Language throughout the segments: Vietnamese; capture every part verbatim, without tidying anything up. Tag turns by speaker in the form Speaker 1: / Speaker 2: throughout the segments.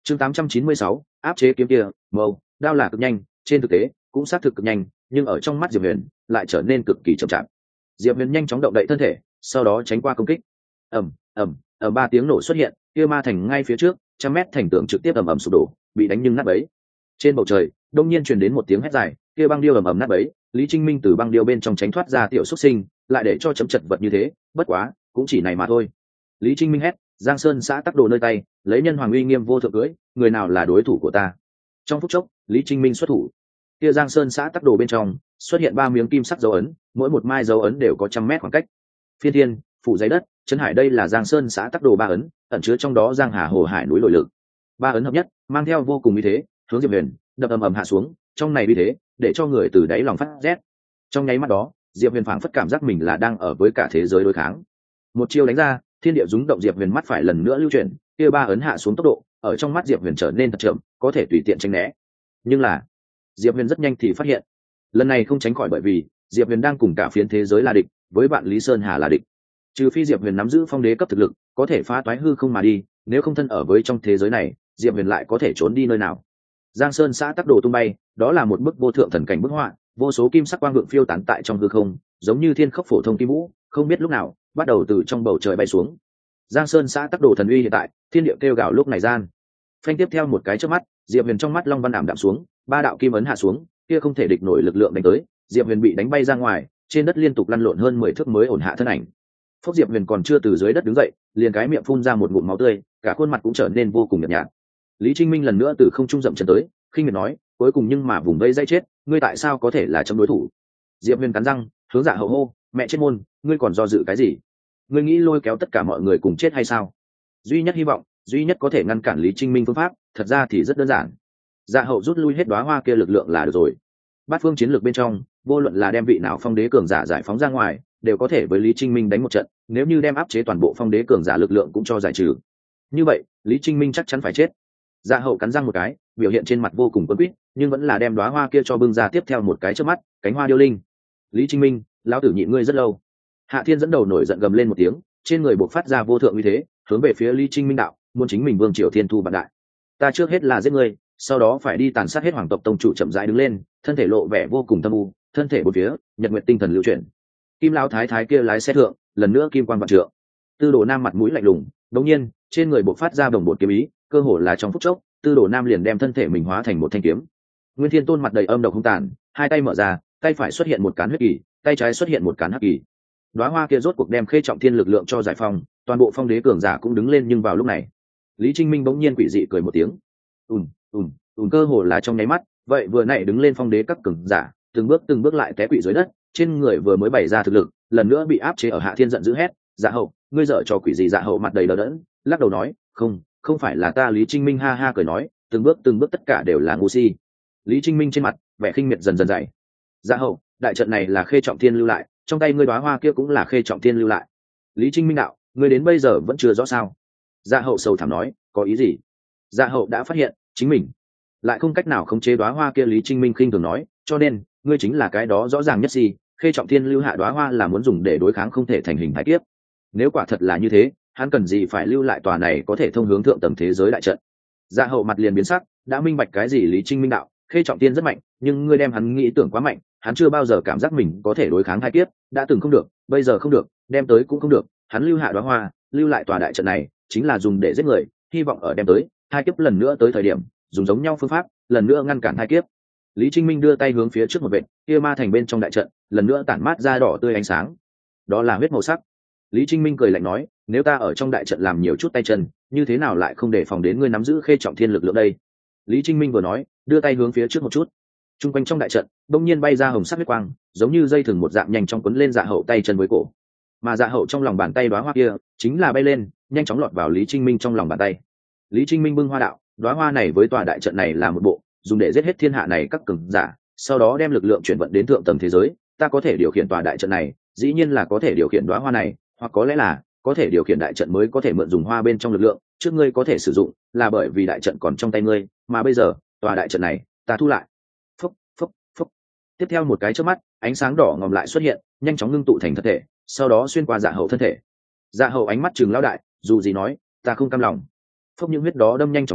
Speaker 1: chương tám trăm chín mươi sáu, áp chế kiếm kia mâu đao là cực nhanh, trên thực tế cũng xác thực cực nhanh, nhưng ở trong mắt diệp huyền lại trở nên cực kỳ chậm chạp. Diệp huyền nhanh chóng động đậy thân thể, sau đó tránh qua công kích. ầm ầm ở ba tiếng nổ xuất hiện, kia ma thành ngay phía trước trăm mét thành tường trực tiếp ầm ầm sụp đổ, bị đánh nhưng nát bấy. Trên bầu trời đông nhiên truyền đến một tiếng hét dài, kia băng điêu ầm ầm nát bấy. Lý Trinh Minh từ băng điêu bên trong tránh thoát ra, tiểu xuất sinh lại để cho chấm chật vật như thế, bất quá cũng chỉ này mà thôi. Lý Trinh Minh hét, Giang Sơn xã tắc đồ nơi tay, lấy nhân hoàng uy nghiêm vô thượng cưỡi, người nào là đối thủ của ta? Trong phút chốc, Lý Trinh Minh xuất thủ. Kia Giang Sơn xã tắc đồ bên trong xuất hiện ba miếng kim sắc dấu ấn, mỗi một mai dấu ấn đều có trăm mét khoảng cách. Phiên thiên, phủ giấy đất, chân hải, đây là Giang Sơn xã tắc đồ ba ấn, ẩn chứa trong đó giang hà hồ hải núi lội lực. Ba ấn hợp nhất, mang theo vô cùng uy thế, hướng Diệp Huyền đập ầm ầm hạ xuống, trong này uy thế để cho người từ đáy lòng phát rét. Trong nháy mắt đó, Diệp Huyền phảng phất cảm giác mình là đang ở với cả thế giới đối kháng. Một chiêu đánh ra, thiên địa rúng động, Diệp Huyền mắt phải lần nữa lưu chuyển, kia ba ấn hạ xuống tốc độ, ở trong mắt Diệp Huyền trở nên thật chậm, có thể tùy tiện tránh né. Nhưng là, Diệp Huyền rất nhanh thì phát hiện, lần này không tránh khỏi, bởi vì Diệp Huyền đang cùng cả phiến thế giới là địch, với bạn Lý Sơn Hà là địch. Trừ phi Diệp Huyền nắm giữ phong đế cấp thực lực, có thể phá toái hư không mà đi, nếu không thân ở với trong thế giới này, Diệp Huyền lại có thể trốn đi nơi nào? Giang Sơn xã tắc đồ tung bay, đó là một bức vô thượng thần cảnh bức họa, vô số kim sắc quang vượng phiêu tán tại trong hư không, giống như thiên khốc phổ thông kim vũ, không biết lúc nào bắt đầu từ trong bầu trời bay xuống. Giang Sơn xã tắc đồ thần uy hiện tại, thiên địa kêu gào lúc này gian. Phanh tiếp theo một cái chớp mắt, Diệp Huyền trong mắt long văn ảm đạm xuống, ba đạo kim ấn hạ xuống, kia không thể địch nổi lực lượng đánh tới, Diệp Huyền bị đánh bay ra ngoài, trên đất liên tục lăn lộn hơn mười thước mới ổn hạ thân ảnh. Phúc Diệp Huyền còn chưa từ dưới đất đứng dậy, liền cái miệng phun ra một ngụm máu tươi, cả khuôn mặt cũng trở nên vô cùng nhợt nhạt. Lý Trinh Minh lần nữa từ không trung dậm chân tới, khinh miệt nói, cuối cùng nhưng mà vùng vây dây chết, ngươi tại sao có thể là trong đối thủ? Diệp Huyền cắn răng, hướng Dạ Hậu hô, mẹ chết môn, ngươi còn do dự cái gì? Ngươi nghĩ lôi kéo tất cả mọi người cùng chết hay sao? Duy nhất hy vọng, duy nhất có thể ngăn cản Lý Trinh Minh phương pháp, thật ra thì rất đơn giản. Dạ Hậu rút lui hết đóa hoa kia lực lượng là được rồi. Bát phương chiến lược bên trong, vô luận là đem vị nào phong đế cường giả giải phóng ra ngoài, đều có thể với Lý Trinh Minh đánh một trận, nếu như đem áp chế toàn bộ phong đế cường giả lực lượng cũng cho giải trừ. Như vậy, Lý Trinh Minh chắc chắn phải chết. Dạ Hậu cắn răng một cái, biểu hiện trên mặt vô cùng quấn quýt, nhưng vẫn là đem đóa hoa kia cho bưng ra, tiếp theo một cái chớp mắt, cánh hoa điêu linh. Lý Trinh Minh, lão tử nhịn ngươi rất lâu. Hạ Thiên dẫn đầu nổi giận gầm lên một tiếng, trên người bộc phát ra vô thượng uy thế, hướng về phía Lý Trinh Minh đạo, muốn chính mình vương triều thiên thu bản đại. Ta trước hết là giết ngươi, sau đó phải đi tàn sát hết hoàng tộc tông chủ. Chậm rãi đứng lên, thân thể lộ vẻ vô cùng thâm u, thân thể bốn phía, nhật nguyệt tinh thần lưu chuyển. Kim lão thái thái kia lái xe thượng, lần nữa kim quan vạn trượng. Tư Đồ Nam mặt mũi lạnh lùng, đống nhiên, trên người bộc phát ra đồng bột kiếm ý, cơ hồ là trong phút chốc, Tư Đồ Nam liền đem thân thể mình hóa thành một thanh kiếm. Nguyên Thiên Tôn mặt đầy âm độc hung tàn, hai tay mở ra, tay phải xuất hiện một cán huyết kỳ, tay trái xuất hiện một cán hắc kỳ. Đóa hoa kia rốt cuộc đem Khê Trọng Thiên lực lượng cho giải phóng, toàn bộ phong đế cường giả cũng đứng lên, nhưng vào lúc này, Lý Trinh Minh bỗng nhiên quỷ dị cười một tiếng. Ùm, ùm, ùm, cơ hồ là trong nháy mắt, vậy vừa nãy đứng lên phong đế các cường giả, từng bước từng bước lại té quỵ dưới đất, trên người vừa mới bày ra thực lực, lần nữa bị áp chế. Ở Hạ Thiên giận dữ hét, Dạ Hậu, ngươi dở trò quỷ gì? Dạ Hậu mặt đầy đờ đẫn, lắc đầu nói, không, không phải là ta. Lý Trinh Minh ha ha cười nói, từng bước từng bước tất cả đều là ngu si. Lý Trinh Minh trên mặt vẻ khinh miệt dần dần dày. Dạ Hậu, đại trận này là Khê Trọng Thiên lưu lại, trong tay ngươi đóa hoa kia cũng là Khê Trọng Thiên lưu lại. Lý Trinh Minh đạo, ngươi đến bây giờ vẫn chưa rõ sao? Dạ Hậu sầu thảm nói, có ý gì? Dạ Hậu đã phát hiện chính mình lại không cách nào khống chế đóa hoa kia. Lý Trinh Minh khinh thường nói, cho nên ngươi chính là cái đó rõ ràng nhất gì? Khê Trọng Thiên lưu hạ đóa hoa là muốn dùng để đối kháng không thể thành hình thái kiếp. Nếu quả thật là như thế, hắn cần gì phải lưu lại tòa này có thể thông hướng thượng tầng thế giới đại trận? Dạ Hậu mặt liền biến sắc, đã minh bạch cái gì. Lý Trinh Minh đạo, Khê Trọng Thiên rất mạnh, nhưng ngươi đem hắn nghĩ tưởng quá mạnh, hắn chưa bao giờ cảm giác mình có thể đối kháng hai kiếp, đã từng không được, bây giờ không được, đem tới cũng không được. Hắn lưu hạ đóa hoa, lưu lại tòa đại trận này, chính là dùng để giết người, hy vọng ở đem tới hai kiếp lần nữa tới thời điểm, dùng giống nhau phương pháp, lần nữa ngăn cản hai kiếp. Lý Trinh Minh đưa tay hướng phía trước một vệt, kia ma thành bên trong đại trận, lần nữa tản mát ra đỏ tươi ánh sáng. Đó là huyết màu sắc. Lý Trinh Minh cười lạnh nói, nếu ta ở trong đại trận làm nhiều chút tay chân, như thế nào lại không đề phòng đến ngươi nắm giữ Khê Trọng Thiên lực lượng đây? Lý Trinh Minh vừa nói, đưa tay hướng phía trước một chút. Trung quanh trong đại trận, bỗng nhiên bay ra hồng sắc huyết quang, giống như dây thừng một dạng nhanh chóng quấn lên Dạ Hậu tay chân với cổ. Mà Dạ Hậu trong lòng bàn tay đóa hoa kia, chính là bay lên, nhanh chóng lọt vào Lý Trinh Minh trong lòng bàn tay. Lý Trinh Minh bưng hoa đạo, đóa hoa này với tòa đại trận này là một bộ, dùng để giết hết thiên hạ này các cường giả, sau đó đem lực lượng chuyển vận đến thượng tầng thế giới. Ta có thể điều khiển tòa đại trận này, dĩ nhiên là có thể điều khiển đóa hoa này, hoặc có lẽ là có thể điều khiển đại trận mới có thể mượn dùng hoa bên trong lực lượng. Trước ngươi có thể sử dụng, là bởi vì đại trận còn trong tay ngươi, mà bây giờ tòa đại trận này ta thu lại. Phúc, phúc, phúc. Tiếp theo một cái chớp mắt, ánh sáng đỏ ngòm lại xuất hiện, nhanh chóng ngưng tụ thành thân thể, sau đó xuyên qua Dạ Hậu thân thể. Dạ Hậu ánh mắt trừng lão đại, dù gì nói, ta không cam lòng. Phúc, những huyết đó đâm nhanh chóng đến,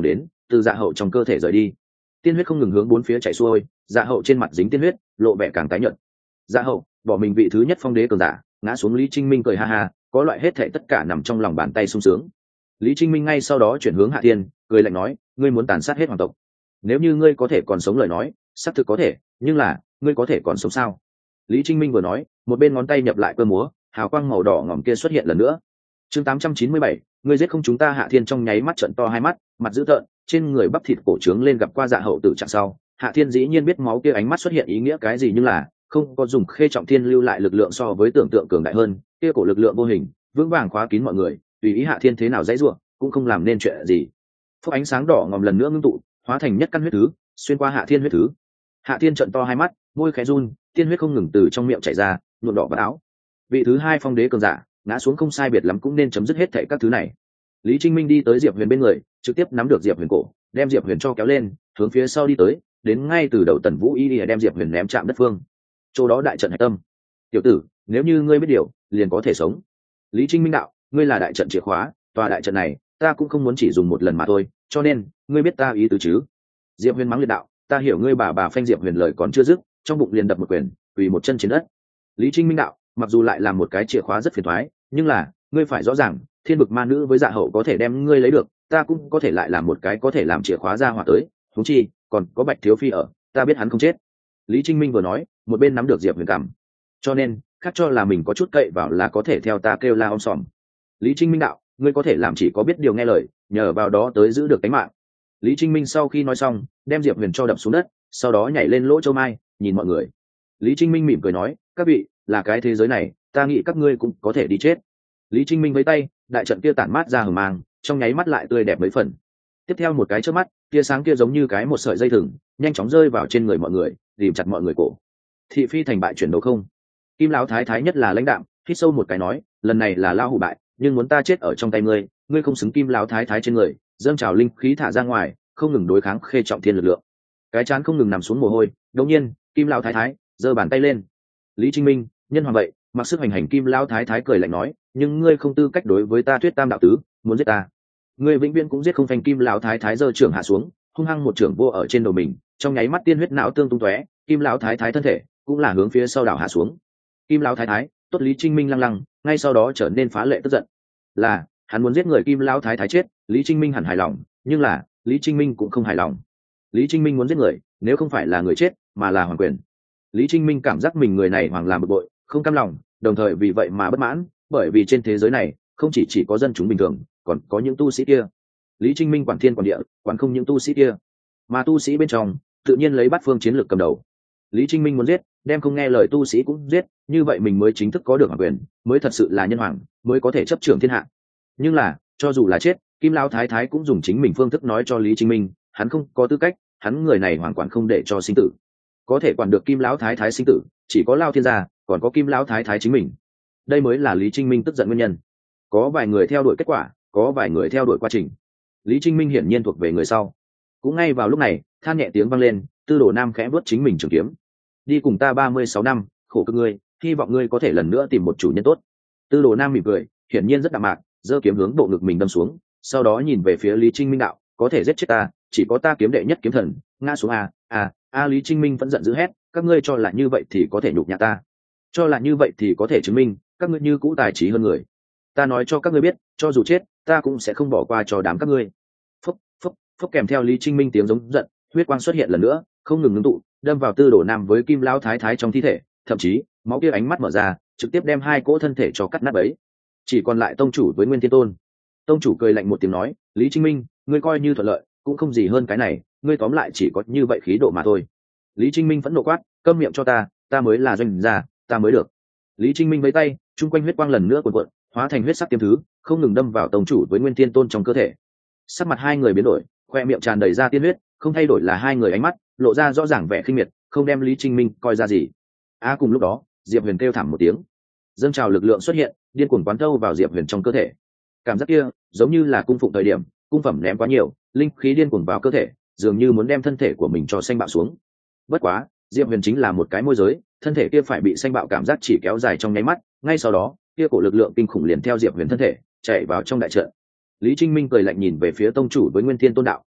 Speaker 1: từ dạ hậu trong cơ thể rời đi. Tiên huyết không ngừng hướng bốn phía chảy xuôi, dạ hậu trên mặt dính tiên huyết, lộ vẻ càng tái nhợt. Dạ hậu bỏ mình vị thứ nhất phong đế cường giả, ngã xuống. Lý Trinh Minh cười ha ha, có loại hết thệ tất cả nằm trong lòng bàn tay sung sướng. Lý Trinh Minh ngay sau đó chuyển hướng Hạ Thiên, cười lạnh nói, ngươi muốn tàn sát hết hoàng tộc? Nếu như ngươi có thể còn sống lời nói, xác thực có thể, nhưng là ngươi có thể còn sống sao? Lý Trinh Minh vừa nói, một bên ngón tay nhập lại cơ múa, hào quang màu đỏ ngỏm kia xuất hiện lần nữa. Chương tám trăm chín mươi bảy, ngươi giết không chúng ta. Hạ Thiên trong nháy mắt trợn to hai mắt, mặt dữ tợn, trên người bắp thịt cổ trướng lên. Gặp qua dạ hậu tử trạng sau, Hạ Thiên dĩ nhiên biết máu kia ánh mắt xuất hiện ý nghĩa cái gì, nhưng là không có dùng Khê Trọng Thiên lưu lại lực lượng so với tưởng tượng cường đại hơn, kia cổ lực lượng vô hình vững vàng khóa kín mọi người, tùy ý Hạ Thiên thế nào dãy rủa cũng không làm nên chuyện gì. Phúc ánh sáng đỏ ngòm lần nữa ngưng tụ, hóa thành nhất căn huyết thứ, xuyên qua Hạ Thiên huyết thứ. Hạ Thiên trợn to hai mắt, môi khẽ run, tiên huyết không ngừng từ trong miệng chảy ra, nhuộm đỏ vào áo. Vị thứ hai phong đế cường giả ngã xuống không sai biệt lắm, cũng nên chấm dứt hết thảy các thứ này. Lý Trinh Minh đi tới Diệp Huyền bên người, trực tiếp nắm được Diệp Huyền cổ, đem Diệp Huyền cho kéo lên, hướng phía sau đi tới, đến ngay từ đầu Tần Vũ Y Y đem Diệp Huyền ném chạm đất phương. Chỗ đó đại trận hạch tâm. Tiểu tử, nếu như ngươi biết điều, liền có thể sống. Lý Trinh Minh đạo, ngươi là đại trận chìa khóa, tòa đại trận này, ta cũng không muốn chỉ dùng một lần mà thôi, cho nên, ngươi biết ta ý tứ chứ? Diệp Huyền mắng liệt đạo, ta hiểu ngươi. Bà bà phanh Diệp Huyền lời còn chưa dứt, trong bụng liền đập một quyền, quỳ một chân trên đất. Lý Trinh Minh đạo, mặc dù lại là một cái chìa khóa rất phiền toái, nhưng là ngươi phải rõ ràng, thiên bực ma nữ với dạ hậu có thể đem ngươi lấy được, ta cũng có thể lại làm một cái có thể làm chìa khóa ra hỏa tới, huống chi còn có Bạch Thiếu Phi ở, ta biết hắn không chết. Lý Trinh Minh vừa nói, một bên nắm được Diệp Huyền cằm. Cho nên, khác cho là mình có chút cậy vào là có thể theo ta kêu la om sòm. Lý Trinh Minh đạo, ngươi có thể làm chỉ có biết điều nghe lời, nhờ vào đó tới giữ được tính mạng. Lý Trinh Minh sau khi nói xong, đem Diệp Huyền cho đập xuống đất, sau đó nhảy lên lỗ châu mai, nhìn mọi người. Lý Trinh Minh mỉm cười nói, các vị, là cái thế giới này, ta nghĩ các ngươi cũng có thể đi chết. Lý Trinh Minh với tay, đại trận kia tản mát ra hờ mang, trong nháy mắt lại tươi đẹp mấy phần. Tiếp theo một cái chớp mắt, tia sáng kia giống như cái một sợi dây thừng, nhanh chóng rơi vào trên người mọi người, rìm chặt mọi người cổ. Thị phi thành bại chuyển đấu không? Kim lão thái thái nhất là lãnh đạm, hít sâu một cái nói, lần này là lao hủ bại, nhưng muốn ta chết ở trong tay ngươi, ngươi không xứng Kim lão thái thái trên người, dâng trào linh khí thả ra ngoài, không ngừng đối kháng Khê Trọng Thiên lực lượng. Cái chán không ngừng nằm xuống mồ hôi, đột nhiên, Kim lão thái thái giơ bàn tay lên. Lý Trinh Minh, nhân hoàng vậy, mặc sức hành hành. Kim lão thái thái cười lạnh nói, nhưng ngươi không tư cách đối với ta thuyết tam đạo tứ, muốn giết ta, ngươi vĩnh viễn cũng giết không thành. Kim lão thái thái giơ trưởng hạ xuống, hung hăng một trưởng vô ở trên đầu mình, trong nháy mắt tiên huyết não tương tung tóe, Kim lão thái thái thân thể cũng là hướng phía sau đảo hạ xuống. Kim lão thái thái, tốt. Lý Trinh Minh lăng lăng, ngay sau đó trở nên phá lệ tức giận, là hắn muốn giết người. Kim lão thái thái chết, Lý Trinh Minh hẳn hài lòng, nhưng là Lý Trinh Minh cũng không hài lòng. Lý Trinh Minh muốn giết người, nếu không phải là người chết mà là hoàng quyền. Lý Trinh Minh cảm giác mình người này hoàng làm bực bội, không cam lòng, đồng thời vì vậy mà bất mãn, bởi vì trên thế giới này không chỉ chỉ có dân chúng bình thường, còn có những tu sĩ kia. Lý Trinh Minh quản thiên quản địa, quản không những tu sĩ kia, mà tu sĩ bên trong tự nhiên lấy bát phương chiến lược cầm đầu. Lý Trinh Minh muốn giết, đem không nghe lời tu sĩ cũng giết, như vậy mình mới chính thức có được hoàng quyền, mới thật sự là nhân hoàng, mới có thể chấp trưởng thiên hạ. Nhưng là cho dù là chết, Kim lão thái thái cũng dùng chính mình phương thức nói cho Lý Trinh Minh, hắn không có tư cách, hắn người này hoàn toàn không để cho sinh tử. Có thể quản được Kim lão thái thái sinh tử, chỉ có Lao Thiên gia, còn có Kim lão thái thái chính mình. Đây mới là Lý Trinh Minh tức giận nguyên nhân. Có vài người theo đuổi kết quả, có vài người theo đuổi quá trình. Lý Trinh Minh hiển nhiên thuộc về người sau. Cũng ngay vào lúc này, than nhẹ tiếng vang lên, Tư Đồ Nam khẽ vuốt chính mình trường kiếm. Đi cùng ta ba mươi sáu năm, khổ cực ngươi, hy vọng ngươi có thể lần nữa tìm một chủ nhân tốt. Tư Đồ Nam mỉm cười, hiển nhiên rất đạm mạc, giơ kiếm hướng bộ ngực mình đâm xuống, sau đó nhìn về phía Lý Trinh Minh đạo, có thể giết chết ta, chỉ có ta kiếm đệ nhất kiếm thần, ngã xuống a a a. Lý Trinh Minh vẫn giận dữ hét, các ngươi cho là như vậy thì có thể nhục nhã ta, cho là như vậy thì có thể chứng minh các ngươi như cũ tài trí hơn người. Ta nói cho các ngươi biết, cho dù chết, ta cũng sẽ không bỏ qua cho đám các ngươi. Phúc phúc phúc. Kèm theo Lý Trinh Minh tiếng giống giận, huyết quang xuất hiện lần nữa, không ngừng ngưng tụ, đâm vào Tư Đồ Nam với Kim lão thái thái trong thi thể, thậm chí máu kia ánh mắt mở ra, trực tiếp đem hai cỗ thân thể cho cắt nát bấy. Chỉ còn lại tông chủ với Nguyên Thiên Tôn. Tông chủ cười lạnh một tiếng nói, Lý Trinh Minh, ngươi coi như thuận lợi, cũng không gì hơn cái này, ngươi tóm lại chỉ có như vậy khí độ mà thôi. Lý Trinh Minh phẫn nộ quát, câm miệng cho ta, ta mới là doanh gia, ta mới được. Lý Trinh Minh với tay, chung quanh huyết quang lần nữa cuộn cuộn, hóa thành huyết sắc tiêm thứ, không ngừng đâm vào tông chủ với Nguyên Thiên Tôn trong cơ thể. Sắc mặt hai người biến đổi, khoe miệng tràn đầy ra tiên huyết, không thay đổi là hai người ánh mắt lộ ra rõ ràng vẻ khinh miệt, không đem Lý Trinh Minh coi ra gì. A à, cùng lúc đó, Diệp Huyền kêu thảm một tiếng, dâng trào lực lượng xuất hiện, điên cuồng quán thâu vào Diệp Huyền trong cơ thể. Cảm giác kia giống như là cung phụng thời điểm, cung phẩm ném quá nhiều, linh khí điên cuồng vào cơ thể, dường như muốn đem thân thể của mình cho xanh bạo xuống. Bất quá, Diệp Huyền chính là một cái môi giới, thân thể kia phải bị xanh bạo cảm giác chỉ kéo dài trong nháy mắt, ngay sau đó, kia cổ lực lượng kinh khủng liền theo Diệp Huyền thân thể chạy vào trong đại trận. Lý Trinh Minh cười lạnh nhìn về phía tông chủ với Nguyên Thiên Tôn đạo,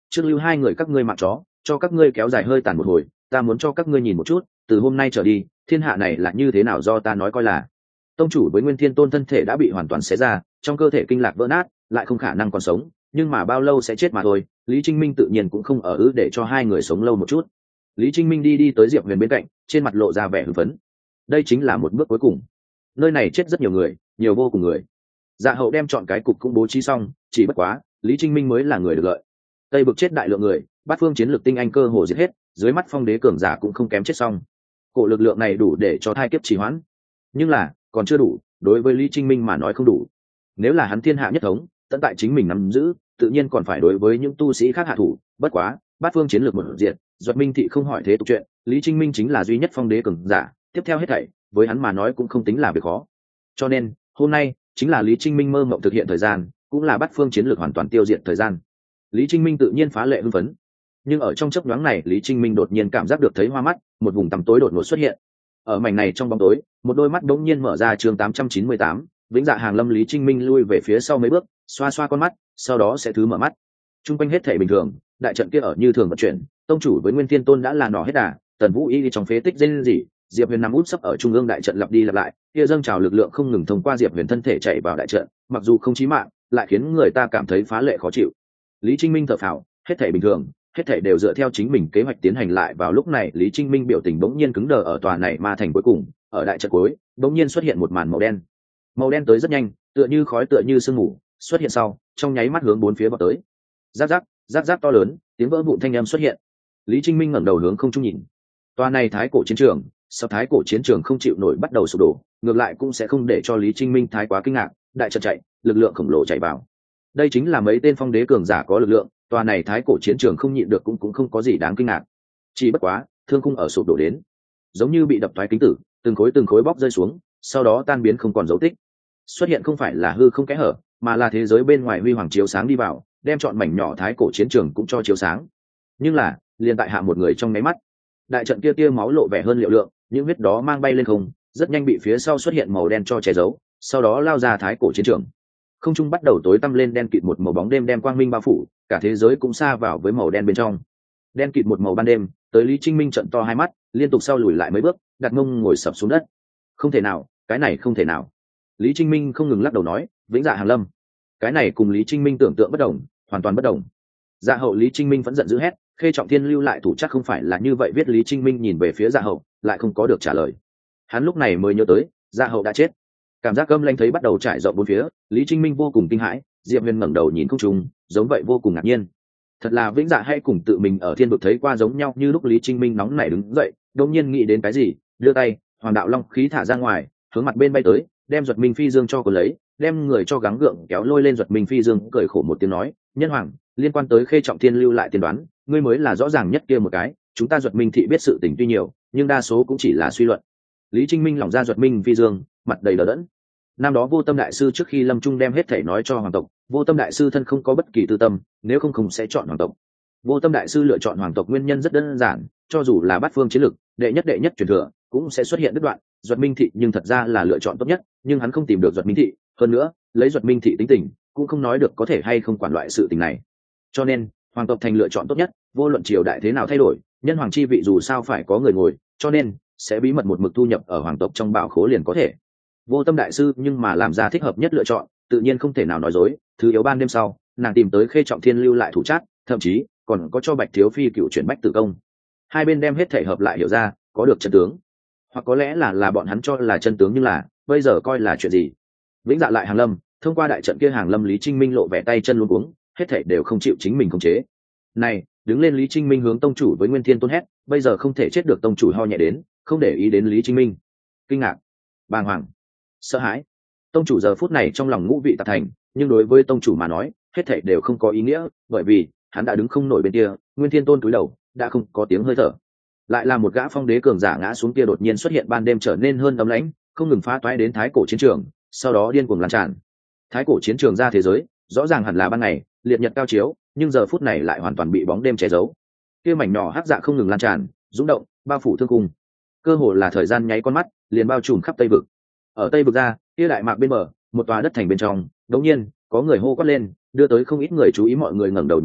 Speaker 1: trước lưu hai người các ngươi mạng chó, cho các ngươi kéo dài hơi tàn một hồi, ta muốn cho các ngươi nhìn một chút, từ hôm nay trở đi thiên hạ này là như thế nào do ta nói coi là. Tông chủ với Nguyên Thiên Tôn thân thể đã bị hoàn toàn xé ra, trong cơ thể kinh lạc vỡ nát, lại không khả năng còn sống, nhưng mà bao lâu sẽ chết mà thôi. Lý Trinh Minh tự nhiên cũng không ở ứ để cho hai người sống lâu một chút. Lý Trinh Minh đi đi tới Diệp Huyền bên cạnh, trên mặt lộ ra vẻ hưng phấn. Đây chính là một bước cuối cùng. Nơi này chết rất nhiều người, nhiều vô cùng người. Dạ Hậu đem chọn cái cục cũng bố trí xong, chỉ bất quá Lý Trinh Minh mới là người được lợi. Tây Vực chết đại lượng người, bát phương chiến lược tinh anh cơ hồ diệt hết, dưới mắt phong đế cường giả cũng không kém chết xong. Cổ lực lượng này đủ để cho thai kiếp trì hoãn, nhưng là còn chưa đủ. Đối với Lý Trinh Minh mà nói không đủ. Nếu là hắn thiên hạ nhất thống, tận tại chính mình nắm giữ, tự nhiên còn phải đối với những tu sĩ khác hạ thủ. Bất quá bát phương chiến lược một diện, Duật Minh thị không hỏi thế tục chuyện, Lý Trinh Minh chính là duy nhất phong đế cường giả, tiếp theo hết thảy với hắn mà nói cũng không tính là việc khó. Cho nên hôm nay chính là Lý Trinh Minh mơ mộng thực hiện thời gian, cũng là bát phương chiến lược hoàn toàn tiêu diệt thời gian. Lý Trinh Minh tự nhiên phá lệ hưng phấn, nhưng ở trong chớp nhoáng này Lý Trinh Minh đột nhiên cảm giác được thấy hoa mắt, một vùng tăm tối đột ngột xuất hiện. Ở mảnh này trong bóng tối, một đôi mắt đống nhiên mở ra. Chương tám trăm chín mươi tám, Vĩnh Dạ Hàng Lâm. Lý Trinh Minh lui về phía sau mấy bước, xoa xoa con mắt, sau đó sẽ thứ mở mắt. Trung quanh hết thảy bình thường, đại trận kia ở như thường vận chuyển, tông chủ với Nguyên Thiên Tôn đã là nỏ hết đà, Tần Vũ Y đi trong phế tích dên gì, Diệp Huyền nằm út sấp ở trung ương đại trận lặp đi lặp lại, kia dâng trào lực lượng không ngừng thông qua Diệp Huyền thân thể chạy vào đại trận, mặc dù không chí mạng, lại khiến người ta cảm thấy phá lệ khó chịu. Lý Trinh Minh thở phào, hết thảy bình thường, hết thảy đều dựa theo chính mình kế hoạch tiến hành lại. Vào lúc này Lý Trinh Minh biểu tình bỗng nhiên cứng đờ ở tòa này ma thành cuối cùng, ở đại trận cuối bỗng nhiên xuất hiện một màn màu đen. Màu đen tới rất nhanh, tựa như khói tựa như sương mù, xuất hiện sau trong nháy mắt hướng bốn phía vọt tới. Rác rác rác rác to lớn, tiếng vỡ vụn thanh âm xuất hiện. Lý Trinh Minh ngẩng đầu hướng không trung nhìn, tòa này thái cổ chiến trường, sau thái cổ chiến trường không chịu nổi bắt đầu sụp đổ, ngược lại cũng sẽ không để cho Lý Trinh Minh thái quá kinh ngạc. Đại trận chạy, lực lượng khổng lồ chạy vào, đây chính là mấy tên phong đế cường giả có lực lượng, tòa này thái cổ chiến trường không nhịn được cũng cũng không có gì đáng kinh ngạc. Chỉ bất quá thương khung ở sụp đổ đến, giống như bị đập thoái kính tử, từng khối từng khối bóc rơi xuống, sau đó tan biến không còn dấu tích. Xuất hiện không phải là hư không kẽ hở, mà là thế giới bên ngoài huy hoàng chiếu sáng đi vào, đem chọn mảnh nhỏ thái cổ chiến trường cũng cho chiếu sáng. Nhưng là liền tại hạ một người trong máy mắt, đại trận kia tia máu lộ vẻ hơn liệu lượng, những huyết đó mang bay lên không, rất nhanh bị phía sau xuất hiện màu đen cho che giấu, sau đó lao ra thái cổ chiến trường. Không trung bắt đầu tối tăm lên, đen kịt một màu bóng đêm đem quang minh bao phủ, cả thế giới cũng xa vào với màu đen bên trong. Đen kịt một màu ban đêm, tới Lý Trinh Minh trận to hai mắt, liên tục sau lùi lại mấy bước, đặt mông ngồi sập xuống đất. Không thể nào, cái này không thể nào. Lý Trinh Minh không ngừng lắc đầu nói, Vĩnh Dạ Hàng Lâm. Cái này cùng Lý Trinh Minh tưởng tượng bất đồng, hoàn toàn bất đồng. Dạ Hậu Lý Trinh Minh vẫn giận dữ hét, Khê Trọng Thiên lưu lại thủ chắc không phải là như vậy. Viết Lý Trinh Minh nhìn về phía Dạ Hậu, lại không có được trả lời. Hắn lúc này mới nhớ tới, Dạ Hậu đã chết. Cảm giác gâm lanh thấy bắt đầu trải rộng bốn phía, Lý Trinh Minh vô cùng kinh hãi. Diệp Huyền ngẩng đầu nhìn không trùng, giống vậy vô cùng ngạc nhiên. Thật là Vĩnh Dạ hay cùng tự mình ở thiên vực thấy qua giống nhau. Như lúc Lý Trinh Minh nóng nảy đứng dậy, đột nhiên nghĩ đến cái gì, đưa tay, Hoàng Đạo Long khí thả ra ngoài, hướng mặt bên bay tới, đem Duật Minh Phi Dương cho cuốn lấy, đem người cho gắng gượng kéo lôi lên. Duật Minh Phi Dương cười khổ một tiếng nói, Nhân Hoàng, liên quan tới Khê Trọng Thiên lưu lại tiên đoán, ngươi mới là rõ ràng nhất kia một cái, chúng ta Duật Minh thị biết sự tình tuy nhiều, nhưng đa số cũng chỉ là suy luận. Lý Trinh Minh lỏng ra Duật Minh Phi Dương, mặt đầy đờ đẫn. Năm đó Vô Tâm đại sư trước khi lâm trung đem hết thể nói cho hoàng tộc, Vô Tâm đại sư thân không có bất kỳ tư tâm, nếu không không sẽ chọn hoàng tộc. Vô Tâm đại sư lựa chọn hoàng tộc nguyên nhân rất đơn giản, cho dù là bát phương chiến lực, đệ nhất đệ nhất truyền thừa cũng sẽ xuất hiện đứt đoạn. Duật Minh thị nhưng thật ra là lựa chọn tốt nhất, nhưng hắn không tìm được Duật Minh thị, hơn nữa lấy Duật Minh thị tính tình, cũng không nói được có thể hay không quản loại sự tình này. Cho nên hoàng tộc thành lựa chọn tốt nhất, vô luận triều đại thế nào thay đổi, nhân hoàng chi vị dù sao phải có người ngồi, cho nên sẽ bí mật một mực thu nhập ở hoàng tộc trong bảo khố liền có thể. Vô Tâm đại sư nhưng mà làm ra thích hợp nhất lựa chọn, tự nhiên không thể nào nói dối. Thứ yếu ban đêm sau, nàng tìm tới Khê Trọng Thiên lưu lại thủ trát, thậm chí còn có cho Bạch Thiếu Phi cựu chuyển bách tử công. Hai bên đem hết thể hợp lại hiểu ra, có được chân tướng, hoặc có lẽ là là bọn hắn cho là chân tướng, nhưng là bây giờ coi là chuyện gì. Vĩnh Dạ lại Hàng Lâm, thông qua đại trận kia Hàng Lâm. Lý Trinh Minh lộ vẻ tay chân luống cuống, hết thể đều không chịu chính mình khống chế. Này, đứng lên! Lý Trinh Minh hướng tông chủ với Nguyên Thiên Tôn hét, bây giờ không thể chết được. Tông chủ ho nhẹ đến, không để ý đến Lý Trinh Minh. Kinh ngạc, bàng hoàng, sợ hãi. Tông chủ giờ phút này trong lòng ngũ vị tạp thành, nhưng đối với tông chủ mà nói, hết thảy đều không có ý nghĩa, bởi vì hắn đã đứng không nổi bên kia. Nguyên Thiên Tôn cúi đầu, đã không có tiếng hơi thở. Lại là một gã phong đế cường giả ngã xuống kia, đột nhiên xuất hiện ban đêm trở nên hơn ấm lãnh, không ngừng phá toái đến thái cổ chiến trường, sau đó điên cuồng lan tràn. Thái cổ chiến trường ra thế giới, rõ ràng hẳn là ban ngày, liệt nhật cao chiếu, nhưng giờ phút này lại hoàn toàn bị bóng đêm che giấu. Kia mảnh nhỏ hắc dạ không ngừng lan tràn, rung động, bao phủ thương cung. Cơ hồ là thời gian nháy con mắt, liền bao trùm khắp Tây vực. Ở Tây vực ra, kia đại mạc bên bờ, một tòa đất thành bên trong, đột nhiên có người hô quát lên, đưa tới không ít người chú ý. Mọi người ngẩng đầu nhìn lại,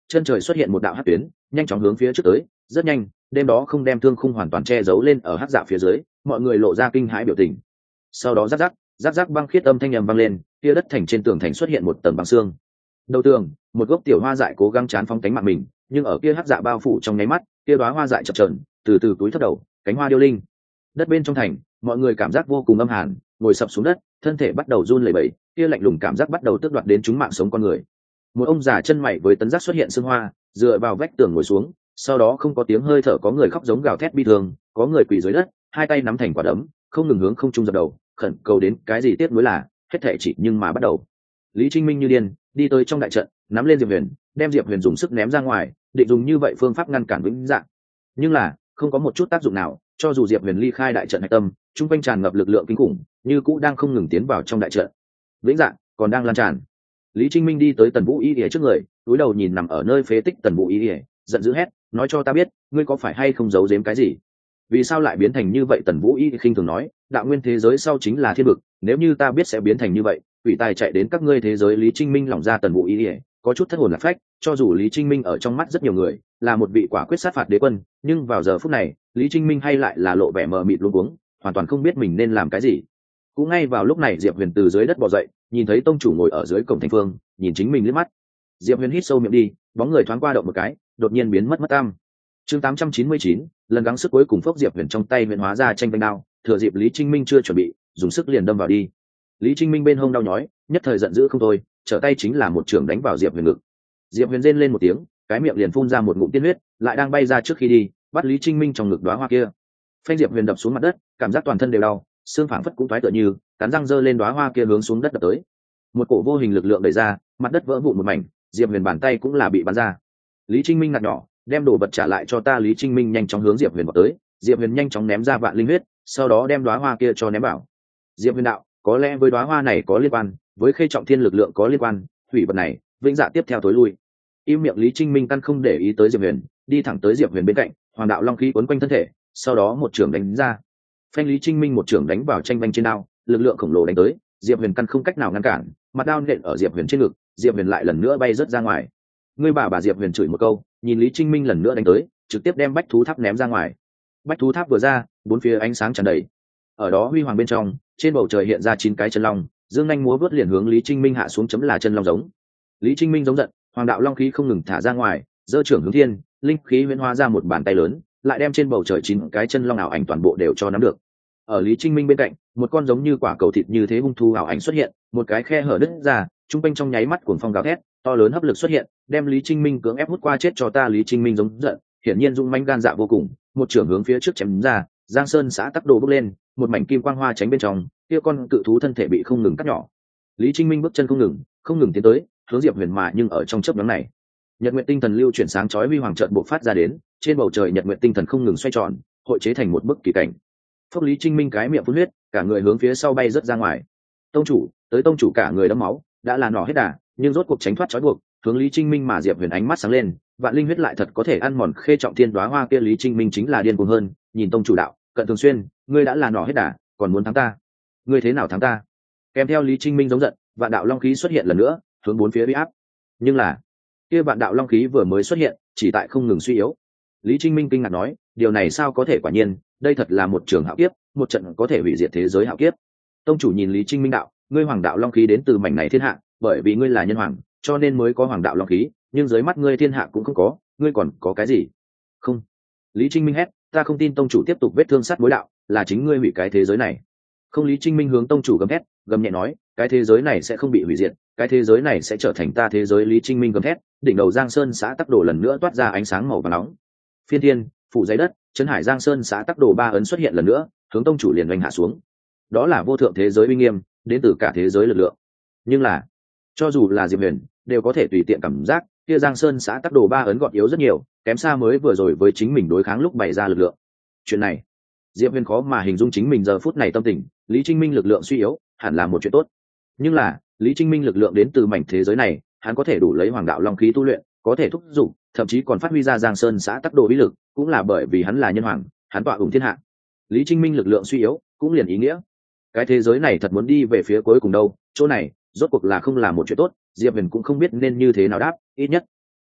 Speaker 1: chân trời xuất hiện một đạo hắc tuyến nhanh chóng hướng phía trước tới, rất nhanh đêm đó không đem thương khung hoàn toàn che giấu lên ở hắc dạ phía dưới, mọi người lộ ra kinh hãi biểu tình. Sau đó rắc rắc rắc rắc băng khiết âm thanh ầm vang lên, kia đất thành trên tường thành xuất hiện một tầng băng xương. Đầu tường một gốc tiểu hoa dại cố gắng chán phóng cánh mạng mình, nhưng ở kia hắc dạ bao phủ trong nháy mắt, kia đóa hoa dại chập chờn từ từ túi thấp đầu, cánh hoa điêu linh. Đất bên trong thành mọi người cảm giác vô cùng âm hàn, ngồi sập xuống đất, thân thể bắt đầu run lẩy bẩy, kia lạnh lùng cảm giác bắt đầu tước đoạt đến chúng mạng sống con người. Một ông già chân mày với tấn giác xuất hiện sương hoa, dựa vào vách tường ngồi xuống, sau đó không có tiếng hơi thở, có người khóc giống gào thét bi thương, có người quỳ dưới đất, hai tay nắm thành quả đấm, không ngừng hướng không trung dập đầu, khẩn cầu đến cái gì tiếc nuối là hết thảy chỉ nhưng mà bắt đầu. Lý Trinh Minh như điên đi tới trong đại trận, nắm lên Diệp Huyền, đem Diệp Huyền dùng sức ném ra ngoài, định dùng như vậy phương pháp ngăn cản Vĩnh Dạ. Nhưng là không có một chút tác dụng nào, cho dù Diệp Huyền ly khai đại trận hạch tâm, trung quanh tràn ngập lực lượng kinh khủng, như cũ đang không ngừng tiến vào trong đại trận. Vĩnh Dạ còn đang lan tràn. Lý Trinh Minh đi tới Tần Vũ Y Y trước người, cúi đầu nhìn nằm ở nơi phế tích Tần Vũ Y Y, giận dữ hét, nói cho ta biết, ngươi có phải hay không giấu giếm cái gì? Vì sao lại biến thành như vậy? Tần Vũ Y khinh thường nói, đạo nguyên thế giới sau chính là thiên vực, nếu như ta biết sẽ biến thành như vậy, quỷ tài chạy đến các ngươi thế giới. Lý Trinh Minh lỏng ra Tần Vũ Y, có chút thất hồn lạc phách. Cho dù Lý Trinh Minh ở trong mắt rất nhiều người là một vị quả quyết sát phạt đế quân, nhưng vào giờ phút này Lý Trinh Minh hay lại là lộ vẻ mờ mịt luống cuống, hoàn toàn không biết mình nên làm cái gì. Cũng ngay vào lúc này Diệp Huyền từ dưới đất bò dậy, nhìn thấy tông chủ ngồi ở dưới cổng thành phương, nhìn chính mình liếc mắt. Diệp Huyền hít sâu miệng đi, bóng người thoáng qua động một cái, đột nhiên biến mất mất tăm. Chương tám trăm chín mươi chín, lần gắng sức cuối cùng. Phốc Diệp Huyền trong tay huyền hóa ra tranh vanh đao, thừa dịp Lý Trinh Minh chưa chuẩn bị, dùng sức liền đâm vào đi. Lý Trinh Minh bên hông đau nhói, nhất thời giận dữ không thôi, trở tay chính là một chưởng đánh vào Diệp Huyền ngực. Diệp Huyền rên lên một tiếng, cái miệng liền phun ra một ngụm tiên huyết, lại đang bay ra trước khi đi, bắt Lý Trinh Minh trong ngực đóa hoa kia. Phanh! Diệp Huyền đập xuống mặt đất, cảm giác toàn thân đều đau, xương phảng phất cũng thoái tựa như, cắn răng giơ lên đóa hoa kia hướng xuống đất đập tới. Một cổ vô hình lực lượng đẩy ra, mặt đất vỡ vụn một mảnh, Diệp Huyền bàn tay cũng là bị bắn ra. Lý Trinh Minh ngặt nhỏ, đem đồ vật trả lại cho ta. Lý Trinh Minh nhanh chóng hướng Diệp Huyền vào tới, Diệp Huyền nhanh chóng ném ra vạn linh huyết, sau đó đem đóa hoa kia cho ném vào. Diệp Huyền đạo, có lẽ với đóa hoa này có liên quan, với Khê Trọng Thiên lực lượng có liên quan, hủy vật này, Vĩnh Dạ tiếp theo tối lui. Im miệng. Lý Trinh Minh căn không để ý tới Diệp Huyền, đi thẳng tới Diệp Huyền bên cạnh, hoàng đạo long khí quấn quanh thân thể, sau đó một trường đánh ra. Phanh! Lý Trinh Minh một trường đánh vào tranh vanh trên đao, lực lượng khổng lồ đánh tới, Diệp Huyền căn không cách nào ngăn cản, mặt đao nện ở Diệp Huyền trên ngực, Diệp Huyền lại lần nữa bay rớt ra ngoài. Ngươi bà bà! Diệp Huyền chửi một câu, nhìn Lý Trinh Minh lần nữa đánh tới, trực tiếp đem bách thú tháp ném ra ngoài. Bách thú tháp vừa ra, bốn phía ánh sáng tràn đầy. Ở đó huy hoàng bên trong, trên bầu trời hiện ra chín cái chân long, dương nhanh múa vớt liền hướng Lý Trinh Minh hạ xuống, chấm là chân long giống. Lý Trinh Minh giống giận, hoàng đạo long khí không ngừng thả ra ngoài, giơ trưởng hướng thiên, linh khí huyễn hóa ra một bàn tay lớn, lại đem trên bầu trời chín cái chân long ảo ảnh toàn bộ đều cho nắm được. Ở Lý Trinh Minh bên cạnh, một con giống như quả cầu thịt như thế hung thú ảo ảnh xuất hiện, một cái khe hở nứt ra, trung quanh trong nháy mắt cuồng phong gào thét, to lớn hấp lực xuất hiện, đem Lý Trinh Minh cưỡng ép hút qua. Chết cho ta! Lý Trinh Minh giống giận, hiển nhiên dũng mãnh gan dạ vô cùng, một trưởng hướng phía trước chém ra, Giang Sơn xã tắc đồ bốc lên, một mảnh kim quang hoa tránh bên trong, kia con cự thú thân thể bị không ngừng cắt nhỏ. Lý Trinh Minh bước chân không ngừng, không ngừng tiến tới, hướng Diệp Huyền mà nhưng ở trong chớp nhoáng này, Nhật Nguyệt tinh thần lưu chuyển sáng chói huy hoàng trận bộc phát ra đến, trên bầu trời Nhật Nguyệt tinh thần không ngừng xoay tròn, hội chế thành một bức kỳ cảnh. Phốc! Lý Trinh Minh cái miệng phun huyết, cả người hướng phía sau bay rớt ra ngoài. Tông chủ, tới! Tông chủ cả người đẫm máu, đã là nỏ hết đà, nhưng rốt cuộc tránh thoát trói buộc, hướng Lý Trinh Minh mà Diệp Huyền ánh mắt sáng lên, vạn linh huyết lại thật có thể ăn mòn Khê Trọng Thiên đóa hoa kia. Lý Trinh Minh chính là điên cuồng hơn, nhìn tông chủ đạo, Cận Thường Xuyên, ngươi đã là nỏ hết đà, còn muốn thắng ta? Ngươi thế nào thắng ta? Kèm theo Lý Trinh Minh giống giận, vạn đạo long khí xuất hiện lần nữa, hướng bốn phía uy áp. Nhưng là, kia vạn đạo long khí vừa mới xuất hiện, chỉ tại không ngừng suy yếu. Lý Trinh Minh kinh ngạc nói, điều này sao có thể? Quả nhiên, đây thật là một trường hạo kiếp, một trận có thể hủy diệt thế giới hạo kiếp. Tông chủ nhìn Lý Trinh Minh đạo, ngươi hoàng đạo long khí đến từ mảnh này thiên hạ, bởi vì ngươi là nhân hoàng, cho nên mới có hoàng đạo long khí, nhưng dưới mắt ngươi thiên hạ cũng không có, ngươi còn có cái gì? Không. Lý Trinh Minh hét, ta không tin. Tông chủ tiếp tục vết thương sắt mối đạo, là chính ngươi hủy cái thế giới này. Không. Lý Trinh Minh hướng tông chủ gầm thét, gầm nhẹ nói, cái thế giới này sẽ không bị hủy diệt, cái thế giới này sẽ trở thành ta thế giới. Lý Trinh Minh gầm thét, đỉnh đầu Giang Sơn xã tắc đồ lần nữa toát ra ánh sáng màu vàng nóng. Phiên thiên, phủ giấy đất, Trấn Hải Giang Sơn xã tắc đồ ba ấn xuất hiện lần nữa, hướng tông chủ liền oanh hạ xuống. Đó là vô thượng thế giới uy nghiêm, đến từ cả thế giới lực lượng. Nhưng là, cho dù là Diệp Huyền, đều có thể tùy tiện cảm giác, kia Giang Sơn xã tắc đồ ba ấn gọn yếu rất nhiều, kém xa mới vừa rồi với chính mình đối kháng lúc bày ra lực lượng. Chuyện này, Diệp Huyền khó mà hình dung chính mình giờ phút này tâm tình. Lý Trinh Minh lực lượng suy yếu, hẳn là một chuyện tốt. Nhưng là, Lý Trinh Minh lực lượng đến từ mảnh thế giới này, hắn có thể đủ lấy hoàng đạo long khí tu luyện, có thể thúc giục, thậm chí còn phát huy ra Giang Sơn xã tắc đồ uy lực, cũng là bởi vì hắn là nhân hoàng, hắn tọa ủng thiên hạ. Lý Trinh Minh lực lượng suy yếu, cũng liền ý nghĩa, cái thế giới này thật muốn đi về phía cuối cùng đâu, chỗ này rốt cuộc là không là một chuyện tốt. Diệp Huyền cũng không biết nên như thế nào đáp, ít nhất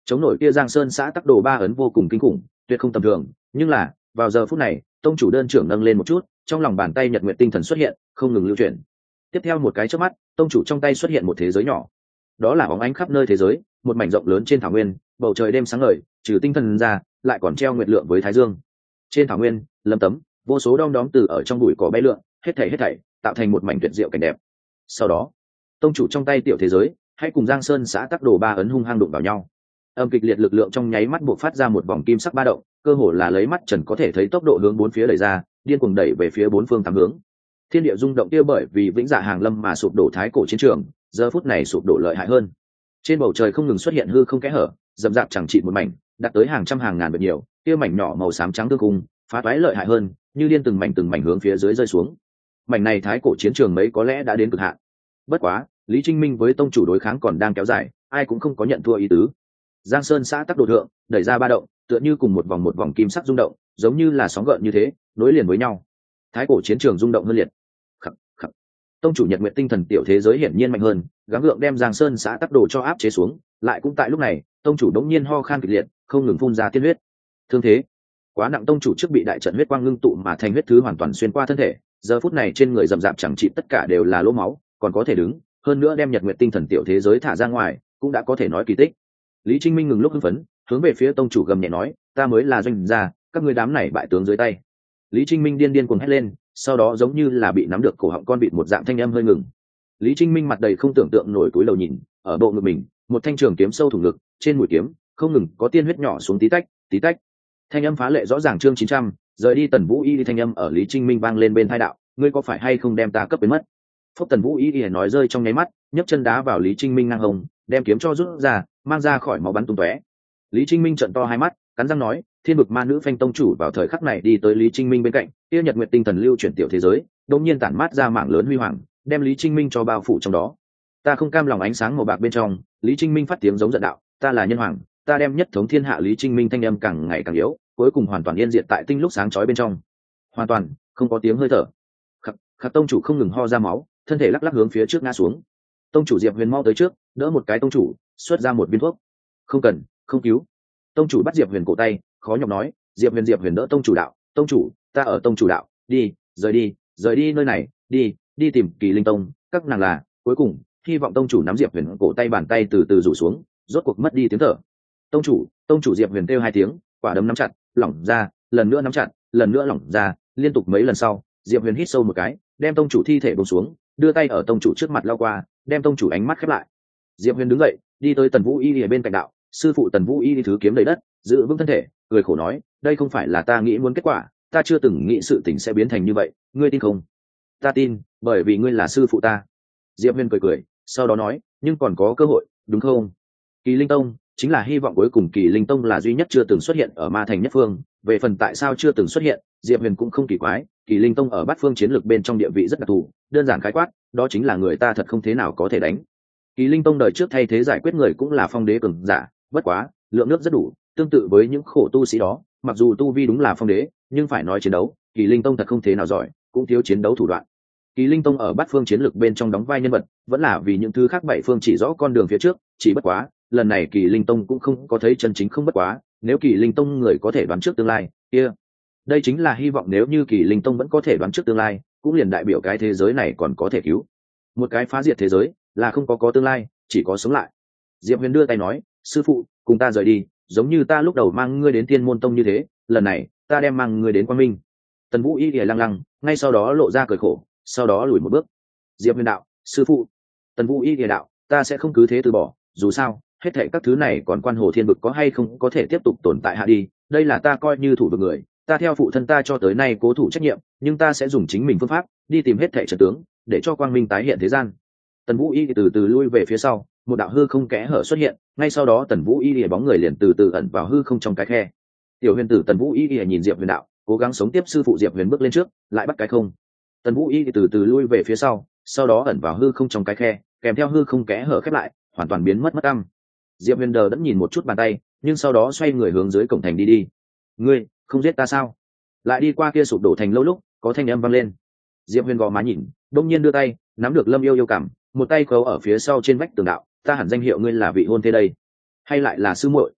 Speaker 1: chống nổi kia Giang Sơn xã tắc đồ ba ấn vô cùng kinh khủng, tuyệt không tầm thường. Nhưng là vào giờ phút này, tông chủ đơn trưởng nâng lên một chút, trong lòng bàn tay nhật nguyện tinh thần xuất hiện, không ngừng lưu chuyển. Tiếp theo một cái chớp mắt, tông chủ trong tay xuất hiện một thế giới nhỏ. Đó là bóng ánh khắp nơi thế giới, một mảnh rộng lớn trên thảo nguyên, bầu trời đêm sáng ngời, trừ tinh thần ra, lại còn treo nguyệt lượng với thái dương. Trên thảo nguyên, lâm tấm, vô số đom đóm từ ở trong bụi cỏ bay lượn, hết thảy hết thảy, tạo thành một mảnh tuyệt diệu cảnh đẹp. Sau đó, tông chủ trong tay tiểu thế giới, hãy cùng Giang Sơn xã tắc đồ ba ấn hung hăng đụng vào nhau. Âm kịch liệt lực lượng trong nháy mắt buộc phát ra một vòng kim sắc ba động, cơ hồ là lấy mắt trần có thể thấy tốc độ hướng bốn phía đẩy ra, điên cuồng đẩy về phía bốn phương tám hướng. Thiên địa rung động kia bởi vì vĩnh dạ hàng lâm mà sụp đổ thái cổ chiến trường, giờ phút này sụp đổ lợi hại hơn. Trên bầu trời không ngừng xuất hiện hư không kẽ hở, rậm rạp chẳng trị một mảnh, đạt tới hàng trăm hàng ngàn vệt nhiều, kia mảnh nhỏ màu xám trắng tương cung, phá toái lợi hại hơn, như điên từng mảnh từng mảnh hướng phía dưới rơi xuống. Mảnh này thái cổ chiến trường mấy có lẽ đã đến cực hạn. Bất quá, Lý Trinh Minh với tông chủ đối kháng còn đang kéo dài, ai cũng không có nhận thua ý tứ. Giang Sơn xã tắc đồ thượng, đẩy ra ba động, tựa như cùng một vòng một vòng kim sắc rung động, giống như là sóng gợn như thế, nối liền với nhau. Thái cổ chiến trường rung động hơn liệt. Khắc, khắc. Tông chủ Nhật Nguyện tinh thần tiểu thế giới hiển nhiên mạnh hơn, gắng gượng đem Giang Sơn xã tắc đồ cho áp chế xuống, lại cũng tại lúc này, tông chủ đống nhiên ho khan kịch liệt, không ngừng phun ra tiên huyết. Thương thế quá nặng, tông chủ trước bị đại trận huyết quang ngưng tụ mà thành huyết thứ hoàn toàn xuyên qua thân thể, giờ phút này trên người rậm rạp chẳng trị tất cả đều là lỗ máu, còn có thể đứng, hơn nữa đem Nhật Nguyện tinh thần tiểu thế giới thả ra ngoài, cũng đã có thể nói kỳ tích. Lý Trinh Minh ngừng lúc hưng phấn, hướng về phía tông chủ gầm nhẹ nói, ta mới là doanh gia, các ngươi đám này bại tướng dưới tay. Lý Trinh Minh điên điên cuồng hét lên, sau đó giống như là bị nắm được cổ họng con vịt một dạng thanh âm hơi ngừng. Lý Trinh Minh mặt đầy không tưởng tượng nổi cúi đầu nhìn, ở bộ ngực mình, một thanh trường kiếm sâu thủng ngực, trên mũi kiếm không ngừng có tiên huyết nhỏ xuống tí tách, tí tách. Thanh âm phá lệ rõ ràng, chương chín trăm, rời đi Tần Vũ Y thanh âm ở Lý Trinh Minh vang lên bên tai đạo, ngươi có phải hay không đem ta cấp biến mất? Phúc Tần Vũ Y nói rơi trong nháy mắt, nhấc chân đá vào Lý Trinh Minh ngang hông, đem kiếm cho rút ra, mang ra khỏi máu bắn tung tóe. Lý Trinh Minh trợn to hai mắt, cắn răng nói, Thiên Vực Ma Nữ Phanh tông chủ vào thời khắc này đi tới Lý Trinh Minh bên cạnh, kia Nhật Nguyệt tinh thần lưu chuyển tiểu thế giới, đột nhiên tản mát ra mảng lớn huy hoàng, đem Lý Trinh Minh cho bao phủ trong đó. Ta không cam lòng ánh sáng màu bạc bên trong, Lý Trinh Minh phát tiếng giống giận đạo, ta là nhân hoàng, ta đem nhất thống thiên hạ. Lý Trinh Minh thanh âm càng ngày càng yếu, cuối cùng hoàn toàn yên diệt tại tinh lúc sáng chói bên trong. Hoàn toàn không có tiếng hơi thở. Khắc, khắc tông chủ không ngừng ho ra máu, thân thể lắc lắc hướng phía trước ngã xuống. Tông chủ Diệp Huyền mau tới trước, đỡ một cái tông chủ, xuất ra một viên thuốc. Không cần, không cứu. Tông chủ bắt Diệp Huyền cổ tay, khó nhọc nói. Diệp Huyền Diệp Huyền đỡ tông chủ đạo, tông chủ, ta ở tông chủ đạo, đi, rời đi, rời đi nơi này, đi, đi tìm Kỳ Linh Tông, các nàng là. Cuối cùng, hy vọng tông chủ nắm Diệp Huyền cổ tay, bàn tay từ từ rủ xuống, rốt cuộc mất đi tiếng thở. Tông chủ, tông chủ Diệp Huyền kêu hai tiếng, quả đấm nắm chặt, lỏng ra, lần nữa nắm chặt, lần nữa lỏng ra, liên tục mấy lần sau, Diệp Huyền hít sâu một cái, đem tông chủ thi thể buông xuống, đưa tay ở tông chủ trước mặt lao qua, đem tông chủ ánh mắt khép lại. Diệp Huyền đứng dậy, đi tới Tần Vũ Y ở bên cạnh đạo, sư phụ. Tần Vũ Y thứ kiếm đầy đất, giữ vững thân thể, cười khổ nói, đây không phải là ta nghĩ muốn kết quả, ta chưa từng nghĩ sự tình sẽ biến thành như vậy, ngươi tin không? Ta tin, bởi vì ngươi là sư phụ ta. Diệp Huyền cười cười, sau đó nói, nhưng còn có cơ hội, đúng không? Kỳ Linh Tông chính là hy vọng cuối cùng, Kỳ Linh Tông là duy nhất chưa từng xuất hiện ở Ma Thành nhất phương, về phần tại sao chưa từng xuất hiện, Diệp Huyền cũng không kỳ quái, Kỳ Linh Tông ở bát phương chiến lược bên trong địa vị rất đặc thù, đơn giản khái quát, đó chính là người ta thật không thế nào có thể đánh. Kỳ Linh Tông đời trước thay thế giải quyết người cũng là phong đế cường giả, bất quá, lượng nước rất đủ, tương tự với những khổ tu sĩ đó, mặc dù tu vi đúng là phong đế, nhưng phải nói chiến đấu, Kỳ Linh Tông thật không thế nào giỏi, cũng thiếu chiến đấu thủ đoạn. Kỳ Linh Tông ở bát phương chiến lược bên trong đóng vai nhân vật, vẫn là vì những thứ khác bảy phương chỉ rõ con đường phía trước, chỉ bất quá, lần này Kỳ Linh Tông cũng không có thấy chân chính không bất quá, nếu Kỳ Linh Tông người có thể đoán trước tương lai, kia, đây chính là hy vọng. Nếu như Kỳ Linh Tông vẫn có thể đoán trước tương lai, cũng liền đại biểu cái thế giới này còn có thể cứu. Một cái phá diệt thế giới là không có có tương lai, chỉ có sống lại. Diệp Huyền đưa tay nói, sư phụ, cùng ta rời đi, giống như ta lúc đầu mang ngươi đến Thiên Môn Tông như thế, lần này ta đem mang ngươi đến Quang Minh. Tần Vũ Y lìa lăng lăng, ngay sau đó lộ ra cười khổ, sau đó lùi một bước. Diệp Huyền đạo, sư phụ. Tần Vũ Y lìa đạo, ta sẽ không cứ thế từ bỏ, dù sao hết thệ các thứ này còn quan Hồ Thiên Vực có hay không có thể tiếp tục tồn tại hạ đi, đây là ta coi như thủ vực người, ta theo phụ thân ta cho tới nay cố thủ trách nhiệm, nhưng ta sẽ dùng chính mình phương pháp đi tìm hết thệ trận tướng, để cho quang minh tái hiện thế gian. Tần Vũ Y từ từ lui về phía sau, một đạo hư không kẽ hở xuất hiện, ngay sau đó Tần Vũ Y lìa bóng người liền từ từ ẩn vào hư không trong cái khe. Tiểu Huyền tử Tần Vũ Y lìa nhìn Diệp Huyền đạo, cố gắng sống tiếp. Sư phụ. Diệp Huyền bước lên trước, lại bắt cái không. Tần Vũ Y từ từ lui về phía sau, sau đó ẩn vào hư không trong cái khe, kèm theo hư không kẽ hở khép lại, hoàn toàn biến mất mất tăm. Diệp Huyền đờ đẫn nhìn một chút bàn tay, nhưng sau đó xoay người hướng dưới cổng thành đi đi. Ngươi không giết ta sao? Lại đi qua kia sụp đổ thành lâu lúc, có thanh âm vang lên. Diệp Huyền gò má nhìn, đông nhiên đưa tay nắm được Lâm Yêu Yêu cảm, một tay khấu ở phía sau trên vách tường đạo, ta hẳn danh hiệu ngươi là vị hôn thế đây, hay lại là sư muội?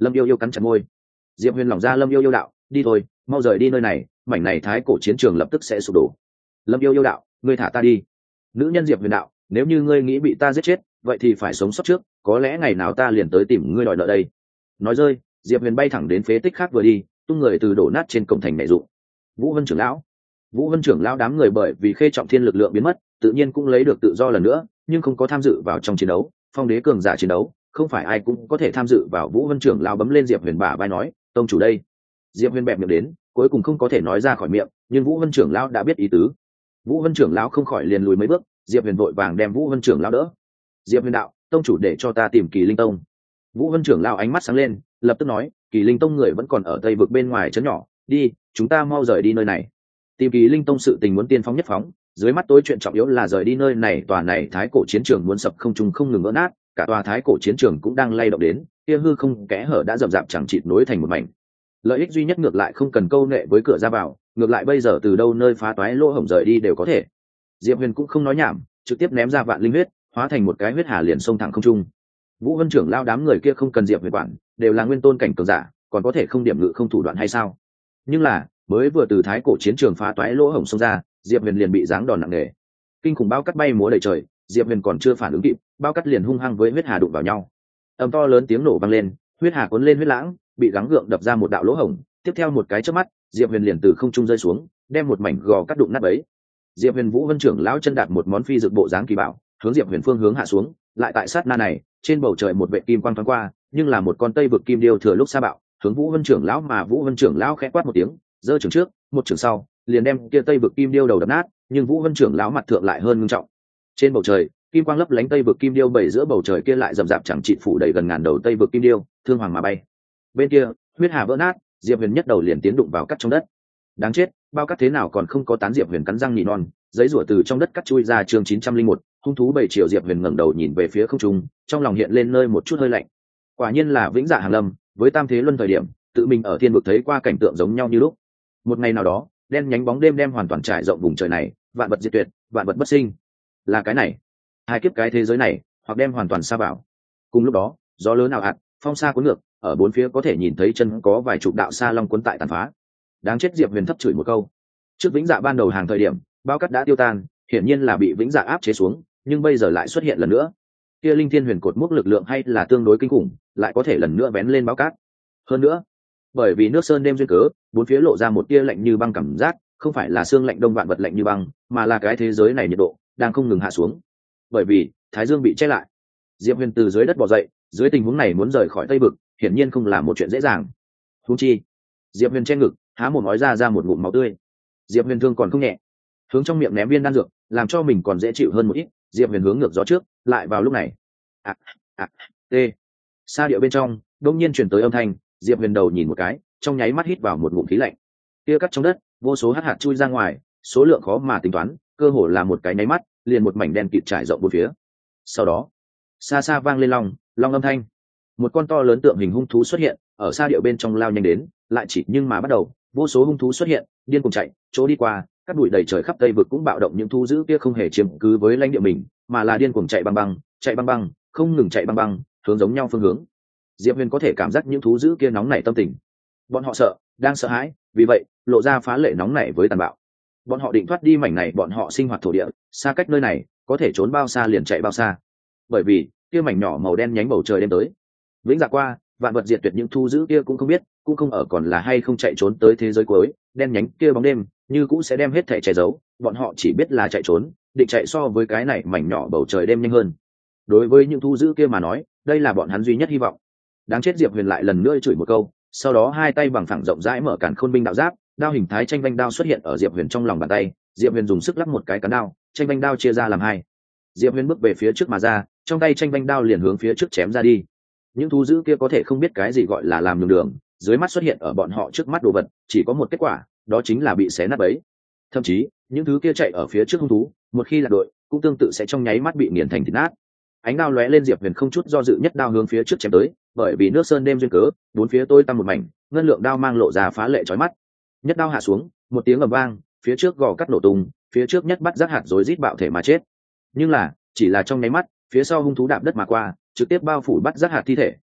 Speaker 1: Lâm yêu yêu cắn chặt môi. Diệp huyền lỏng ra Lâm yêu yêu đạo, đi thôi, mau rời đi nơi này, mảnh này thái cổ chiến trường lập tức sẽ sụp đổ. Lâm yêu yêu đạo, ngươi thả ta đi. Nữ nhân Diệp huyền đạo, nếu như ngươi nghĩ bị ta giết chết, vậy thì phải sống sót trước, có lẽ ngày nào ta liền tới tìm ngươi đòi nợ đây. Nói rơi, Diệp huyền bay thẳng đến phế tích khác vừa đi, tung người từ đổ nát trên cổng thành nhảy dụng. Vũ Vân trưởng lão, Vũ Vân trưởng lão đám người bởi vì Khê Trọng Thiên lực lượng biến mất, tự nhiên cũng lấy được tự do lần nữa, nhưng không có tham dự vào trong chiến đấu. Phong đế cường giả chiến đấu, không phải ai cũng có thể tham dự vào. Vũ Vân trưởng lão bấm lên Diệp huyền bả vai nói, tông chủ đây. Diệp huyền bẹp miệng đến, cuối cùng không có thể nói ra khỏi miệng, nhưng Vũ Vân trưởng lão đã biết ý tứ. Vũ Vân trưởng lão không khỏi liền lùi mấy bước, Diệp huyền vội vàng đem Vũ Vân trưởng lão đỡ. Diệp huyền đạo, tông chủ để cho ta tìm Kỳ Linh Tông. Vũ Vân trưởng lão ánh mắt sáng lên, lập tức nói, Kỳ Linh Tông người vẫn còn ở tây vực bên ngoài trấn nhỏ, đi, chúng ta mau rời đi nơi này. Tìm Kỳ Linh Tông sự tình muốn tiên phong nhất phóng, dưới mắt tối chuyện trọng yếu là rời đi nơi này. Tòa này thái cổ chiến trường muốn sập không trung không ngừng vỡ nát, cả tòa thái cổ chiến trường cũng đang lay động đến, kia hư không kẽ hở đã rậm rạp chẳng chịt nối thành một mảnh. Lợi ích duy nhất ngược lại không cần câu nệ với cửa ra vào, ngược lại bây giờ từ đâu nơi phá toái lỗ hổng rời đi đều có thể. Diệp huyền cũng không nói nhảm, trực tiếp ném ra vạn linh huyết, hóa thành một cái huyết hà liền xông thẳng không trung. Vũ Vân trưởng lao đám người kia không cần Diệp huyền quản, đều là nguyên tôn cảnh cường giả, còn có thể không điểm ngự không thủ đoạn hay sao? Nhưng là mới vừa từ thái cổ chiến trường phá toái lỗ hổng xông ra, Diệp huyền liền bị giáng đòn nặng nề, kinh khủng bao cắt bay múa đầy trời. Diệp huyền còn chưa phản ứng kịp, bao cắt liền hung hăng với huyết hà đụng vào nhau. Ầm to lớn tiếng nổ vang lên, huyết hà cuốn lên huyết lãng, bị gắng gượng đập ra một đạo lỗ hổng. Tiếp theo một cái chớp mắt, Diệp huyền liền từ không trung rơi xuống, đem một mảnh gò cắt đụng nát bấy. Diệp huyền Vũ Vân trưởng lão chân đạp một món phi dược bộ dáng kỳ bảo, hướng Diệp huyền phương hướng hạ xuống. Lại tại sát na này, trên bầu trời một vệ kim quang thoáng qua, nhưng là một con tây vực kim điêu thừa lúc sa bạo, hướng Vũ Vân trưởng lão mà Vũ Vân trưởng lão khẽ quát một tiếng, giơ trường trước, một trường sau, liền đem kia tây vực kim điêu đầu đập nát. Nhưng Vũ Vân trưởng lão mặt thượng lại hơn ngưng trọng. Trên bầu trời, kim quang lấp lánh tây vực kim điêu bảy giữa bầu trời kia lại rậm rạp chẳng trị phủ đầy gần ngàn đầu tây vực kim điêu, thương hoàng mà bay. Bên kia, huyết hà vỡ nát, Diệp huyền nhất đầu liền tiến đụng vào cắt trong đất. Đáng chết, bao cắt thế nào còn không có tán. Diệp huyền cắn răng nhịn non, giấy rủa từ trong đất cắt chui ra. Chương chín trăm linh một, hung thú bảy triệu. Diệp huyền ngẩng đầu nhìn về phía không trung, trong lòng hiện lên nơi một chút hơi lạnh. Quả nhiên là vĩnh dạ hàng lâm, với tam thế luân thời điểm, tự mình ở thiên vực thấy qua cảnh tượng giống nhau như lúc. Một ngày nào đó, đen nhánh bóng đêm đem hoàn toàn trải rộng vùng trời này, vạn vật diệt tuyệt, vạn vật bất sinh. Là cái này, hai kiếp cái thế giới này, hoặc đem hoàn toàn sa vào. Cùng lúc đó, gió lớn nào ạt, phong sa cuốn ngược, ở bốn phía có thể nhìn thấy chân có vài chục đạo sa long cuốn tại tàn phá. Đáng chết. Diệp huyền thấp chửi một câu. Trước vĩnh dạ ban đầu hàng thời điểm, bao cắt đã tiêu tan, hiển nhiên là bị vĩnh dạ áp chế xuống, nhưng bây giờ lại xuất hiện lần nữa. Kia linh thiên huyền cột mốc lực lượng hay là tương đối kinh khủng, lại có thể lần nữa vén lên bao cát. Hơn nữa, bởi vì nước sơn đêm duyên cớ, bốn phía lộ ra một tia lạnh như băng cảm giác, không phải là xương lạnh đông vạn vật lạnh như băng, mà là cái thế giới này nhiệt độ đang không ngừng hạ xuống. Bởi vì thái dương bị che lại. Diệp huyền từ dưới đất bò dậy, dưới tình huống này muốn rời khỏi tây vực, hiển nhiên không là một chuyện dễ dàng. Huống chi, Diệp huyền che ngực, há mồm nói ra ra một ngụm máu tươi. Diệp huyền thương còn không nhẹ, hướng trong miệng ném viên đan dược, làm cho mình còn dễ chịu hơn một ít. Diệp huyền hướng ngược gió trước, lại vào lúc này, ạ ạ t xa điệu bên trong đông nhiên chuyển tới âm thanh. Diệp huyền đầu nhìn một cái, trong nháy mắt hít vào một ngụm khí lạnh. Kia cắt trong đất, vô số hắc hạt chui ra ngoài, số lượng khó mà tính toán, cơ hồ là một cái nháy mắt, liền một mảnh đen kịt trải rộng bốn phía. Sau đó, xa xa vang lên long long âm thanh, một con to lớn tượng hình hung thú xuất hiện, ở xa điệu bên trong lao nhanh đến. Lại chỉ nhưng mà bắt đầu, vô số hung thú xuất hiện, điên cùng chạy, chỗ đi qua, các bụi đầy trời khắp tây vực cũng bạo động. Những thú dữ kia không hề chiếm cứ với lãnh địa mình, mà là điên cuồng chạy băng băng, chạy băng băng, không ngừng chạy băng băng, hướng giống nhau phương hướng. Diệp huyền có thể cảm giác những thú dữ kia nóng nảy tâm tình, bọn họ sợ, đang sợ hãi, vì vậy lộ ra phá lệ nóng nảy với tàn bạo. Bọn họ định thoát đi mảnh này bọn họ sinh hoạt thổ địa, xa cách nơi này, có thể trốn bao xa liền chạy bao xa. Bởi vì kia mảnh nhỏ màu đen nhánh bầu trời đêm tới, vĩnh dạ qua, vạn vật diệt tuyệt. Những thú dữ kia cũng không biết, cũng không ở còn là hay không chạy trốn tới thế giới cuối. Đen nhánh kia bóng đêm như cũ sẽ đem hết thảy che giấu, bọn họ chỉ biết là chạy trốn, định chạy so với cái này mảnh nhỏ bầu trời đêm nhanh hơn. Đối với những thú dữ kia mà nói, đây là bọn hắn duy nhất hy vọng. Đáng chết. Diệp huyền lại lần nữa chửi một câu, sau đó hai tay bằng phẳng rộng rãi mở càn khôn binh đạo giáp, đao hình thái tranh vanh đao xuất hiện ở Diệp huyền trong lòng bàn tay. Diệp huyền dùng sức lắp một cái cán đao, tranh vanh đao chia ra làm hai. Diệp huyền bước về phía trước mà ra, trong tay tranh vanh đao liền hướng phía trước chém ra đi. Những thú dữ kia có thể không biết cái gì gọi là làm đường đường, dưới mắt xuất hiện ở bọn họ trước mắt đồ vật chỉ có một kết quả, đó chính là bị xé nát bấy. Thậm chí những thứ kia chạy ở phía trước hung thú, một khi là đội, cũng tương tự sẽ trong nháy mắt bị nghiền thành thịt nát. Ánh đao lóe lên, Diệp huyền không chút do dự nhất đao hướng phía trước chém tới. Bởi vì nước sơn đêm duyên cớ, bốn phía tôi tăng một mảnh, ngân lượng đao mang lộ ra phá lệ chói mắt. Nhất đao hạ xuống, một tiếng ầm vang, phía trước gò cắt nổ tung, phía trước nhất bắt giác hạt rối rít bạo thể mà chết. Nhưng là chỉ là trong nháy mắt, phía sau hung thú đạp đất mà qua, trực tiếp bao phủ bắt giác hạt thi thể,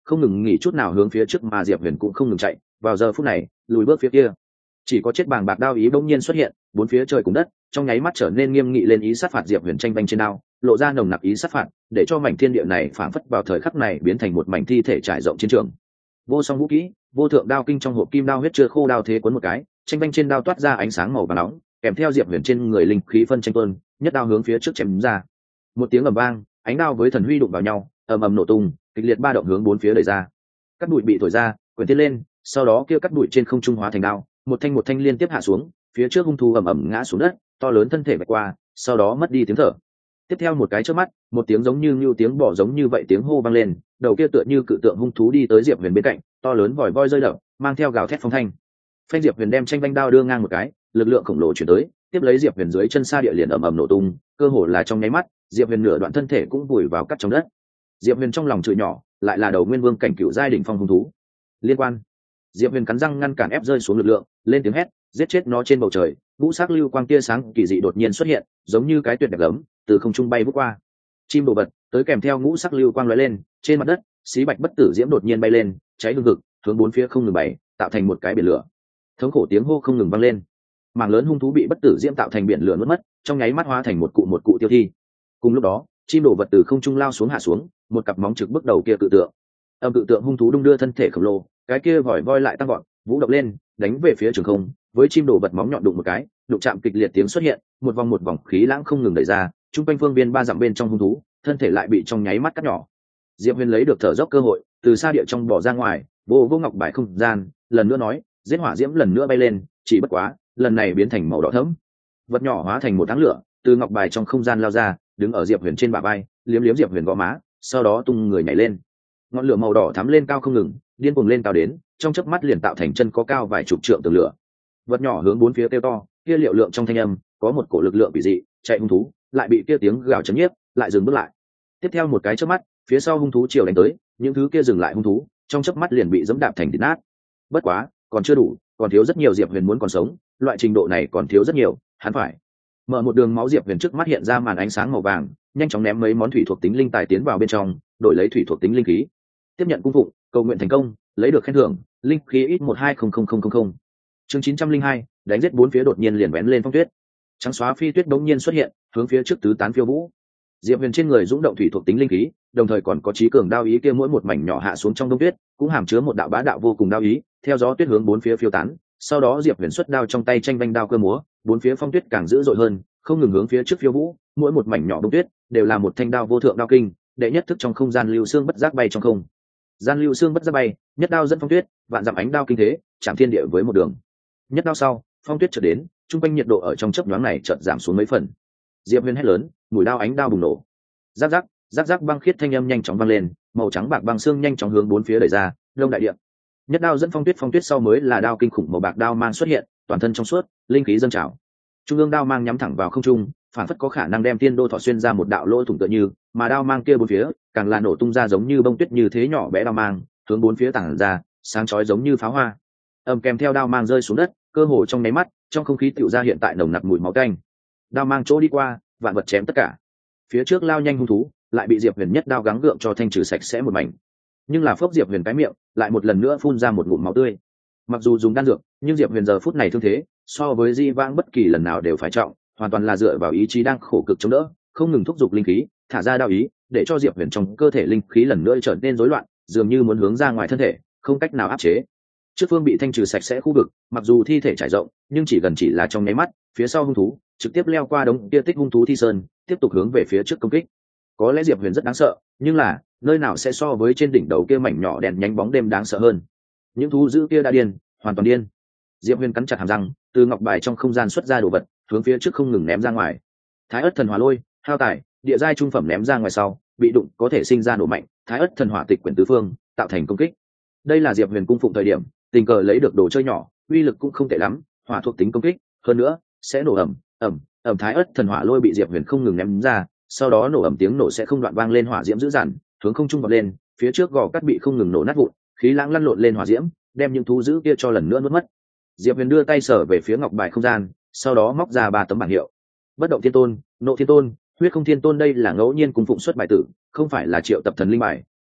Speaker 1: không ngừng nghỉ chút nào hướng phía trước, mà diệp huyền cũng không ngừng chạy. Vào giờ phút này lùi bước phía kia chỉ có chết bàng bạc đao ý bỗng nhiên xuất hiện, bốn phía trời cùng đất trong nháy mắt trở nên nghiêm nghị lên, ý sát phạt diệp huyền tranh banh trên đao lộ ra nồng nặc ý sát phạt, để cho mảnh thiên địa này phảng phất vào thời khắc này biến thành một mảnh thi thể trải rộng chiến trường. Vô song vũ kỹ vô thượng đao kinh trong hộp kim đao huyết chưa khô, đao thế cuốn một cái, tranh banh trên đao toát ra ánh sáng màu vàng nóng, kèm theo diệp huyền trên người linh khí phân tranh tuôn, nhất đao hướng phía trước chém ra. Một tiếng ầm vang, ánh đao với thần huy đụng vào nhau, ầm ầm nổ tung, kịch liệt ba động hướng bốn phía đẩy ra. Cắt bụi bị thổi ra, quyển tiến lên, sau đó kia cắt bụi trên không trung hóa thành đao, một thanh một thanh liên tiếp hạ xuống, phía trước hung thú ầm ầm ngã xuống đất, to lớn thân thể vạch qua, sau đó mất đi tiếng thở. Tiếp theo một cái chớp mắt, một tiếng giống như như tiếng bò giống như vậy tiếng hô vang lên, đầu kia tựa như cự tượng hung thú đi tới diệp huyền bên cạnh, to lớn vòi voi rơi đập, mang theo gào thét phong thanh. Phanh diệp huyền đem tranh banh đao đưa ngang một cái, lực lượng khổng lồ chuyển tới, tiếp lấy diệp huyền dưới chân xa địa liền ầm ầm nổ tung, cơ hồ là trong nháy mắt, diệp huyền nửa đoạn thân thể cũng vùi vào cắt trong đất. Diệp huyền trong lòng chửi nhỏ, lại là đầu nguyên vương cảnh cựu giai đỉnh phong hung thú. Liên quan. Diệp huyền cắn răng ngăn cản ép rơi xuống lực lượng, lên tiếng hét, giết chết nó. Trên bầu trời ngũ sắc lưu quang tia sáng kỳ dị đột nhiên xuất hiện, giống như cái tuyệt đẹp gấm từ không trung bay vút qua. Chim đồ vật tới kèm theo ngũ sắc lưu quang lóe lên, trên mặt đất xí bạch bất tử diễm đột nhiên bay lên, cháy hương hực hướng bốn phía không ngừng bay, tạo thành một cái biển lửa. Thống khổ tiếng hô không ngừng vang lên, mảng lớn hung thú bị bất tử diễm tạo thành biển lửa nuốt mất, trong nháy mắt hóa thành một cụ một cụ tiêu thi. Cùng lúc đó chim đồ vật từ không trung lao xuống hạ xuống, một cặp móng trực bước đầu kia cự tượng. Âm cự tượng hung thú đung đưa thân thể khổng lồ, cái kia vòi voi lại tăng gọn, vũ động lên, đánh về phía trường không, với chim đồ vật móng nhọn đụng một cái, đụng chạm kịch liệt tiếng xuất hiện, một vòng một vòng khí lãng không ngừng đẩy ra, trung quanh phương viên ba dặm bên trong hung thú, thân thể lại bị trong nháy mắt cắt nhỏ. Diệp Huyền lấy được thở dốc cơ hội, từ xa địa trong bỏ ra ngoài, vô vô ngọc bài không gian, lần nữa nói, giết hỏa diễm lần nữa bay lên, chỉ bất quá, lần này biến thành màu đỏ thẫm. Vật nhỏ hóa thành một đám lửa, từ ngọc bài trong không gian lao ra, đứng ở Diệp Huyền trên bả vai, liếm liếm Diệp Huyền gò má, sau đó tung người nhảy lên. Ngọn lửa màu đỏ thắm lên cao không ngừng, điên cuồng lên cao đến, trong chớp mắt liền tạo thành chân có cao vài chục trượng tường lửa. Vật nhỏ hướng bốn phía kêu to, kia liệu lượng trong thanh âm có một cổ lực lượng kỳ dị, chạy hung thú lại bị kia tiếng gào chấn nhiếp, lại dừng bước lại. Tiếp theo một cái chớp mắt, phía sau hung thú chiều đánh tới, những thứ kia dừng lại hung thú, trong chớp mắt liền bị dẫm đạp thành thịt nát. Bất quá, còn chưa đủ, còn thiếu rất nhiều. Diệp Huyền muốn còn sống, loại trình độ này còn thiếu rất nhiều, hắn phải mở một đường máu. Diệp Huyền trước mắt hiện ra màn ánh sáng màu vàng, nhanh chóng ném mấy món thủy thuộc tính linh tài tiến vào bên trong, đổi lấy thủy thuộc tính linh khí. Tiếp nhận cung phụng, cầu nguyện thành công, lấy được khen thưởng, linh khí ít một hai không không không không không. Chương chín trăm linh hai, đánh giết bốn phía đột nhiên liền vén lên phong tuyết. Trắng xóa phi tuyết đống nhiên xuất hiện, hướng phía trước tứ tán phiêu vũ. Diệp Huyền trên người dũng động thủy thuộc tính linh khí, đồng thời còn có trí cường đao ý kia, mỗi một mảnh nhỏ hạ xuống trong đông tuyết, cũng hàm chứa một đạo bá đạo vô cùng đao ý, theo gió tuyết hướng bốn phía phiêu tán. Sau đó Diệp Huyền xuất đao trong tay, tranh vanh đao cơ múa, bốn phía phong tuyết càng dữ dội hơn, không ngừng hướng phía trước phiêu vũ, mỗi một mảnh nhỏ đông tuyết đều là một thanh đao vô thượng đao kinh, đệ nhất thức trong không gian lưu xương bất giác bay trong không. Gian lưu xương bất giác bay, nhất đao dẫn phong tuyết, vạn dặm ánh đao kinh thế, chạm thiên địa với một đường. Nhất đao sau, phong tuyết chợt đến, trung quanh nhiệt độ ở trong chớp nhoáng này chợt giảm xuống mấy phần. Diệp Huyền hét lớn, mũi đao ánh đao bùng nổ. Rắc rắc, rắc rắc băng khiết thanh âm nhanh chóng vang lên, màu trắng bạc băng xương nhanh chóng hướng bốn phía đẩy ra, đông đại địa. Nhất đao dẫn phong tuyết, phong tuyết sau mới là đao kinh khủng màu bạc đao mang xuất hiện, toàn thân trong suốt, linh khí dâng trào. Trung ương đao mang nhắm thẳng vào không trung, phản phất có khả năng đem tiên đô thọ xuyên ra một đạo lỗ thủng tựa như, mà đao mang kia bốn phía càng là nổ tung ra giống như bông tuyết như thế nhỏ bé đao mang, hướng bốn phía tản ra, sáng chói giống như pháo hoa. Ầm kèm theo đao mang rơi xuống đất, cơ hồ trong nháy mắt, trong không khí tựu ra hiện tại nồng nặc mùi máu tanh. Đao mang chỗ đi qua, vạn vật chém tất cả. Phía trước lao nhanh hung thú, lại bị Diệp Huyền nhất đao gắng gượng cho thanh trừ sạch sẽ một mảnh. Nhưng là phốc Diệp Huyền cái miệng, lại một lần nữa phun ra một ngụm máu tươi. Mặc dù dùng đan dược, nhưng Diệp Huyền giờ phút này thương thế, so với di vãng bất kỳ lần nào đều phải trọng, hoàn toàn là dựa vào ý chí đang khổ cực chống đỡ, không ngừng thúc giục linh khí, thả ra đao ý, để cho Diệp Huyền trong cơ thể linh khí lần nữa trở nên rối loạn, dường như muốn hướng ra ngoài thân thể, không cách nào áp chế. Trước phương bị thanh trừ sạch sẽ khu vực, mặc dù thi thể trải rộng, nhưng chỉ gần chỉ là trong nháy mắt, phía sau hung thú trực tiếp leo qua đống kia tích hung thú thi sơn, tiếp tục hướng về phía trước công kích. Có lẽ Diệp Huyền rất đáng sợ, nhưng là nơi nào sẽ so với trên đỉnh đầu kia mảnh nhỏ đèn nhánh bóng đêm đáng sợ hơn. Những thú dữ kia đã điên, hoàn toàn điên. Diệp Huyền cắn chặt hàm răng, từ ngọc bài trong không gian xuất ra đồ vật, hướng phía trước không ngừng ném ra ngoài. Thái ất thần hỏa lôi, hao tài, địa giai trung phẩm ném ra ngoài sau, bị đụng có thể sinh ra nổ mạnh, thái ất thần hỏa tịch quyển tứ phương, tạo thành công kích. Đây là Diệp Huyền cung phụng thời điểm, tình cờ lấy được đồ chơi nhỏ, uy lực cũng không tệ lắm, hỏa thuộc tính công kích, hơn nữa sẽ nổ ầm, ầm, ầm. Thái ất thần hỏa lôi bị Diệp Huyền không ngừng ném ra, sau đó nổ ầm tiếng nổ sẽ không đoạn vang lên, hỏa diễm dữ dằn, hướng không trung vọt lên, phía trước gò cát bị không ngừng nổ nát vụn, khí lãng lăn lộn lên hỏa diễm, đem những thú dữ kia cho lần nữa nuốt mất. Diệp Huyền đưa tay sở về phía ngọc bài không gian, sau đó móc ra ba tấm bảng hiệu. Bất động thiên tôn, nộ thiên tôn, huyết không thiên tôn, đây là ngẫu nhiên cung phụng xuất bài tử, không phải là triệu tập thần linh bài,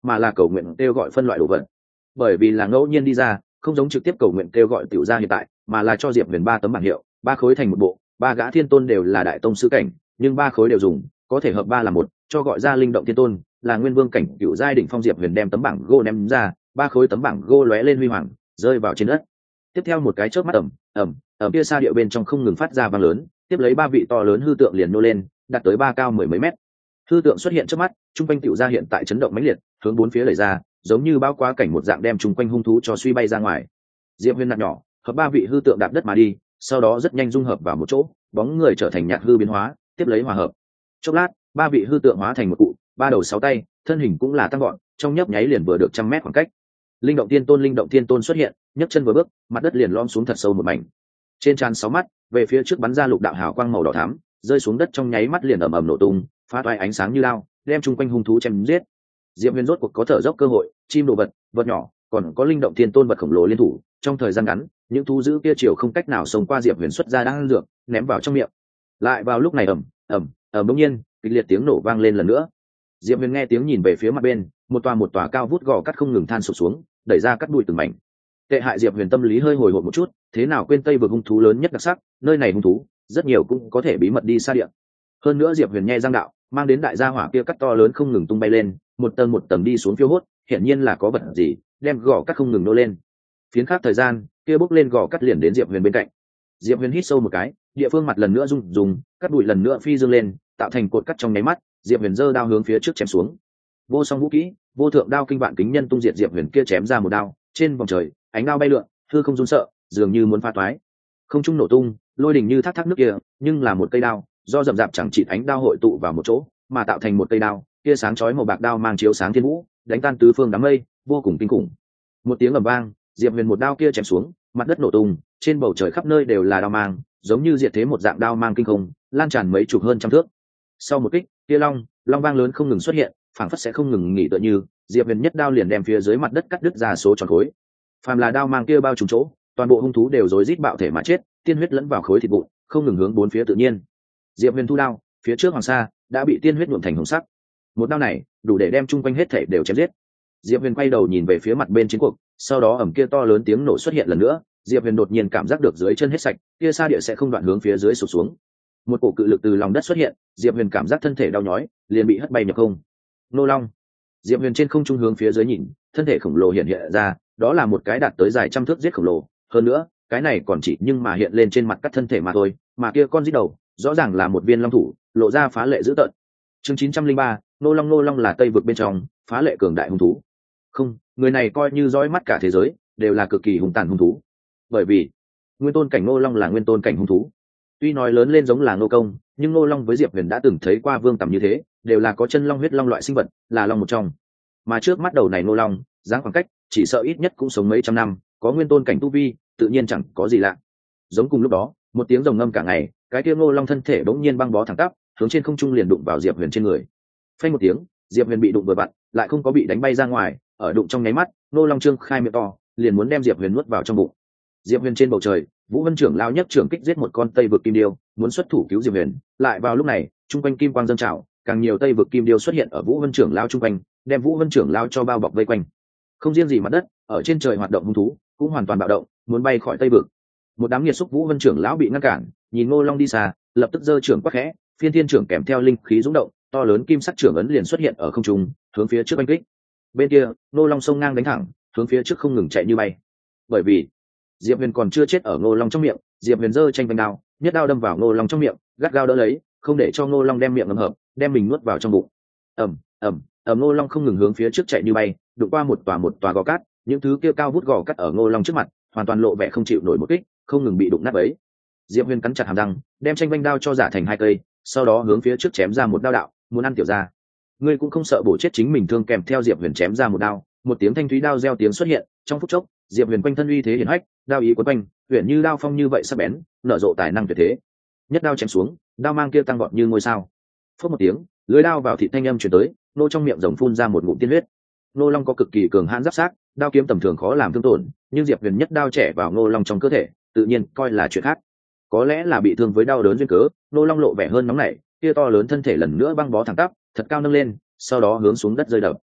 Speaker 1: mà là cầu nguyện kêu gọi phân loại đồ vật. Bởi vì là ngẫu nhiên đi ra, không giống trực tiếp cầu nguyện kêu gọi tiểu gia hiện tại, mà là cho Diệp Huyền ba tấm bảng hiệu, ba khối thành một bộ, ba gã thiên tôn đều là đại tông sư cảnh, nhưng ba khối đều dùng, có thể hợp ba là một, cho gọi ra linh động thiên tôn, là nguyên vương cảnh cựu giai đỉnh phong. Diệp Huyền đem tấm bảng gô ném ra, ba khối tấm bảng gô lóe lên huy hoàng, rơi vào trên đất. Tiếp theo một cái chớp mắt ầm ầm, ở kia xa địa bên trong không ngừng phát ra vang lớn, tiếp lấy ba vị to lớn hư tượng liền nô lên, đạt tới ba cao mười mấy mét. Hư tượng xuất hiện trước mắt, trung quanh tiểu gia hiện tại chấn động mãnh liệt, hướng bốn phía lầy ra, giống như bao quá cảnh một dạng đem trung quanh hung thú cho suy bay ra ngoài. Diệp Huyền nặng nhỏ, hợp ba vị hư tượng đạp đất mà đi, sau đó rất nhanh dung hợp vào một chỗ, bóng người trở thành nhạt hư biến hóa, tiếp lấy hòa hợp. Chốc lát, ba vị hư tượng hóa thành một cụ, ba đầu sáu tay, thân hình cũng là tăng gọn, trong nhấp nháy liền vừa được trăm mét khoảng cách. Linh động tiên tôn, linh động tiên tôn xuất hiện, nhấc chân vừa bước, mặt đất liền lom xuống thật sâu một mảnh. Trên trán sáu mắt, về phía trước bắn ra lục đạo hào quang màu đỏ thắm, rơi xuống đất trong nháy mắt liền ầm ầm nổ tung, phá toái ánh sáng như lao, đem chung quanh hung thú chém giết. Diệp Huyền rốt cuộc có thở dốc cơ hội, chim đồ vật, vật nhỏ, còn có linh động tiên tôn vật khổng lồ liên thủ, trong thời gian ngắn, những thú dữ kia chiều không cách nào xông qua. Diệp Huyền xuất ra đang dược, ném vào trong miệng. Lại vào lúc này ầm ầm ầm bỗng nhiên, kịch liệt tiếng nổ vang lên lần nữa. Diệp Huyền nghe tiếng nhìn về phía mặt bên, một tòa một tòa cao vút gò cắt không ngừng than sụp xuống, đẩy ra cắt bụi từng mảnh. Tệ hại Diệp Huyền tâm lý hơi hồi hộp một chút, thế nào quên Tây vực hung thú lớn nhất đặc sắc, nơi này hung thú rất nhiều cũng có thể bí mật đi xa địa. Hơn nữa Diệp Huyền nhe răng đạo, mang đến đại gia hỏa kia cắt to lớn không ngừng tung bay lên, một tầng một tầng đi xuống phiêu hốt, hiển nhiên là có vật gì đem gò cắt không ngừng nô lên. Phiến khác thời gian, kia bốc lên gò cắt liền đến Diệp Huyền bên cạnh. Diệp Huyền hít sâu một cái, địa phương mặt lần nữa rung rung, cắt bụi lần nữa phi dương lên, tạo thành cột cắt trong nháy mắt. Diệp Huyền giơ đao hướng phía trước chém xuống. Vô song vũ kỹ, vô thượng đao kinh vạn kính nhân tung diệt. Diệp Huyền kia chém ra một đao, trên vòng trời, ánh đao bay lượn, hư không run sợ, dường như muốn phá toái. Không trung nổ tung, lôi đình như thác thác nước kia, nhưng là một cây đao, do rậm rạp chẳng chịt ánh đao hội tụ vào một chỗ, mà tạo thành một cây đao, kia sáng chói màu bạc đao mang chiếu sáng thiên vũ, đánh tan tứ phương đám mây, vô cùng kinh khủng. Một tiếng ầm vang, Diệp Huyền một đao kia chém xuống, mặt đất nổ tung, trên bầu trời khắp nơi đều là đao mang, giống như diệt thế một dạng đao mang kinh khủng, lan tràn mấy chục hơn trăm thước. Sau một kích, kia long, long vang lớn không ngừng xuất hiện, phảng phất sẽ không ngừng nghỉ tựa như, Diệp Huyền nhất đao liền đem phía dưới mặt đất cắt đứt ra số tròn khối. Phàm là đao mang kia bao trùm chỗ, toàn bộ hung thú đều rối rít bạo thể mà chết, tiên huyết lẫn vào khối thịt vụn, không ngừng hướng bốn phía tự nhiên. Diệp Huyền thu đao, phía trước hoàng sa đã bị tiên huyết nhuộm thành hồng sắc. Một đao này, đủ để đem chung quanh hết thể đều chém giết. Diệp Huyền quay đầu nhìn về phía mặt bên chiến cuộc, sau đó ầm kia to lớn tiếng nổ xuất hiện lần nữa, Diệp Huyền đột nhiên cảm giác được dưới chân hết sạch, kia xa địa sẽ không đoạn hướng phía dưới sụp xuống. Một cổ cự lực từ lòng đất xuất hiện, Diệp Huyền cảm giác thân thể đau nhói, liền bị hất bay nhập không. Nô Long. Diệp Huyền trên không trung hướng phía dưới nhìn, thân thể khổng lồ hiện hiện ra, đó là một cái đạt tới dài trăm thước giết khổng lồ, hơn nữa, cái này còn chỉ nhưng mà hiện lên trên mặt cắt thân thể mà thôi, mà kia con giết đầu, rõ ràng là một viên long thủ, lộ ra phá lệ dữ tợn. Chương chín trăm linh ba, Nô Long. Nô Long là Tây vực bên trong phá lệ cường đại hung thú. Không, người này coi như dõi mắt cả thế giới, đều là cực kỳ hung tàn hung thú. Bởi vì, nguyên tôn cảnh Nô Long là nguyên tôn cảnh hung thú. Tuy nói lớn lên giống là Nô Công, nhưng Nô Long với Diệp Huyền đã từng thấy qua vương tầm như thế, đều là có chân long huyết long loại sinh vật, là long một trong. Mà trước mắt đầu này Nô Long, dáng khoảng cách, chỉ sợ ít nhất cũng sống mấy trăm năm, có nguyên tôn cảnh tu vi, tự nhiên chẳng có gì lạ. Giống cùng lúc đó, một tiếng rồng ngâm cả ngày, cái kia Nô Long thân thể bỗng nhiên băng bó thẳng tắp, hướng trên không trung liền đụng vào Diệp Huyền trên người. Phanh một tiếng, Diệp Huyền bị đụng vừa vặn, lại không có bị đánh bay ra ngoài, ở đụng trong nháy mắt, Nô Long trương khai miệng to, liền muốn đem Diệp Huyền nuốt vào trong bụng. Diệp Huyền trên bầu trời, Vũ Vân trưởng lao nhất trưởng kích giết một con Tây vực kim điêu, muốn xuất thủ cứu Diệp Huyền, lại vào lúc này, trung quanh kim quang dâng trào, càng nhiều Tây vực kim điêu xuất hiện ở Vũ Vân trưởng lao trung quanh, đem Vũ Vân trưởng lao cho bao bọc vây quanh. Không riêng gì mặt đất, ở trên trời hoạt động hung thú cũng hoàn toàn bạo động, muốn bay khỏi Tây vực. Một đám nghiệt xúc Vũ Vân trưởng lão bị ngăn cản, nhìn Ngô Long đi xa, lập tức giơ trưởng quát khẽ, phiên thiên trưởng kèm theo linh khí dũng động, to lớn kim sắc trưởng ấn liền xuất hiện ở không trung, hướng phía trước đánh kích. Bên kia, Ngô Long sông ngang đánh thẳng, hướng phía trước không ngừng chạy như bay. Bởi vì Diệp Huyền còn chưa chết ở Ngô Long trong miệng, Diệp Huyền giơ tranh vành đao, nhất đao đâm vào Ngô Long trong miệng, gắt gao đỡ lấy, không để cho Ngô Long đem miệng ngầm hợp, đem mình nuốt vào trong bụng. Ầm, ầm, ầm Ngô Long không ngừng hướng phía trước chạy như bay, đụng qua một tòa một tòa gò cát, những thứ kia cao vút gò cát ở Ngô Long trước mặt, hoàn toàn lộ vẻ không chịu nổi một kích, không ngừng bị đụng nát ấy. Diệp Huyền cắn chặt hàm răng, đem tranh vành đao cho giả thành hai cây, sau đó hướng phía trước chém ra một đao đạo, muốn ăn tiểu gia. Ngươi cũng không sợ bổ chết chính mình thương. Kèm theo Diệp Huyền chém ra một đao, một tiếng thanh thúy đao reo tiếng xuất hiện, trong phút chốc, Diệp Huyền quanh thân uy thế hiển hách, đao ý quấn quanh, huyền như đao phong như vậy sắc bén, nở rộ tài năng tuyệt thế. Nhất đao chém xuống, đao mang kia tăng vọt như ngôi sao. Phất một tiếng, lưỡi đao vào thịt thanh âm truyền tới, nô trong miệng rồng phun ra một ngụm tiên huyết. Nô Long có cực kỳ cường hãn giáp sát, đao kiếm tầm thường khó làm thương tổn, nhưng Diệp Huyền nhất đao trẻ vào Nô Long trong cơ thể, tự nhiên coi là chuyện khác. Có lẽ là bị thương với đau đớn duyên cớ, Nô Long lộ vẻ hơn nóng nảy, kia to lớn thân thể lần nữa băng bó thẳng tắp, thật cao nâng lên, sau đó hướng xuống đất rơi đập.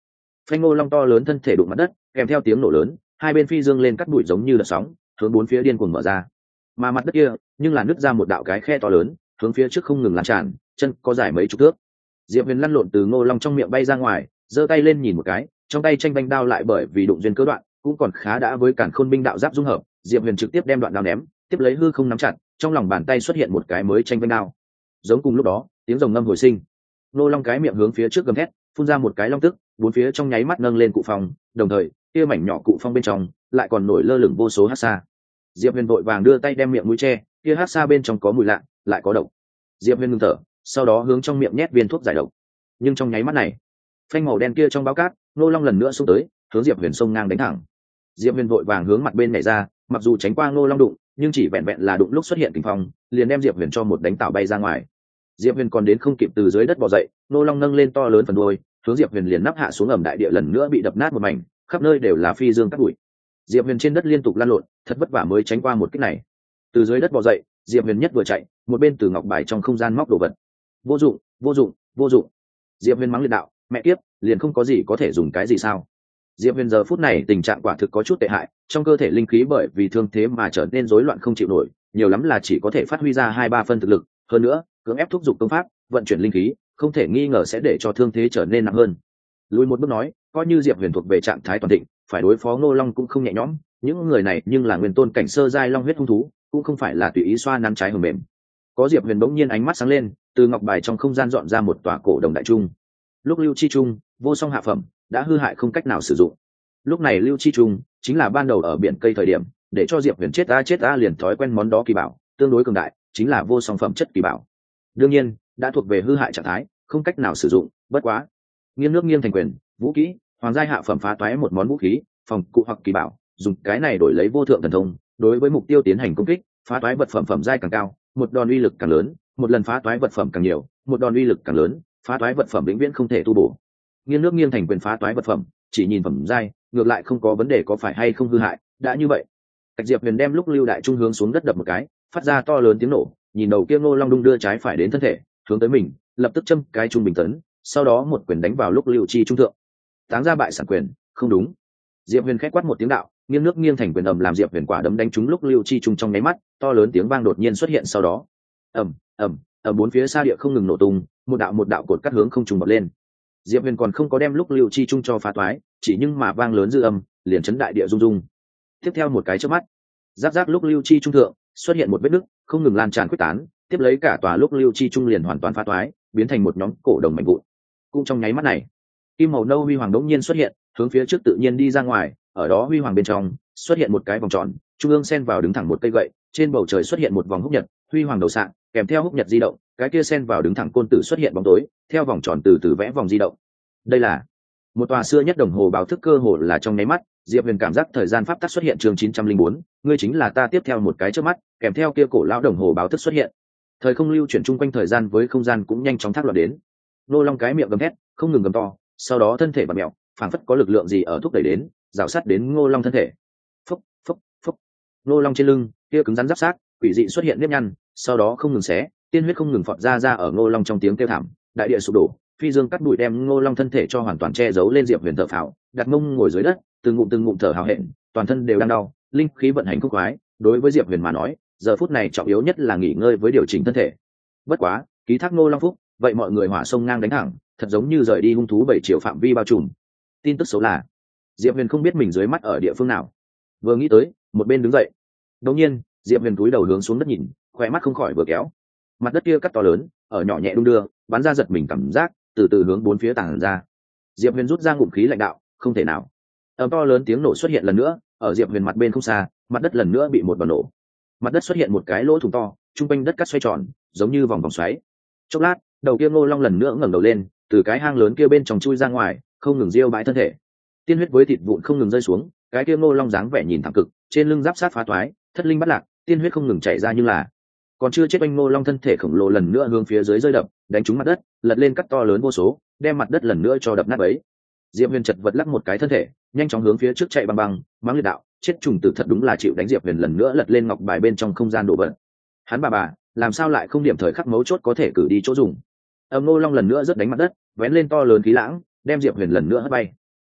Speaker 1: Phanh, ngô long to lớn thân thể đụng mặt đất, kèm theo tiếng nổ lớn, hai bên phi dương lên cắt bụi giống như đợt sóng, hướng bốn phía điên cuồng mở ra. Mà mặt đất kia nhưng là nứt ra một đạo cái khe to lớn, hướng phía trước không ngừng lan tràn, chân có dài mấy chục thước. Diệp Huyền lăn lộn từ ngô long trong miệng bay ra ngoài, giơ tay lên nhìn một cái, trong tay tranh vanh đao lại bởi vì đụng duyên cớ đoạn, cũng còn khá đã với cản khôn binh đạo giáp dung hợp. Diệp Huyền trực tiếp đem đoạn đao ném, tiếp lấy hư không nắm chặt, trong lòng bàn tay xuất hiện một cái mới tranh vanh đao. Giống cùng lúc đó, tiếng rồng ngâm hồi sinh, ngô long cái miệng hướng phía trước gầm thét, phun ra một cái long tức, bốn phía trong nháy mắt nâng lên cụ phong, đồng thời kia mảnh nhỏ cụ phong bên trong lại còn nổi lơ lửng vô số hắc sa. Diệp Huyền vội vàng đưa tay đem miệng mũi che, kia hắc sa bên trong có mùi lạ, lại có độc. Diệp Huyền ngừng thở, sau đó hướng trong miệng nhét viên thuốc giải độc. Nhưng trong nháy mắt này, phanh màu đen kia trong báo cát, nô long lần nữa xông tới, hướng Diệp Huyền xông ngang đánh thẳng. Diệp Huyền vội vàng hướng mặt bên nhảy ra, mặc dù tránh qua nô long đụng, nhưng chỉ vẹn vẹn là đụng lúc xuất hiện kình phong, liền đem Diệp Huyền cho một đánh tạo bay ra ngoài. Diệp Huyền còn đến không kịp từ dưới đất bò dậy, nô long nâng lên to lớn phần đuôi, hướng Diệp Huyền liền nắp hạ xuống ẩm đại địa lần nữa bị đập nát một mảnh, khắp nơi đều là phi dương cát bụi. Diệp Huyền trên đất liên tục lăn lộn, thật vất vả mới tránh qua một kích này. Từ dưới đất bò dậy, Diệp Huyền nhất vừa chạy, một bên từ ngọc bài trong không gian móc đồ vật. Vô dụng, vô dụng, vô dụng. Diệp Huyền mắng liệt đạo, mẹ kiếp, liền không có gì có thể dùng cái gì sao? Diệp Huyền giờ phút này tình trạng quả thực có chút tệ hại, trong cơ thể linh khí bởi vì thương thế mà trở nên rối loạn không chịu nổi, nhiều lắm là chỉ có thể phát huy ra hai ba phân thực lực, hơn nữa, cưỡng ép thúc giục công pháp, vận chuyển linh khí, không thể nghi ngờ sẽ để cho thương thế trở nên nặng hơn. Lùi một bước nói, coi như Diệp Huyền thuộc về trạng thái toàn thịnh, phải đối phó Ngô Long cũng không nhẹ nhõm, những người này nhưng là nguyên tôn cảnh sơ giai long huyết hung thú, cũng không phải là tùy ý xoa nắn trái hầm mềm. Có Diệp Huyền bỗng nhiên ánh mắt sáng lên, từ ngọc bài trong không gian dọn ra một tòa cổ đồng đại trung. Lúc lưu chi trung, vô song hạ phẩm, đã hư hại không cách nào sử dụng. Lúc này lưu chi trung chính là ban đầu ở biển cây thời điểm, để cho Diệp Huyền chết ta chết ta liền thói quen món đó kỳ bảo, tương đối cường đại, chính là vô song phẩm chất kỳ bảo. Đương nhiên, đã thuộc về hư hại trạng thái, không cách nào sử dụng, bất quá. Nghiêng nước nghiêng thành quyền, vũ kỹ, hoàng giai hạ phẩm phá toái một món vũ khí, phòng cụ hoặc kỳ bảo, dùng cái này đổi lấy vô thượng thần thông, đối với mục tiêu tiến hành công kích, phá toái vật phẩm phẩm giai càng cao, một đòn uy lực càng lớn, một lần phá toái vật phẩm càng nhiều, một đòn uy lực càng lớn, phá toái vật phẩm vĩnh viễn không thể tu bổ. Nghiêng nước nghiêng thành quyền phá toái vật phẩm, chỉ nhìn phẩm giai, ngược lại không có vấn đề có phải hay không hư hại, đã như vậy. Cách Diệp Huyền đem lúc lưu đại trung hướng xuống đất đập một cái, phát ra to lớn tiếng nổ, nhìn đầu kia Ngô Long đung đưa trái phải đến thân thể, hướng tới mình, lập tức châm cái trung bình tấn, sau đó một quyền đánh vào lúc lưu chi trung thượng. Táng ra bại sản quyền, không đúng. Diệp Huyền khẽ quát một tiếng đạo, nghiêng nước nghiêng thành quyền ầm làm Diệp Huyền quả đấm đánh trúng lúc lưu chi trung trong nháy mắt, to lớn tiếng vang đột nhiên xuất hiện sau đó. Ầm, ầm, ở bốn phía xa địa không ngừng nổ tung, một đạo một đạo cột cắt hướng không trùng bật lên. Diệp Huyền còn không có đem lúc lưu chi trung cho phá toái, chỉ nhưng mà vang lớn dư âm, liền chấn đại địa rung rung. Tiếp theo một cái chớp mắt, giáp giáp lúc lưu chi trung thượng xuất hiện một vết nứt, không ngừng lan tràn quyết tán, tiếp lấy cả tòa lúc lưu chi trung liền hoàn toàn phá toái, biến thành một nhóm cổ đồng mảnh vụn. Cũng trong nháy mắt này, kim màu nâu huy hoàng đống nhiên xuất hiện, hướng phía trước tự nhiên đi ra ngoài, ở đó huy hoàng bên trong xuất hiện một cái vòng tròn, trung ương xen vào đứng thẳng một cây gậy, trên bầu trời xuất hiện một vòng húc nhật, huy hoàng đầu sạng, kèm theo húc nhật di động, cái kia xen vào đứng thẳng côn tử xuất hiện bóng tối, theo vòng tròn từ từ vẽ vòng di động. Đây là một tòa xưa nhất đồng hồ báo thức, cơ hồ là trong nháy mắt, Diệp Huyền cảm giác thời gian pháp tắc xuất hiện chương chín trăm linh bốn, ngươi chính là ta tiếp theo một cái chớp mắt, kèm theo kia cổ lão đồng hồ báo thức xuất hiện. Thời không lưu chuyển chung quanh thời gian với không gian cũng nhanh chóng thác loạn đến. Nô Long cái miệng gầm thét, không ngừng gầm to, sau đó thân thể bặm mèo, phảng phất có lực lượng gì ở thúc đẩy đến, rào sát đến Ngô Long thân thể. Phốc, phốc, phốc. Ngô Long trên lưng, kia cứng rắn giáp sát, quỷ dị xuất hiện nếp nhăn, sau đó không ngừng xé, tiên huyết không ngừng phọt ra ra ở Ngô Long trong tiếng kêu thảm, đại địa sụp đổ, phi dương cắt bụi đem Ngô Long thân thể cho hoàn toàn che giấu lên. Diệp Huyền thở phào, đặt mông ngồi dưới đất, từng ngụm từng ngụm thở hào hẹn, toàn thân đều đang đau, linh khí vận hành khúc khoái. Đối với Diệp Huyền mà nói, giờ phút này trọng yếu nhất là nghỉ ngơi với điều chỉnh thân thể. Bất quá, ký thác Ngô Long phúc, vậy mọi người hỏa sông ngang đánh thẳng, thật giống như rời đi hung thú bảy triệu phạm vi bao trùm. Tin tức xấu là, Diệp Huyền không biết mình dưới mắt ở địa phương nào. Vừa nghĩ tới, một bên đứng dậy. Đột nhiên, Diệp Huyền cúi đầu hướng xuống đất nhìn, khóe mắt không khỏi vừa kéo. Mặt đất kia cắt to lớn, ở nhỏ nhẹ đung đưa, bắn ra giật mình cảm giác, từ từ hướng bốn phía tàng ra. Diệp Huyền rút ra ngụm khí lãnh đạo, không thể nào. Ầm to lớn tiếng nổ xuất hiện lần nữa, ở Diệp Huyền mặt bên không xa, mặt đất lần nữa bị một đòn nổ. Mặt đất xuất hiện một cái lỗ thủng to, trung quanh đất cắt xoay tròn, giống như vòng vòng xoáy. Chốc lát, đầu kia Ngô Long lần nữa ngẩng đầu lên, từ cái hang lớn kia bên trong chui ra ngoài, không ngừng riêu bãi thân thể. Tiên huyết với thịt vụn không ngừng rơi xuống, cái kia Ngô Long dáng vẻ nhìn thẳng cực, trên lưng giáp sát phá toái, thất linh bắt lạc, tiên huyết không ngừng chảy ra, nhưng là còn chưa chết, anh Ngô Long thân thể khổng lồ lần nữa hướng phía dưới rơi đập, đánh trúng mặt đất, lật lên cắt to lớn vô số, đem mặt đất lần nữa cho đập nát bấy. Diệp Huyền chật vật lắc một cái thân thể, nhanh chóng hướng phía trước chạy băng băng, mắng liệt đạo, chết trùng tử thật đúng là chịu đánh. Diệp Huyền lần nữa lật lên ngọc bài bên trong không gian đổ vật. Hắn bà bà, làm sao lại không điểm thời khắc mấu chốt có thể cử đi chỗ dùng. Âm Ngô Long lần nữa rất đánh mặt đất, vén lên to lớn khí lãng, đem Diệp Huyền lần nữa hất bay.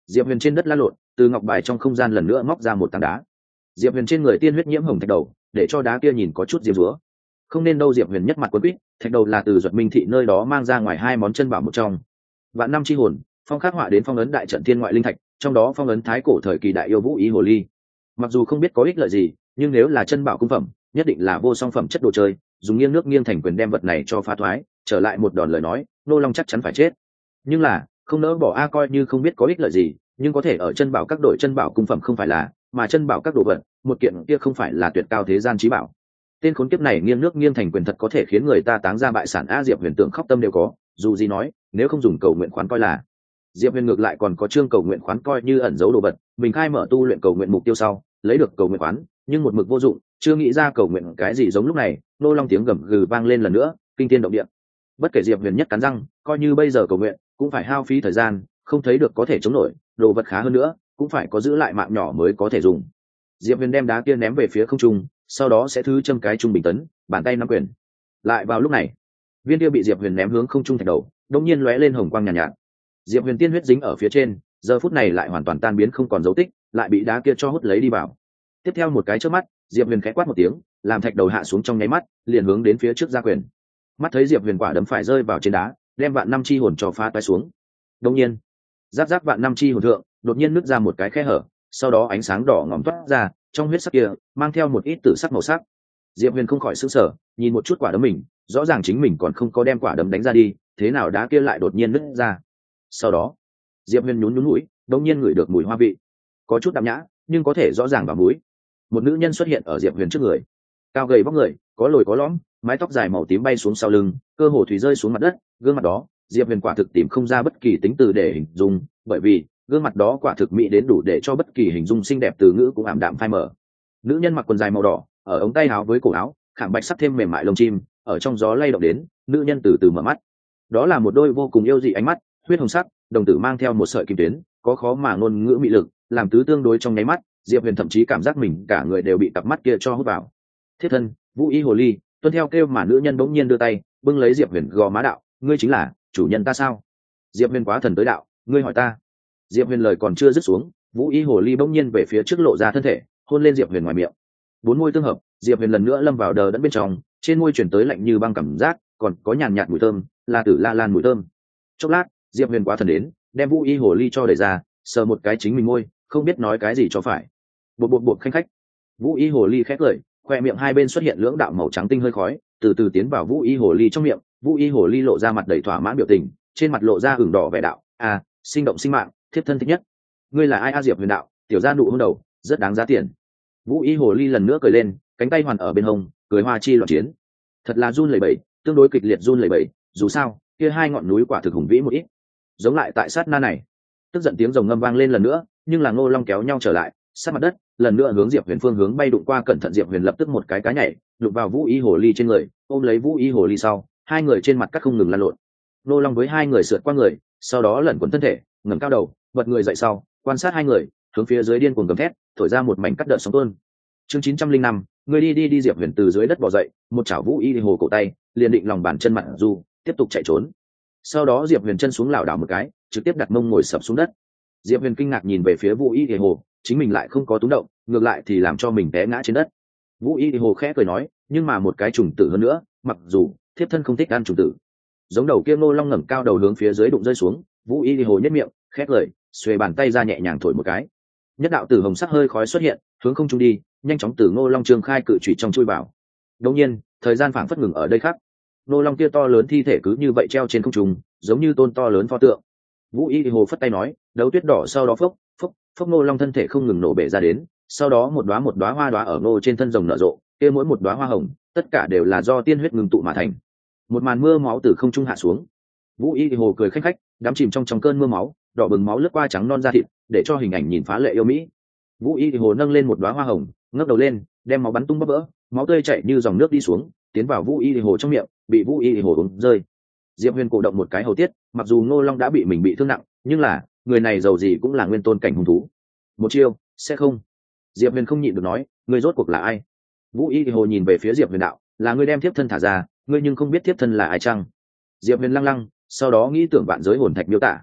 Speaker 1: Diệp huyền trên đất lăn lộn, từ ngọc bài trong không gian lần nữa móc ra một tảng đá. Diệp huyền trên người tiên huyết nhiễm hồng thạch đầu, để cho đá kia nhìn có chút diệp rúa. Không nên đâu, Diệp huyền nhất mặt quấn quýt, thạch đầu là từ Duật Minh thị nơi đó mang ra ngoài hai món chân bảo một trong. Vạn năm chi hồn, phong khắc họa đến phong ấn đại trận thiên ngoại linh thạch, trong đó phong ấn thái cổ thời kỳ đại yêu vũ ý hồ ly. Mặc dù không biết có ích lợi gì, nhưng nếu là chân bảo cung phẩm, nhất định là vô song phẩm chất đồ chơi, dùng nghiêng nước nghiêng thành quyền đem vật này cho phá thoái, trở lại một đòn lời nói, nô long chắc chắn phải chết. Nhưng là không nỡ bỏ a, coi như không biết có ích lợi gì, nhưng có thể ở chân bảo các đội chân bảo cung phẩm không phải là, mà chân bảo các đồ vật, một kiện kia không phải là tuyệt cao thế gian trí bảo. Tên khốn kiếp này nghiêng nước nghiêng thành quyền thật có thể khiến người ta táng ra bại sản a. Diệp huyền tưởng khóc tâm đều có, dù gì nói, nếu không dùng cầu nguyện khoán coi là. Diệp huyền ngược lại còn có chương cầu nguyện khoán coi như ẩn giấu đồ vật, mình khai mở tu luyện cầu nguyện mục tiêu sau, lấy được cầu nguyện khoán, nhưng một mực vô dụng, chưa nghĩ ra cầu nguyện cái gì giống lúc này. Nô long tiếng gầm gừ vang lên lần nữa, kinh thiên động địa. Bất kể Diệp huyền nhất cắn răng, coi như bây giờ cầu nguyện cũng phải hao phí thời gian, không thấy được có thể chống nổi, đồ vật khá hơn nữa cũng phải có giữ lại mạng nhỏ mới có thể dùng. Diệp huyền đem đá kia ném về phía không trung, sau đó sẽ thứ châm cái trung bình tấn, bàn tay nắm quyền. Lại vào lúc này, viên kia bị Diệp huyền ném hướng không trung thạch đầu đột nhiên lóe lên hồng quang nhàn nhạt, nhạt. Diệp huyền tiên huyết dính ở phía trên, giờ phút này lại hoàn toàn tan biến không còn dấu tích, lại bị đá kia cho hút lấy đi vào. Tiếp theo một cái chớp mắt, Diệp huyền khẽ quát một tiếng, làm thạch đầu hạ xuống trong nháy mắt, liền hướng đến phía trước ra quyền. Mắt thấy Diệp huyền quả đấm phải rơi vào trên đá, đem vạn năm chi hồn cho phá toái xuống. Đột nhiên, giáp giáp vạn năm chi hồn thượng đột nhiên nứt ra một cái khe hở, sau đó ánh sáng đỏ ngòm toát ra, trong huyết sắc kia mang theo một ít tử sắc màu sắc. Diệp huyền không khỏi sững sờ, nhìn một chút quả đấm mình, rõ ràng chính mình còn không có đem quả đấm đánh ra đi, thế nào đá kia lại đột nhiên nứt ra. Sau đó Diệp huyền nhún nhún mũi, đột nhiên ngửi được mùi hoa vị, có chút đạm nhã nhưng có thể rõ ràng vào mũi. Một nữ nhân xuất hiện ở Diệp huyền trước người, cao gầy vóc người, có lồi có lõm, mái tóc dài màu tím bay xuống sau lưng, cơ hồ thủy rơi xuống mặt đất. Gương mặt đó Diệp huyền quả thực tìm không ra bất kỳ tính từ để hình dung, bởi vì gương mặt đó quả thực mỹ đến đủ để cho bất kỳ hình dung xinh đẹp từ ngữ cũng ảm đạm phai mờ. Nữ nhân mặc quần dài màu đỏ, ở ống tay áo với cổ áo khảm bạch sắt thêm mềm mại lông chim, ở trong gió lay động đến. Nữ nhân từ từ mở mắt, đó là một đôi vô cùng yêu dị ánh mắt, huyết hồng sắc, đồng tử mang theo một sợi kim tuyến, có khó mà ngôn ngữ mị lực, làm tứ tương đối trong nháy mắt. Diệp huyền thậm chí cảm giác mình cả người đều bị cặp mắt kia cho hút vào. Thiết thân vũ y hồ ly, tuân theo kêu mà nữ nhân bỗng nhiên đưa tay bưng lấy Diệp huyền gò má đạo, ngươi chính là chủ nhân ta sao? Diệp huyền quá thần tới đạo, ngươi hỏi ta. Diệp huyền lời còn chưa dứt xuống, vũ y hồ ly bỗng nhiên về phía trước lộ ra thân thể, hôn lên Diệp huyền ngoài miệng. Bốn môi tương hợp, Diệp huyền lần nữa lâm vào đờ đẫn bên trong, trên môi chuyển tới lạnh như băng cảm giác, còn có nhàn nhạt mùi thơm, là tử la lan mùi thơm. Chốc lát, Diệp huyền quá thần đến, đem vũ y hồ ly cho đẩy ra, sờ một cái chính mình môi, không biết nói cái gì cho phải. Bột bột bột khanh khách. Vũ y hồ ly khét cười, khoe miệng hai bên xuất hiện lưỡng đạo màu trắng tinh hơi khói, từ từ tiến vào vũ y hồ ly trong miệng. Vũ y hồ ly lộ ra mặt đầy thỏa mãn biểu tình, trên mặt lộ ra ửng đỏ vẻ đạo, à, sinh động sinh mạng, thiếp thân thích nhất. Ngươi là ai a? Diệp huyền đạo, tiểu gia nụ hôn đầu, rất đáng giá tiền. Vũ y hồ ly lần nữa cười lên, cánh tay hoàn ở bên hông, cười hoa chi loạn chiến. Thật là run lẩy bẩy, tương đối kịch liệt run lẩy bẩy, dù sao kia hai ngọn núi quả thực hùng vĩ một ít. Giống lại tại sát na này, tức giận tiếng rồng ngâm vang lên lần nữa, nhưng là Ngô Long kéo nhau trở lại, sát mặt đất, lần nữa hướng Diệp huyền phương hướng bay đụng qua. Cẩn thận, Diệp huyền lập tức một cái cá nhảy, đụng vào vũ y hồ ly trên người, ôm lấy vũ y hồ ly sau, hai người trên mặt cắt không ngừng lăn lộn. Ngô Long với hai người sượt qua người, sau đó lẩn quẩn thân thể, ngẩng cao đầu, bật người dậy sau, quan sát hai người, hướng phía dưới điên cuồng gầm thét, thổi ra một mảnh cắt đợt sóng tuôn. Chương chín trăm linh năm, người đi đi đi. Diệp huyền từ dưới đất bò dậy, một chảo vũ y hồ cổ tay, liền định lòng bàn chân mặt du, tiếp tục chạy trốn. Sau đó Diệp huyền chân xuống lảo đảo một cái, trực tiếp đặt mông ngồi sập xuống đất. Diệp huyền kinh ngạc nhìn về phía vũ y hồ, chính mình lại không có túng động, ngược lại thì làm cho mình té ngã trên đất. Vũ y hồ khẽ cười nói, nhưng mà một cái trùng tử hơn nữa, mặc dù thiếp thân không thích ăn trùng tử. Giống đầu kia Ngô Long ngẩng cao đầu hướng phía dưới đụng rơi xuống, vũ y hồ nhếch miệng khẽ cười, xuề bàn tay ra nhẹ nhàng thổi một cái, nhất đạo tử hồng sắc hơi khói xuất hiện, hướng không trung đi, nhanh chóng từ Ngô Long trương khai cự chủy trong chui vào. Đột nhiên, thời gian phảng phất ngừng ở đây khác. Ngô Long kia to lớn thi thể cứ như vậy treo trên không trung, giống như tôn to lớn pho tượng. Vũ y hồ phất tay nói, đấu tuyết đỏ. Sau đó phốc phốc phốc Ngô Long thân thể không ngừng nổ bể ra đến, sau đó một đóa một đóa hoa đóa ở Ngô trên thân rồng nở rộ, kia mỗi một đóa hoa hồng, tất cả đều là do tiên huyết ngừng tụ mà thành. Một màn mưa máu từ không trung hạ xuống. Vũ y hồ cười khanh khách, đắm chìm trong trong cơn mưa máu, đỏ bừng máu lướt qua trắng non da thịt, để cho hình ảnh nhìn phá lệ yêu mỹ. Vũ y hồ nâng lên một đóa hoa hồng, ngước đầu lên, đem máu bắn tung bắp vỡ, máu tươi chảy như dòng nước đi xuống, tiến vào Vũ y hồ trong miệng, bị Vũ y hồ uống rơi. Diệp huyền cổ động một cái hầu tiết, mặc dù Ngô Long đã bị mình bị thương nặng, nhưng là người này giàu gì cũng là nguyên tôn cảnh hung thú, một chiêu sẽ không. Diệp huyền không nhịn được nói, người rốt cuộc là ai? Vũ y hồ nhìn về phía Diệp huyền đạo, là ngươi đem thiếp thân thả ra, ngươi nhưng không biết thiếp thân là ai chăng? Diệp huyền lăng lăng, sau đó nghĩ tưởng vạn giới hồn thạch miêu tả.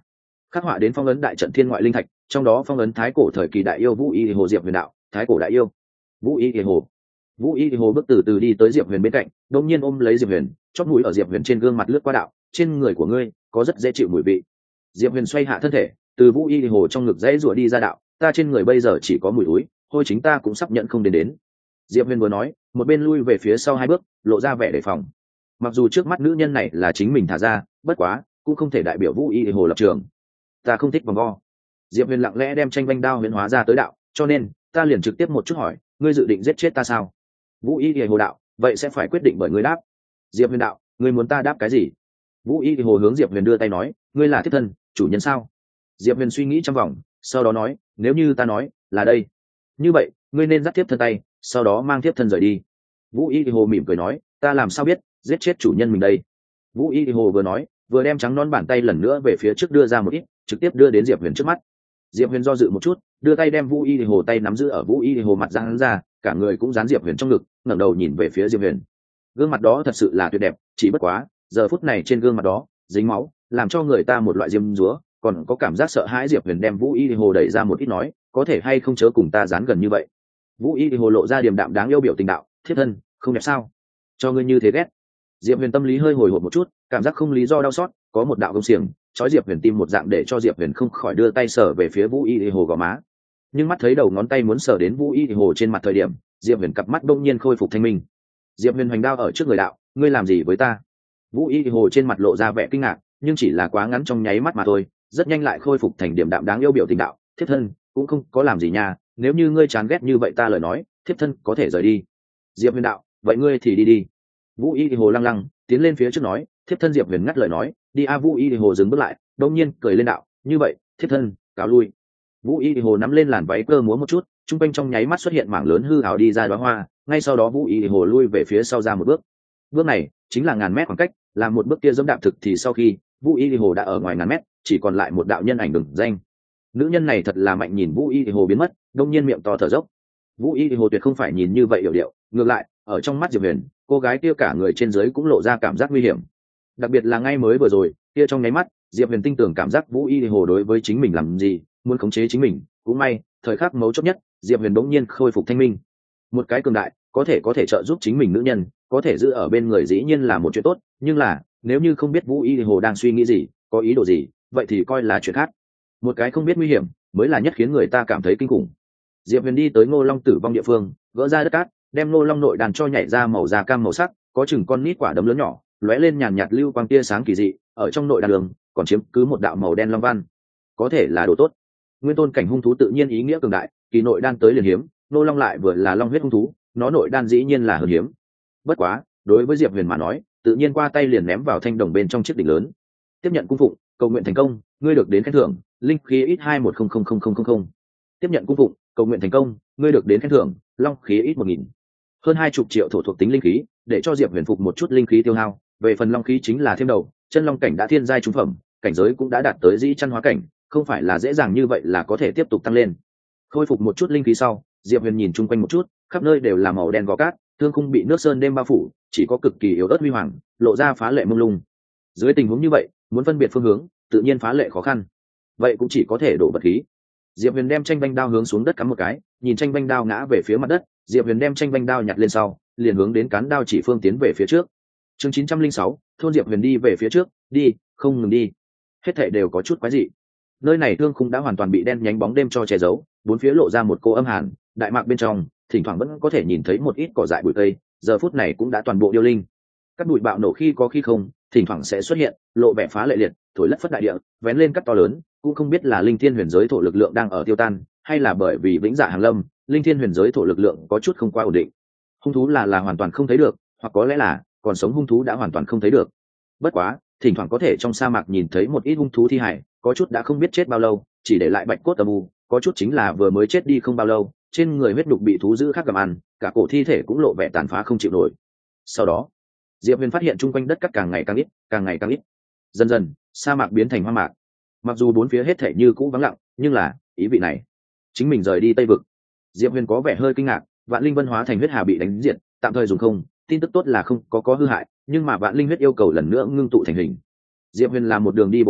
Speaker 1: khắc họa đến phong ấn đại trận thiên ngoại linh thạch, trong đó phong ấn thái cổ thời kỳ đại yêu Vũ Y Hồ Diệp Huyền đạo, thái cổ đại yêu Vũ Y Hồ. Vũ Y Hồ bước từ từ đi tới Diệp Huyền bên cạnh, đột nhiên ôm lấy Diệp Huyền, chóp mũi ở Diệp Huyền trên gương mặt lướt qua đạo, trên người của ngươi có rất dễ chịu mùi vị. Diệp Huyền xoay hạ thân thể, từ Vũ Y Hồ trong ngực dãy rủa đi ra đạo, ta trên người bây giờ chỉ có mùi túi, thôi chính ta cũng sắp nhận không đến đến. Diệp Huyền vừa nói, một bên lui về phía sau hai bước, lộ ra vẻ đề phòng. Mặc dù trước mắt nữ nhân này là chính mình thả ra, bất quá cũng không thể đại biểu Vũ Y Hồ lập trường. Ta không thích vòng vo. Diệp Huyền lặng lẽ đem tranh vanh đao huyền hóa ra tới đạo, cho nên ta liền trực tiếp một chút hỏi, ngươi dự định giết chết ta sao? Vũ Y Hồ đạo, vậy sẽ phải quyết định bởi ngươi đáp. Diệp Huyền đạo, ngươi muốn ta đáp cái gì? Vũ Y Hồ hướng Diệp Huyền đưa tay nói, ngươi là thiếp thân chủ nhân sao? Diệp Huyền suy nghĩ trong vòng, sau đó nói, nếu như ta nói là đây, như vậy ngươi nên dắt thiếp thân tay, sau đó mang thiếp thân rời đi. Vũ Y Hồ mỉm cười nói, ta làm sao biết giết chết chủ nhân mình đây? Vũ Y Hồ vừa nói, vừa đem trắng non bàn tay lần nữa về phía trước đưa ra một ít, trực tiếp đưa đến Diệp Huyền trước mắt. Diệp Huyền do dự một chút, đưa tay đem Vũ Y Hồ tay nắm giữ ở Vũ Y Hồ mặt giãn ra, cả người cũng dán Diệp Huyền trong ngực, ngẩng đầu nhìn về phía Diệp Huyền. Gương mặt đó thật sự là tuyệt đẹp, chỉ bất quá giờ phút này trên gương mặt đó dính máu, làm cho người ta một loại diêm dúa, còn có cảm giác sợ hãi. Diệp Huyền đem Vũ Y Hồ đẩy ra một ít nói, có thể hay không chớ cùng ta dán gần như vậy. Vũ Y Hồ lộ ra điềm đạm đáng yêu biểu tình đạo, thiết thân không đẹp sao, cho ngươi như thế ghét. Diệp Huyền tâm lý hơi hồi hộp một chút, cảm giác không lý do đau xót, có một đạo công xiềng chói Diệp Huyền tim một dạng, để cho Diệp Huyền không khỏi đưa tay sờ về phía Vũ Y Hồ gò má. Nhưng mắt thấy đầu ngón tay muốn sờ đến Vũ Y Hồ trên mặt thời điểm, Diệp Huyền cặp mắt đông nhiên khôi phục thanh minh. Diệp Huyền hoành đao ở trước người đạo, ngươi làm gì với ta? Vũ Y Hồ trên mặt lộ ra vẻ kinh ngạc, nhưng chỉ là quá ngắn trong nháy mắt mà thôi, rất nhanh lại khôi phục thành điểm đạm đáng yêu biểu tình đạo, thiếp thân cũng không có làm gì nha, nếu như ngươi chán ghét như vậy ta lời nói, thiếp thân có thể rời đi. Diệp Huyền đạo, vậy ngươi thì đi đi. Vũ Y Hồ lăng lăng tiến lên phía trước nói, thiếp thân. Diệp Huyền ngắt lời nói, đi a. Vũ Y Hồ dừng bước lại, đông nhiên cười lên đạo, như vậy thiếp thân cáo lui. Vũ Y Hồ nắm lên làn váy cơ múa một chút, trung quanh trong nháy mắt xuất hiện mảng lớn hư ảo đi ra đóa hoa, ngay sau đó Vũ Y Hồ lui về phía sau ra một bước. Bước này chính là ngàn mét khoảng cách, làm một bước kia dẫm đạp thực thì sau khi Vũ Y Hồ đã ở ngoài ngàn mét, chỉ còn lại một đạo nhân ảnh đừng danh. Nữ nhân này thật là mạnh. Nhìn Vũ Y Hồ biến mất, đông nhiên miệng to thở dốc. Vũ Y Hồ tuyệt không phải nhìn như vậy hiểu điệu, ngược lại ở trong mắt Diệp Huyền, cô gái kia cả người trên dưới cũng lộ ra cảm giác nguy hiểm, đặc biệt là ngay mới vừa rồi kia trong nháy mắt, Diệp Huyền tin tưởng cảm giác Vũ Y Hồ đối với chính mình làm gì, muốn khống chế chính mình. Cũng may thời khắc mấu chốt nhất, Diệp Huyền bỗng nhiên khôi phục thanh minh. Một cái cường đại có thể có thể trợ giúp chính mình nữ nhân, có thể giữ ở bên người dĩ nhiên là một chuyện tốt, nhưng là nếu như không biết Vũ Y Hồ đang suy nghĩ gì, có ý đồ gì, vậy thì coi là chuyện khác. Một cái không biết nguy hiểm mới là nhất khiến người ta cảm thấy kinh khủng. Diệp Huyền đi tới Ngô Long tử vong địa phương, gỡ ra đất cát, đem Ngô Long nội đàn cho nhảy ra màu da cam màu sắc, có chừng con nít quả đấm lớn nhỏ, lóe lên nhàn nhạt lưu quang tia sáng kỳ dị, ở trong nội đàn đường còn chiếm cứ một đạo màu đen long văn, có thể là đồ tốt. Nguyên tôn cảnh hung thú tự nhiên ý nghĩa cường đại, kỳ nội đan tới liền hiếm, Ngô Long lại vừa là long huyết hung thú, nó nội đan dĩ nhiên là hơn hiếm. Bất quá đối với Diệp Huyền mà nói, tự nhiên qua tay liền ném vào thanh đồng bên trong chiếc đỉnh lớn. Tiếp nhận cung phụng, cầu nguyện thành công, ngươi được đến khen thưởng linh khí ít hai một không không không không không. Tiếp nhận cung phụng, cầu nguyện thành công, ngươi được đến khen thưởng long khí ít một nghìn. Hơn hai chục triệu thổ thuộc tính linh khí, để cho Diệp Huyền phục một chút linh khí tiêu hao. Về phần long khí chính là thêm đầu, chân long cảnh đã thiên giai trung phẩm, cảnh giới cũng đã đạt tới dĩ chân hóa cảnh, không phải là dễ dàng như vậy là có thể tiếp tục tăng lên. Khôi phục một chút linh khí sau, Diệp Huyền nhìn chung quanh một chút, khắp nơi đều là màu đen gò cát, thương khung bị nước sơn đêm bao phủ, chỉ có cực kỳ yếu ớt huy hoàng, lộ ra phá lệ mông lung. Dưới tình huống như vậy, muốn phân biệt phương hướng, tự nhiên phá lệ khó khăn. Vậy cũng chỉ có thể đổ vật khí. Diệp Huyền đem tranh vanh đao hướng xuống đất cắm một cái, nhìn tranh vanh đao ngã về phía mặt đất, Diệp Huyền đem tranh vanh đao nhặt lên sau, liền hướng đến cán đao chỉ phương tiến về phía trước. Chương chín trăm linh sáu, thôn Diệp Huyền đi về phía trước, đi, không ngừng đi. Hết thảy đều có chút quái dị. Nơi này thương khung đã hoàn toàn bị đen nhánh bóng đêm cho che giấu, bốn phía lộ ra một cô âm hàn, đại mạc bên trong, thỉnh thoảng vẫn có thể nhìn thấy một ít cỏ dại bụi cây, giờ phút này cũng đã toàn bộ điêu linh. Các bụi bạo nổ khi có khi không, thỉnh thoảng sẽ xuất hiện, lộ vẻ phá lệ liệt, thổi lất phất đại địa, vén lên cắt to lớn, cũng không biết là linh thiên huyền giới thổ lực lượng đang ở tiêu tan, hay là bởi vì vĩnh dạ hàng lâm, linh thiên huyền giới thổ lực lượng có chút không quá ổn định. Hung thú là là hoàn toàn không thấy được, hoặc có lẽ là còn sống hung thú đã hoàn toàn không thấy được. Bất quá, thỉnh thoảng có thể trong sa mạc nhìn thấy một ít hung thú thi hải, có chút đã không biết chết bao lâu, chỉ để lại bạch cốt âm u, có chút chính là vừa mới chết đi không bao lâu, trên người huyết đục bị thú dữ khác gặm ăn, cả cổ thi thể cũng lộ vẻ tàn phá không chịu nổi. Sau đó, Diệp Huyền phát hiện chung quanh đất cát càng ngày càng ít, càng ngày càng ít. Dần dần, sa mạc biến thành hoang mạc. Mặc dù bốn phía hết thảy như cũ vắng lặng, nhưng là ý vị này, chính mình rời đi Tây vực. Diệp Huyền có vẻ hơi kinh ngạc, Vạn Linh Vân hóa thành huyết hà bị đánh diệt, tạm thời dùng không, tin tức tốt là không có có hư hại, nhưng mà Vạn Linh huyết yêu cầu lần nữa ngưng tụ thành hình. Diệp Huyền làm một đường đi bộ tới,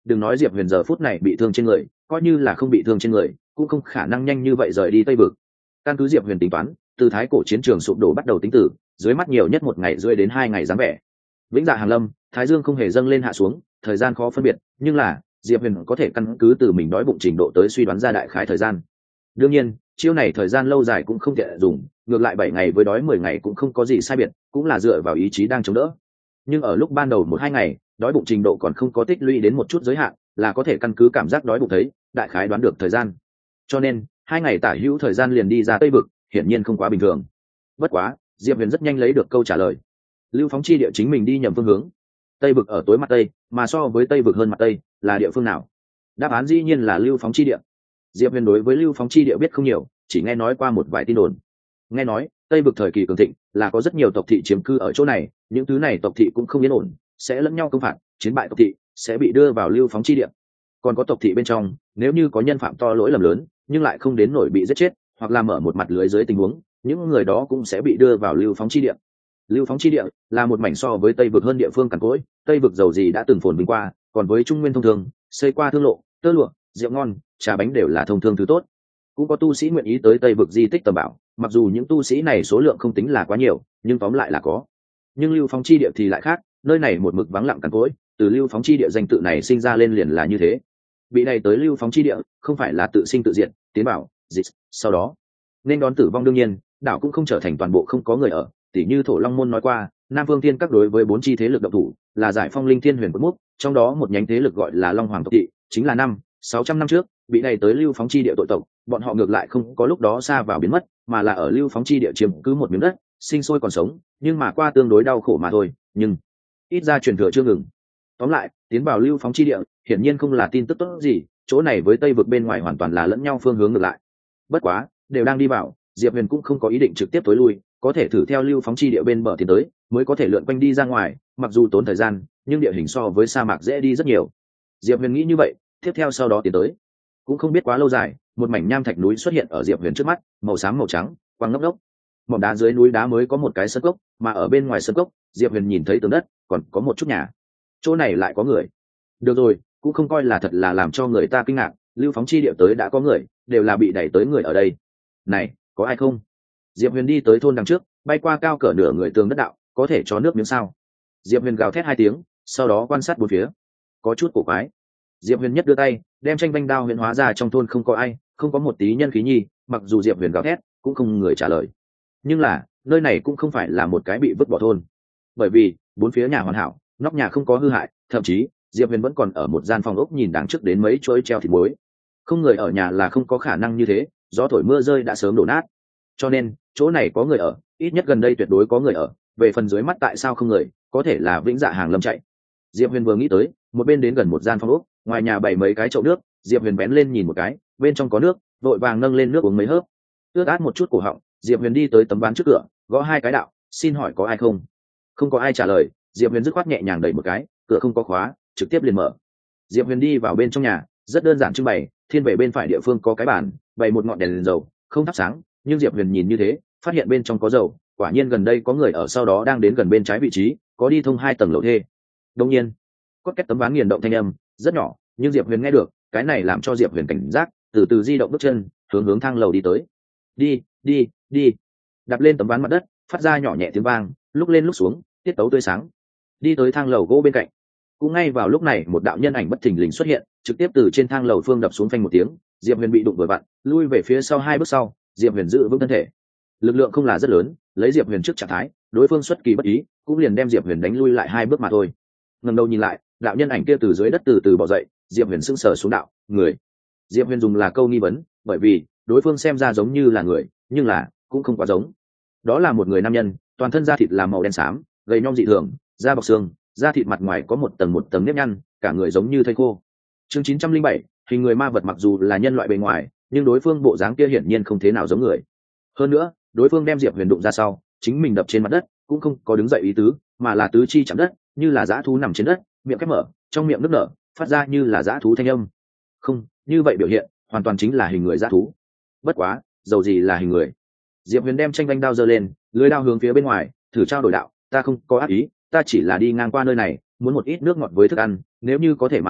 Speaker 1: đừng nói diệp huyền giờ phút này bị thương trên người, coi như là không bị thương trên người cũng không khả năng nhanh như vậy rời đi tây vực. Căn cứ diệp huyền tính toán, từ thái cổ chiến trường sụp đổ bắt đầu tính tử, dưới mắt nhiều nhất một ngày rưỡi đến hai ngày dáng vẻ. Vĩnh Dạ Hàn Lâm, thái dương không hề dâng lên hạ xuống, thời gian khó phân biệt, nhưng là diệp huyền có thể căn cứ từ mình đói bụng trình độ tới suy đoán ra đại khái thời gian. Đương nhiên chiêu này thời gian lâu dài cũng không thể dùng, ngược lại bảy ngày với đói mười ngày cũng không có gì sai biệt, cũng là dựa vào ý chí đang chống đỡ. Nhưng ở lúc ban đầu một hai ngày, đói bụng trình độ còn không có tích lũy đến một chút giới hạn, là có thể căn cứ cảm giác đói bụng thấy đại khái đoán được thời gian. Cho nên hai ngày tả hữu thời gian liền đi ra tây vực, hiển nhiên không quá bình thường. Bất quá diệp huyền rất nhanh lấy được câu trả lời. Lưu Phóng chi địa chính mình đi nhầm phương hướng. Tây vực ở tối mặt tây, mà so với tây vực hơn mặt tây là địa phương nào? Đáp án dĩ nhiên là Lưu Phóng chi địa. Diệp huyền đối với Lưu Phóng chi địa biết không nhiều, chỉ nghe nói qua một vài tin đồn. Nghe nói tây vực thời kỳ cường thịnh là có rất nhiều tộc thị chiếm cư ở chỗ này, những thứ này tộc thị cũng không yên ổn, sẽ lẫn nhau công phạt, chiến bại tộc thị sẽ bị đưa vào Lưu Phóng chi địa. Còn có tộc thị bên trong, nếu như có nhân phạm to lỗi lầm lớn nhưng lại không đến nổi bị giết chết, hoặc là mở một mặt lưới dưới tình huống, những người đó cũng sẽ bị đưa vào Lưu Phóng chi địa. Lưu Phóng chi địa là một mảnh so với tây vực hơn địa phương cằn cỗi, tây vực giàu gì đã từng phồn vinh qua, còn với trung nguyên thông thường, xây qua thương lộ, tơ lụa, rượu ngon, trà bánh đều là thông thương thứ tốt. Cũng có tu sĩ nguyện ý tới tây vực di tích tầm bảo, mặc dù những tu sĩ này số lượng không tính là quá nhiều, nhưng tóm lại là có. Nhưng Lưu Phóng chi địa thì lại khác, nơi này một mực vắng lặng cằn cỗi, từ Lưu Phóng chi địa danh tự này sinh ra lên liền là như thế. Bị này tới Lưu Phóng chi địa không phải là tự sinh tự diệt, tiến bảo, dịch, sau đó nên đón tử vong. Đương nhiên đảo cũng không trở thành toàn bộ không có người ở, tỉ như Thổ Long môn nói qua, Nam Vương Thiên các đối với bốn chi thế lực động thủ là giải phong linh thiên huyền cốt múc, trong đó một nhánh thế lực gọi là Long Hoàng tộc thị, chính là năm sáu trăm năm trước bị này tới Lưu Phóng chi địa tội tộc, bọn họ ngược lại không có lúc đó xa vào biến mất, mà là ở Lưu Phóng chi địa chiếm cứ một miếng đất, sinh sôi còn sống, nhưng mà qua tương đối đau khổ mà thôi, nhưng ít ra truyền thừa chưa ngừng. Tóm lại, tiến vào Lưu Phóng chi địa hiển nhiên không là tin tức tốt gì, chỗ này với tây vực bên ngoài hoàn toàn là lẫn nhau phương hướng ngược lại. Bất quá đều đang đi vào, diệp huyền cũng không có ý định trực tiếp tối lui, có thể thử theo Lưu Phóng chi địa bên bờ tiến tới, mới có thể lượn quanh đi ra ngoài, mặc dù tốn thời gian nhưng địa hình so với sa mạc dễ đi rất nhiều. Diệp huyền nghĩ như vậy, tiếp theo sau đó tiến tới. Cũng không biết quá lâu dài, một mảnh nham thạch núi xuất hiện ở diệp huyền trước mắt, màu xám màu trắng, quang ngốc đốc. Mỏm đá dưới núi đá mới có một cái sân cốc, mà ở bên ngoài sân cốc diệp huyền nhìn thấy tường đất, còn có một chút nhà. Chỗ này lại có người. Được rồi, cũng không coi là thật là làm cho người ta kinh ngạc, Lưu Phóng chi địa tới đã có người, đều là bị đẩy tới người ở đây. Này, có ai không? Diệp huyền đi tới thôn đằng trước, bay qua cao cỡ nửa người tường đất đạo, có thể cho nước miếng sao? Diệp huyền gào thét hai tiếng, sau đó quan sát bốn phía. Có chút cổ quái. Diệp huyền nhất đưa tay, đem tranh vanh đao huyền hóa ra, trong thôn không có ai, không có một tí nhân khí nhi, mặc dù diệp huyền gào thét cũng không người trả lời. Nhưng là nơi này cũng không phải là một cái bị vứt bỏ thôn, bởi vì bốn phía nhà hoàn hảo, nóc nhà không có hư hại, thậm chí diệp huyền vẫn còn ở một gian phòng ốc nhìn đằng trước đến mấy chuỗi treo thịt muối. Không người ở nhà là không có khả năng như thế, gió thổi mưa rơi đã sớm đổ nát, cho nên chỗ này có người ở, ít nhất gần đây tuyệt đối có người ở. Về phần dưới mắt tại sao không người, có thể là Vĩnh Dạ Hàng Lâm chạy. Diệp huyền vừa nghĩ tới, một bên đến gần một gian phòng ốc, ngoài nhà bày mấy cái chậu nước, diệp huyền bén lên nhìn một cái, bên trong có nước, vội vàng nâng lên nước uống mấy hớp, ướt át một chút cổ họng. Diệp huyền đi tới tấm ván trước cửa, gõ hai cái đạo, xin hỏi có ai không? Không có ai trả lời, diệp huyền dứt khoát nhẹ nhàng đẩy một cái, cửa không có khóa, trực tiếp liền mở. Diệp huyền đi vào bên trong nhà, rất đơn giản trưng bày, thiên về bên phải địa phương có cái bàn, bày một ngọn đèn, đèn dầu, không thắp sáng, nhưng diệp huyền nhìn như thế, phát hiện bên trong có dầu, quả nhiên gần đây có người ở. Sau đó đang đến gần bên trái vị trí, có đi thông hai tầng lầu thê. Đương nhiên có két tấm ván nghiền động thanh âm rất nhỏ, nhưng diệp huyền nghe được, cái này làm cho diệp huyền cảnh giác, từ từ di động bước chân, hướng hướng thang lầu đi tới. Đi đi đi, đạp lên tấm ván mặt đất, phát ra nhỏ nhẹ tiếng vang, lúc lên lúc xuống, tiết tấu tươi sáng. Đi tới thang lầu gỗ bên cạnh, cũng ngay vào lúc này một đạo nhân ảnh bất thình lình xuất hiện, trực tiếp từ trên thang lầu phương đập xuống, phanh một tiếng, diệp huyền bị đụng vừa vặn, lui về phía sau hai bước. Sau diệp huyền giữ vững thân thể, lực lượng không là rất lớn, lấy diệp huyền trước trạng thái, đối phương xuất kỳ bất ý cũng liền đem diệp huyền đánh lui lại hai bước mà thôi. Ngẩng đầu nhìn lại, đạo nhân ảnh kia từ dưới đất từ từ bò dậy, diệp huyền sững sờ xuống. Đạo người? Diệp huyền dùng là câu nghi vấn, bởi vì đối phương xem ra giống như là người, nhưng là cũng không quá giống. Đó là một người nam nhân, toàn thân da thịt là màu đen xám, gầy nhom dị thường, da bọc xương, da thịt mặt ngoài có một tầng một tầng nếp nhăn, cả người giống như thây khô. Chương chín trăm linh bảy, hình người ma vật. Mặc dù là nhân loại bề ngoài, nhưng đối phương bộ dáng kia hiển nhiên không thế nào giống người. Hơn nữa đối phương đem diệp huyền đụng ra sau, chính mình đập trên mặt đất, cũng không có đứng dậy ý tứ, mà là tứ chi chạm đất, như là dã thú nằm trên đất, miệng khép mở, trong miệng nước nở, phát ra như là dã thú thanh âm. Không, như vậy biểu hiện hoàn toàn chính là hình người dã thú. Bất quá dầu gì là hình người. Diệp huyền đem tranh vanh đao giơ lên, lưới đao hướng phía bên ngoài, thử trao đổi đạo, ta không có ác ý, ta chỉ là đi ngang qua nơi này, muốn một ít nước ngọt với thức ăn, nếu như có thể mà nói,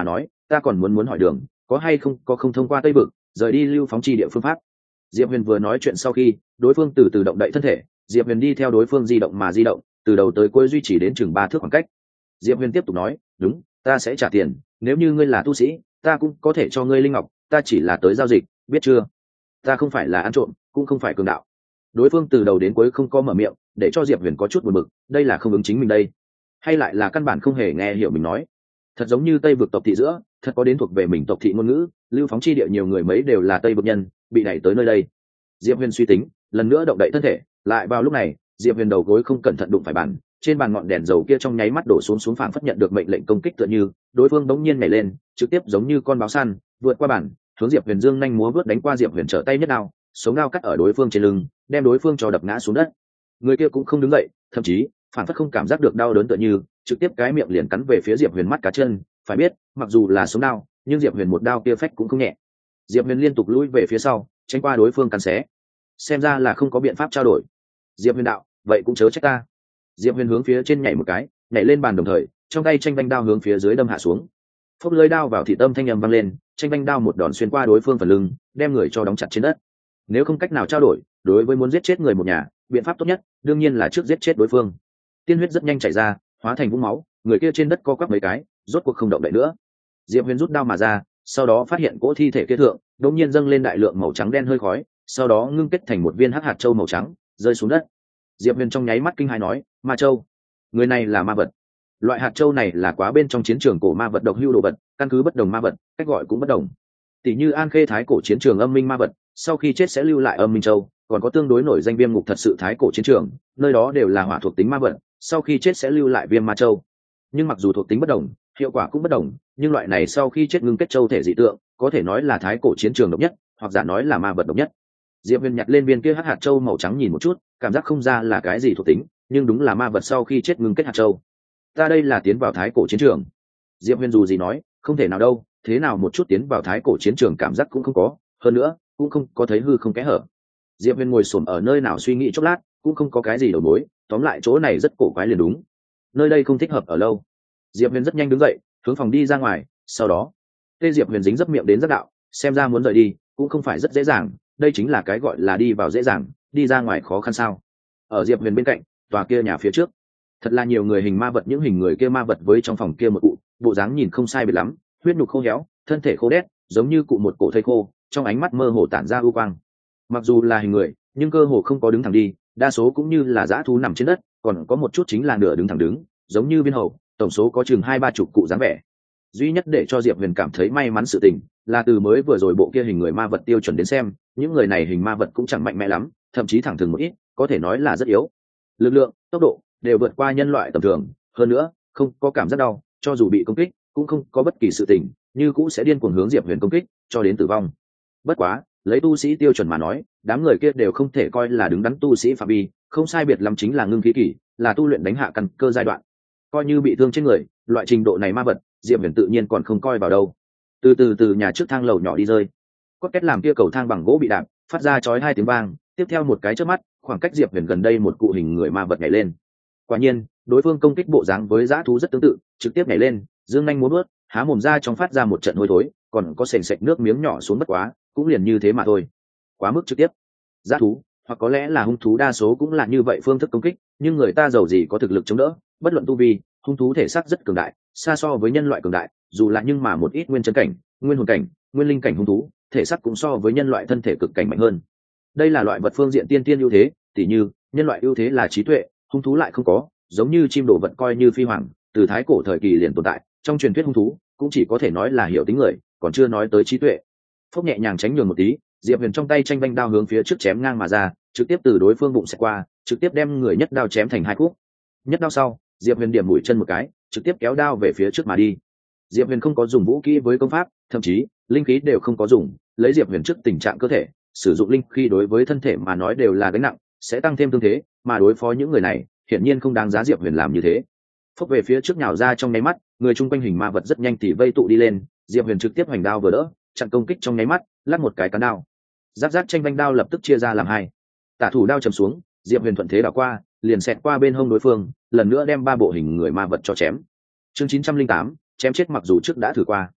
Speaker 1: ta còn muốn muốn hỏi đường có hay không có không thông qua tây vực rời đi lưu phóng chi địa phương pháp. Diệp Huyền vừa nói chuyện sau khi đối phương từ từ động đậy thân thể, Diệp Huyền đi theo đối phương di động mà di động, từ đầu tới cuối duy trì đến chừng ba thước khoảng cách. Diệp Huyền tiếp tục nói, đúng, ta sẽ trả tiền, nếu như ngươi là tu sĩ ta cũng có thể cho ngươi linh ngọc, ta chỉ là tới giao dịch, biết chưa? Ta không phải là ăn trộm, cũng không phải cường đạo. Đối phương từ đầu đến cuối không có mở miệng, để cho Diệp Huyền có chút buồn bực, đây là không ứng chính mình đây, hay lại là căn bản không hề nghe hiểu mình nói. Thật giống như Tây vực tộc thị giữa, thật có đến thuộc về mình tộc thị ngôn ngữ, lưu phóng chi địa nhiều người mấy đều là Tây vực nhân, bị đẩy tới nơi đây. Diệp Huyền suy tính, lần nữa động đậy thân thể, lại vào lúc này, Diệp Huyền đầu gối không cẩn thận đụng phải bàn, trên bàn ngọn đèn dầu kia trong nháy mắt đổ xuống xuống phảng phất nhận được mệnh lệnh công kích tựa như, đối phương bỗng nhiên nhảy lên, trực tiếp giống như con báo săn, vượt qua bàn, hướng Diệp Huyền dương nhanh múa vớt đánh qua. Diệp Huyền trở tay nhất đao, sống đao cắt ở đối phương trên lưng, đem đối phương cho đập ngã xuống đất. Người kia cũng không đứng dậy, thậm chí phảng phất không cảm giác được đau đớn tựa như, trực tiếp cái miệng liền cắn về phía Diệp Huyền mắt cá chân. Phải biết, mặc dù là sống đao, nhưng Diệp Huyền một đao kia phách cũng không nhẹ. Diệp Huyền liên tục lùi về phía sau, tránh qua đối phương cắn xé. Xem ra là không có biện pháp trao đổi. Diệp Huyền đạo, vậy cũng chớ trách ta. Diệp Huyền hướng phía trên nhảy một cái, nhảy lên bàn đồng thời, trong tay tranh vanh đao hướng phía dưới đâm hạ xuống. Phốc lưỡi đao vào thị tâm thanh âm vang lên, tranh vanh đao một đòn xuyên qua đối phương phần lưng, đem người cho đóng chặt trên đất. Nếu không cách nào trao đổi, đối với muốn giết chết người một nhà, biện pháp tốt nhất đương nhiên là trước giết chết đối phương. Tiên huyết rất nhanh chảy ra, hóa thành vũng máu, người kia trên đất co quắp mấy cái, rốt cuộc không động đậy nữa. Diệp Huyền rút đao mà ra, sau đó phát hiện cỗ thi thể kia thượng đột nhiên dâng lên đại lượng màu trắng đen hơi khói, sau đó ngưng kết thành một viên hắc hạt châu màu trắng, rơi xuống đất. Diệp Huyền trong nháy mắt kinh hãi nói, ma châu, người này là ma vật. Loại hạt châu này là quá bên trong chiến trường cổ ma vật độc hưu đồ vật, căn cứ bất đồng ma vật, cách gọi cũng bất đồng. Tỷ như An Khê thái cổ chiến trường âm minh ma vật, sau khi chết sẽ lưu lại âm minh châu, còn có tương đối nổi danh viêm ngục thật sự thái cổ chiến trường, nơi đó đều là hỏa thuộc tính ma vật, sau khi chết sẽ lưu lại viêm ma châu. Nhưng mặc dù thuộc tính bất đồng, hiệu quả cũng bất đồng, nhưng loại này sau khi chết ngưng kết châu thể dị tượng, có thể nói là thái cổ chiến trường độc nhất, hoặc giả nói là ma vật độc nhất. Diệp Huyền nhặt lên viên kia hắc hạt châu màu trắng nhìn một chút, cảm giác không ra là cái gì thuộc tính, nhưng đúng là ma vật sau khi chết ngưng kết hạt châu. Ta đây là tiến vào thái cổ chiến trường. Diệp Huyền dù gì nói, không thể nào đâu, thế nào một chút tiến vào thái cổ chiến trường cảm giác cũng không có, hơn nữa cũng không có thấy hư không kẽ hở. Diệp Huyền ngồi xổm ở nơi nào suy nghĩ chốc lát, cũng không có cái gì đầu mối, tóm lại chỗ này rất cổ quái liền đúng, nơi đây không thích hợp ở lâu. Diệp Huyền rất nhanh đứng dậy, hướng phòng đi ra ngoài, sau đó Tê Diệp Huyền dính dấp miệng đến rất đạo, xem ra muốn rời đi cũng không phải rất dễ dàng, đây chính là cái gọi là đi vào dễ dàng, đi ra ngoài khó khăn sao. Ở Diệp Huyền bên cạnh, tòa kia nhà phía trước, thật là nhiều người hình ma vật, những hình người kia ma vật với trong phòng kia một cụ, bộ dáng nhìn không sai biệt lắm, huyết nhục khô héo, thân thể khô đét, giống như cụ một cổ thây khô, trong ánh mắt mơ hồ tản ra u quang. Mặc dù là hình người, nhưng cơ hồ không có đứng thẳng đi, đa số cũng như là dã thú nằm trên đất, còn có một chút chính là nửa đứng thẳng đứng, giống như viên hầu, tổng số có chừng hai ba chục cụ dáng vẻ. Duy nhất để cho Diệp Huyền cảm thấy may mắn sự tình là từ mới vừa rồi bộ kia hình người ma vật tiêu chuẩn đến xem, những người này hình ma vật cũng chẳng mạnh mẽ lắm, thậm chí thẳng thừng một ít, có thể nói là rất yếu. Lực lượng, tốc độ đều vượt qua nhân loại tầm thường, hơn nữa không có cảm giác đau, cho dù bị công kích cũng không có bất kỳ sự tình, như cũ sẽ điên cuồng hướng Diệp Huyền công kích cho đến tử vong. Bất quá, lấy tu sĩ tiêu chuẩn mà nói, đám người kia đều không thể coi là đứng đắn tu sĩ phạm vi, không sai biệt lắm chính là ngưng khí kỳ, là tu luyện đánh hạ căn cơ giai đoạn. Coi như bị thương trên người, loại trình độ này ma vật, Diệp Huyền tự nhiên còn không coi vào đâu. Từ từ từ nhà trước thang lầu nhỏ đi rơi, có kết làm kia cầu thang bằng gỗ bị đạp, phát ra chói hai tiếng vang, tiếp theo một cái chớp mắt, khoảng cách Diệp Huyền gần đây một cụ hình người ma vật nhảy lên. Quả nhiên, đối phương công kích bộ dáng với dã thú rất tương tự, trực tiếp nhảy lên, dương nhanh múa vớt, há mồm ra trong phát ra một trận hôi thối, còn có sền sệt nước miếng nhỏ xuống, bất quá cũng liền như thế mà thôi, quá mức trực tiếp. Dã thú, hoặc có lẽ là hung thú, đa số cũng là như vậy phương thức công kích, nhưng người ta giàu gì có thực lực chống đỡ, bất luận tu vi, hung thú thể xác rất cường đại, xa so với nhân loại cường đại, dù là nhưng mà một ít nguyên chân cảnh, nguyên hồn cảnh, nguyên linh cảnh hung thú, thể xác cũng so với nhân loại thân thể cực cảnh mạnh hơn. Đây là loại vật phương diện tiên tiên ưu thế, tỉ như nhân loại ưu thế là trí tuệ, hung thú lại không có, giống như chim đồ vật coi như phi hoàng, từ thái cổ thời kỳ liền tồn tại, trong truyền thuyết hung thú cũng chỉ có thể nói là hiểu tính người, còn chưa nói tới trí tuệ. Phốc nhẹ nhàng tránh nhường một tí, Diệp Huyền trong tay tranh vanh đao hướng phía trước chém ngang mà ra, trực tiếp từ đối phương bụng xẹt qua, trực tiếp đem người nhất đao chém thành hai khúc. Nhất đao sau, Diệp Huyền điểm mũi chân một cái, trực tiếp kéo đao về phía trước mà đi. Diệp Huyền không có dùng vũ khí với công pháp, thậm chí linh khí đều không có dùng, lấy Diệp Huyền trước tình trạng cơ thể, sử dụng linh khí đối với thân thể mà nói đều là gánh nặng, sẽ tăng thêm thương thế, mà đối phó những người này, hiển nhiên không đáng giá Diệp Huyền làm như thế. Phốc về phía trước nhào ra trong nháy mắt, người chung quanh hình ma vật rất nhanh thì vây tụ đi lên, Diệp Huyền trực tiếp hoành đao vừa đỡ, chặn công kích trong nháy mắt, lắc một cái cán đao. Giáp giáp tranh vanh đao lập tức chia ra làm hai. Tả thủ đao chầm xuống, Diệp Huyền thuận thế đảo qua, liền xẹt qua bên hông đối phương, lần nữa đem ba bộ hình người ma vật cho chém. Chương chín trăm linh tám, chém chết mặc dù trước đã thử qua.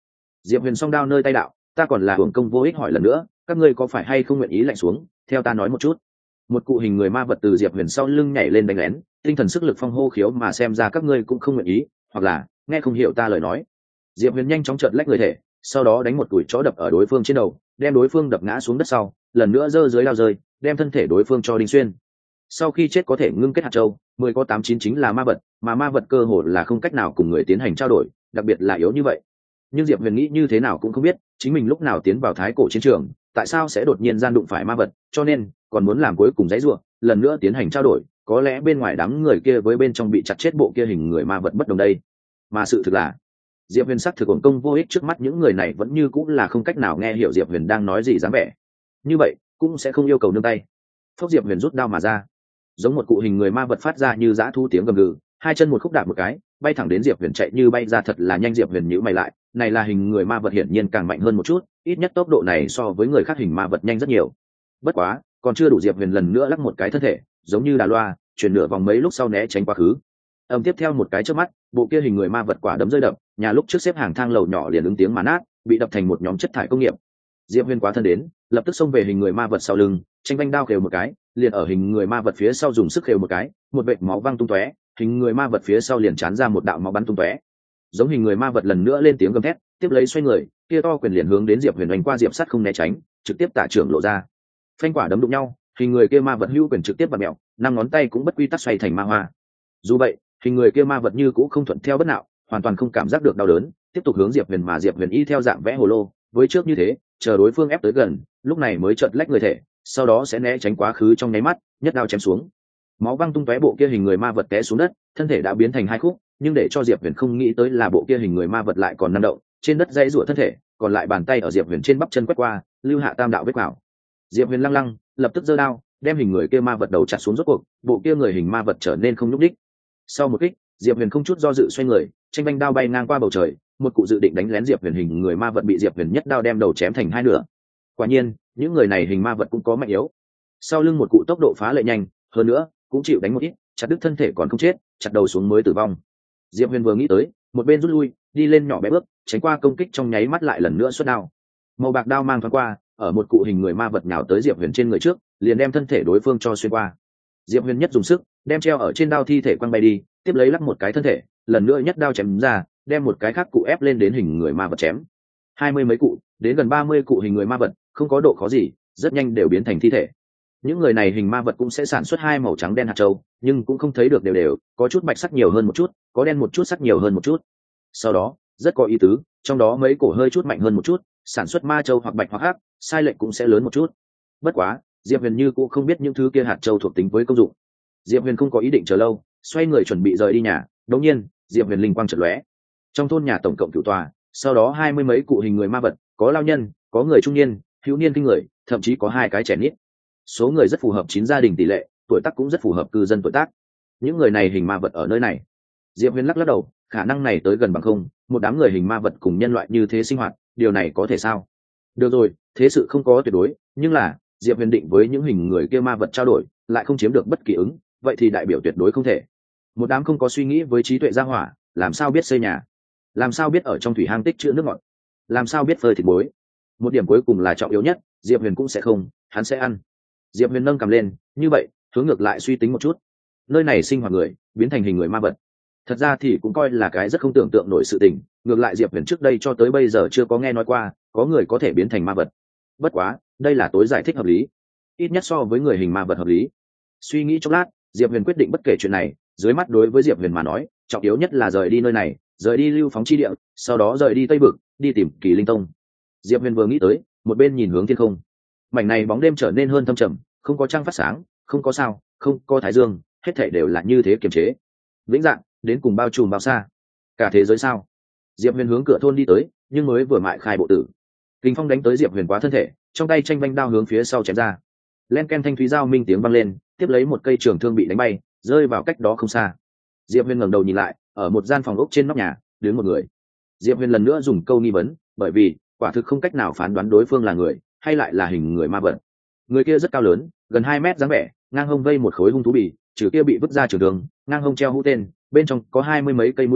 Speaker 1: Diệp Huyền song đao nơi tay đạo, ta còn là hưởng công vô ích hỏi lần nữa, các ngươi có phải hay không nguyện ý lạnh xuống, theo ta nói một chút. Một cụ hình người ma vật từ Diệp Huyền sau lưng nhảy lên đánh lén, tinh thần sức lực phong hô khiếu mà xem ra các ngươi cũng không nguyện ý, hoặc là nghe không hiểu ta lời nói. Diệp Huyền nhanh chóng chợt lách người thể, sau đó đánh một tuổi chó đập ở đối phương trên đầu, đem đối phương đập ngã xuống đất sau, lần nữa giơ dưới lao rơi, đem thân thể đối phương cho đinh xuyên. Sau khi chết có thể ngưng kết hạt châu, mười có tám chín chính là ma vật, mà ma vật cơ hồ là không cách nào cùng người tiến hành trao đổi, đặc biệt là yếu như vậy. Nhưng Diệp Huyền nghĩ như thế nào cũng không biết, chính mình lúc nào tiến vào thái cổ chiến trường, tại sao sẽ đột nhiên gian đụng phải ma vật, cho nên còn muốn làm cuối cùng dãy rủa, lần nữa tiến hành trao đổi, có lẽ bên ngoài đám người kia với bên trong bị chặt chết bộ kia hình người ma vật bất đồng đây. Mà sự thực là, Diệp Huyền sắc thực uổng công vô ích, trước mắt những người này vẫn như cũng là không cách nào nghe hiểu Diệp Huyền đang nói gì dáng vẻ. Như vậy, cũng sẽ không yêu cầu nương tay. Phốc, Diệp Huyền rút đao mà ra, giống một cụ hình người ma vật phát ra như dã thú tiếng gầm gừ, hai chân một khúc đạp một cái, bay thẳng đến Diệp Huyền chạy như bay ra thật là nhanh. Diệp Huyền nhíu mày lại, này là hình người ma vật hiển nhiên càng mạnh hơn một chút, ít nhất tốc độ này so với người khác hình ma vật nhanh rất nhiều. Bất quá, còn chưa đủ. Diệp Huyền lần nữa lắc một cái thân thể, giống như đà loa, chuyển nửa vòng mấy lúc sau né tránh quá khứ. Ầm, tiếp theo một cái chớp mắt, bộ kia hình người ma vật quả đấm rơi đập, nhà lúc trước xếp hàng thang lầu nhỏ liền ứng tiếng mà nát, bị đập thành một nhóm chất thải công nghiệp. Diệp Huyền quá thân đến, lập tức xông về hình người ma vật sau lưng, tranh vanh đao khều một cái, liền ở hình người ma vật phía sau dùng sức khều một cái, một vệt máu văng tung tóe, hình người ma vật phía sau liền chán ra một đạo máu bắn tung tóe. Giống hình người ma vật lần nữa lên tiếng gầm thét, tiếp lấy xoay người, kia to quyền liền hướng đến Diệp Huyền đánh qua. Diệp Sắt không né tránh, trực tiếp tả trưởng lộ ra, phanh quả đấm đụng nhau, hình người kia ma vật hữu quyền trực tiếp vặn mèo, năm ngón tay cũng bất quy tắc xoay thành ma hoa. Dù vậy, hình người kia ma vật như cũ không thuận theo bất nào, hoàn toàn không cảm giác được đau đớn, tiếp tục hướng Diệp Huyền mà Diệp Huyền y theo dạng vẽ hồ lô, với trước như thế, chờ đối phương ép tới gần, lúc này mới chợt lách người thể, sau đó sẽ né tránh quá khứ trong nháy mắt, nhất đao chém xuống. Máu văng tung tóe, bộ kia hình người ma vật té xuống đất, thân thể đã biến thành hai khúc, nhưng để cho Diệp Huyền không nghĩ tới là bộ kia hình người ma vật lại còn nằm động, trên đất dãy rủa thân thể, còn lại bàn tay ở Diệp Huyền trên bắp chân quét qua, lưu hạ tam đạo vết quảo. Diệp Huyền lăng lăng, lập tức giơ đao, đem hình người kia ma vật đầu chặt xuống rốt cuộc, bộ kia người hình ma vật trở nên không nhúc nhích. Sau một kích, Diệp Huyền không chút do dự xoay người, tranh vanh đao bay ngang qua bầu trời, một cụ dự định đánh lén Diệp Huyền hình người ma vật bị Diệp Huyền nhất đao đem đầu chém thành hai nửa. Quả nhiên, những người này hình ma vật cũng có mạnh yếu. Sau lưng một cụ tốc độ phá lệ nhanh, hơn nữa cũng chịu đánh một ít, chặt đứt thân thể còn không chết, chặt đầu xuống mới tử vong. Diệp Huyền vừa nghĩ tới, một bên rút lui, đi lên nhỏ bé bước, tránh qua công kích, trong nháy mắt lại lần nữa xuất đao. Màu bạc đao mang thoáng qua, ở một cụ hình người ma vật nhào tới Diệp Huyền trên người trước, liền đem thân thể đối phương cho xuyên qua. Diệp Huyền nhất dùng sức, đem treo ở trên đao thi thể quăng bay đi, tiếp lấy lắc một cái thân thể, lần nữa nhất đao chém ra, đem một cái khác cụ ép lên đến hình người ma vật chém. Hai mươi mấy cụ, đến gần ba mươi cụ hình người ma vật, không có độ khó gì, rất nhanh đều biến thành thi thể. Những người này hình ma vật cũng sẽ sản xuất hai màu trắng đen hạt châu, nhưng cũng không thấy được đều đều, có chút bạch sắc nhiều hơn một chút, có đen một chút sắc nhiều hơn một chút. Sau đó, rất có ý tứ, trong đó mấy cổ hơi chút mạnh hơn một chút, sản xuất ma châu hoặc bạch hoặc hắc, sai lệch cũng sẽ lớn một chút. Bất quá, Diệp Huyền như cũng không biết những thứ kia hạt châu thuộc tính với công dụng. Diệp Huyền không có ý định chờ lâu, xoay người chuẩn bị rời đi nhà. Đột nhiên, Diệp Huyền linh quang chợt lóe. Trong thôn nhà tổng cộng cửu tòa, sau đó hai mươi mấy cụ hình người ma vật, có lao nhân, có người trung niên, hữu niên kinh người, thậm chí có hai cái trẻ nít. Số người rất phù hợp chín gia đình tỷ lệ, tuổi tác cũng rất phù hợp cư dân tuổi tác. Những người này hình ma vật ở nơi này. Diệp Huyền lắc lắc đầu, khả năng này tới gần bằng không, một đám người hình ma vật cùng nhân loại như thế sinh hoạt, điều này có thể sao? Được rồi, thế sự không có tuyệt đối, nhưng là Diệp Huyền định với những hình người kia ma vật trao đổi, lại không chiếm được bất kỳ ứng, vậy thì đại biểu tuyệt đối không thể. Một đám không có suy nghĩ với trí tuệ gia hỏa, làm sao biết xây nhà, làm sao biết ở trong thủy hang tích trữ nước ngọt, làm sao biết phơi thịt muối. Một điểm cuối cùng là trọng yếu nhất, Diệp Huyền cũng sẽ không, hắn sẽ ăn. Diệp Huyền nâng cầm lên, như vậy, hướng ngược lại suy tính một chút, nơi này sinh hoạt người, biến thành hình người ma vật. Thật ra thì cũng coi là cái rất không tưởng tượng nổi sự tình, ngược lại Diệp Huyền trước đây cho tới bây giờ chưa có nghe nói qua, có người có thể biến thành ma vật. Bất quá, đây là tối giải thích hợp lý, ít nhất so với người hình ma vật hợp lý. Suy nghĩ chốc lát, Diệp Huyền quyết định bất kể chuyện này, dưới mắt đối với Diệp Huyền mà nói, trọng yếu nhất là rời đi nơi này, rời đi lưu phóng chi địa, sau đó rời đi Tây Vực, đi tìm Kỳ Linh Tông. Diệp Huyền vừa nghĩ tới, một bên nhìn hướng thiên không. Mảnh này bóng đêm trở nên hơn thâm trầm, không có trăng phát sáng, không có sao, không có thái dương, hết thảy đều là như thế kiềm chế. Vĩnh dạng, đến cùng bao trùm bao xa? Cả thế giới sao? Diệp Huyền hướng cửa thôn đi tới, nhưng mới vừa mại khai bộ tử, kình phong đánh tới Diệp Huyền quá thân thể, trong tay tranh vanh đao hướng phía sau chém ra. Len ken thanh thúy dao minh tiếng vang lên, tiếp lấy một cây trường thương bị đánh bay, rơi vào cách đó không xa. Diệp Huyền ngẩng đầu nhìn lại, ở một gian phòng ốc trên nóc nhà, đứng một người. Diệp Huyền lần nữa dùng câu nghi vấn, bởi vì quả thực không cách nào phán đoán đối phương là người hay lại là hình người ma vật. Người kia rất cao lớn, gần hai mét dáng vẻ, ngang hông vây một khối hung thú bì, trừ kia bị vứt ra trường đường, ngang hông treo hũ tên, bên trong có hai mươi mấy cây mũi tên,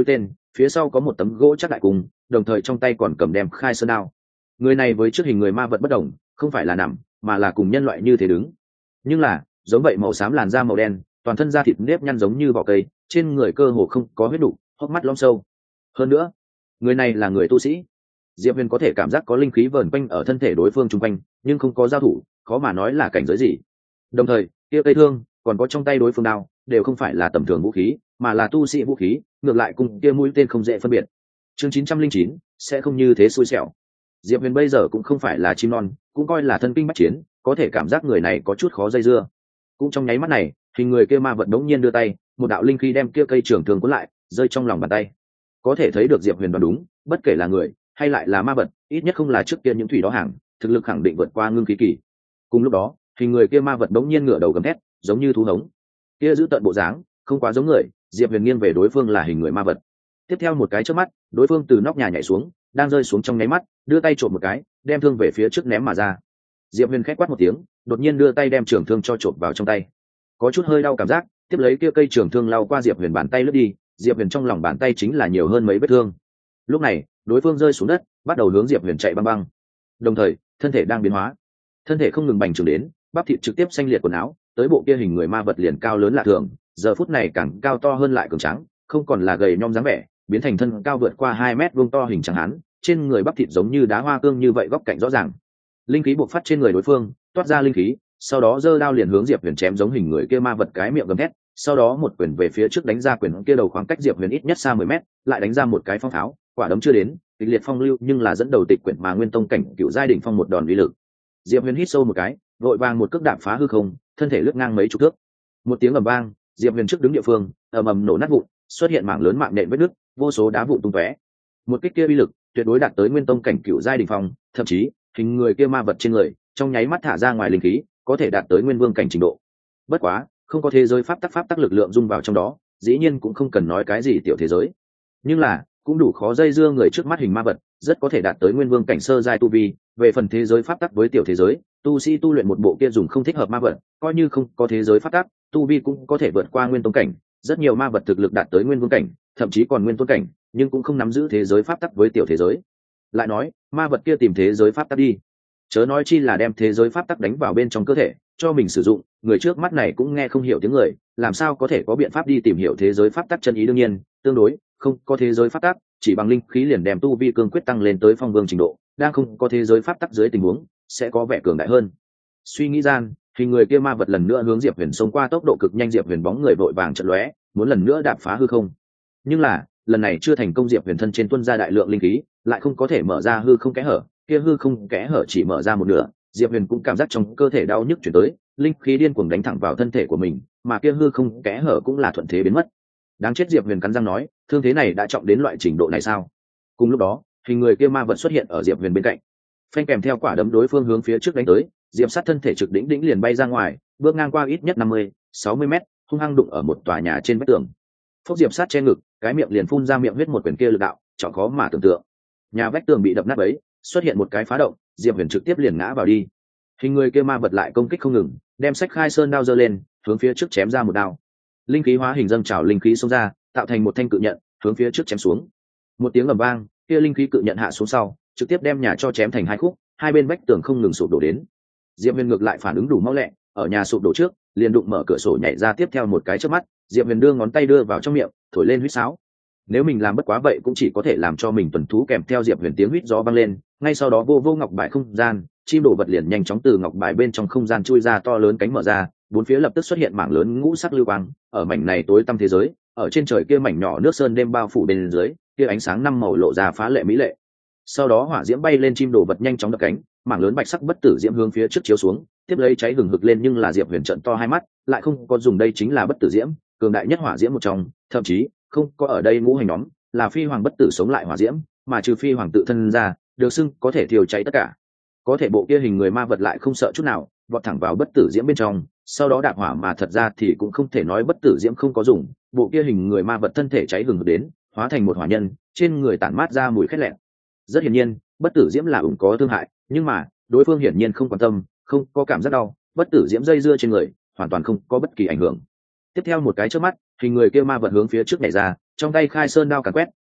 Speaker 1: phía sau có một tấm gỗ chắc đại cùng, đồng thời trong tay còn cầm đem khai sơn đao. Người này với trước hình người ma vật bất đồng, không phải là nằm mà là cùng nhân loại như thế đứng, nhưng là giống vậy màu xám làn da màu đen, toàn thân da thịt nếp nhăn giống như vỏ cây, trên người cơ hồ không có huyết đủ, hốc mắt lõm sâu. Hơn nữa, người này là người tu sĩ. Diệp Huyền có thể cảm giác có linh khí vờn quanh ở thân thể đối phương chung quanh, nhưng không có giao thủ, khó mà nói là cảnh giới gì. Đồng thời, kia cây thương, còn có trong tay đối phương đao, đều không phải là tầm thường vũ khí, mà là tu sĩ vũ khí, ngược lại cùng kia mũi tên không dễ phân biệt. Chương chín trăm linh chín sẽ không như thế xui xẻo. Diệp Huyền bây giờ cũng không phải là chim non, cũng coi là thân kinh bách chiến, có thể cảm giác người này có chút khó dây dưa. Cũng trong nháy mắt này, hình người kia ma vật đống nhiên đưa tay, một đạo linh khí đem kia cây trường thương cuốn lại, rơi trong lòng bàn tay. Có thể thấy được Diệp Huyền đoán đúng, bất kể là người hay lại là ma vật, ít nhất không là trước kia những thủy đó hàng, thực lực khẳng định vượt qua ngưng khí kỳ. Cùng lúc đó, hình người kia ma vật đống nhiên ngửa đầu gầm thét, giống như thú hống. Kia giữ tận bộ dáng, không quá giống người, Diệp Huyền nghiêng về đối phương là hình người ma vật. Tiếp theo một cái chớp mắt, đối phương từ nóc nhà nhảy xuống, đang rơi xuống trong nháy mắt, đưa tay trộm một cái, đem thương về phía trước ném mà ra. Diệp Huyền khẽ quát một tiếng, đột nhiên đưa tay đem trường thương cho trộm vào trong tay. Có chút hơi đau cảm giác, tiếp lấy kia cây trường thương lao qua Diệp Huyền bàn tay lướt đi, Diệp Huyền trong lòng bàn tay chính là nhiều hơn mấy vết thương. Lúc này, đối phương rơi xuống đất, bắt đầu hướng Diệp Huyền chạy băng băng. Đồng thời, thân thể đang biến hóa, thân thể không ngừng bành trướng đến, bắp thịt trực tiếp xanh liệt quần áo, tới bộ kia hình người ma vật liền cao lớn lạ thường, giờ phút này càng cao to hơn lại cường tráng, không còn là gầy nhom dáng vẻ, biến thành thân cao vượt qua hai mét vuông to hình trắng hán, trên người bắp thịt giống như đá hoa cương như vậy, góc cạnh rõ ràng. Linh khí bộc phát trên người đối phương, toát ra linh khí, sau đó giơ đao liền hướng Diệp Huyền chém giống hình người kia ma vật cái miệng gầm thét, sau đó một quyền về phía trước đánh ra quyền kia đầu khoảng cách Diệp Huyền ít nhất xa mười mét, lại đánh ra một cái phong tháo, quả đấm chưa đến, kịch liệt phong lưu nhưng là dẫn đầu tịch quyển mà nguyên tông cảnh cựu giai đỉnh phong một đòn uy lực. Diệp Huyền hít sâu một cái, vội vàng một cước đạp phá hư không, thân thể lướt ngang mấy chục thước. Một tiếng ầm vang, Diệp Huyền trước đứng địa phương, ầm ầm nổ nát vụn, xuất hiện mảng lớn mạng nện vết nứt, vô số đá vụn tung tóe. Một kích kia uy lực tuyệt đối đạt tới nguyên tông cảnh cựu giai đỉnh phong, thậm chí hình người kia ma vật trên người trong nháy mắt thả ra ngoài linh khí, có thể đạt tới nguyên vương cảnh trình độ. Bất quá, không có thế giới pháp tắc pháp tắc lực lượng dung vào trong đó, dĩ nhiên cũng không cần nói cái gì tiểu thế giới. Nhưng là, cũng đủ khó dây dưa người trước mắt hình ma vật, rất có thể đạt tới nguyên vương cảnh sơ giai tu vi. Về phần thế giới pháp tắc với tiểu thế giới, tu sĩ tu luyện một bộ kia dùng không thích hợp ma vật, coi như không có thế giới pháp tắc, tu vi cũng có thể vượt qua nguyên tông cảnh. Rất nhiều ma vật thực lực đạt tới nguyên vương cảnh, thậm chí còn nguyên tôn cảnh, nhưng cũng không nắm giữ thế giới pháp tắc với tiểu thế giới. Lại nói, ma vật kia tìm thế giới pháp tắc đi, chớ nói chi là đem thế giới pháp tắc đánh vào bên trong cơ thể cho mình sử dụng, người trước mắt này cũng nghe không hiểu tiếng người, làm sao có thể có biện pháp đi tìm hiểu thế giới pháp tắc chân ý. Đương nhiên, tương đối không có thế giới pháp tắc, chỉ bằng linh khí liền đem tu vi cương quyết tăng lên tới phong vương trình độ, đang không có thế giới pháp tắc dưới tình huống sẽ có vẻ cường đại hơn. Suy nghĩ gian, hình người kia ma vật lần nữa hướng Diệp Huyền xông qua, tốc độ cực nhanh. Diệp Huyền bóng người vội vàng chợt lóe, muốn lần nữa đạp phá hư không, nhưng là lần này chưa thành công. Diệp Huyền thân trên tuôn ra đại lượng linh khí, lại không có thể mở ra hư không kẽ hở, kia hư không kẽ hở chỉ mở ra một nửa. Diệp Huyền cũng cảm giác trong cơ thể đau nhức chuyển tới, linh khí điên cuồng đánh thẳng vào thân thể của mình, mà kia hư không kẽ hở cũng là thuận thế biến mất. Đáng chết, Diệp Huyền cắn răng nói, thương thế này đã trọng đến loại trình độ này sao? Cùng lúc đó, hình người kia ma vật xuất hiện ở Diệp Huyền bên cạnh, phanh kèm theo quả đấm đối phương hướng phía trước đánh tới. Diệp Sát thân thể trực đỉnh đỉnh liền bay ra ngoài, bước ngang qua ít nhất năm mươi, sáu mươi mét, hung hăng đụng ở một tòa nhà trên vách tường. Phốc, Diệp Sát che ngực, cái miệng liền phun ra miệng huyết, một quyền kia lực đạo, chọn khó mà tưởng tượng. Nhà vách tường bị đập nát bấy, xuất hiện một cái phá động, Diệp Huyền trực tiếp liền ngã vào đi. Hình người kia ma vật lại công kích không ngừng, đem sách khai sơn đao giơ lên, hướng phía trước chém ra một đao. Linh khí hóa hình dâng trào, linh khí xông ra, tạo thành một thanh cự nhận, hướng phía trước chém xuống. Một tiếng ầm vang, kia linh khí cự nhận hạ xuống sau, trực tiếp đem nhà cho chém thành hai khúc, hai bên vách tường không ngừng sụp đổ đến. Diệp Huyền ngược lại phản ứng đủ mau lẹ, ở nhà sụp đổ trước, liền đụng mở cửa sổ nhảy ra. Tiếp theo một cái chớp mắt, Diệp Huyền đưa ngón tay đưa vào trong miệng, thổi lên huýt sáo. Nếu mình làm bất quá vậy cũng chỉ có thể làm cho mình tuần thú. Kèm theo Diệp Huyền tiếng huýt gió vang lên, ngay sau đó vô vô ngọc bài không gian, chim đồ vật liền nhanh chóng từ ngọc bài bên trong không gian chui ra, to lớn cánh mở ra, bốn phía lập tức xuất hiện mảng lớn ngũ sắc lưu quang. Ở mảnh này tối tăm thế giới, ở trên trời kia mảnh nhỏ nước sơn đêm bao phủ bên dưới, kia ánh sáng năm màu lộ ra phá lệ mỹ lệ. Sau đó hỏa diễm bay lên, chim đồ vật nhanh chóng đập cánh, mảng lớn bạch sắc bất tử diễm hướng phía trước chiếu xuống, tiếp lấy cháy hừng hực lên. Nhưng là Diệp Huyền trợn to hai mắt, lại không có dùng. Đây chính là bất tử diễm, cường đại nhất hỏa diễm một trong, thậm chí không có ở đây ngũ hành nhóm, là phi hoàng bất tử sống lại hỏa diễm, mà trừ phi hoàng tự thân ra, được xưng có thể thiêu cháy tất cả. Có thể bộ kia hình người ma vật lại không sợ chút nào, vọt thẳng vào bất tử diễm bên trong, sau đó đạp hỏa. Mà thật ra thì cũng không thể nói bất tử diễm không có dùng, bộ kia hình người ma vật thân thể cháy hừng hực đến, hóa thành một hỏa nhân, trên người tản mát ra mùi khét lẹn. Rất hiển nhiên, bất tử diễm là ủng có thương hại, nhưng mà đối phương hiển nhiên không quan tâm, không có cảm giác đau, bất tử diễm dây dưa trên người, hoàn toàn không có bất kỳ ảnh hưởng. Tiếp theo một cái chớp mắt, hình người kia ma vật hướng phía trước nhảy ra, trong tay khai sơn đao càn quét,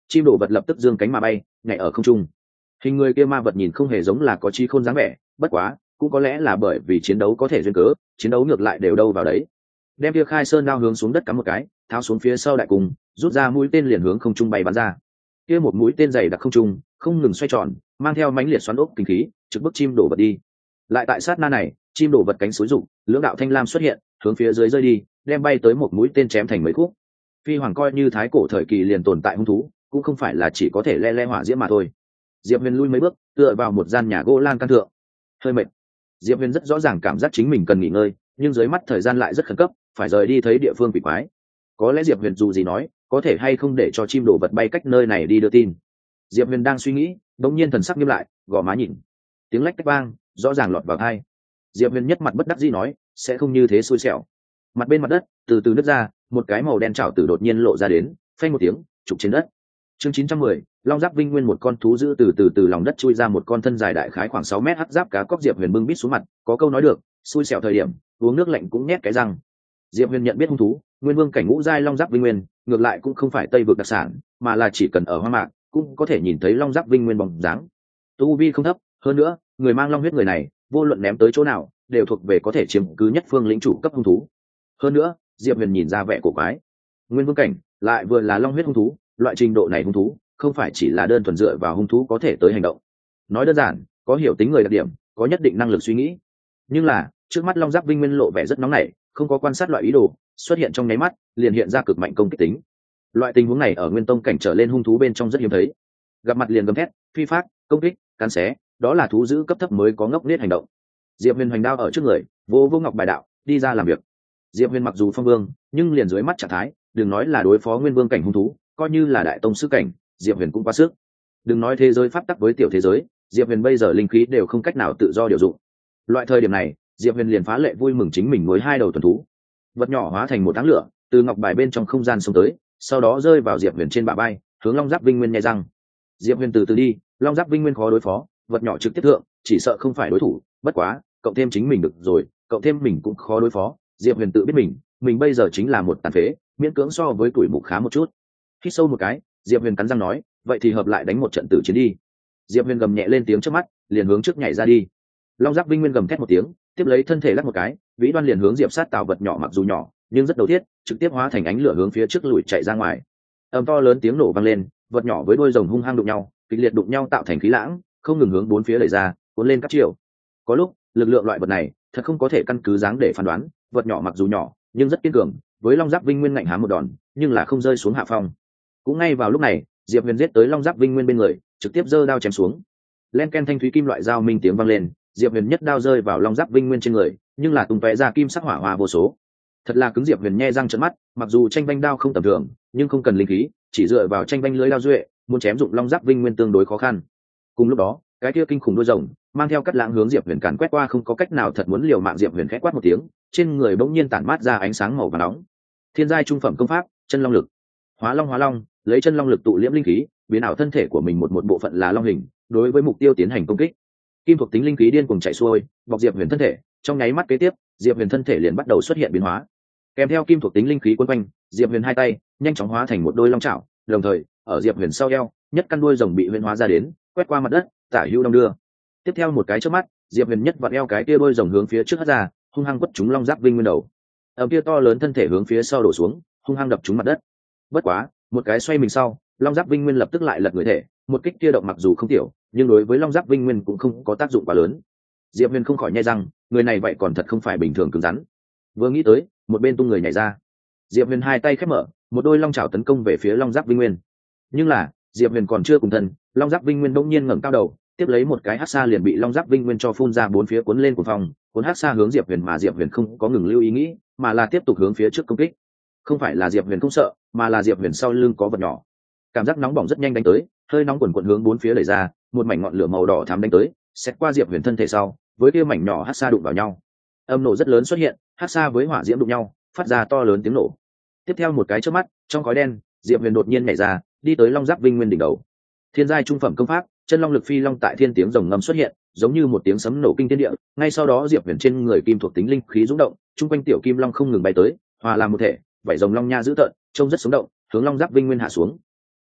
Speaker 1: chim đồ vật lập tức giương cánh mà bay nhảy ở không trung. Hình người kia ma vật nhìn không hề giống là có chi khôn dáng vẻ, bất quá cũng có lẽ là bởi vì chiến đấu có thể duyên cớ, chiến đấu ngược lại đều đâu vào đấy. Đem kia khai sơn đao hướng xuống đất cắm một cái, tháo xuống phía sau đại cung, rút ra mũi tên liền hướng không trung bay bắn ra. Kia một mũi tên dày đặc không trung, không ngừng xoay tròn, mang theo mãnh liệt xoắn ốc kinh khí, trực bức chim đổ vật đi. Lại tại sát na này, chim đổ vật cánh xúi rụng, lưỡng đạo thanh lam xuất hiện, hướng phía dưới rơi đi, đem bay tới một mũi tên chém thành mấy khúc. Phi hoàng coi như thái cổ thời kỳ liền tồn tại hung thú, cũng không phải là chỉ có thể le le hỏa diễm mà thôi. Diệp Huyền lui mấy bước, tựa vào một gian nhà gỗ lan can thượng, hơi mệt. Diệp Huyền rất rõ ràng cảm giác chính mình cần nghỉ ngơi, nhưng dưới mắt thời gian lại rất khẩn cấp, phải rời đi thấy địa phương quỷ quái. Có lẽ Diệp Huyền dù gì nói, có thể hay không để cho chim đồ vật bay cách nơi này đi đưa tin. Diệp Huyền đang suy nghĩ, đột nhiên thần sắc nghiêm lại, gò má nhìn, tiếng lách cách vang, rõ ràng lọt vào tai. Diệp Huyền nhất mặt bất đắc dĩ nói, sẽ không như thế xui xẻo. Mặt bên mặt đất từ từ nứt ra, một cái màu đen trảo tử đột nhiên lộ ra đến, phanh một tiếng, trục trên đất. Chương chín trăm mười, Long Giáp Vinh Nguyên. Một con thú dữ từ từ từ lòng đất chui ra, một con thân dài đại khái khoảng sáu mét hắc giáp cá cóc. Diệp Huyền bưng bít xuống mặt, có câu nói được, xui xẻo thời điểm, uống nước lạnh cũng nhét cái răng. Diệp Huyền nhận biết hung thú, Nguyên Vương cảnh ngũ giai Long Giáp Vinh Nguyên, ngược lại cũng không phải Tây vực đặc sản, mà là chỉ cần ở hoang mạc cũng có thể nhìn thấy Long Giáp Vinh Nguyên bóng dáng. Tu vi không thấp, hơn nữa, người mang long huyết người này, vô luận ném tới chỗ nào, đều thuộc về có thể chiếm cứ nhất phương lĩnh chủ cấp hung thú. Hơn nữa, Diệp Huyền nhìn ra vẻ cổ quái. Nguyên Vương cảnh, lại vừa là long huyết hung thú, loại trình độ này hung thú, không phải chỉ là đơn thuần dựa vào hung thú có thể tới hành động. Nói đơn giản, có hiểu tính người đặc điểm, có nhất định năng lực suy nghĩ. Nhưng là, trước mắt Long Giáp Vinh Nguyên lộ vẻ rất nóng nảy, không có quan sát loại ý đồ, xuất hiện trong nháy mắt, liền hiện ra cực mạnh công kích tính. Loại tình huống này ở Nguyên Tông cảnh trở lên hung thú bên trong rất hiếm thấy. Gặp mặt liền gầm thét, phi phát, công kích, cắn xé, đó là thú dữ cấp thấp mới có ngốc nghếch hành động. Diệp Huyền hoành đao ở trước người, vô vô ngọc bài đạo, đi ra làm việc. Diệp Huyền mặc dù phong vương, nhưng liền dưới mắt trạng thái, đừng nói là đối phó Nguyên Vương cảnh hung thú, coi như là đại tông sư cảnh, Diệp Huyền cũng quá sức. Đừng nói thế giới pháp tắc với tiểu thế giới, Diệp Huyền bây giờ linh khí đều không cách nào tự do điều dụng. Loại thời điểm này, Diệp Huyền liền phá lệ vui mừng chính mình nuôi hai đầu tuần thú. Vật nhỏ hóa thành một đám lửa, từ ngọc bài bên trong không gian xông tới, sau đó rơi vào Diệp Huyền trên bả vai, hướng Long Giáp Vinh Nguyên nhè răng. Diệp Huyền từ từ đi, Long Giáp Vinh Nguyên khó đối phó, vật nhỏ trực tiếp thượng, chỉ sợ không phải đối thủ, bất quá, cộng thêm chính mình được rồi, cộng thêm mình cũng khó đối phó. Diệp Huyền tự biết mình, mình bây giờ chính là một tàn phế, miễn cưỡng so với tuổi mục khá một chút. Hít sâu một cái, Diệp Huyền cắn răng nói, vậy thì hợp lại đánh một trận tử chiến đi. Diệp Huyền gầm nhẹ lên tiếng trước mắt, liền hướng trước nhảy ra đi. Long Giáp Vinh Nguyên gầm thét một tiếng, tiếp lấy thân thể lắc một cái, vĩ đoan liền hướng Diệp Sát Tào vật nhỏ mặc dù nhỏ, nhưng rất đầu thiết, trực tiếp hóa thành ánh lửa hướng phía trước lùi chạy ra ngoài. Ầm to lớn tiếng nổ vang lên, vật nhỏ với đuôi rồng hung hăng đụng nhau, kịch liệt đụng nhau tạo thành khí lãng, không ngừng hướng bốn phía đẩy ra, cuốn lên các chiều. Có lúc, lực lượng loại vật này, thật không có thể căn cứ dáng để phán đoán, vật nhỏ mặc dù nhỏ, nhưng rất kiên cường, với Long Giáp Vinh Nguyên ngạnh hám một đòn, nhưng là không rơi xuống hạ phong. Cũng ngay vào lúc này, Diệp Huyền giết tới Long Giáp Vinh Nguyên bên người, trực tiếp giơ đao chém xuống. Len ken thanh thúy kim loại dao minh tiếng vang lên, Diệp Huyền nhất đao rơi vào Long Giáp Vinh Nguyên trên người, nhưng là tung tóe ra kim sắc hỏa hoa vô số. Thật là cứng. Diệp Huyền nhe răng trợn mắt, mặc dù tranh vanh đao không tầm thường, nhưng không cần linh khí, chỉ dựa vào tranh vanh lưới đao duệ, muốn chém dụng Long Giáp Vinh Nguyên tương đối khó khăn. Cùng lúc đó, cái kia kinh khủng đuôi rồng mang theo cắt lãng hướng Diệp Huyền càn quét qua, không có cách nào, thật muốn liều mạng. Diệp Huyền khẽ quát một tiếng, trên người bỗng nhiên tản mát ra ánh sáng màu vàng nóng. Thiên giai trung phẩm công pháp, chân long lực. Hóa long hóa long, lấy chân long lực tụ liễm linh khí, biến ảo thân thể của mình một một bộ phận là long hình, đối với mục tiêu tiến hành công kích. Kim thuộc tính linh khí điên cuồng chạy xuôi, bọc Diệp Huyền thân thể, trong nháy mắt kế tiếp, Diệp Huyền thân thể liền bắt đầu xuất hiện biến hóa. Kèm theo kim thuộc tính linh khí quấn quanh, Diệp Huyền hai tay nhanh chóng hóa thành một đôi long chảo, đồng thời, ở Diệp Huyền sau eo, nhất căn đuôi rồng bị huyền hóa ra đến, quét qua mặt đất, tả hữu đông đưa. Tiếp theo một cái chớp mắt, Diệp Huyền nhất vặn eo cái kia đuôi rồng hướng phía trước hất ra, hung hăng quất trúng Long Giáp Vinh Nguyên đầu. Ở kia to lớn thân thể hướng phía sau đổ xuống, hung hăng đập trúng mặt đất. Bất quá, một cái xoay mình sau, Long Giáp Vinh Nguyên lập tức lại lật người thể, một kích kia động mặc dù không tiểu, nhưng đối với Long Giáp Vinh Nguyên cũng không có tác dụng quá lớn. Diệp Huyền không khỏi nhếch răng, người này vậy còn thật không phải bình thường cứng rắn. Vừa nghĩ tới, một bên tung người nhảy ra. Diệp Huyền hai tay khép mở, một đôi long chảo tấn công về phía Long Giáp Vinh Nguyên. Nhưng là, Diệp Huyền còn chưa cùng thân, Long Giáp Vinh Nguyên bỗng nhiên ngẩng cao đầu, tiếp lấy một cái hắc sa liền bị Long Giáp Vinh Nguyên cho phun ra bốn phía, cuốn lên cuồng phong, cuốn hắc sa hướng Diệp Huyền, mà Diệp Huyền không có ngừng lưu ý nghĩ, mà là tiếp tục hướng phía trước công kích. Không phải là Diệp Huyền không sợ, mà là Diệp Huyền sau lưng có vật nhỏ. Cảm giác nóng bỏng rất nhanh đánh tới, hơi nóng quần quần hướng bốn phía đẩy ra, một mảnh ngọn lửa màu đỏ thắm đánh tới, xét qua Diệp Huyền thân thể sau, với kia mảnh nhỏ hắc sa đụng vào nhau. Âm nổ rất lớn xuất hiện, hắc sa với hỏa diễm đụng nhau, phát ra to lớn tiếng nổ. Tiếp theo một cái chớp mắt, trong khói đen, Diệp Huyền đột nhiên nhảy ra, đi tới Long Giáp Vinh Nguyên đỉnh đầu. Thiên giai trung phẩm công pháp, chân long lực phi long tại thiên tiếng rồng ngâm xuất hiện, giống như một tiếng sấm nổ kinh thiên địa. Ngay sau đó Diệp Huyền trên người kim thuộc tính linh khí rung động, trung quanh tiểu kim long không ngừng bay tới, hòa làm một thể, vảy rồng long nha dữ tợn, trông rất sống động, hướng Long Giáp Vinh Nguyên hạ xuống.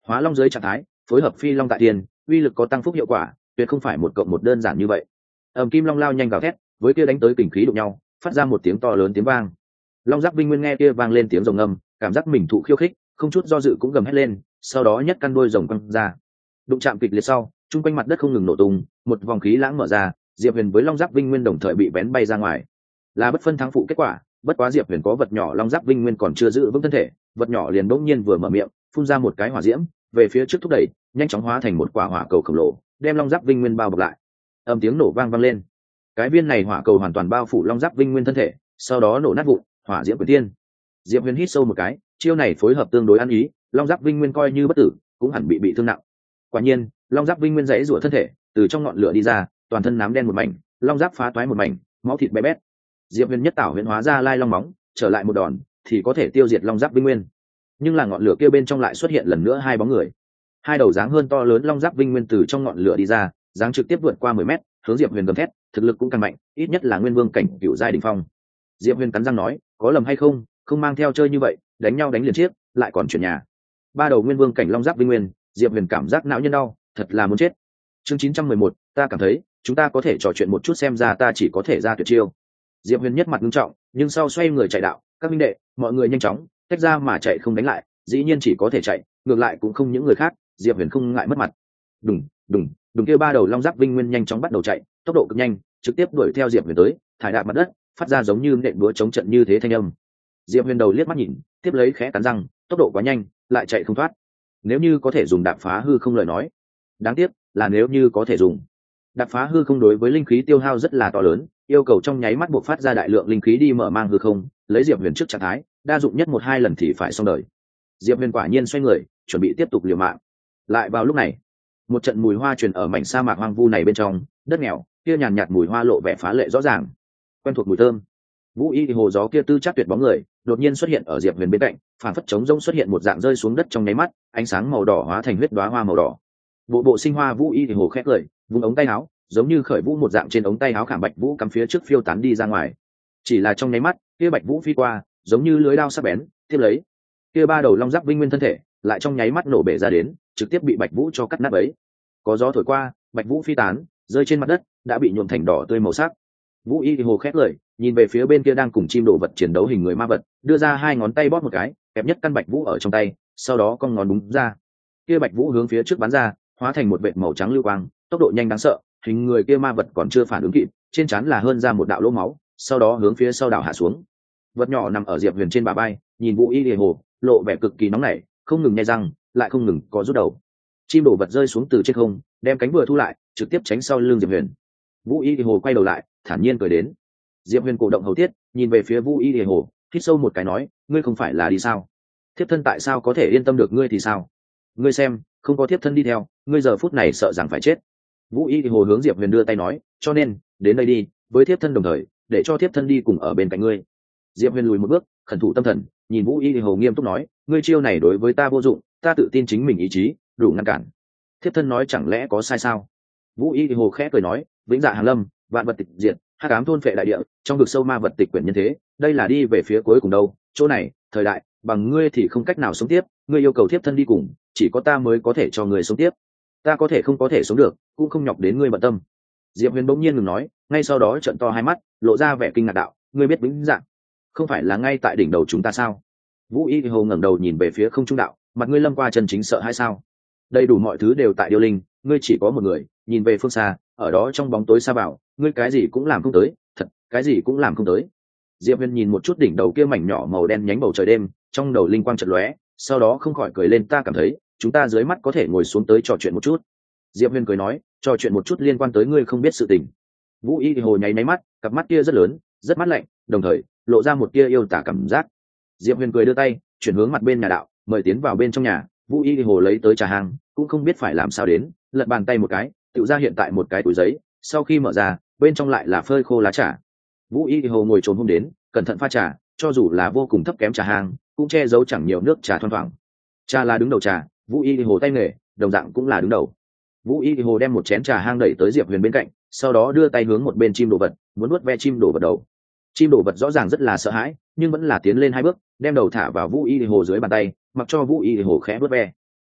Speaker 1: hóa long dưới trạng thái phối hợp phi long tại tiền, uy lực có tăng phúc hiệu quả, tuyệt không phải một cộng một đơn giản như vậy. Ầm kim long lao nhanh gào thét, với kia đánh tới kình khí đụng nhau, phát ra một tiếng to lớn tiếng vang. Long giáp Vinh Nguyên nghe kia vang lên tiếng rồng ngâm, cảm giác mình thụ khiêu khích, không chút do dự cũng gầm hét lên, sau đó nhấc căn đuôi rồng quăng ra. Đụng chạm kịch liệt sau, trung quanh mặt đất không ngừng nổ tung, một vòng khí lãng mở ra, Diệp Huyền với Long giáp Vinh Nguyên đồng thời bị bén bay ra ngoài. Là bất phân thắng phụ kết quả, bất quá Diệp Huyền có vật nhỏ Long giáp Vinh Nguyên còn chưa giữ vững thân thể, vật nhỏ liền đột nhiên vừa mở miệng, phun ra một cái hỏa diễm, về phía trước thúc đẩy, nhanh chóng hóa thành một quả hỏa cầu khổng lồ, đem Long giáp Vinh Nguyên bao bọc lại. Âm tiếng nổ vang vang lên. Cái viên này hỏa cầu hoàn toàn bao phủ Long giáp Vinh Nguyên thân thể, sau đó nổ nát vụn, hỏa diễm quyển tiên. Diệp Huyền hít sâu một cái, chiêu này phối hợp tương đối ăn ý, Long giáp Vinh Nguyên coi như bất tử, cũng hẳn bị bị thương nặng. Quả nhiên, Long giáp Vinh Nguyên giãy giụa thân thể, từ trong ngọn lửa đi ra, toàn thân nám đen một mảnh, long giáp phá toái một mảnh, máu thịt bé bét. Diệp Huyền nhất tảo huyền hóa ra lai long móng, trở lại một đòn, thì có thể tiêu diệt Long giáp Vinh Nguyên. Nhưng là ngọn lửa kia bên trong lại xuất hiện lần nữa hai bóng người. Hai đầu dáng hơn to lớn Long giáp Vinh Nguyên từ trong ngọn lửa đi ra, dáng trực tiếp vượt qua mười mét, hướng Diệp Huyền gầm thét, thực lực cũng càng mạnh, ít nhất là nguyên vương cảnh cửu giai đỉnh phong. Diệp Huyền cắn răng nói, có lầm hay không, không mang theo chơi như vậy, đánh nhau đánh liền chiếc, lại còn chuyển nhà. Ba đầu nguyên vương cảnh Long giáp Vinh Nguyên, Diệp Huyền cảm giác não nhân đau, thật là muốn chết. Chương chín trăm mười một, ta cảm thấy, chúng ta có thể trò chuyện một chút, xem ra ta chỉ có thể ra tuyệt chiêu. Diệp Huyền nhất mặt nghiêm trọng, nhưng sau xoay người chạy đạo, các minh đệ, mọi người nhanh chóng tách ra mà chạy không đánh lại, dĩ nhiên chỉ có thể chạy, ngược lại cũng không những người khác, Diệp Huyền không ngại mất mặt. Đùng, đùng, đùng kia ba đầu Long giáp Vinh Nguyên nhanh chóng bắt đầu chạy, tốc độ cực nhanh, trực tiếp đuổi theo Diệp Huyền tới, thải đạp mặt đất, phát ra giống như nện búa chống trận như thế thanh âm. Diệp Huyền đầu liếc mắt nhìn, tiếp lấy khẽ cắn răng, tốc độ quá nhanh, lại chạy không thoát. Nếu như có thể dùng đạp phá hư không lời nói, đáng tiếc là nếu như có thể dùng đạp phá hư không, đối với linh khí tiêu hao rất là to lớn, yêu cầu trong nháy mắt buộc phát ra đại lượng linh khí đi mở mang hư không, lấy Diệp Huyền trước trạng thái đa dụng nhất một hai lần thì phải xong đời. Diệp Huyền quả nhiên xoay người, chuẩn bị tiếp tục liều mạng. Lại vào lúc này, một trận mùi hoa truyền ở mảnh sa mạc hoang vu này bên trong, đất nghèo kia nhàn nhạt mùi hoa lộ vẻ phá lệ rõ ràng, quen thuộc mùi thơm. Vũ y hồ gió kia tư chắc tuyệt bóng người đột nhiên xuất hiện ở Diệp Huyền bên cạnh, phản phất trống rỗng xuất hiện một dạng rơi xuống đất trong nháy mắt, ánh sáng màu đỏ hóa thành huyết đóa hoa màu đỏ. Bộ bộ sinh hoa Vũ y hồ khét cười, vung ống tay áo, giống như khởi vũ một dạng, trên ống tay áo khảm bạch vũ cắm phía trước phiêu tán đi ra ngoài. Chỉ là trong nháy mắt, kia bạch vũ phi qua, giống như lưới đao sắc bén, tiếp lấy kia ba đầu Long giáp Vinh Nguyên thân thể lại trong nháy mắt nổ bể ra đến, trực tiếp bị bạch vũ cho cắt nát ấy. Có gió thổi qua, bạch vũ phi tán, rơi trên mặt đất, đã bị nhuộm thành đỏ tươi màu sắc. Vũ y hồ khét lời, nhìn về phía bên kia đang cùng chim đồ vật chiến đấu hình người ma vật, đưa ra hai ngón tay bóp một cái, kẹp nhất căn bạch vũ ở trong tay, sau đó cong ngón búng ra. Kia bạch vũ hướng phía trước bắn ra, hóa thành một vệt màu trắng lưu quang, tốc độ nhanh đáng sợ, hình người kia ma vật còn chưa phản ứng kịp, trên trán là hơn ra một đạo lỗ máu, sau đó hướng phía sau đảo hạ xuống. Vật nhỏ nằm ở Diệp Huyền trên bả vai, nhìn Vũ y hồ, lộ vẻ cực kỳ nóng nảy, không ngừng nhai răng, lại không ngừng có rút đầu. Chim đồ vật rơi xuống từ trên không, đem cánh vừa thu lại, trực tiếp tránh sau lưng Diệp Huyền. Vũ y hồ quay đầu lại, thản nhiên cười đến. Diệp Huyền cổ động hầu tiết, nhìn về phía Vũ y hồ, hít sâu một cái nói, ngươi không phải là đi sao? Thiếp thân tại sao có thể yên tâm được ngươi thì sao? Ngươi xem, không có thiếp thân đi theo, ngươi giờ phút này sợ rằng phải chết. Vũ y hồ hướng Diệp Huyền đưa tay nói, cho nên đến đây đi, với thiếp thân đồng thời, để cho thiếp thân đi cùng ở bên cạnh ngươi. Diệp Huyền lùi một bước, khẩn thủ tâm thần, nhìn Vũ y hồ nghiêm túc nói, ngươi chiêu này đối với ta vô dụng, ta tự tin chính mình ý chí đủ ngăn cản. Thiếp thân nói chẳng lẽ có sai sao? Vũ y hồ khẽ cười nói, vĩnh dạ hàng lâm, vạn vật tịch diệt, hắc ám thôn phệ đại địa, trong vực sâu ma vật tịch quyển nhân thế, đây là đi về phía cuối cùng đâu, chỗ này thời đại bằng ngươi thì không cách nào sống tiếp, ngươi yêu cầu thiếp thân đi cùng, chỉ có ta mới có thể cho ngươi sống tiếp. Ta có thể không có thể sống được, cũng không nhọc đến ngươi bận tâm. Diệp Huyền bỗng nhiên ngừng nói, ngay sau đó trợn to hai mắt, lộ ra vẻ kinh ngạc đạo, ngươi biết vĩnh dạng không phải là ngay tại đỉnh đầu chúng ta sao? Vũ y hồ ngẩng đầu nhìn về phía không trung đạo, mặt ngươi lâm qua chân chính sợ hay sao? Đầy đủ mọi thứ đều tại điêu linh, ngươi chỉ có một người, nhìn về phương xa, ở đó trong bóng tối xa vào, ngươi cái gì cũng làm không tới, thật, cái gì cũng làm không tới. Diệp Huyền nhìn một chút đỉnh đầu kia mảnh nhỏ màu đen nhánh bầu trời đêm, trong đầu linh quang chợt lóe, sau đó không khỏi cười lên, ta cảm thấy, chúng ta dưới mắt có thể ngồi xuống tới trò chuyện một chút. Diệp Huyền cười nói, trò chuyện một chút liên quan tới ngươi không biết sự tình. Vũ y hồ nháy nháy mắt, cặp mắt kia rất lớn, rất mát lạnh, đồng thời lộ ra một tia yêu tả cảm giác. Diệp Huyền cười đưa tay, chuyển hướng mặt bên nhà đạo, mời tiến vào bên trong nhà. Vũ y hồ lấy tới trà hàng, cũng không biết phải làm sao đến, lật bàn tay một cái, tự ra hiện tại một cái túi giấy, sau khi mở ra, bên trong lại là phơi khô lá trà. Vũ y hồ ngồi trồn hôm đến, cẩn thận pha trà, cho dù là vô cùng thấp kém trà hàng, cũng che giấu chẳng nhiều nước trà thoang thoảng. Trà là đứng đầu trà, Vũ y hồ tay nghề đồng dạng cũng là đứng đầu. Vũ y hồ đem một chén trà hang đẩy tới Diệp Huyền bên cạnh, sau đó đưa tay hướng một bên chim đồ vật, muốn nuốt ve chim đồ vật đầu. Chim đồ vật rõ ràng rất là sợ hãi, nhưng vẫn là tiến lên hai bước, đem đầu thả vào Vũ y hồ dưới bàn tay, mặc cho Vũ y hồ khẽ nuốt ve.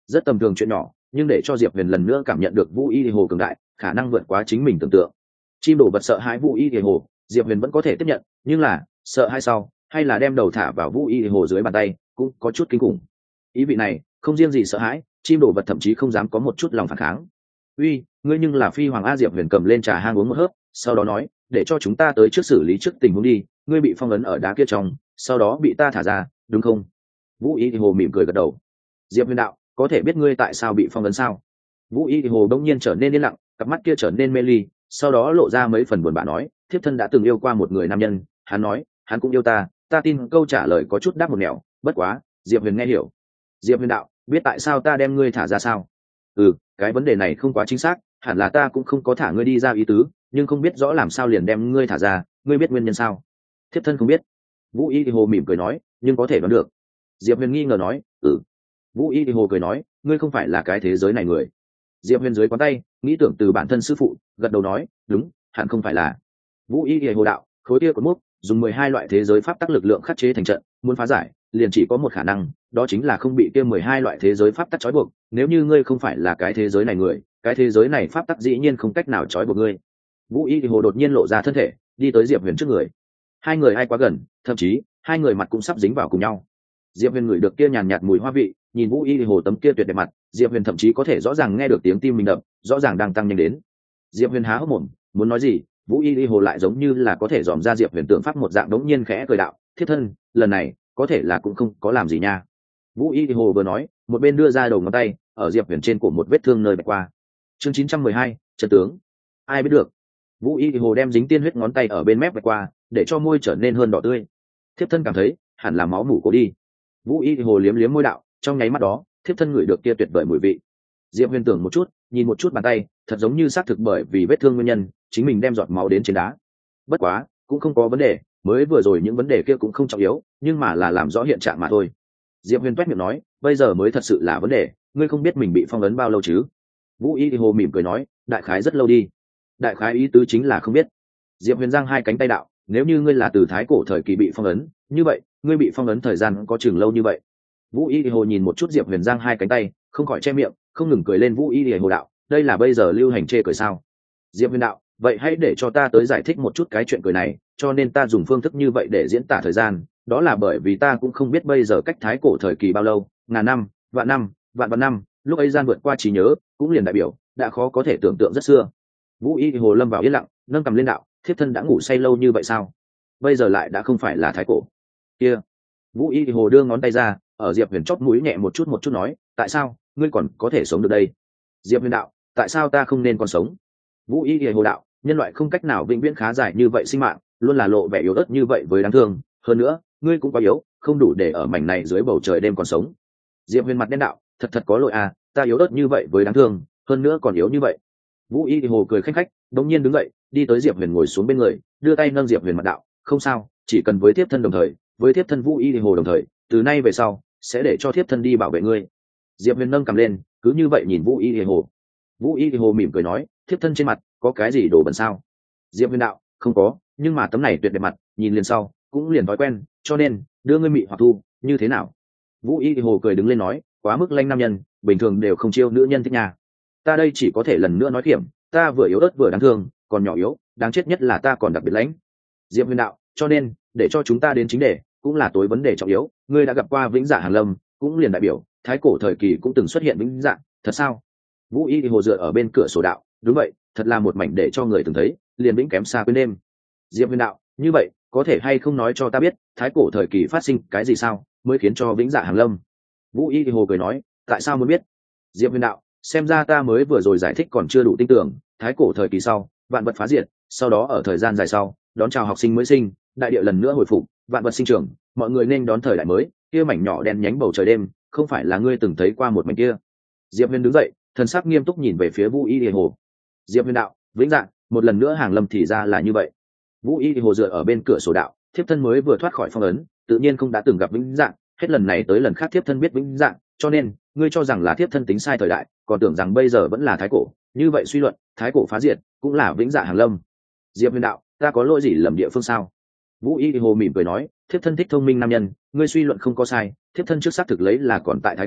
Speaker 1: rất tầm thường chuyện nhỏ, nhưng để cho Diệp Huyền lần nữa cảm nhận được Vũ Y Hồ cường đại, khả năng vượt quá chính mình tưởng tượng. Chim đồ vật sợ hãi Vũ Y Hồ, Diệp Huyền vẫn có thể tiếp nhận, nhưng là sợ hãi sau, hay là đem đầu thả vào Vũ Y Hồ dưới bàn tay, cũng có chút kinh khủng. Ý vị này, không riêng gì sợ hãi, chim đồ vật thậm chí không dám có một chút lòng phản kháng. Uy, ngươi nhưng là phi hoàng a. Diệp Huyền cầm lên trà hang uống một hớp, sau đó nói, để cho chúng ta tới trước xử lý trước tình huống đi, ngươi bị phong ấn ở đá kia trong, sau đó bị ta thả ra, đúng không? Vũ Y Hồ mỉm cười gật đầu. Diệp Huyền đạo, có thể biết ngươi tại sao bị phong ấn sao? Vũ Y Hồ đông nhiên trở nên yên lặng, cặp mắt kia trở nên mê ly, sau đó lộ ra mấy phần buồn bã nói, thiếp thân đã từng yêu qua một người nam nhân, hắn nói, hắn cũng yêu ta, ta tin câu trả lời có chút đáp một nẻo, bất quá. Diệp Huyền nghe hiểu. Diệp Huyền đạo, biết tại sao ta đem ngươi thả ra sao? Ừ, cái vấn đề này không quá chính xác, hẳn là ta cũng không có thả ngươi đi ra ý tứ, nhưng không biết rõ làm sao liền đem ngươi thả ra, ngươi biết nguyên nhân sao? Thiếp thân không biết. Vũ Y Hồ mỉm cười nói, nhưng có thể đoán được. Diệp Huyền nghi ngờ nói, ừ. Vũ Y Hồ cười nói, ngươi không phải là cái thế giới này người. Diệp Huyền dưới quán tay, nghĩ tưởng từ bản thân sư phụ, gật đầu nói, đúng, hẳn không phải là. Vũ Y Hồ đạo, khối kia cột mốc, dùng mười hai loại thế giới pháp tắc lực lượng khắc chế thành trận, muốn phá giải, liền chỉ có một khả năng, đó chính là không bị kia mười hai loại thế giới pháp tắc trói buộc. Nếu như ngươi không phải là cái thế giới này người, cái thế giới này pháp tắc dĩ nhiên không cách nào trói buộc ngươi. Vũ Y Hồ đột nhiên lộ ra thân thể, đi tới Diệp Huyền trước người. Hai người ai quá gần, thậm chí hai người mặt cũng sắp dính vào cùng nhau. Diệp Huyền ngửi được kia nhàn nhạt mùi hoa vị, nhìn Vũ Y Hồ tấm kia tuyệt đẹp mặt, Diệp Huyền thậm chí có thể rõ ràng nghe được tiếng tim mình đập, rõ ràng đang tăng nhanh đến. Diệp Huyền há hốc mồm, muốn nói gì, Vũ Y Hồ lại giống như là có thể dòm ra Diệp Huyền tượng pháp một dạng đống nhiên khẽ cười đạo, thiết thân, lần này có thể là cũng không có làm gì nha. Vũ Y Hồ vừa nói, một bên đưa ra đầu ngón tay, ở Diệp Huyền trên cổ một vết thương nơi bạch qua. Chương chín trăm mười hai, trận tướng. Ai biết được. Vũ Y Hồ đem dính tiên huyết ngón tay ở bên mép bạch qua, để cho môi trở nên hơn đỏ tươi. Thiếp thân cảm thấy, hẳn là máu mủ cố đi. Vũ Y Hồ liếm liếm môi đạo, trong nháy mắt đó, thiếp thân ngửi được kia tuyệt vời mùi vị. Diệp Huyền tưởng một chút, nhìn một chút bàn tay, thật giống như xác thực bởi vì vết thương nguyên nhân, chính mình đem giọt máu đến trên đá. Bất quá, cũng không có vấn đề, mới vừa rồi những vấn đề kia cũng không trọng yếu, nhưng mà là làm rõ hiện trạng mà thôi. Diệp Huyền toét miệng nói, bây giờ mới thật sự là vấn đề, ngươi không biết mình bị phong ấn bao lâu chứ? Vũ Y Hồ mỉm cười nói, đại khái rất lâu đi. Đại khái ý tứ chính là không biết. Diệp Huyền giang hai cánh tay đạo, nếu như ngươi là từ thái cổ thời kỳ bị phong ấn, như vậy, ngươi bị phong ấn thời gian có chừng lâu như vậy? Vũ Y Hồ nhìn một chút Diệp Huyền giang hai cánh tay, không khỏi che miệng, không ngừng cười lên. Vũ Y Hồ đạo, đây là bây giờ lưu hành chê cười sao? Diệp Huyền đạo, vậy hãy để cho ta tới giải thích một chút cái chuyện cười này, cho nên ta dùng phương thức như vậy để diễn tả thời gian, đó là bởi vì ta cũng không biết bây giờ cách thái cổ thời kỳ bao lâu, ngàn năm, vạn năm, vạn vạn năm, lúc ấy gian vượt qua trí nhớ, cũng liền đại biểu, đã khó có thể tưởng tượng rất xưa. Vũ Y Hồ lâm vào yên lặng, nâng cầm lên đạo, thiếp thân đã ngủ say lâu như vậy sao? Bây giờ lại đã không phải là thái cổ. Kia. Vũ Y Hồ đưa ngón tay ra, ở Diệp Huyền chót mũi nhẹ một chút một chút nói, tại sao ngươi còn có thể sống được đây? Diệp Huyền đạo, tại sao ta không nên còn sống? Vũ Y Hồ đạo, nhân loại không cách nào vĩnh viễn khá dài như vậy sinh mạng, luôn là lộ vẻ yếu ớt như vậy với đáng thương, hơn nữa, ngươi cũng quá yếu, không đủ để ở mảnh này dưới bầu trời đêm còn sống. Diệp Huyền mặt đen đạo, thật thật có lỗi à, ta yếu ớt như vậy với đáng thương, hơn nữa còn yếu như vậy. Vũ Y Hồ cười khanh khách, đống nhiên đứng dậy, đi tới Diệp Huyền ngồi xuống bên người, đưa tay nâng Diệp Huyền mặt đạo, không sao, chỉ cần với thiếp thân đồng thời, với thiếp thân Vũ Y Hồ đồng thời, từ nay về sau, sẽ để cho thiếp thân đi bảo vệ ngươi. Diệp Huyền nâng cầm lên, cứ như vậy nhìn Vũ Y Hồ. Vũ Y Hồ mỉm cười nói, thiếp thân trên mặt có cái gì đổ bẩn sao? Diệp Huyền đạo, không có, nhưng mà tấm này tuyệt đẹp mặt, nhìn liền sau, cũng liền thói quen, cho nên đưa ngươi mị hoặc thu, như thế nào? Vũ Y Hồ cười đứng lên nói, quá mức lanh nam nhân, bình thường đều không chiêu nữ nhân thích nhà. Ta đây chỉ có thể lần nữa nói kiểm, ta vừa yếu ớt vừa đáng thương, còn nhỏ yếu, đáng chết nhất là ta còn đặc biệt lãnh. Diệp Huyền đạo, cho nên để cho chúng ta đến chính đề, cũng là tối vấn đề trọng yếu. Ngươi đã gặp qua vĩnh dạ Hàn Lâm, cũng liền đại biểu thái cổ thời kỳ cũng từng xuất hiện vĩnh dạ, thật sao? Vũ Y Hồ dựa ở bên cửa sổ đạo, đúng vậy, thật là một mảnh để cho người từng thấy, liền vĩnh kém xa quên đêm. Diệp Huyền đạo, như vậy có thể hay không nói cho ta biết thái cổ thời kỳ phát sinh cái gì sao mới khiến cho vĩnh dạ Hàn Lâm? Vũ Y Hồ cười nói, tại sao muốn biết? Diệp Huyền đạo, xem ra ta mới vừa rồi giải thích còn chưa đủ tin tưởng. Thái cổ thời kỳ sau, vạn vật phá diệt, sau đó ở thời gian dài sau, đón chào học sinh mới sinh, đại địa lần nữa hồi phục, vạn vật sinh trưởng, mọi người nên đón thời đại mới. Kia mảnh nhỏ đen nhánh bầu trời đêm, không phải là ngươi từng thấy qua một mảnh kia? Diệp Huyền đứng dậy, thần sắc nghiêm túc nhìn về phía Vũ Y Hồ. Diệp Huyền đạo, vĩnh dạ, một lần nữa Hàng Lâm thì ra là như vậy. Vũ Y Hồ dựa ở bên cửa sổ đạo, thiếp thân mới vừa thoát khỏi phong ấn, tự nhiên không đã từng gặp vĩnh dạ, hết lần này tới lần khác thiếp thân biết vĩnh dạ, cho nên ngươi cho rằng là thiếp thân tính sai thời đại, còn tưởng rằng bây giờ vẫn là thái cổ, như vậy suy luận, thái cổ phá diệt cũng là vĩnh dạ Hàng Lâm. Diệp Huyền đạo, ta có lỗi gì lầm địa phương sao? Vũ Y Hồ mỉm cười nói, thiếp thân thích thông minh nam nhân, ngươi suy luận không có sai, thiếp thân trước xác thực lấy là còn tại thái cổ,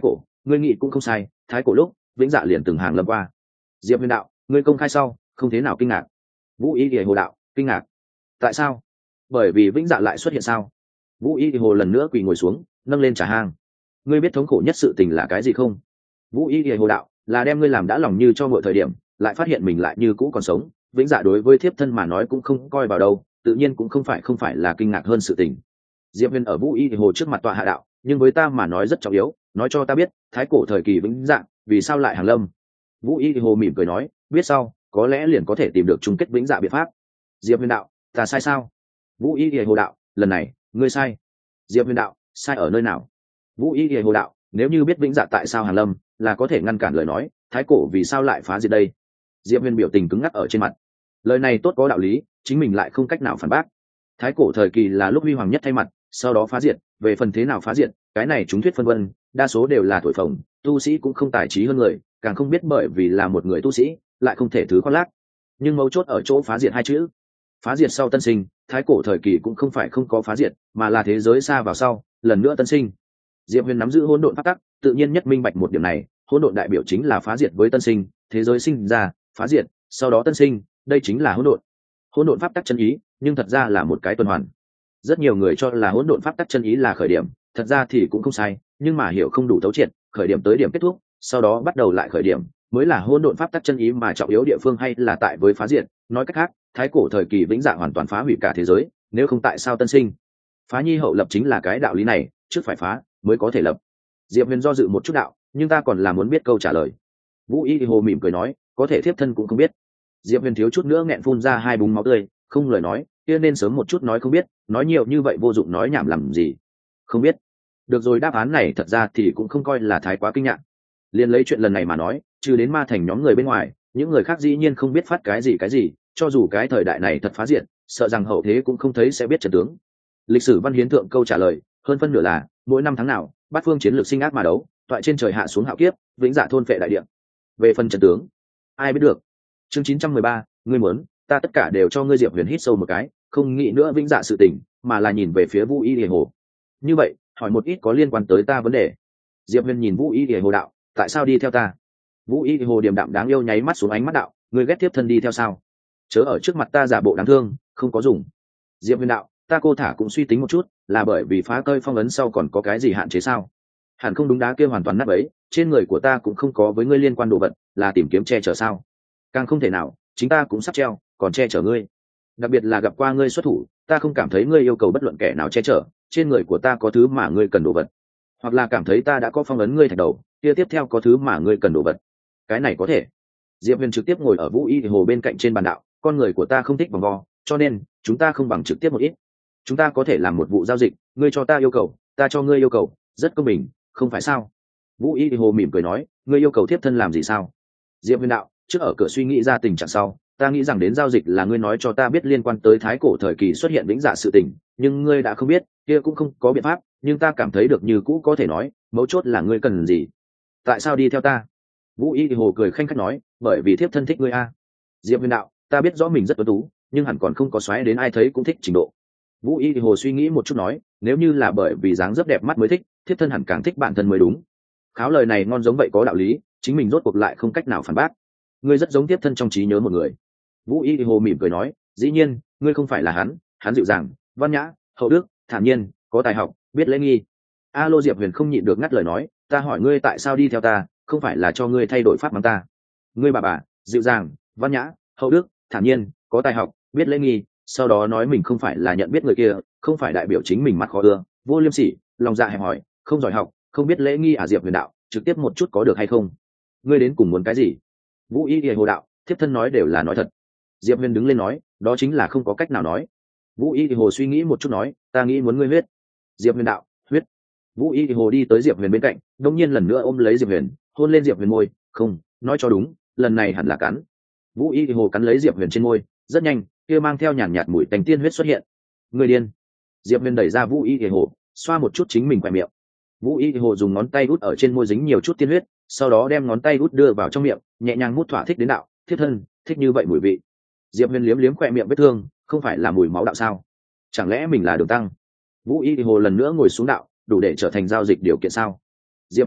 Speaker 1: ngươi nghĩ cũng không sai, thái cổ lúc vĩnh dạ liền từng hàng lâm qua. Diệp Huyền đạo, ngươi công khai sau không thế nào kinh ngạc. Vũ Y thì hồ đạo, kinh ngạc. Tại sao? Bởi vì vĩnh dạ lại xuất hiện sao? Vũ Y thì hồ lần nữa quỳ ngồi xuống, nâng lên trả hang. Ngươi biết thống khổ nhất sự tình là cái gì không? Vũ Y thì hồ đạo, là đem ngươi làm đã lòng như cho mọi thời điểm, lại phát hiện mình lại như cũ còn sống. Vĩnh dạ đối với thiếp thân mà nói cũng không coi vào đâu, tự nhiên cũng không phải không phải là kinh ngạc hơn sự tình. Diệp Huyền ở Vũ Y thì hồ trước mặt tọa hạ đạo, nhưng với ta mà nói rất trọng yếu, nói cho ta biết thái cổ thời kỳ vĩnh dạ vì sao lại hàng lâm. Vũ Y thì hồ mỉm cười nói, biết sau có lẽ liền có thể tìm được chung kết vĩnh dạ biện pháp. Diệp Huyền đạo, ta sai sao? Vũ Y thì hồ đạo, lần này ngươi sai. Diệp Huyền đạo, sai ở nơi nào? Vũ Y thì hồ đạo, nếu như biết vĩnh dạ tại sao hàng lâm, là có thể ngăn cản lời nói thái cổ vì sao lại phá diệt đây. Diệp Huyền biểu tình cứng ngắc ở trên mặt, lời này tốt có đạo lý, chính mình lại không cách nào phản bác. Thái cổ thời kỳ là lúc huy hoàng nhất thay mặt, sau đó phá diệt, về phần thế nào phá diệt, cái này chúng thuyết phân vân, đa số đều là thổi phồng, tu sĩ cũng không tài trí hơn người, càng không biết bởi vì là một người tu sĩ lại không thể thứ khoác lác. Nhưng mấu chốt ở chỗ phá diệt hai chữ. Phá diệt sau tân sinh, thái cổ thời kỳ cũng không phải không có phá diệt, mà là thế giới xa vào sau lần nữa tân sinh. Diệp Huyền nắm giữ hỗn độn pháp tắc, tự nhiên nhất minh bạch một điểm này, hỗn độn đại biểu chính là phá diệt với tân sinh, thế giới sinh ra, phá diệt, sau đó tân sinh, đây chính là hỗn độn. Hỗn độn pháp tắc chân ý, nhưng thật ra là một cái tuần hoàn. Rất nhiều người cho là hỗn độn pháp tắc chân ý là khởi điểm, thật ra thì cũng không sai, nhưng mà hiểu không đủ thấu triệt, khởi điểm tới điểm kết thúc, sau đó bắt đầu lại khởi điểm, mới là hỗn độn pháp tắc chân ý mà trọng yếu địa phương hay là tại với phá diệt. Nói cách khác, thái cổ thời kỳ vĩnh dạ hoàn toàn phá hủy cả thế giới, nếu không tại sao tân sinh? Phá nhi hậu lập chính là cái đạo lý này, trước phải phá mới có thể lập. Diệp Huyền do dự một chút đạo, nhưng ta còn là muốn biết câu trả lời. Vũ Y hồ mỉm cười nói, có thể thiếp thân cũng không biết. Diệp Huyền thiếu chút nữa nghẹn phun ra hai búng máu tươi, không lời nói, kia nên sớm một chút nói không biết, nói nhiều như vậy vô dụng, nói nhảm làm gì. Không biết. Được rồi, đáp án này thật ra thì cũng không coi là thái quá kinh ngạc. Liên lấy chuyện lần này mà nói, trừ đến ma thành nhóm người bên ngoài, những người khác dĩ nhiên không biết phát cái gì cái gì, cho dù cái thời đại này thật phá diệt, sợ rằng hậu thế cũng không thấy sẽ biết trận tướng. Lịch sử văn hiến thượng câu trả lời hơn phân nửa là mỗi năm tháng nào bát phương chiến lược sinh ác mà đấu, toại trên trời hạ xuống hạo kiếp, vĩnh dạ thôn phệ đại địa. Về phần trận tướng, ai biết được. Chương chín trăm mười ba, ngươi muốn, ta tất cả đều cho ngươi. Diệp Huyền hít sâu một cái, không nghĩ nữa vĩnh dạ sự tình, mà là nhìn về phía Vũ Y Lìa Hồ. Như vậy, hỏi một ít có liên quan tới ta vấn đề. Diệp Huyền nhìn Vũ Y Lìa Hồ đạo, tại sao đi theo ta? Vũ Y Lìa Hồ điềm đạm đáng yêu nháy mắt xuống ánh mắt đạo, ngươi ghét tiếp thân đi theo sao? Chớ ở trước mặt ta giả bộ đáng thương, không có dùng. Diệp Huyền đạo, ta cô thả cũng suy tính một chút, là bởi vì phá cơi phong ấn sau còn có cái gì hạn chế sao? Hẳn không đúng, đá kia hoàn toàn nát bấy, trên người của ta cũng không có với ngươi liên quan đồ vật, là tìm kiếm che chở sao? Càng không thể nào, chính ta cũng sắp treo, còn che chở ngươi. Đặc biệt là gặp qua ngươi xuất thủ, ta không cảm thấy ngươi yêu cầu bất luận kẻ nào che chở, trên người của ta có thứ mà ngươi cần đồ vật, hoặc là cảm thấy ta đã có phong ấn ngươi thạch đầu, kia tiếp theo có thứ mà ngươi cần đồ vật. Cái này có thể. Diệp Huyền trực tiếp ngồi ở Vũ Y Hồ bên cạnh trên bàn đạo, con người của ta không thích vòng vo, cho nên chúng ta không bằng trực tiếp một ít. Chúng ta có thể làm một vụ giao dịch, ngươi cho ta yêu cầu, ta cho ngươi yêu cầu, rất công bình, không phải sao? Vũ Y Hồ mỉm cười nói, ngươi yêu cầu thiếp thân làm gì sao? Diệp Huyền đạo, trước ở cửa suy nghĩ ra tình trạng sau, ta nghĩ rằng đến giao dịch là ngươi nói cho ta biết liên quan tới thái cổ thời kỳ xuất hiện vĩnh dạ sự tình, nhưng ngươi đã không biết, kia cũng không có biện pháp, nhưng ta cảm thấy được như cũ có thể nói, mấu chốt là ngươi cần gì? Tại sao đi theo ta? Vũ Y Hồ cười khanh khách nói, bởi vì thiếp thân thích ngươi a. Diệp Huyền đạo, ta biết rõ mình rất tuấn tú, nhưng hẳn còn không có xoáy đến ai thấy cũng thích trình độ. Vũ Y Hồ suy nghĩ một chút nói, nếu như là bởi vì dáng dấp đẹp mắt mới thích, thiếp thân hẳn càng thích bản thân mới đúng. Kháo lời này ngon giống vậy có đạo lý, chính mình rốt cuộc lại không cách nào phản bác. Ngươi rất giống thiếp thân trong trí nhớ một người. Vũ Y Hồ mỉm cười nói, dĩ nhiên, ngươi không phải là hắn, hắn dịu dàng, văn nhã, hậu đức, thản nhiên, có tài học, biết lễ nghi. Alo. Diệp Huyền không nhịn được ngắt lời nói, ta hỏi ngươi tại sao đi theo ta, không phải là cho ngươi thay đổi pháp mắng ta. Ngươi bà bà, dịu dàng, văn nhã, hậu đức, thản nhiên, có tài học, biết lễ nghi, sau đó nói mình không phải là nhận biết người kia, không phải đại biểu chính mình mặt khó ưa, vô liêm sỉ, lòng dạ hẹp hòi, không giỏi học, không biết lễ nghi à? Diệp Huyền đạo, trực tiếp một chút có được hay không? Ngươi đến cùng muốn cái gì? Vũ Y Hồ đạo, thiếp thân nói đều là nói thật. Diệp Huyền đứng lên nói, đó chính là không có cách nào nói. Vũ Y Hồ suy nghĩ một chút nói, ta nghĩ muốn ngươi huyết. Diệp Huyền đạo, huyết. Vũ Y Hồ đi tới Diệp Huyền bên cạnh, đông nhiên lần nữa ôm lấy Diệp Huyền, hôn lên Diệp Huyền môi, không, nói cho đúng, lần này hẳn là cắn. Vũ Y Hồ cắn lấy Diệp Huyền trên môi, rất nhanh, kia mang theo nhàn nhạt mùi tanh tiên huyết xuất hiện. Người điên. Diệp Huyền đẩy ra Vũ Y Hồ, xoa một chút chính mình quẹt miệng. Vũ Y Hồ dùng ngón tay út ở trên môi dính nhiều chút tiên huyết, sau đó đem ngón tay út đưa vào trong miệng, nhẹ nhàng mút thỏa thích đến đạo, thiết thân, thích như vậy mùi vị. Diệp Huyền liếm liếm quẹt miệng vết thương, không phải là mùi máu đạo sao? Chẳng lẽ mình là Đường Tăng? Vũ Y Hồ lần nữa ngồi xuống đạo, đủ để trở thành giao dịch điều kiện sao? Diệp Huyền đạo,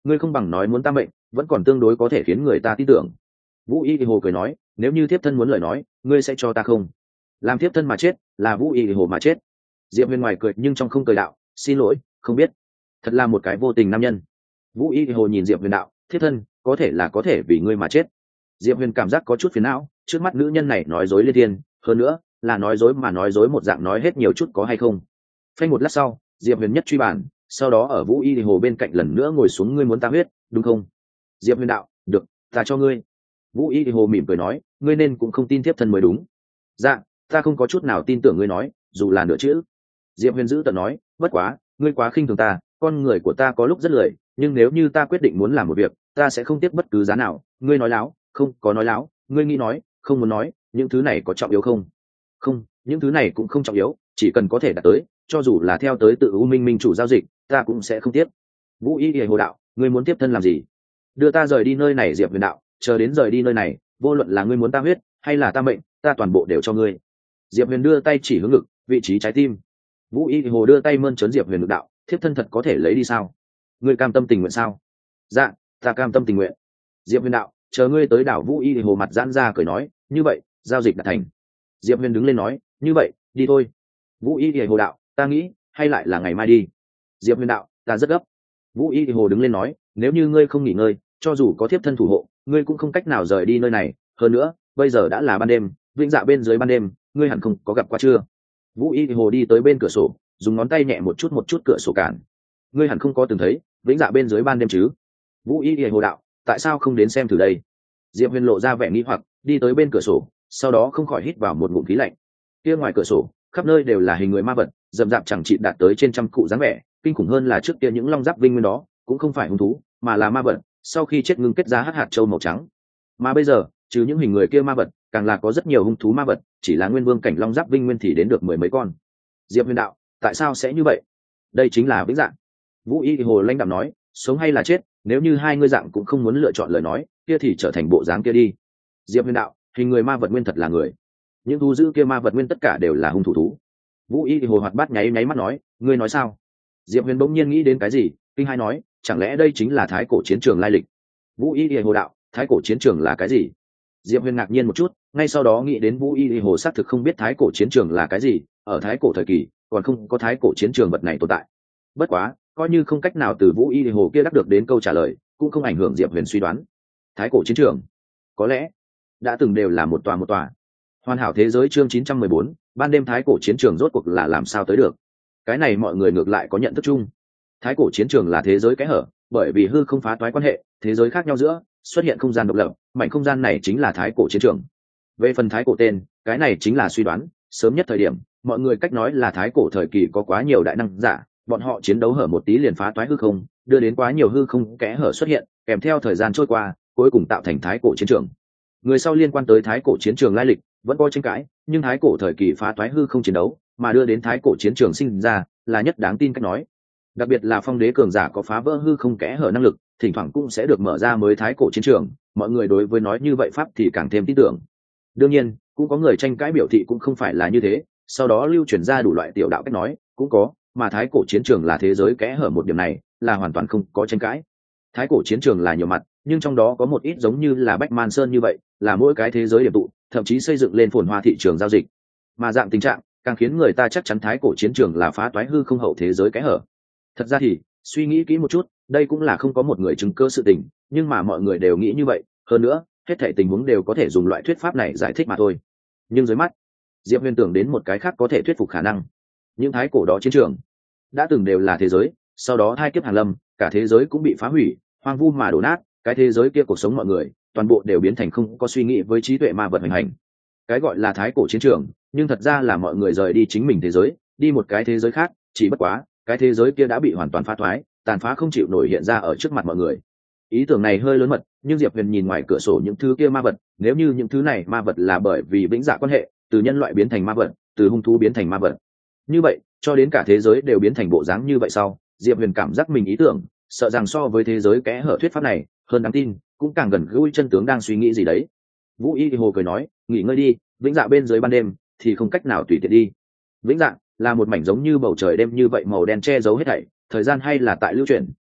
Speaker 1: ngươi không bằng nói muốn ta mệnh, vẫn còn tương đối có thể khiến người ta tin tưởng. Vũ Y Hồ cười nói, nếu như thiếp thân muốn lời nói, ngươi sẽ cho ta không? Làm thiếp thân mà chết, là Vũ Y Hồ mà chết. Diệp Huyền ngoài cười nhưng trong không cười đạo, xin lỗi, không biết. Thật là một cái vô tình nam nhân. Vũ Y Hồ nhìn Diệp Huyền đạo, thiếp thân có thể là có thể vì ngươi mà chết. Diệp Huyền cảm giác có chút phiền não, trước mắt nữ nhân này nói dối liên thiên, hơn nữa là nói dối mà nói dối một dạng nói hết nhiều chút có hay không. Phanh một lát sau, Diệp Huyền nhất truy bản, sau đó ở Vũ Y Hồ bên cạnh lần nữa ngồi xuống, ngươi muốn ta huyết, đúng không? Diệp Huyền đạo, được, ta cho ngươi. Vũ Y Hồ mỉm cười nói, ngươi nên cũng không tin thiếp thân mới đúng. Dạ, ta không có chút nào tin tưởng ngươi nói, dù là nửa chữ. Diệp Huyền giữ tợn nói, bất quá, ngươi quá khinh thường ta, con người của ta có lúc rất lười, nhưng nếu như ta quyết định muốn làm một việc, ta sẽ không tiếc bất cứ giá nào. Ngươi nói láo, không có nói láo, ngươi nghĩ nói, không muốn nói, những thứ này có trọng yếu không? Không, những thứ này cũng không trọng yếu, chỉ cần có thể đạt tới, cho dù là theo tới tự U Minh Minh chủ giao dịch, ta cũng sẽ không tiếp. Vũ Y Hồ đạo, ngươi muốn tiếp thân làm gì? Đưa ta rời đi nơi này. Diệp Huyền đạo, chờ đến rời đi nơi này, vô luận là ngươi muốn ta huyết hay là ta mệnh, ta toàn bộ đều cho ngươi. Diệp Huyền đưa tay chỉ hướng ngực, vị trí trái tim. Vũ Y Hồ đưa tay mơn trớn Diệp Huyền ngực đạo, thiếp thân thật có thể lấy đi sao? Ngươi cam tâm tình nguyện sao? Dạ, ta cam tâm tình nguyện. Diệp Huyền đạo, chờ ngươi tới đảo. Vũ Y Hồ mặt giãn ra cười nói, như vậy giao dịch đã thành. Diệp Huyền đứng lên nói, như vậy đi thôi. Vũ Y Hồ đạo, ta nghĩ hay lại là ngày mai đi. Diệp Huyền đạo, ta rất gấp. Vũ Y Hồ đứng lên nói, nếu như ngươi không nghỉ ngơi, cho dù có thiếp thân thủ hộ, ngươi cũng không cách nào rời đi nơi này. Hơn nữa bây giờ đã là ban đêm, Vĩnh Dạ bên dưới ban đêm, ngươi hẳn không có gặp qua chưa? Vũ Y Hồ đi tới bên cửa sổ, dùng ngón tay nhẹ một chút một chút cửa sổ cản. Ngươi hẳn không có từng thấy Vĩnh Dạ bên dưới ban đêm chứ? Vũ Y Hồ đạo, tại sao không đến xem thử đây? Diệp Huyền lộ ra vẻ nghi hoặc, đi tới bên cửa sổ, sau đó không khỏi hít vào một ngụm khí lạnh. Kia ngoài cửa sổ, khắp nơi đều là hình người ma vật, rậm rạp chẳng chịt đạt tới trên trăm cụ dáng vẻ, kinh khủng hơn là trước kia những long giáp vinh nguyên đó, cũng không phải hung thú, mà là ma vật, sau khi chết ngưng kết ra hắc hạt châu màu trắng. Mà bây giờ, trừ những hình người kia ma vật, càng là có rất nhiều hung thú ma vật, chỉ là nguyên vương cảnh long giáp vinh nguyên thì đến được mười mấy con. Diệp Huyền đạo, tại sao sẽ như vậy? Đây chính là Vĩnh Dạng. Vũ Y Hồ lãnh đạm nói, sống hay là chết, nếu như hai ngươi dạng cũng không muốn lựa chọn lời nói, kia thì trở thành bộ dáng kia đi. Diệp Huyền đạo, hình người ma vật nguyên thật là người, những thú dữ kia ma vật nguyên tất cả đều là hung thủ thú. Vũ Y Hồ hoạt bát nháy nháy mắt nói, ngươi nói sao? Diệp Huyền bỗng nhiên nghĩ đến cái gì, kinh hai nói, chẳng lẽ đây chính là thái cổ chiến trường lai lịch? Vũ Y Hồ đạo, thái cổ chiến trường là cái gì? Diệp Huyền ngạc nhiên một chút, ngay sau đó nghĩ đến Vũ Y Hồ xác thực không biết thái cổ chiến trường là cái gì, ở thái cổ thời kỳ còn không có thái cổ chiến trường vật này tồn tại. Bất quá, coi như không cách nào từ Vũ Y Hồ kia đắc được đến câu trả lời, cũng không ảnh hưởng Diệp Huyền suy đoán. Thái cổ chiến trường, có lẽ đã từng đều là một tòa một tòa. Hoàn hảo thế giới chương chín trăm mười bốn, ban đêm thái cổ chiến trường rốt cuộc là làm sao tới được? Cái này mọi người ngược lại có nhận thức chung. Thái cổ chiến trường là thế giới kẽ hở, bởi vì hư không phá toái quan hệ, thế giới khác nhau giữa xuất hiện không gian độc lập, mảnh không gian này chính là thái cổ chiến trường. Về phần thái cổ tên, cái này chính là suy đoán, sớm nhất thời điểm, mọi người cách nói là thái cổ thời kỳ có quá nhiều đại năng giả, bọn họ chiến đấu hở một tí liền phá toái hư không, đưa đến quá nhiều hư không kẽ hở xuất hiện, kèm theo thời gian trôi qua, cuối cùng tạo thành thái cổ chiến trường. Người sau liên quan tới thái cổ chiến trường lai lịch vẫn có tranh cãi, nhưng thái cổ thời kỳ phá toái hư không chiến đấu mà đưa đến thái cổ chiến trường sinh ra là nhất đáng tin cách nói. Đặc biệt là phong đế cường giả có phá vỡ hư không kẽ hở năng lực, thỉnh thoảng cũng sẽ được mở ra mới thái cổ chiến trường, mọi người đối với nói như vậy pháp thì càng thêm tin tưởng. Đương nhiên cũng có người tranh cãi biểu thị cũng không phải là như thế, sau đó lưu truyền ra đủ loại tiểu đạo cách nói cũng có, mà thái cổ chiến trường là thế giới kẽ hở một điểm này là hoàn toàn không có tranh cãi. Thái cổ chiến trường là nhiều mặt, nhưng trong đó có một ít giống như là Bách Man Sơn như vậy, là mỗi cái thế giới điểm tụ, thậm chí xây dựng lên phồn hoa thị trường giao dịch. Mà dạng tình trạng càng khiến người ta chắc chắn thái cổ chiến trường là phá toái hư không hậu thế giới kẽ hở. Thật ra thì suy nghĩ kỹ một chút, đây cũng là không có một người chứng cơ sự tình, nhưng mà mọi người đều nghĩ như vậy, hơn nữa hết thảy tình huống đều có thể dùng loại thuyết pháp này giải thích mà thôi. Nhưng dưới mắt Diệp Huyền tưởng đến một cái khác có thể thuyết phục khả năng. Những thái cổ đó chiến trường đã từng đều là thế giới, sau đó thai kiếp hàn lâm, cả thế giới cũng bị phá hủy, hoang vu mà đổ nát, cái thế giới kia cuộc sống mọi người toàn bộ đều biến thành không có suy nghĩ với trí tuệ ma vật hành hành. Cái gọi là thái cổ chiến trường, nhưng thật ra là mọi người rời đi chính mình thế giới, đi một cái thế giới khác, chỉ bất quá cái thế giới kia đã bị hoàn toàn phá thoái, tàn phá không chịu nổi hiện ra ở trước mặt mọi người. Ý tưởng này hơi lớn mật, nhưng Diệp Huyền nhìn ngoài cửa sổ những thứ kia ma vật, nếu như những thứ này ma vật là bởi vì vĩnh dạ quan hệ, từ nhân loại biến thành ma vật, từ hung thú biến thành ma vật, như vậy cho đến cả thế giới đều biến thành bộ dáng như vậy sau, Diệp Huyền cảm giác mình ý tưởng sợ rằng so với thế giới kẽ hở thuyết pháp này hơn đáng tin, cũng càng gần gũi chân tướng đang suy nghĩ gì đấy. Vũ Y Hồ cười nói, nghỉ ngơi đi, vĩnh dạ bên dưới ban đêm thì không cách nào tùy tiện đi. Vĩnh dạ là một mảnh giống như bầu trời đêm như vậy, màu đen che giấu hết thảy, thời gian hay là tại lưu chuyển,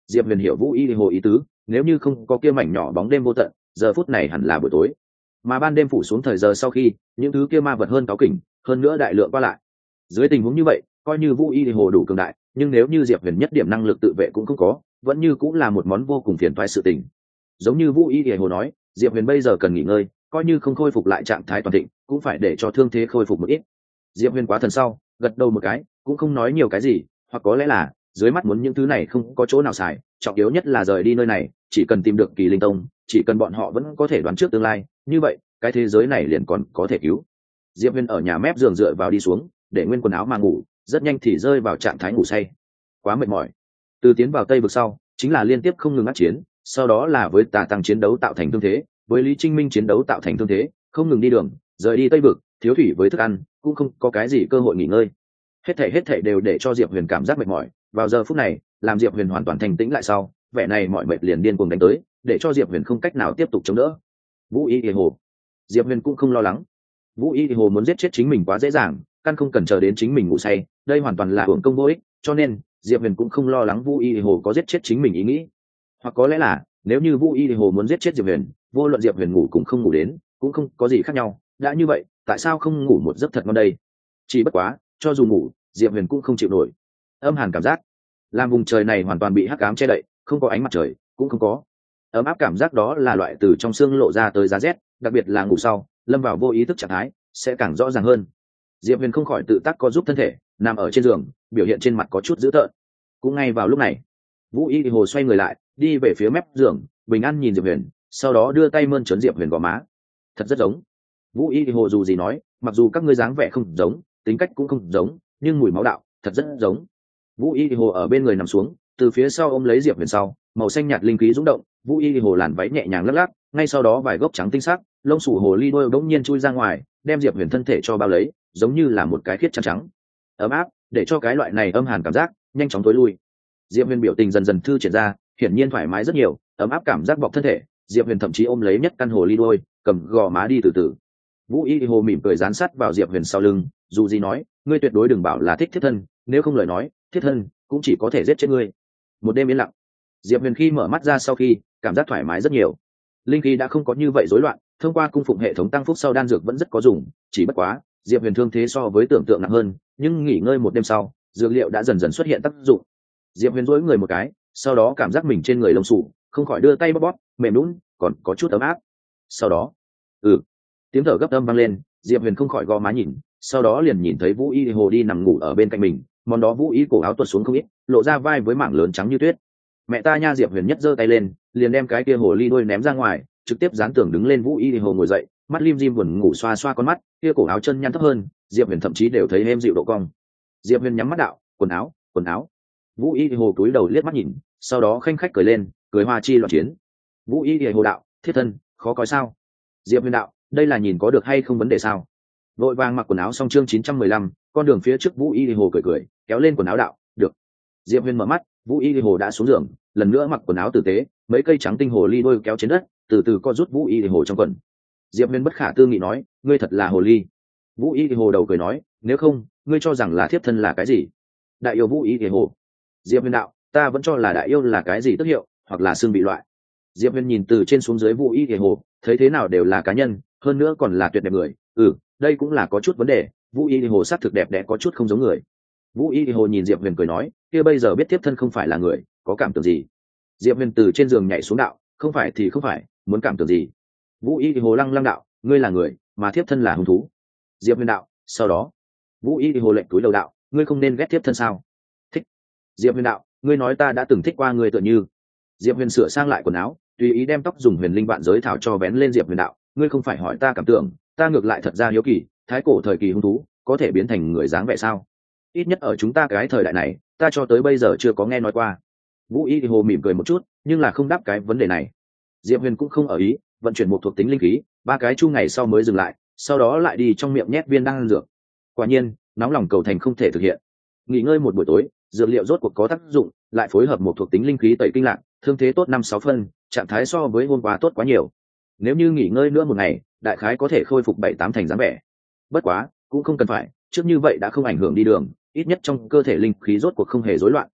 Speaker 1: Diệp Huyền hiểu Vũ Y Hồ ý tứ, nếu như không có kia mảnh nhỏ bóng đêm vô tận, giờ phút này hẳn là buổi tối, mà ban đêm phủ xuống thời giờ sau khi những thứ kia ma vật hơn cáo kỉnh, hơn nữa đại lượng qua lại. Dưới tình huống như vậy, coi như Vũ Y Hồ đủ cường đại, nhưng nếu như Diệp Huyền nhất điểm năng lực tự vệ cũng không có, vẫn như cũng là một món vô cùng phiền toái sự tình. Giống như Vũ Y Hồ nói, Diệp Huyền bây giờ cần nghỉ ngơi, coi như không khôi phục lại trạng thái toàn thịnh, cũng phải để cho thương thế khôi phục một ít. Diệp Huyền quá thần sau, gật đầu một cái, cũng không nói nhiều cái gì, hoặc có lẽ là dưới mắt muốn những thứ này không có chỗ nào xài, trọng yếu nhất là rời đi nơi này, chỉ cần tìm được Kỳ Linh Tông, chỉ cần bọn họ vẫn có thể đoán trước tương lai, như vậy cái thế giới này liền còn có thể cứu. Diệp Huyền ở nhà mép giường dựa vào đi xuống, để nguyên quần áo mà ngủ, rất nhanh thì rơi vào trạng thái ngủ say. Quá mệt mỏi. Từ tiến vào Tây vực sau, chính là liên tiếp không ngừng ác chiến, sau đó là với Tà Tăng chiến đấu tạo thành thương thế, với Lý Trinh Minh chiến đấu tạo thành thương thế, không ngừng đi đường, rời đi Tây vực, thiếu thủy với thức ăn, cũng không có cái gì cơ hội nghỉ ngơi. Hết thảy hết thảy đều để cho Diệp Huyền cảm giác mệt mỏi, vào giờ phút này, làm Diệp Huyền hoàn toàn thành tĩnh lại sau, vẻ này mọi mệt liền điên cuồng đánh tới, để cho Diệp Huyền không cách nào tiếp tục chống đỡ. Vũ Y Y Hồ, Diệp Huyền cũng không lo lắng. Vũ Y Y Hồ muốn giết chết chính mình quá dễ dàng, căn không cần chờ đến chính mình ngủ say, đây hoàn toàn là hưởng công vô ích, cho nên Diệp Huyền cũng không lo lắng Vũ Y Y Hồ có giết chết chính mình ý nghĩ. Hoặc có lẽ là, nếu như Vũ Y Y Hồ muốn giết chết Diệp Huyền, vô luận Diệp Huyền ngủ cũng không ngủ đến, cũng không có gì khác nhau, đã như vậy, tại sao không ngủ một giấc thật ngon đây? Chỉ bất quá, cho dù ngủ, Diệp Huyền cũng không chịu nổi. Âm hàn cảm giác, làm vùng trời này hoàn toàn bị hắc ám che đậy, không có ánh mặt trời, cũng không có ấm áp. Cảm giác đó là loại từ trong xương lộ ra tới giá rét, đặc biệt là ngủ sau, lâm vào vô ý thức trạng thái, sẽ càng rõ ràng hơn. Diệp Huyền không khỏi tự tác co giúp thân thể, nằm ở trên giường, biểu hiện trên mặt có chút dữ tợn. Cũng ngay vào lúc này, Vũ Y Hồ xoay người lại, đi về phía mép giường, bình an nhìn Diệp Huyền, sau đó đưa tay mơn trớn Diệp Huyền gò má. Thật rất giống. Vũ Y Hồ dù gì nói, mặc dù các ngươi dáng vẻ không giống, tính cách cũng không giống, nhưng mùi máu đạo thật rất giống. Vũ Y Hồ ở bên người nằm xuống, từ phía sau ôm lấy Diệp Huyền sau, màu xanh nhạt linh khí rung động, Vũ Y Hồ làn váy nhẹ nhàng lắc lắc, ngay sau đó vài gốc trắng tinh sắc, lông sủ hồ ly đôi bỗng nhiên chui ra ngoài, đem Diệp Huyền thân thể cho bao lấy, giống như là một cái khiết trắng trắng, ấm áp, để cho cái loại này âm hàn cảm giác nhanh chóng tối lui. Diệp Huyền biểu tình dần dần thư triển ra, hiển nhiên thoải mái rất nhiều, ấm áp cảm giác bọc thân thể. Diệp Huyền thậm chí ôm lấy nhất căn hồ ly đôi, cầm gò má đi từ từ. Vũ Y Hồ mỉm cười dán sát vào Diệp Huyền sau lưng, dù gì nói, ngươi tuyệt đối đừng bảo là thích thiết thân, nếu không lời nói, thiết thân cũng chỉ có thể giết chết ngươi. Một đêm yên lặng, Diệp Huyền khi mở mắt ra sau khi, cảm giác thoải mái rất nhiều. Linh khí đã không có như vậy rối loạn, thông qua cung phụng hệ thống tăng phúc sau đan dược vẫn rất có dùng, chỉ bất quá, Diệp Huyền thương thế so với tưởng tượng nặng hơn, nhưng nghỉ ngơi một đêm sau, dược liệu đã dần dần xuất hiện tác dụng. Diệp Huyền duỗi người một cái, sau đó cảm giác mình trên người lông sụ, không khỏi đưa tay bóp bóp, mềm nhũn, còn có chút ấm áp. Sau đó, ừ, tiếng thở gấp âm vang lên, Diệp Huyền không khỏi gò má nhìn, sau đó liền nhìn thấy Vũ Y Hồ đi nằm ngủ ở bên cạnh mình, món đó Vũ Y cổ áo tuột xuống không ít, lộ ra vai với mảng lớn trắng như tuyết. Mẹ ta nha! Diệp Huyền nhất giơ tay lên, liền đem cái kia hồ ly đôi ném ra ngoài, trực tiếp dán tường đứng lên. Vũ Y Hồ ngồi dậy, mắt lim dim buồn ngủ xoa xoa con mắt, kia cổ áo chân nhăn thấp hơn, Diệp Huyền thậm chí đều thấy êm dịu độ cong. Diệp Huyền nhắm mắt đạo, quần áo, quần áo. Vũ Y Hồ cúi đầu liếc mắt nhìn, sau đó khanh khách cười lên, cười hoa chi loạn chiến. Vũ Y Hồ đạo, thiết thân, khó coi sao? Diệp Huyền đạo, đây là nhìn có được hay không vấn đề sao? Vội vàng mặc quần áo xong chương chín trăm mười lăm, con đường phía trước. Vũ Y Hồ cười cười, kéo lên quần áo đạo, được. Diệp Huyền mở mắt, Vũ Y Hồ đã xuống giường, lần nữa mặc quần áo tử tế, mấy cây trắng tinh hồ ly đôi kéo trên đất, từ từ co rút Vũ Y Hồ trong quần. Diệp Huyền bất khả tư nghị nói, ngươi thật là hồ ly. Vũ Y Hồ đầu cười nói, nếu không, ngươi cho rằng là thiếp thân là cái gì? Đại yêu Vũ Y Hồ. Diệp Huyền đạo, ta vẫn cho là đại yêu là cái gì tức hiệu, hoặc là xương bị loại. Diệp Huyền nhìn từ trên xuống dưới Vũ Y Hồ, thấy thế nào đều là cá nhân, hơn nữa còn là tuyệt đẹp người. Ừ, đây cũng là có chút vấn đề. Vũ Y Hồ sắc thực đẹp đẽ có chút không giống người. Vũ Y Hồ nhìn Diệp Huyền cười nói, kia bây giờ biết tiếp thân không phải là người, có cảm tưởng gì? Diệp Huyền từ trên giường nhảy xuống đạo, không phải thì không phải, muốn cảm tưởng gì? Vũ Y Hồ lăng lăng đạo, ngươi là người, mà thiếp thân là hung thú. Diệp Huyền đạo, sau đó, Vũ Y Hồ lệnh túi đầu đạo, ngươi không nên ghét thiếp thân sao? Thích. Diệp Huyền đạo, ngươi nói ta đã từng thích qua ngươi tựa như. Diệp Huyền sửa sang lại quần áo, tùy ý đem tóc dùng huyền linh vạn giới thảo cho vén lên. Diệp Huyền đạo, ngươi không phải hỏi ta cảm tưởng, ta ngược lại thật ra hiếu kỳ, thái cổ thời kỳ hung thú có thể biến thành người dáng vẻ sao? Ít nhất ở chúng ta cái thời đại này, ta cho tới bây giờ chưa có nghe nói qua. Vũ Y Hồ mỉm cười một chút, nhưng là không đáp cái vấn đề này. Diệp Huyền cũng không ở ý, vận chuyển một thuộc tính linh khí, ba cái chu ngày sau mới dừng lại, sau đó lại đi trong miệng nhét viên đan dược. Quả nhiên, nóng lòng cầu thành không thể thực hiện. Nghỉ ngơi một buổi tối, dược liệu rốt cuộc có tác dụng, lại phối hợp một thuộc tính linh khí tẩy kinh lạc, thương thế tốt năm sáu phân, trạng thái so với hôm qua tốt quá nhiều. Nếu như nghỉ ngơi nữa một ngày, đại khái có thể khôi phục bảy tám thành dáng vẻ. Bất quá, cũng không cần phải, trước như vậy đã không ảnh hưởng đi đường, ít nhất trong cơ thể linh khí rốt cuộc không hề rối loạn,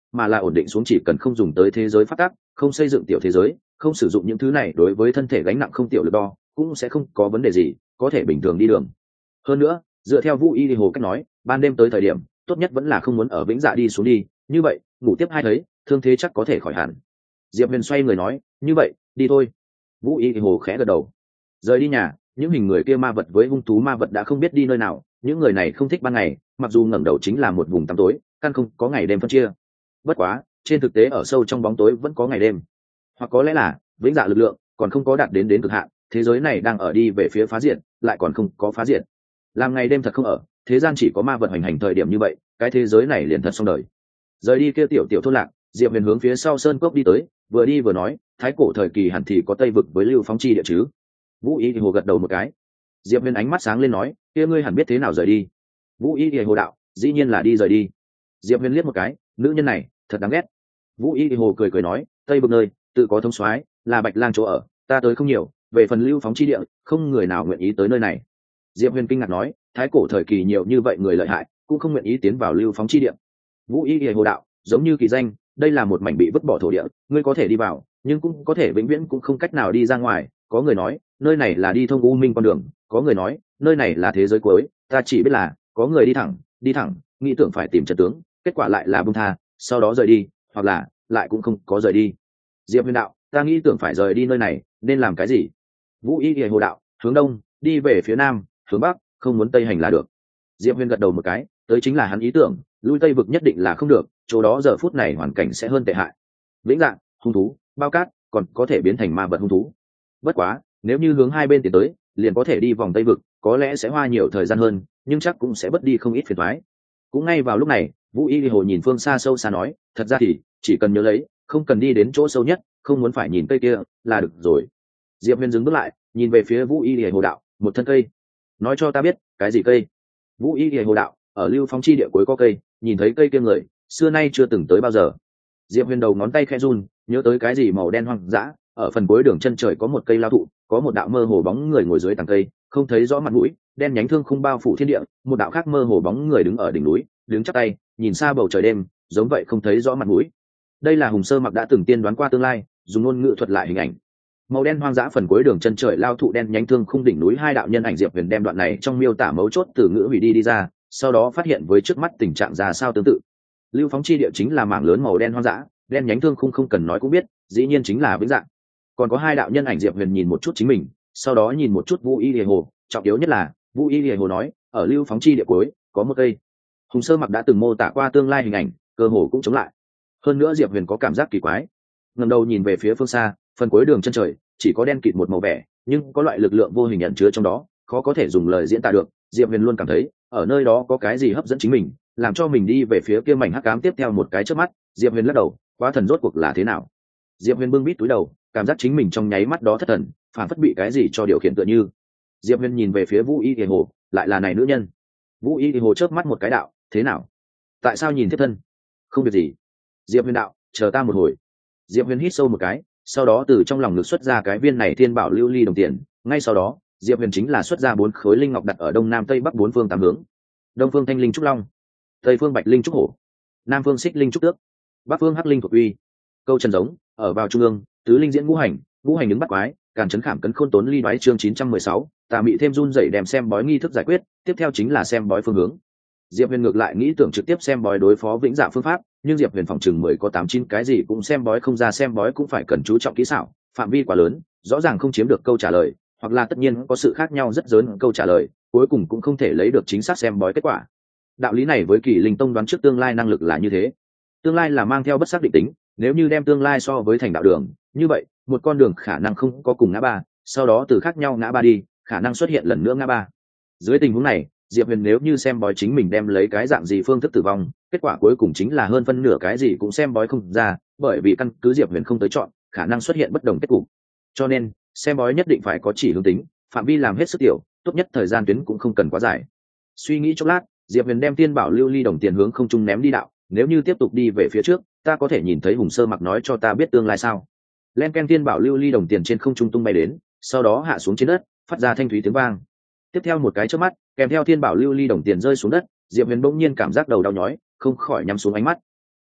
Speaker 1: mà là ổn định xuống, chỉ cần không dùng tới thế giới phát tác, không xây dựng tiểu thế giới, không sử dụng những thứ này đối với thân thể gánh nặng không tiểu lực đo, cũng sẽ không có vấn đề gì, có thể bình thường đi đường. Hơn nữa, dựa theo Vũ Y Hồ cách nói, ban đêm tới thời điểm tốt nhất vẫn là không muốn ở vĩnh dạ đi xuống đi, như vậy ngủ tiếp hai thấy thương thế chắc có thể khỏi hẳn. Diệp Huyền xoay người nói, như vậy đi thôi. Vũ Y Hồ khẽ gật đầu. Rời đi nhà, những hình người kia ma vật với hung thú ma vật đã không biết đi nơi nào, những người này không thích ban ngày, mặc dù ngẩng đầu chính là một vùng tăm tối, căn không có ngày đêm phân chia. Bất quá trên thực tế ở sâu trong bóng tối vẫn có ngày đêm, hoặc có lẽ là vĩnh dạ lực lượng còn không có đạt đến đến cực hạn, thế giới này đang ở đi về phía phá diệt, lại còn không có phá diệt. Làm ngày đêm thật không ở, thế gian chỉ có ma vật hành hành thời điểm như vậy, cái thế giới này liền thật xong đời. Rời đi kia tiểu tiểu thôn lạc, Diệp Huyền hướng phía sau sơn cốc đi tới, vừa đi vừa nói, thái cổ thời kỳ hẳn thì có Tây vực với Lưu Phóng chi địa chứ. Vũ Y Hồ gật đầu một cái. Diệp Huyền ánh mắt sáng lên nói, kia ngươi hẳn biết thế nào rời đi. Vũ Y Hồ đạo, dĩ nhiên là đi rời đi. Diệp Huyền liếc một cái, nữ nhân này thật đáng ghét. Vũ Y Hồ cười cười nói, Tây vực nơi tự có thống soái, là Bạch Lang chỗ ở, ta tới không nhiều, về phần Lưu Phóng chi địa không người nào nguyện ý tới nơi này. Diệp Huyền kinh ngạc nói, thái cổ thời kỳ nhiều như vậy người lợi hại cũng không nguyện ý tiến vào Lưu Phóng chi địa. Vũ Y Hồ đạo, giống như kỳ danh, đây là một mảnh bị vứt bỏ thổ địa, ngươi có thể đi vào, nhưng cũng có thể vĩnh viễn cũng không cách nào đi ra ngoài. Có người nói nơi này là đi thông u minh con đường, có người nói nơi này là thế giới cuối, ta chỉ biết là có người đi thẳng đi thẳng nghĩ tưởng phải tìm trận tướng, kết quả lại là buông tha, sau đó rời đi, hoặc là lại cũng không có rời đi. Diệp Huyền đạo, ta nghĩ tưởng phải rời đi nơi này nên làm cái gì? Vũ Y Hồ đạo, hướng đông đi về phía nam, hướng bắc không muốn tây hành là được. Diệp Huyền gật đầu một cái, tới chính là hắn ý tưởng, lui tây vực nhất định là không được, chỗ đó giờ phút này hoàn cảnh sẽ hơn tệ hại. Vĩnh dạng hung thú bao cát còn có thể biến thành ma vật hung thú. Bất quá nếu như hướng hai bên tiến tới liền có thể đi vòng tây vực, có lẽ sẽ hoa nhiều thời gian hơn, nhưng chắc cũng sẽ bất đi không ít phiền toái. Cũng ngay vào lúc này, Vũ Y Hồ nhìn phương xa sâu xa nói, thật ra thì chỉ cần nhớ lấy, không cần đi đến chỗ sâu nhất, không muốn phải nhìn cây kia là được rồi. Diệp Huyền dừng bước lại, nhìn về phía Vũ Y Hồ đạo, một thân cây, nói cho ta biết cái gì cây? Vũ Y Hồ đạo, ở Lưu Phóng chi địa cuối có cây, nhìn thấy cây kia người xưa nay chưa từng tới bao giờ. Diệp Huyền đầu ngón tay khẽ run, nhớ tới cái gì màu đen hoang dã, ở phần cuối đường chân trời có một cây lao thụ, có một đạo mơ hồ bóng người ngồi dưới tàng cây, không thấy rõ mặt mũi, đen nhánh thương khung bao phủ thiên địa, một đạo khác mơ hồ bóng người đứng ở đỉnh núi, đứng chắp tay, nhìn xa bầu trời đêm, giống vậy không thấy rõ mặt mũi. Đây là Hùng Sơ Mặc đã từng tiên đoán qua tương lai, dùng ngôn ngữ thuật lại hình ảnh. Màu đen hoang dã phần cuối đường chân trời lao thụ đen nhánh thương khung đỉnh núi, hai đạo nhân ảnh. Diệp Huyền đem đoạn này trong miêu tả mấu chốt từ ngữ hủy đi đi ra, sau đó phát hiện với trước mắt tình trạng ra sao tương tự. Lưu Phóng chi địa chính là mảng lớn màu đen hoang dã, đen nhánh thương khung không cần nói cũng biết, dĩ nhiên chính là vĩnh dạng. Còn có hai đạo nhân ảnh. Diệp Huyền nhìn một chút chính mình, sau đó nhìn một chút Vũ Y Lìa Hồ, trọng yếu nhất là Vũ Y Lìa Hồ nói ở Lưu Phóng chi địa cuối có một cây. Hùng Sơ Mặc đã từng mô tả qua tương lai hình ảnh, cơ hồ cũng chống lại. Hơn nữa Diệp Huyền có cảm giác kỳ quái, ngẩng đầu nhìn về phía phương xa, phần cuối đường chân trời chỉ có đen kịt một màu vẻ, nhưng có loại lực lượng vô hình nhận chứa trong đó, khó có thể dùng lời diễn tả được. Diệp Huyền luôn cảm thấy ở nơi đó có cái gì hấp dẫn chính mình, làm cho mình đi về phía kia mảnh hắc ám. Tiếp theo một cái chớp mắt, Diệp Huyền lắc đầu, quá thần rốt cuộc là thế nào? Diệp Huyền bưng bít túi đầu, cảm giác chính mình trong nháy mắt đó thất thần, phản phất bị cái gì cho điều khiển tựa như. Diệp Huyền nhìn về phía Vũ Y Kỳ Hồ, lại là này nữ nhân. Vũ Y Kỳ Hồ chớp mắt một cái đạo, thế nào? Tại sao nhìn thiết thân? Không việc gì. Diệp Huyền đạo, chờ ta một hồi. Diệp Huyền hít sâu một cái, sau đó từ trong lòng ngực xuất ra cái viên này thiên bảo lưu ly đồng tiền. Ngay sau đó, Diệp Huyền chính là xuất ra bốn khối linh ngọc đặt ở đông nam tây bắc bốn phương tám hướng. Đông phương thanh linh trúc long, tây phương bạch linh trúc hổ, nam phương xích linh trúc tước, bắc phương hắc linh thuộc uy. Câu trần giống ở vào trung ương, tứ linh diễn ngũ hành, ngũ hành đứng bắt quái, càn chấn khảm cấn khôn tốn ly đoái. Chương chín trăm mười sáu, tà mị thêm run rẩy đem xem bói nghi thức giải quyết, tiếp theo chính là xem bói phương hướng. Diệp Huyền ngược lại nghĩ tưởng trực tiếp xem bói đối phó vĩnh dạ phương pháp, nhưng Diệp Huyền phòng chừng mười có tám chín cái gì cũng xem bói không ra. Xem bói cũng phải cần chú trọng kỹ xảo, phạm vi quá lớn, rõ ràng không chiếm được câu trả lời, hoặc là tất nhiên có sự khác nhau rất lớn câu trả lời, cuối cùng cũng không thể lấy được chính xác xem bói kết quả. Đạo lý này với Kỳ Linh Tông đoán trước tương lai năng lực là như thế. Tương lai là mang theo bất xác định tính, nếu như đem tương lai so với thành đạo đường, như vậy một con đường khả năng không có cùng ngã ba, sau đó từ khác nhau ngã ba đi, khả năng xuất hiện lần nữa ngã ba. Dưới tình huống này, Diệp Huyền nếu như xem bói chính mình đem lấy cái dạng gì phương thức tử vong, kết quả cuối cùng chính là hơn phân nửa cái gì cũng xem bói không ra, bởi vì căn cứ Diệp Huyền không tới chọn, khả năng xuất hiện bất đồng kết cục. Cho nên, xem bói nhất định phải có chỉ hướng tính, phạm vi làm hết sức tiểu, tốt nhất thời gian tuyến cũng không cần quá dài. Suy nghĩ chốc lát, Diệp Huyền đem tiên bảo lưu ly đồng tiền hướng không trung ném đi đạo, nếu như tiếp tục đi về phía trước, ta có thể nhìn thấy Hùng Sơ Mặc nói cho ta biết tương lai sao? Len ken, tiên bảo lưu ly đồng tiền trên không trung tung bay đến, sau đó hạ xuống trên đất, phát ra thanh thúy tiếng vang. Tiếp theo một cái chớp mắt, kèm theo thiên bảo lưu ly đồng tiền rơi xuống đất, Diệp Huyền bỗng nhiên cảm giác đầu đau nhói, không khỏi nhắm xuống ánh mắt.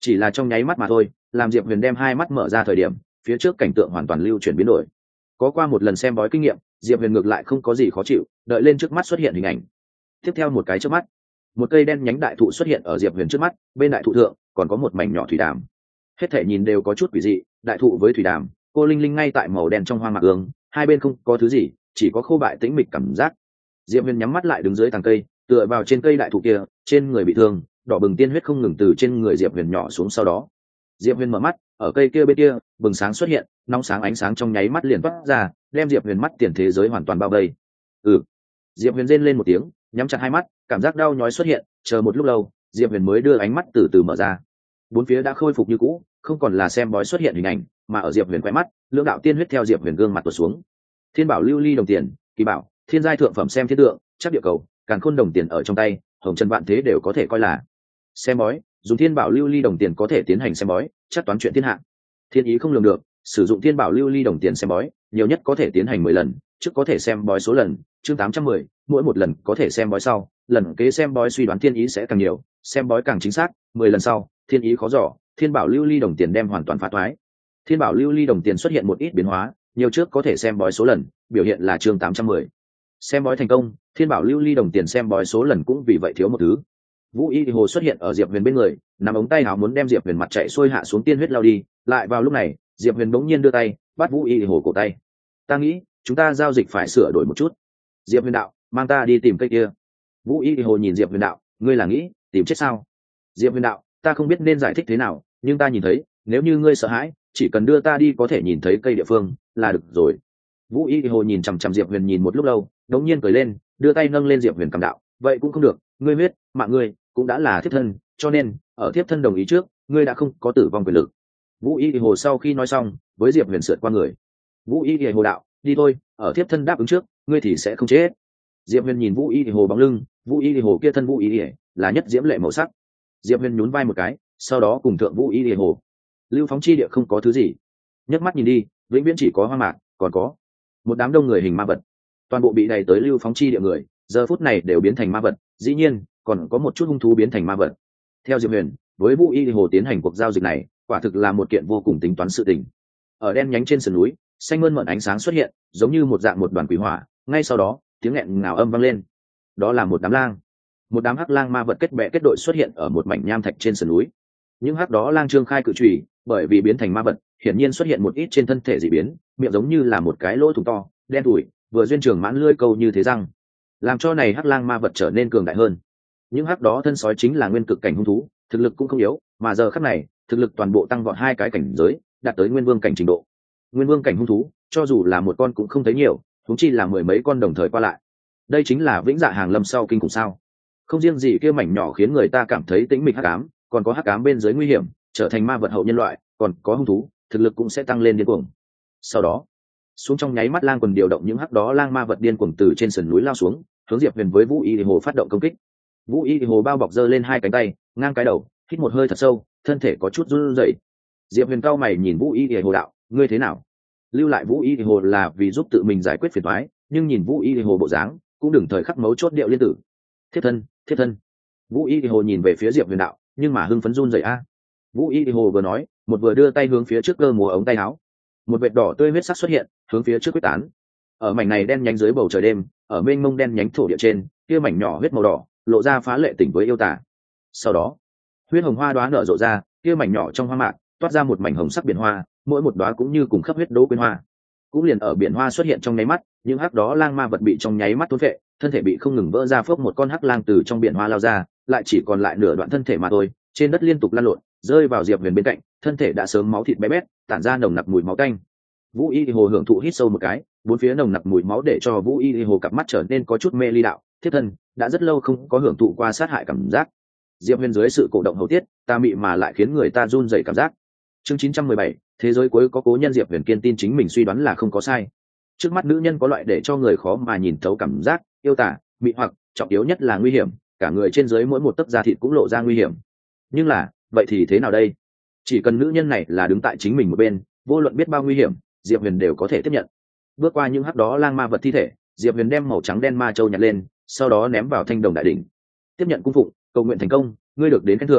Speaker 1: chỉ là trong nháy mắt mà thôi, làm diệp huyền đem hai mắt mở ra thời điểm, phía trước cảnh tượng hoàn toàn lưu chuyển biến đổi. Có qua một lần xem bói kinh nghiệm, diệp huyền ngược lại không có gì khó chịu, đợi lên trước mắt xuất hiện hình ảnh. Tiếp theo một cái trước mắt, một cây đen nhánh đại thụ xuất hiện ở diệp huyền trước mắt, bên đại thụ thượng còn có một mảnh nhỏ thủy đàm. Hết thể nhìn đều có chút quỷ dị, đại thụ với thủy đàm, cô linh linh ngay tại màu đen trong hoang mạc ương, hai bên không có thứ gì, chỉ có khô bại tĩnh mịch cảm giác. Diệp huyền nhắm mắt lại đứng dưới tàng cây, tựa vào trên cây đại thụ kia, trên người bị thương, đỏ bừng tiên huyết không ngừng từ trên người diệp huyền nhỏ xuống. Sau đó diệp huyền mở mắt, ở cây kia bên kia bừng sáng xuất hiện, nóng sáng ánh sáng trong nháy mắt liền toát ra, đem diệp huyền mắt tiền thế giới hoàn toàn bao vây. Ừ, diệp huyền rên lên một tiếng, nhắm chặt hai mắt, cảm giác đau nhói xuất hiện, chờ một lúc lâu diệp huyền mới đưa ánh mắt từ từ mở ra. Bốn phía đã khôi phục như cũ, không còn là xem bói xuất hiện hình ảnh, mà ở diệp huyền quay mắt, lưỡng đạo tiên huyết theo diệp huyền gương mặt tuột xuống. Thiên bảo lưu ly đồng tiền, kỳ bảo, thiên giai thượng phẩm xem thiên tượng, chắc địa cầu, càn khôn đồng tiền ở trong tay, hồng trần vạn thế đều có thể coi là xem bói. Dùng thiên bảo lưu ly đồng tiền có thể tiến hành xem bói, chắc toán chuyện thiên hạ. Thiên ý không lường được, sử dụng thiên bảo lưu ly đồng tiền xem bói, nhiều nhất có thể tiến hành mười lần, trước có thể xem bói số lần, chương tám trăm mười, mỗi một lần có thể xem bói sau, lần kế xem bói suy đoán thiên ý sẽ càng nhiều, xem bói càng chính xác, mười lần sau, thiên ý khó dò, thiên bảo lưu ly đồng tiền đem hoàn toàn phá toái. Thiên bảo lưu ly đồng tiền xuất hiện một ít biến hóa, nhiều trước có thể xem bói số lần, biểu hiện là chương tám trăm mười. Xem bói thành công, thiên bảo lưu ly đồng tiền xem bói số lần cũng vì vậy thiếu một thứ. Vũ Y Hồ xuất hiện ở diệp huyền bên người, nắm ống tay áo muốn đem diệp huyền mặt chạy xuôi hạ xuống tiên huyết lao đi, lại vào lúc này diệp huyền bỗng nhiên đưa tay bắt Vũ Y Hồ cổ tay. Ta nghĩ chúng ta giao dịch phải sửa đổi một chút. Diệp huyền đạo, mang ta đi tìm cây kia. Vũ Y Hồ nhìn diệp huyền đạo, ngươi là nghĩ tìm chết sao? Diệp huyền đạo, ta không biết nên giải thích thế nào, nhưng ta nhìn thấy, nếu như ngươi sợ hãi, chỉ cần đưa ta đi có thể nhìn thấy cây địa phương là được rồi. Vũ Y Hồ nhìn chằm chằm diệp huyền nhìn một lúc lâu, đống nhiên cười lên, đưa tay nâng lên diệp huyền cầm đạo, vậy cũng không được, ngươi biết mạng ngươi cũng đã là thiếp thân, cho nên ở thiếp thân đồng ý trước, ngươi đã không có tử vong quyền lực. Vũ Y Hồ sau khi nói xong, với diệp huyền sượt qua người. Vũ Y Hồ đạo, đi thôi, ở thiếp thân đáp ứng trước, ngươi thì sẽ không chết. Diệp huyền nhìn Vũ Y Hồ bóng lưng, Vũ Y Hồ kia thân Vũ Y là nhất diễm lệ màu sắc. Diệp huyền nhún vai một cái, sau đó cùng thượng Vũ Y Hồ. Lưu phóng chi địa không có thứ gì, nhấc mắt nhìn đi, vĩnh viễn chỉ có hoang mạc, còn có một đám đông người hình ma vật, toàn bộ bị đầy tới lưu phóng chi địa người giờ phút này đều biến thành ma vật, dĩ nhiên còn có một chút hung thú biến thành ma vật. Theo diệp huyền, với Vũ Y Hồ tiến hành cuộc giao dịch này quả thực là một kiện vô cùng tính toán sự tình. Ở đen nhánh trên sườn núi, xanh mơn mởn ánh sáng xuất hiện, giống như một dạng một đoàn quỷ hỏa, ngay sau đó tiếng nghẹn ngào âm vang lên. Đó là một đám lang, một đám hắc lang ma vật kết bè kết đội xuất hiện ở một mảnh nham thạch trên sườn núi. Những hắc đó lang trương khai cự chùy, bởi vì biến thành ma vật, hiển nhiên xuất hiện một ít trên thân thể dị biến, miệng giống như là một cái lỗ thủng to, đen tủi, vừa duyên trường mãn lưỡi câu như thế răng, làm cho này hắc lang ma vật trở nên cường đại hơn. Những hắc đó thân sói chính là nguyên cực cảnh hung thú, thực lực cũng không yếu, mà giờ khắc này thực lực toàn bộ tăng vọt hai cái cảnh giới, đạt tới nguyên vương cảnh trình độ. Nguyên vương cảnh hung thú, cho dù là một con cũng không thấy nhiều, huống chi là mười mấy con đồng thời qua lại. Đây chính là vĩnh dạ hàng lâm sau kinh khủng sao? Không riêng gì kia mảnh nhỏ khiến người ta cảm thấy tĩnh mịch hắc ám, còn có hắc ám bên dưới nguy hiểm, trở thành ma vật hậu nhân loại, còn có hung thú, thực lực cũng sẽ tăng lên điên cuồng. Sau đó, xuống trong nháy mắt lang quần điều động những hắc đó lang ma vật điên cuồng từ trên sườn núi lao xuống, hướng diệp huyền với Vũ Y Hồ phát động công kích. Vũ Y Hồ bao bọc giơ lên hai cánh tay, ngang cái đầu, hít một hơi thật sâu, thân thể có chút run rẩy. Diệp huyền cao mày nhìn Vũ Y Hồ đạo, ngươi thế nào? Lưu lại Vũ Y Hồ là vì giúp tự mình giải quyết phiền toái, nhưng nhìn Vũ Y Hồ bộ dáng, cũng đừng thời khắc mấu chốt điệu liên tử. Thiết thân, thiết thân. Vũ Y Hồ nhìn về phía diệp huyền đạo, nhưng mà hưng phấn run rẩy a. Vũ Y Hồ vừa nói, một vừa đưa tay hướng phía trước cơ múa ống tay áo, một vệt đỏ tươi huyết sắc xuất hiện, hướng phía trước quyết tán. Ở mảnh này đen nhánh dưới bầu trời đêm, ở mênh mông đen nhánh thổ địa trên, kia mảnh nhỏ huyết màu đỏ, lộ ra phá lệ tỉnh với yêu tả. Sau đó, huyết hồng hoa đóa nở rộ ra, kia mảnh nhỏ trong hoa mạc, toát ra một mảnh hồng sắc biển hoa, mỗi một đóa cũng như cùng khắp huyết đỗ quyên hoa. Cũng liền ở biển hoa xuất hiện trong nháy mắt, những hắc đó lang ma vật bị trong nháy mắt thôn phệ, thân thể bị không ngừng vỡ ra, phốc một con hắc lang từ trong biển hoa lao ra, lại chỉ còn lại nửa đoạn thân thể mà thôi, trên đất liên tục lăn lộn, rơi vào diệp huyền bên cạnh, thân thể đã sớm máu thịt bé bét, tản ra nồng nặc mùi máu tanh. Vũ Y Hồ hưởng thụ hít sâu một cái, bốn phía nồng nặc mùi máu để cho Vũ Y Hồ cặp mắt trở nên có chút mê ly đạo, thiết thân đã rất lâu không có hưởng thụ qua sát hại cảm giác. Diệp huyền dưới sự cổ động hầu tiết, ta mị mà lại khiến người ta run rẩy cảm giác. Chương chín trăm mười bảy, thế giới cuối có cố nhân. Diệp huyền kiên tin chính mình suy đoán là không có sai. Trước mắt nữ nhân có loại để cho người khó mà nhìn thấu cảm giác, yêu tả, mị hoặc, trọng yếu nhất là nguy hiểm, cả người trên dưới mỗi một tấc da thịt cũng lộ ra nguy hiểm. Nhưng là, vậy thì thế nào đây? Chỉ cần nữ nhân này là đứng tại chính mình một bên, vô luận biết bao nguy hiểm, diệp huyền đều có thể tiếp nhận. Bước qua những hắc đó lang ma vật thi thể, diệp huyền đem màu trắng đen ma châu nhặt lên, sau đó ném vào thanh đồng đại đỉnh. Tiếp nhận cung phụng, cầu nguyện thành công, ngươi được đến khen thưởng,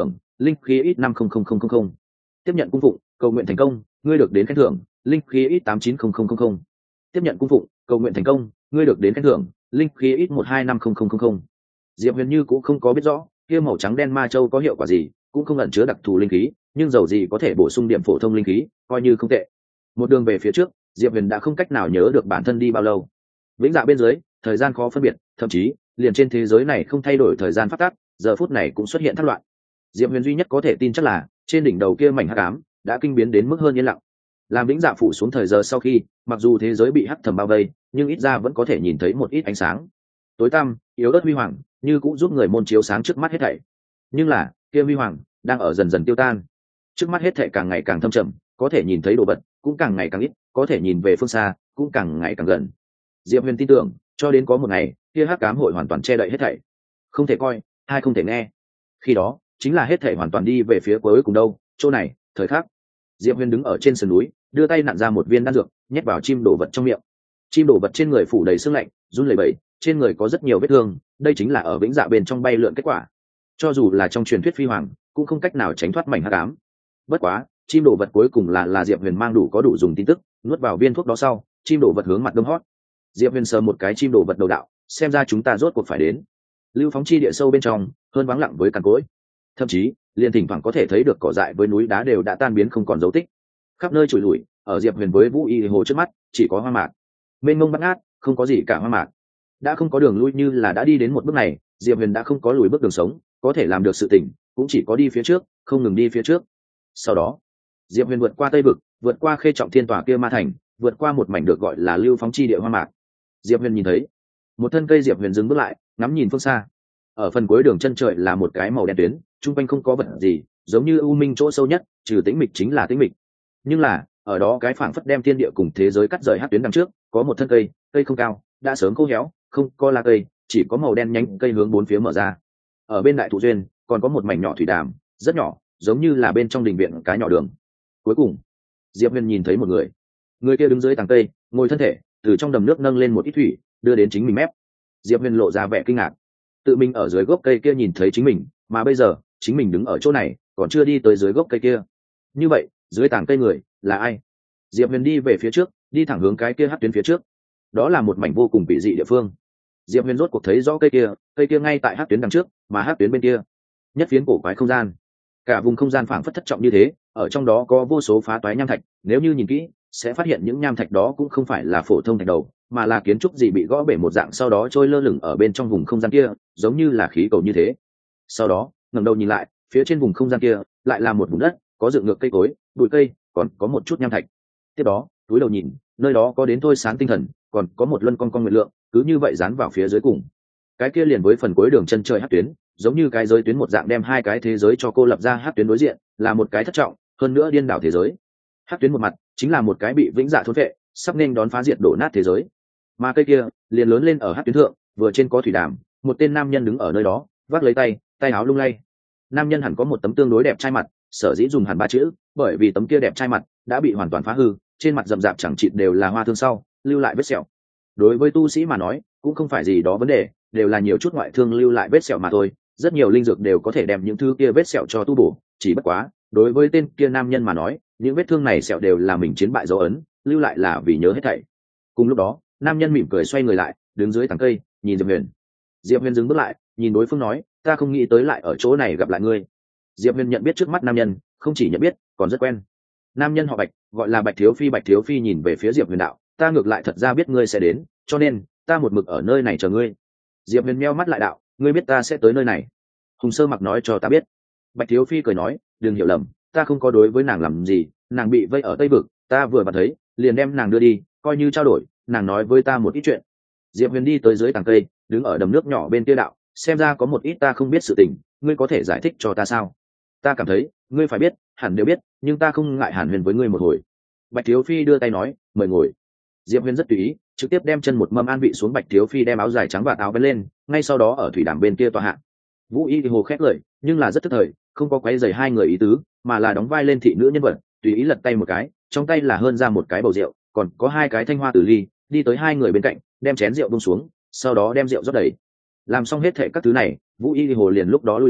Speaker 1: linh khí ít năm không không không không không. Tiếp nhận cung phụng, cầu nguyện thành công, ngươi được đến khen thưởng, linh khí ít tám chín không không không không. Tiếp nhận cung phụng, cầu nguyện thành công, ngươi được đến khen thưởng, linh khí ít một hai năm không không không không. Diệp Huyền Như cũng không có biết rõ kia màu trắng đen ma châu có hiệu quả gì, cũng không ẩn chứa đặc thù linh khí, nhưng dầu gì có thể bổ sung điểm phổ thông linh khí, coi như không tệ. Một đường về phía trước, Diệp Huyền đã không cách nào nhớ được bản thân đi bao lâu. Vĩnh dạ bên dưới, thời gian khó phân biệt, thậm chí liền trên thế giới này không thay đổi thời gian phát tác, giờ phút này cũng xuất hiện thất loạn. Diệp Huyền duy nhất có thể tin chắc là trên đỉnh đầu kia mảnh hắc ám đã kinh biến đến mức hơn yên lặng. Làm vĩnh dạ phủ xuống thời giờ sau khi, mặc dù thế giới bị hắc thầm bao vây, nhưng ít ra vẫn có thể nhìn thấy một ít ánh sáng. Tối tăm, yếu ớt huy hoàng, như cũng giúp người môn chiếu sáng trước mắt hết thảy. Nhưng là, kia huy hoàng đang ở dần dần tiêu tan. Trước mắt hết thảy càng ngày càng thâm trầm, có thể nhìn thấy đồ vật cũng càng ngày càng ít, có thể nhìn về phương xa cũng càng ngày càng gần. Diệp Huyền tin tưởng, cho đến có một ngày, kia hắc ám hội hoàn toàn che đậy hết thảy. Không thể coi, hay không thể nghe. Khi đó, chính là hết thảy hoàn toàn đi về phía cuối cùng đâu, chỗ này, thời khắc. Diệp Huyền đứng ở trên sườn núi, đưa tay nặn ra một viên đan dược, nhét vào chim đồ vật trong miệng. Chim đồ vật trên người phủ đầy sương lạnh, run lẩy bẩy, trên người có rất nhiều vết thương, đây chính là ở vĩnh dạ bên trong bay lượn kết quả. Cho dù là trong truyền thuyết phi hoàng, cũng không cách nào tránh thoát mảnh hắc ám. Bất quá, chim đồ vật cuối cùng là là Diệp Huyền mang đủ có đủ dùng tin tức, nuốt vào viên thuốc đó sau, chim đồ vật hướng mặt đông hót. Diệp Huyền sờ một cái chim đồ vật đầu đạo, xem ra chúng ta rốt cuộc phải đến. Lưu phóng chi địa sâu bên trong, hơn vắng lặng với cằn cỗi. Thậm chí, liền thỉnh thoảng có thể thấy được cỏ dại với núi đá đều đã tan biến không còn dấu tích. Khắp nơi trụi lủi, ở Diệp Huyền với Vũ Y hồ trước mắt, chỉ có hoang mạc. Mênh mông bát ngát, không có gì cả hoang mạc. Đã không có đường lui, như là đã đi đến một bước này, Diệp Huyền đã không có lùi bước đường sống, có thể làm được sự tỉnh, cũng chỉ có đi phía trước, không ngừng đi phía trước. Sau đó, Diệp Huyền vượt qua Tây vực, vượt qua Khê Trọng Thiên tòa kia ma thành, vượt qua một mảnh được gọi là Lưu phóng chi địa hoang mạc. Diệp Huyền nhìn thấy một thân cây. Diệp Huyền dừng bước lại, ngắm nhìn phương xa. Ở phần cuối đường chân trời là một cái màu đen tuyến, trung quanh không có vật gì, giống như u minh chỗ sâu nhất, trừ tĩnh mịch chính là tĩnh mịch. Nhưng là, ở đó cái phảng phất đem thiên địa cùng thế giới cắt rời hắc tuyến đằng trước, có một thân cây, cây không cao, đã sớm khô héo, không có lá cây, chỉ có màu đen nhánh cây hướng bốn phía mở ra. Ở bên đại thụ duyên, còn có một mảnh nhỏ thủy đàm, rất nhỏ, giống như là bên trong đình viện cái nhỏ đường. Cuối cùng, Diệp Huyền nhìn thấy một người. Người kia đứng dưới tàng cây, ngồi thân thể, từ trong đầm nước nâng lên một ít thủy, đưa đến chính mình mép. Diệp Huyền lộ ra vẻ kinh ngạc. Tự mình ở dưới gốc cây kia nhìn thấy chính mình, mà bây giờ, chính mình đứng ở chỗ này, còn chưa đi tới dưới gốc cây kia. Như vậy, dưới tàng cây người là ai? Diệp Huyền đi về phía trước, đi thẳng hướng cái kia hắc tuyến phía trước. Đó là một mảnh vô cùng kỳ dị địa phương. Diệp Huyền rốt cuộc thấy rõ cây kia, cây kia ngay tại hắc tuyến đằng trước, mà hắc tuyến bên kia, nhất phiến cổ quái không gian. Cả vùng không gian phảng phất thất trọng như thế, ở trong đó có vô số phá toái nham thạch, nếu như nhìn kỹ, sẽ phát hiện những nham thạch đó cũng không phải là phổ thông thạch đầu, mà là kiến trúc gì bị gõ bể một dạng, sau đó trôi lơ lửng ở bên trong vùng không gian kia, giống như là khí cầu như thế. Sau đó, ngẩng đầu nhìn lại, phía trên vùng không gian kia lại là một vùng đất, có dựng ngược cây cối, bụi cây, còn có một chút nham thạch. Tiếp đó, túi đầu nhìn, nơi đó có đến thôi sáng tinh thần, còn có một luân con con nguyện lượng, cứ như vậy dán vào phía dưới cùng. Cái kia liền với phần cuối đường chân trời hắc tuyến, giống như cái giới tuyến một dạng, đem hai cái thế giới cho cô lập ra. Hắc tuyến đối diện là một cái thất trọng, hơn nữa điên đảo thế giới. Hắc tuyến một mặt chính là một cái bị vĩnh dạ thôn vệ, sắp nên đón phá diệt đổ nát thế giới. Mà cây kia liền lớn lên ở hắc tuyến thượng, vừa trên có thủy đàm, một tên nam nhân đứng ở nơi đó, vác lấy tay, tay áo lung lay. Nam nhân hẳn có một tấm tương đối đẹp trai mặt, sở dĩ dùng hẳn ba chữ, bởi vì tấm kia đẹp trai mặt đã bị hoàn toàn phá hư, trên mặt rậm rạp chẳng chịt đều là hoa thương sau lưu lại vết sẹo. Đối với tu sĩ mà nói, cũng không phải gì đó vấn đề, đều là nhiều chút ngoại thương lưu lại vết sẹo mà thôi. Rất nhiều linh dược đều có thể đem những thứ kia vết sẹo cho tu bổ, chỉ bất quá, đối với tên kia nam nhân mà nói, những vết thương này sẹo đều là mình chiến bại dấu ấn, lưu lại là vì nhớ hết thảy. Cùng lúc đó, nam nhân mỉm cười xoay người lại, đứng dưới tàng cây, nhìn Diệp Huyền. Diệp Huyền dừng bước lại, nhìn đối phương nói, ta không nghĩ tới lại ở chỗ này gặp lại ngươi. Diệp Huyền nhận biết trước mắt nam nhân, không chỉ nhận biết, còn rất quen. Nam nhân họ Bạch, gọi là Bạch Thiếu Phi. Bạch Thiếu Phi nhìn về phía Diệp Huyền đạo, ta ngược lại thật ra biết ngươi sẽ đến, cho nên ta một mực ở nơi này chờ ngươi. Diệp Huyền meo mắt lại đạo, ngươi biết ta sẽ tới nơi này? Hùng Sơ Mặc nói cho ta biết. Bạch Thiếu Phi cười nói, đừng hiểu lầm, ta không có đối với nàng làm gì, nàng bị vây ở Tây vực, ta vừa bắt thấy, liền đem nàng đưa đi, coi như trao đổi, nàng nói với ta một ít chuyện. Diệp Huyền đi tới dưới tàng cây, đứng ở đầm nước nhỏ bên kia đạo, xem ra có một ít ta không biết sự tình, ngươi có thể giải thích cho ta sao? Ta cảm thấy, ngươi phải biết, hẳn đều biết, nhưng ta không ngại hàn huyền với ngươi một hồi. Bạch Thiếu Phi đưa tay nói, mời ngồi. Diệp Huyền rất tùy ý, trực tiếp đem chân một mâm an vị xuống. Bạch Thiếu Phi đem áo dài trắng và áo vén lên, ngay sau đó ở thủy đàm bên kia tòa hạ. Vũ Y thì hồ khét lời, nhưng là rất tức thời, không có quấy rầy hai người ý tứ, mà là đóng vai lên thị nữ nhân vật, tùy ý lật tay một cái, trong tay là hơn ra một cái bầu rượu, còn có hai cái thanh hoa tử ly, đi tới hai người bên cạnh, đem chén rượu buông xuống, sau đó đem rượu rót đầy. Làm xong hết thệ các thứ này, Vũ Y thì hồ liền lúc đó lui ra,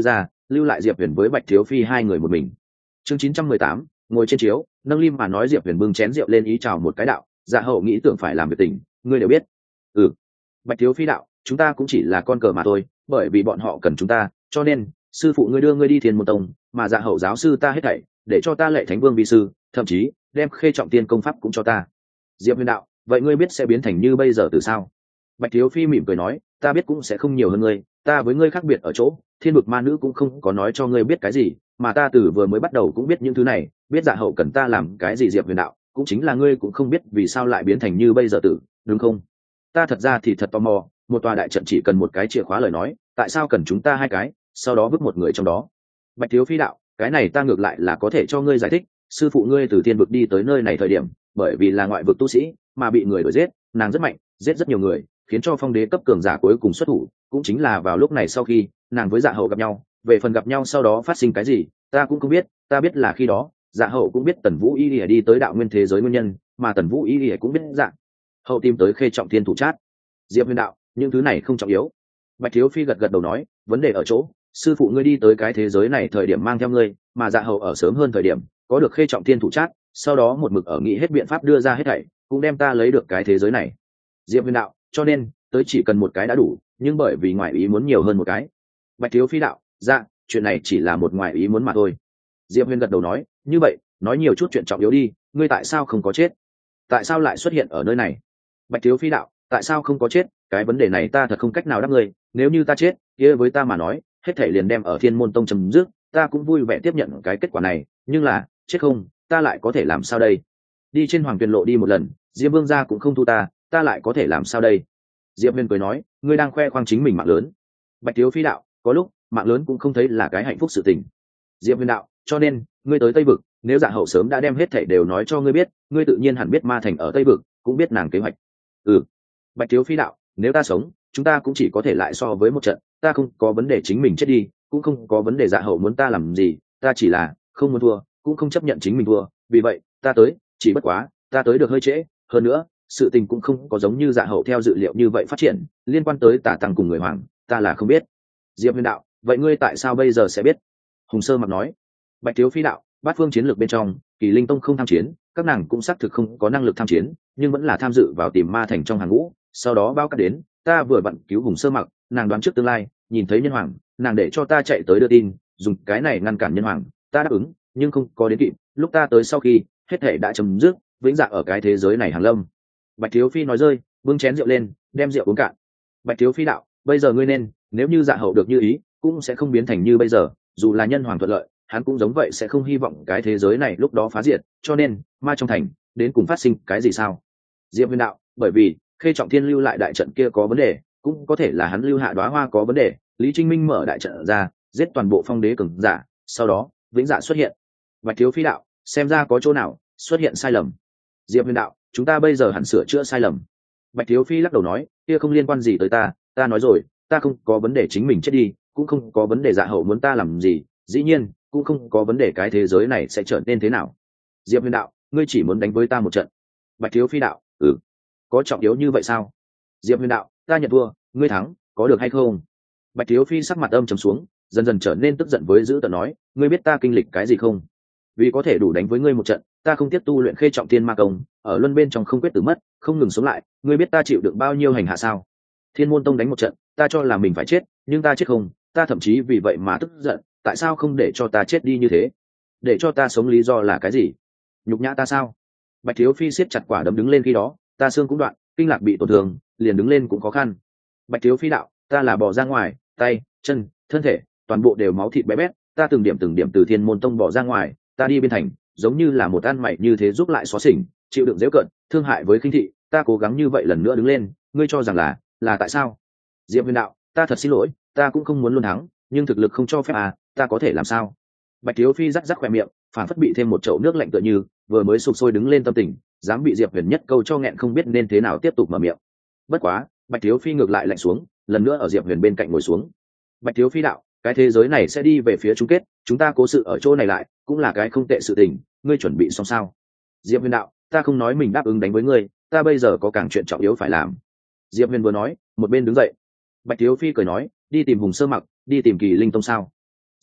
Speaker 1: lưu lại diệp huyền với bạch thiếu phi hai người một mình. Chương chín trăm mười tám, ngồi trên chiếu, nâng lim mà nói. Diệp huyền bưng chén rượu lên ý chào một cái đạo, dạ hậu nghĩ tưởng phải làm việc tình, ngươi đều biết. Ừ. Bạch thiếu phi đạo, chúng ta cũng chỉ là con cờ mà thôi, bởi vì bọn họ cần chúng ta, cho nên sư phụ ngươi đưa ngươi đi Thiên Môn Tông, mà dạ hậu giáo sư ta hết thảy để cho ta lệ thánh vương vi sư, thậm chí đem khê trọng tiên công pháp cũng cho ta. Diệp huyền đạo, vậy ngươi biết sẽ biến thành như bây giờ từ sao? Bạch thiếu phi mỉm cười nói, ta biết cũng sẽ không nhiều hơn ngươi, ta với ngươi khác biệt ở chỗ thiên vực ma nữ cũng không có nói cho ngươi biết cái gì, mà ta từ vừa mới bắt đầu cũng biết những thứ này, biết dạ hậu cần ta làm cái gì. Diệp huyền đạo, cũng chính là ngươi cũng không biết vì sao lại biến thành như bây giờ tử, đúng không? Ta thật ra thì thật tò mò, một tòa đại trận chỉ cần một cái chìa khóa lời nói, tại sao cần chúng ta hai cái, sau đó vứt một người trong đó? Bạch thiếu phi đạo, cái này ta ngược lại là có thể cho ngươi giải thích. Sư phụ ngươi từ thiên vực đi tới nơi này thời điểm, bởi vì là ngoại vực tu sĩ mà bị người đuổi giết, nàng rất mạnh, giết rất nhiều người, khiến cho phong đế cấp cường giả cuối cùng xuất thủ. Cũng chính là vào lúc này, sau khi nàng với dạ hậu gặp nhau, về phần gặp nhau sau đó phát sinh cái gì ta cũng không biết, ta biết là khi đó dạ hậu cũng biết tần vũ y lìa đi tới đạo nguyên thế giới nguyên nhân, mà tần vũ y lìa cũng biết dạ hậu tìm tới khê trọng thiên thủ chát. Diệp huyền đạo, những thứ này không trọng yếu. Bạch thiếu phi gật gật đầu nói, vấn đề ở chỗ sư phụ ngươi đi tới cái thế giới này thời điểm mang theo ngươi, mà dạ hậu ở sớm hơn thời điểm có được khê trọng thiên thủ chát, sau đó một mực ở nghĩ hết biện pháp đưa ra hết thảy cũng đem ta lấy được cái thế giới này. Diệp huyền đạo, cho nên tới chỉ cần một cái đã đủ, nhưng bởi vì ngoại ý muốn nhiều hơn một cái. Bạch thiếu phi đạo, dạ chuyện này chỉ là một ngoại ý muốn mà thôi. Diệp huyền gật đầu nói, như vậy nói nhiều chút chuyện trọng yếu đi, ngươi tại sao không có chết, tại sao lại xuất hiện ở nơi này? Bạch thiếu phi đạo, tại sao không có chết, cái vấn đề này ta thật không cách nào đáp ngươi. Nếu như ta chết, kia với ta mà nói hết thể liền đem ở Thiên Môn Tông chấm dứt, ta cũng vui vẻ tiếp nhận cái kết quả này, nhưng là chết không, ta lại có thể làm sao đây? Đi trên Hoàng Tuyền Lộ đi một lần, Diêm Vương gia cũng không thu ta, ta lại có thể làm sao đây? Diệp huyền cười nói, ngươi đang khoe khoang chính mình mạng lớn. Bạch thiếu phi đạo, có lúc mạng lớn cũng không thấy là cái hạnh phúc sự tình. Diệp huyền đạo, cho nên ngươi tới Tây Vực, nếu dạ hậu sớm đã đem hết thảy đều nói cho ngươi biết, ngươi tự nhiên hẳn biết ma thành ở Tây Vực, cũng biết nàng kế hoạch. Ừ. Bạch thiếu phi đạo, nếu ta sống, chúng ta cũng chỉ có thể lại so với một trận, ta không có vấn đề chính mình chết đi, cũng không có vấn đề dạ hậu muốn ta làm gì, ta chỉ là không muốn thua, cũng không chấp nhận chính mình thua, vì vậy ta tới, chỉ bất quá ta tới được hơi trễ, hơn nữa sự tình cũng không có giống như dạ hậu theo dự liệu như vậy phát triển, liên quan tới tả tăng cùng người hoàng, ta là không biết. Diệp huyền đạo, vậy ngươi tại sao bây giờ sẽ biết? Hùng Sơ Mặc nói. Bạch thiếu phi đạo, bát phương chiến lược bên trong Kỳ Linh Tông không tham chiến, các nàng cũng xác thực không có năng lực tham chiến, nhưng vẫn là tham dự vào tìm ma thành trong hàng ngũ, sau đó bao cát đến, ta vừa vặn cứu Hùng Sơ Mặc, nàng đoán trước tương lai, nhìn thấy nhân hoàng, nàng để cho ta chạy tới đưa tin, dùng cái này ngăn cản nhân hoàng, ta đáp ứng, nhưng không có đến kịp, lúc ta tới sau khi hết thể đã chấm dứt, vĩnh dạ ở cái thế giới này hàng lâm. Bạch thiếu phi nói rơi, bưng chén rượu lên, đem rượu uống cạn. Bạch thiếu phi đạo, bây giờ ngươi nên, nếu như dạ hậu được như ý, cũng sẽ không biến thành như bây giờ, dù là nhân hoàng thuận lợi, hắn cũng giống vậy sẽ không hy vọng cái thế giới này lúc đó phá diệt, cho nên ma trong thành đến cùng phát sinh cái gì sao? Diệp huyền đạo, bởi vì khê trọng thiên lưu lại đại trận kia có vấn đề, cũng có thể là hắn lưu hạ đóa hoa có vấn đề, Lý Trinh Minh mở đại trận ra, giết toàn bộ phong đế cường giả, sau đó vĩnh dạ xuất hiện. Bạch thiếu phi đạo, xem ra có chỗ nào xuất hiện sai lầm. Diệp huyền đạo, chúng ta bây giờ hẳn sửa chữa sai lầm. Bạch thiếu phi lắc đầu nói, kia không liên quan gì tới ta, ta nói rồi, ta không có vấn đề chính mình chết đi, cũng không có vấn đề dạ hậu muốn ta làm gì, dĩ nhiên cũng không có vấn đề cái thế giới này sẽ trở nên thế nào. Diệp huyền đạo, ngươi chỉ muốn đánh với ta một trận. Bạch thiếu phi đạo, ừ, có trọng yếu như vậy sao? Diệp huyền đạo, ta nhận thua, ngươi thắng, có được hay không? Bạch thiếu phi sắc mặt âm trầm xuống, dần dần trở nên tức giận với dữ tợn nói, ngươi biết ta kinh lịch cái gì không? Vì có thể đủ đánh với ngươi một trận, ta không tiếp tu luyện khê trọng thiên ma công, ở luân bên trong không quyết tử mất, không ngừng sống lại, ngươi biết ta chịu được bao nhiêu hành hạ sao? Thiên Môn Tông đánh một trận, ta cho là mình phải chết, nhưng ta chết không, ta thậm chí vì vậy mà tức giận, tại sao không để cho ta chết đi như thế? Để cho ta sống lý do là cái gì? Nhục nhã ta sao? Bạch thiếu phi siết chặt quả đấm đứng lên, khi đó ta xương cũng đoạn, kinh lạc bị tổn thương, liền đứng lên cũng khó khăn. Bạch thiếu phi đạo, ta là bỏ ra ngoài, tay, chân, thân thể, toàn bộ đều máu thịt bé bét, ta từng điểm từng điểm từ Thiên Môn Tông bỏ ra ngoài, ta đi bên thành, giống như là một ăn mày như thế giúp lại xóa xỉnh, chịu đựng dễ cận, thương hại với khinh thị, ta cố gắng như vậy lần nữa đứng lên, ngươi cho rằng là là tại sao? Diệp huyền đạo, ta thật xin lỗi, ta cũng không muốn luôn thắng, nhưng thực lực không cho phép à, ta có thể làm sao? Bạch thiếu phi rắc rắc khỏe miệng, phản phất bị thêm một chậu nước lạnh tựa như vừa mới sụp sôi đứng lên tâm tình, dám bị Diệp huyền nhất câu cho nghẹn không biết nên thế nào tiếp tục mở miệng. Bất quá Bạch thiếu phi ngược lại lạnh xuống, lần nữa ở Diệp huyền bên cạnh ngồi xuống. Bạch thiếu phi đạo, cái thế giới này sẽ đi về phía chung kết, chúng ta cố sự ở chỗ này lại cũng là cái không tệ sự tình, ngươi chuẩn bị xong sao? Diệp huyền đạo, ta không nói mình đáp ứng đánh với ngươi, ta bây giờ có càng chuyện trọng yếu phải làm. Diệp huyền vừa nói một bên đứng dậy. Bạch thiếu phi cười nói, đi tìm Hùng Sơ Mặc, đi tìm Kỳ Linh Tông sao?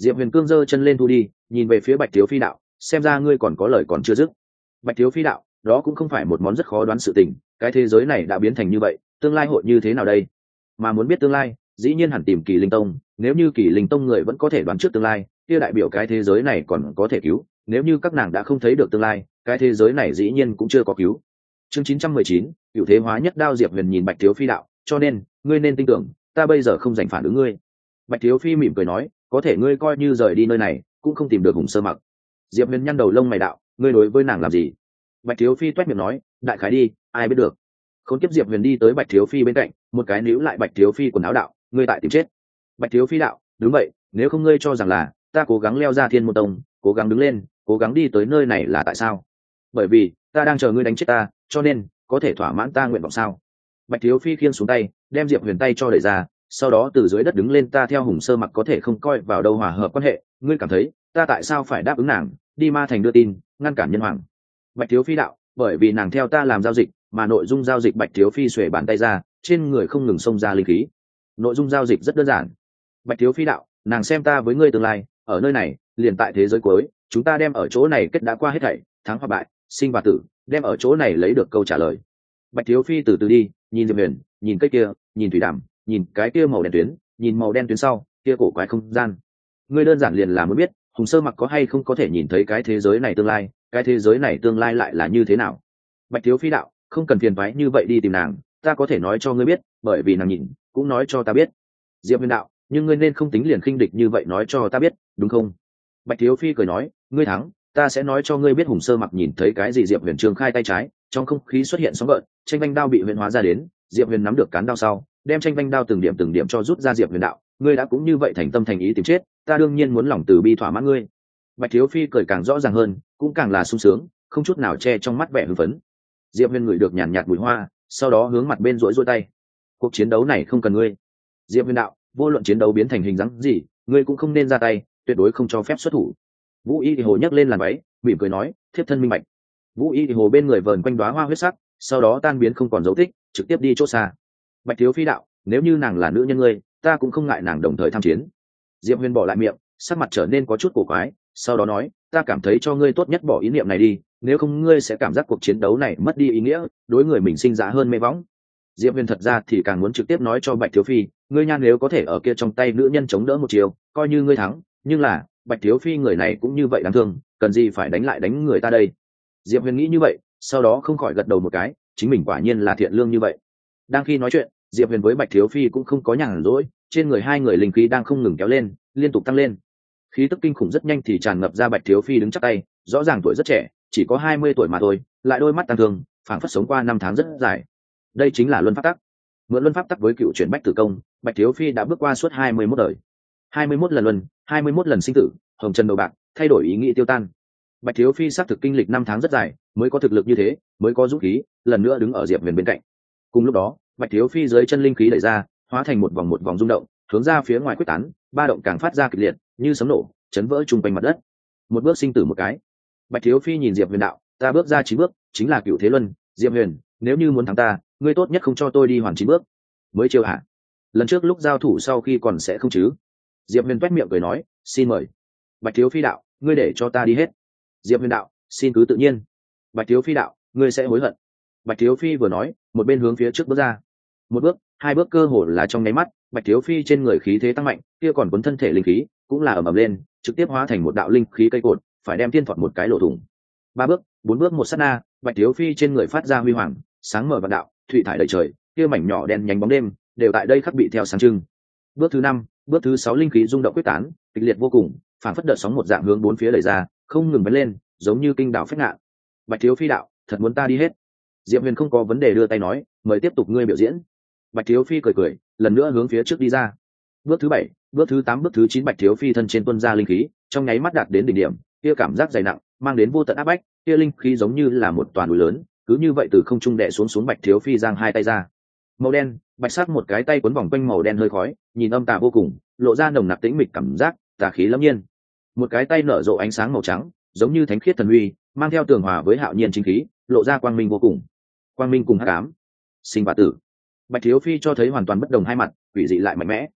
Speaker 1: Diệp Huyền cương giơ chân lên thu đi, nhìn về phía Bạch Thiếu Phi đạo, xem ra ngươi còn có lời còn chưa dứt. Bạch Thiếu Phi đạo, đó cũng không phải một món rất khó đoán sự tình, cái thế giới này đã biến thành như vậy, tương lai hội như thế nào đây? Mà muốn biết tương lai, dĩ nhiên hẳn tìm Kỳ Linh Tông, nếu như Kỳ Linh Tông người vẫn có thể đoán trước tương lai, kia đại biểu cái thế giới này còn có thể cứu, nếu như các nàng đã không thấy được tương lai, cái thế giới này dĩ nhiên cũng chưa có cứu. Chương chín trăm mười chín, Cửu Thế Hóa Nhất Đao. Diệp Huyền nhìn Bạch Thiếu Phi đạo, cho nên, ngươi nên tin tưởng, ta bây giờ không dành phản ứng ngươi. Bạch Thiếu Phi mỉm cười nói, có thể ngươi coi như rời đi nơi này, cũng không tìm được Hùng Sơ Mặc. Diệp Huyền nhăn đầu lông mày đạo, ngươi đối với nàng làm gì? Bạch Thiếu Phi toét miệng nói, đại khái đi, ai biết được. Khốn kiếp. Diệp Huyền đi tới Bạch Thiếu Phi bên cạnh, một cái níu lại Bạch Thiếu Phi quần áo đạo, ngươi tại tìm chết. Bạch Thiếu Phi đạo, đúng vậy, nếu không ngươi cho rằng là ta cố gắng leo ra Thiên Môn Tông, cố gắng đứng lên, cố gắng đi tới nơi này là tại sao? Bởi vì ta đang chờ ngươi đánh chết ta, cho nên có thể thỏa mãn ta nguyện vọng sao? Bạch Thiếu Phi khiêng xuống tay, đem Diệp Huyền tay cho đẩy ra, sau đó từ dưới đất đứng lên, ta theo Hùng Sơ Mặc có thể không coi vào đâu hòa hợp quan hệ, ngươi cảm thấy ta tại sao phải đáp ứng nàng, đi Ma Thành đưa tin, ngăn cản nhân hoàng? Bạch Thiếu Phi đạo, bởi vì nàng theo ta làm giao dịch, mà nội dung giao dịch. Bạch Thiếu Phi xuề bàn tay ra, trên người không ngừng xông ra linh khí. Nội dung giao dịch rất đơn giản. Bạch Thiếu Phi đạo, nàng xem ta với ngươi tương lai, ở nơi này, liền tại thế giới cuối, chúng ta đem ở chỗ này kết đã qua hết thảy, thắng hoặc bại, sinh và tử, đem ở chỗ này lấy được câu trả lời. Bạch Thiếu Phi từ từ đi, nhìn Diệp Huyền, nhìn cây kia, nhìn thủy đàm, nhìn cái kia màu đen tuyến, nhìn màu đen tuyến sau, kia cổ quái không gian. Ngươi đơn giản liền là muốn biết, Hùng Sơ Mặc có hay không có thể nhìn thấy cái thế giới này tương lai, cái thế giới này tương lai lại là như thế nào? Bạch Thiếu Phi đạo, không cần phiền toái như vậy đi tìm nàng, ta có thể nói cho ngươi biết, bởi vì nàng nhìn, cũng nói cho ta biết. Diệp Huyền đạo, nhưng ngươi nên không tính liền khinh địch như vậy nói cho ta biết, đúng không? Bạch Thiếu Phi cười nói, ngươi thắng, ta sẽ nói cho ngươi biết Hùng Sơ Mặc nhìn thấy cái gì. Diệp Huyền trường khai tay trái, trong không khí xuất hiện sóng gợn, tranh vanh đao bị huyền hóa ra đến. Diệp Huyền nắm được cán đao sau, đem tranh vanh đao từng điểm từng điểm cho rút ra. Diệp Huyền đạo, ngươi đã cũng như vậy thành tâm thành ý tìm chết, ta đương nhiên muốn lòng từ bi thỏa mãn ngươi. Bạch Thiếu Phi cười càng rõ ràng hơn, cũng càng là sung sướng, không chút nào che trong mắt vẻ hưng phấn. Diệp Huyền ngửi được nhàn nhạt mùi hoa, sau đó hướng mặt bên rỗi rỗi tay. Cuộc chiến đấu này không cần ngươi. Diệp Huyền đạo, vô luận chiến đấu biến thành hình dáng gì, ngươi cũng không nên ra tay, tuyệt đối không cho phép xuất thủ. Vũ Y thì hồ nhấc lên làn váy, mỉm cười nói, thiếp thân minh bạch. Vũ Y thì hồ bên người vờn quanh đóa hoa huyết sắc, sau đó tan biến không còn dấu tích, trực tiếp đi chỗ xa. Bạch Thiếu Phi đạo, nếu như nàng là nữ nhân ngươi, ta cũng không ngại nàng đồng thời tham chiến. Diệp Huyền bỏ lại miệng, sắc mặt trở nên có chút cổ quái, sau đó nói, ta cảm thấy cho ngươi tốt nhất bỏ ý niệm này đi, nếu không ngươi sẽ cảm giác cuộc chiến đấu này mất đi ý nghĩa, đối người mình sinh giá hơn mê võng. Diệp Huyền thật ra thì càng muốn trực tiếp nói cho Bạch Thiếu Phi, ngươi nhan nếu có thể ở kia trong tay nữ nhân chống đỡ một chiều, coi như ngươi thắng, nhưng là Bạch Thiếu Phi người này cũng như vậy đáng thương, cần gì phải đánh lại đánh người ta đây? Diệp Huyền nghĩ như vậy, sau đó không khỏi gật đầu một cái, chính mình quả nhiên là thiện lương như vậy. Đang khi nói chuyện, Diệp Huyền với Bạch Thiếu Phi cũng không có nhàn rỗi, trên người hai người linh khí đang không ngừng kéo lên, liên tục tăng lên. Khí tức kinh khủng rất nhanh thì tràn ngập ra. Bạch Thiếu Phi đứng chắp tay, rõ ràng tuổi rất trẻ, chỉ có hai mươi tuổi mà thôi, lại đôi mắt tăng thương, phảng phất sống qua năm tháng rất dài. Đây chính là luân pháp tắc. Mượn luân pháp tắc với cựu chuyển bách tử công, Bạch Thiếu Phi đã bước qua suốt hai mươi mốt đời. hai mươi mốt lần luân, hai mươi mốt lần sinh tử, hồng trần đầu bạc, thay đổi ý nghĩ tiêu tan. Bạch Thiếu Phi xác thực kinh lịch năm tháng rất dài, mới có thực lực như thế, mới có dũng khí, lần nữa đứng ở Diệp Huyền bên cạnh. Cùng lúc đó, Bạch Thiếu Phi dưới chân linh khí đẩy ra, hóa thành một vòng một vòng rung động, hướng ra phía ngoài quyết tán, ba động càng phát ra kịch liệt, như sấm nổ, chấn vỡ trung quanh mặt đất. Một bước sinh tử một cái. Bạch Thiếu Phi nhìn Diệp Huyền đạo, ta bước ra chín bước, chính là cựu thế luân. Diệp Huyền, nếu như muốn thắng ta, ngươi tốt nhất không cho tôi đi hoàn chín bước. Mới chiêu hả? Lần trước lúc giao thủ sau khi còn sẽ không chứ? Diệp Huyền toét miệng cười nói, xin mời. Bạch Thiếu Phi đạo, ngươi để cho ta đi hết. Diệp Huyền đạo, xin cứ tự nhiên. Bạch Thiếu Phi đạo, ngươi sẽ hối hận. Bạch Thiếu Phi vừa nói, một bên hướng phía trước bước ra. Một bước, hai bước, cơ hồ là trong nháy mắt, Bạch Thiếu Phi trên người khí thế tăng mạnh, kia còn cuốn thân thể linh khí cũng là ầm ầm lên, trực tiếp hóa thành một đạo linh khí cây cột, phải đem tiên phọt một cái lỗ thủng. Ba bước, bốn bước một sát na, Bạch Thiếu Phi trên người phát ra huy hoàng, sáng mở vạn đạo, thủy thải đầy trời, kia mảnh nhỏ đen nhánh bóng đêm đều tại đây khắc bị theo sáng trưng. Bước thứ năm, bước thứ sáu, linh khí rung động quyết tán, kịch liệt vô cùng, phản phất đợt sóng một dạng hướng bốn phía đẩy ra, không ngừng bắn lên, giống như kinh đảo phách ngạn. Bạch Thiếu Phi đạo, thật muốn ta đi hết? Diệp Huyền không có vấn đề đưa tay nói, mời tiếp tục ngươi biểu diễn. Bạch Thiếu Phi cười cười, lần nữa hướng phía trước đi ra. Bước thứ bảy, bước thứ tám, bước thứ chín, Bạch Thiếu Phi thân trên tuôn ra linh khí, trong nháy mắt đạt đến đỉnh điểm, kia cảm giác dày nặng, mang đến vô tận áp bách, kia linh khí giống như là một toàn núi lớn, cứ như vậy từ không trung đè xuống xuống. Bạch Thiếu Phi giang hai tay ra, màu đen, bạch sắc một cái tay cuốn vòng quanh màu đen hơi khói, nhìn âm tà vô cùng, lộ ra nồng nặc tĩnh mịch cảm giác, tà khí lâm nhiên. Một cái tay nở rộ ánh sáng màu trắng, giống như thánh khiết thần uy, mang theo tường hòa với hạo nhiên chính khí, lộ ra quang minh vô cùng. Quang minh cùng hắc ám, sinh và tử. Bạch Thiếu Phi cho thấy hoàn toàn bất đồng hai mặt, quỷ dị lại mạnh mẽ.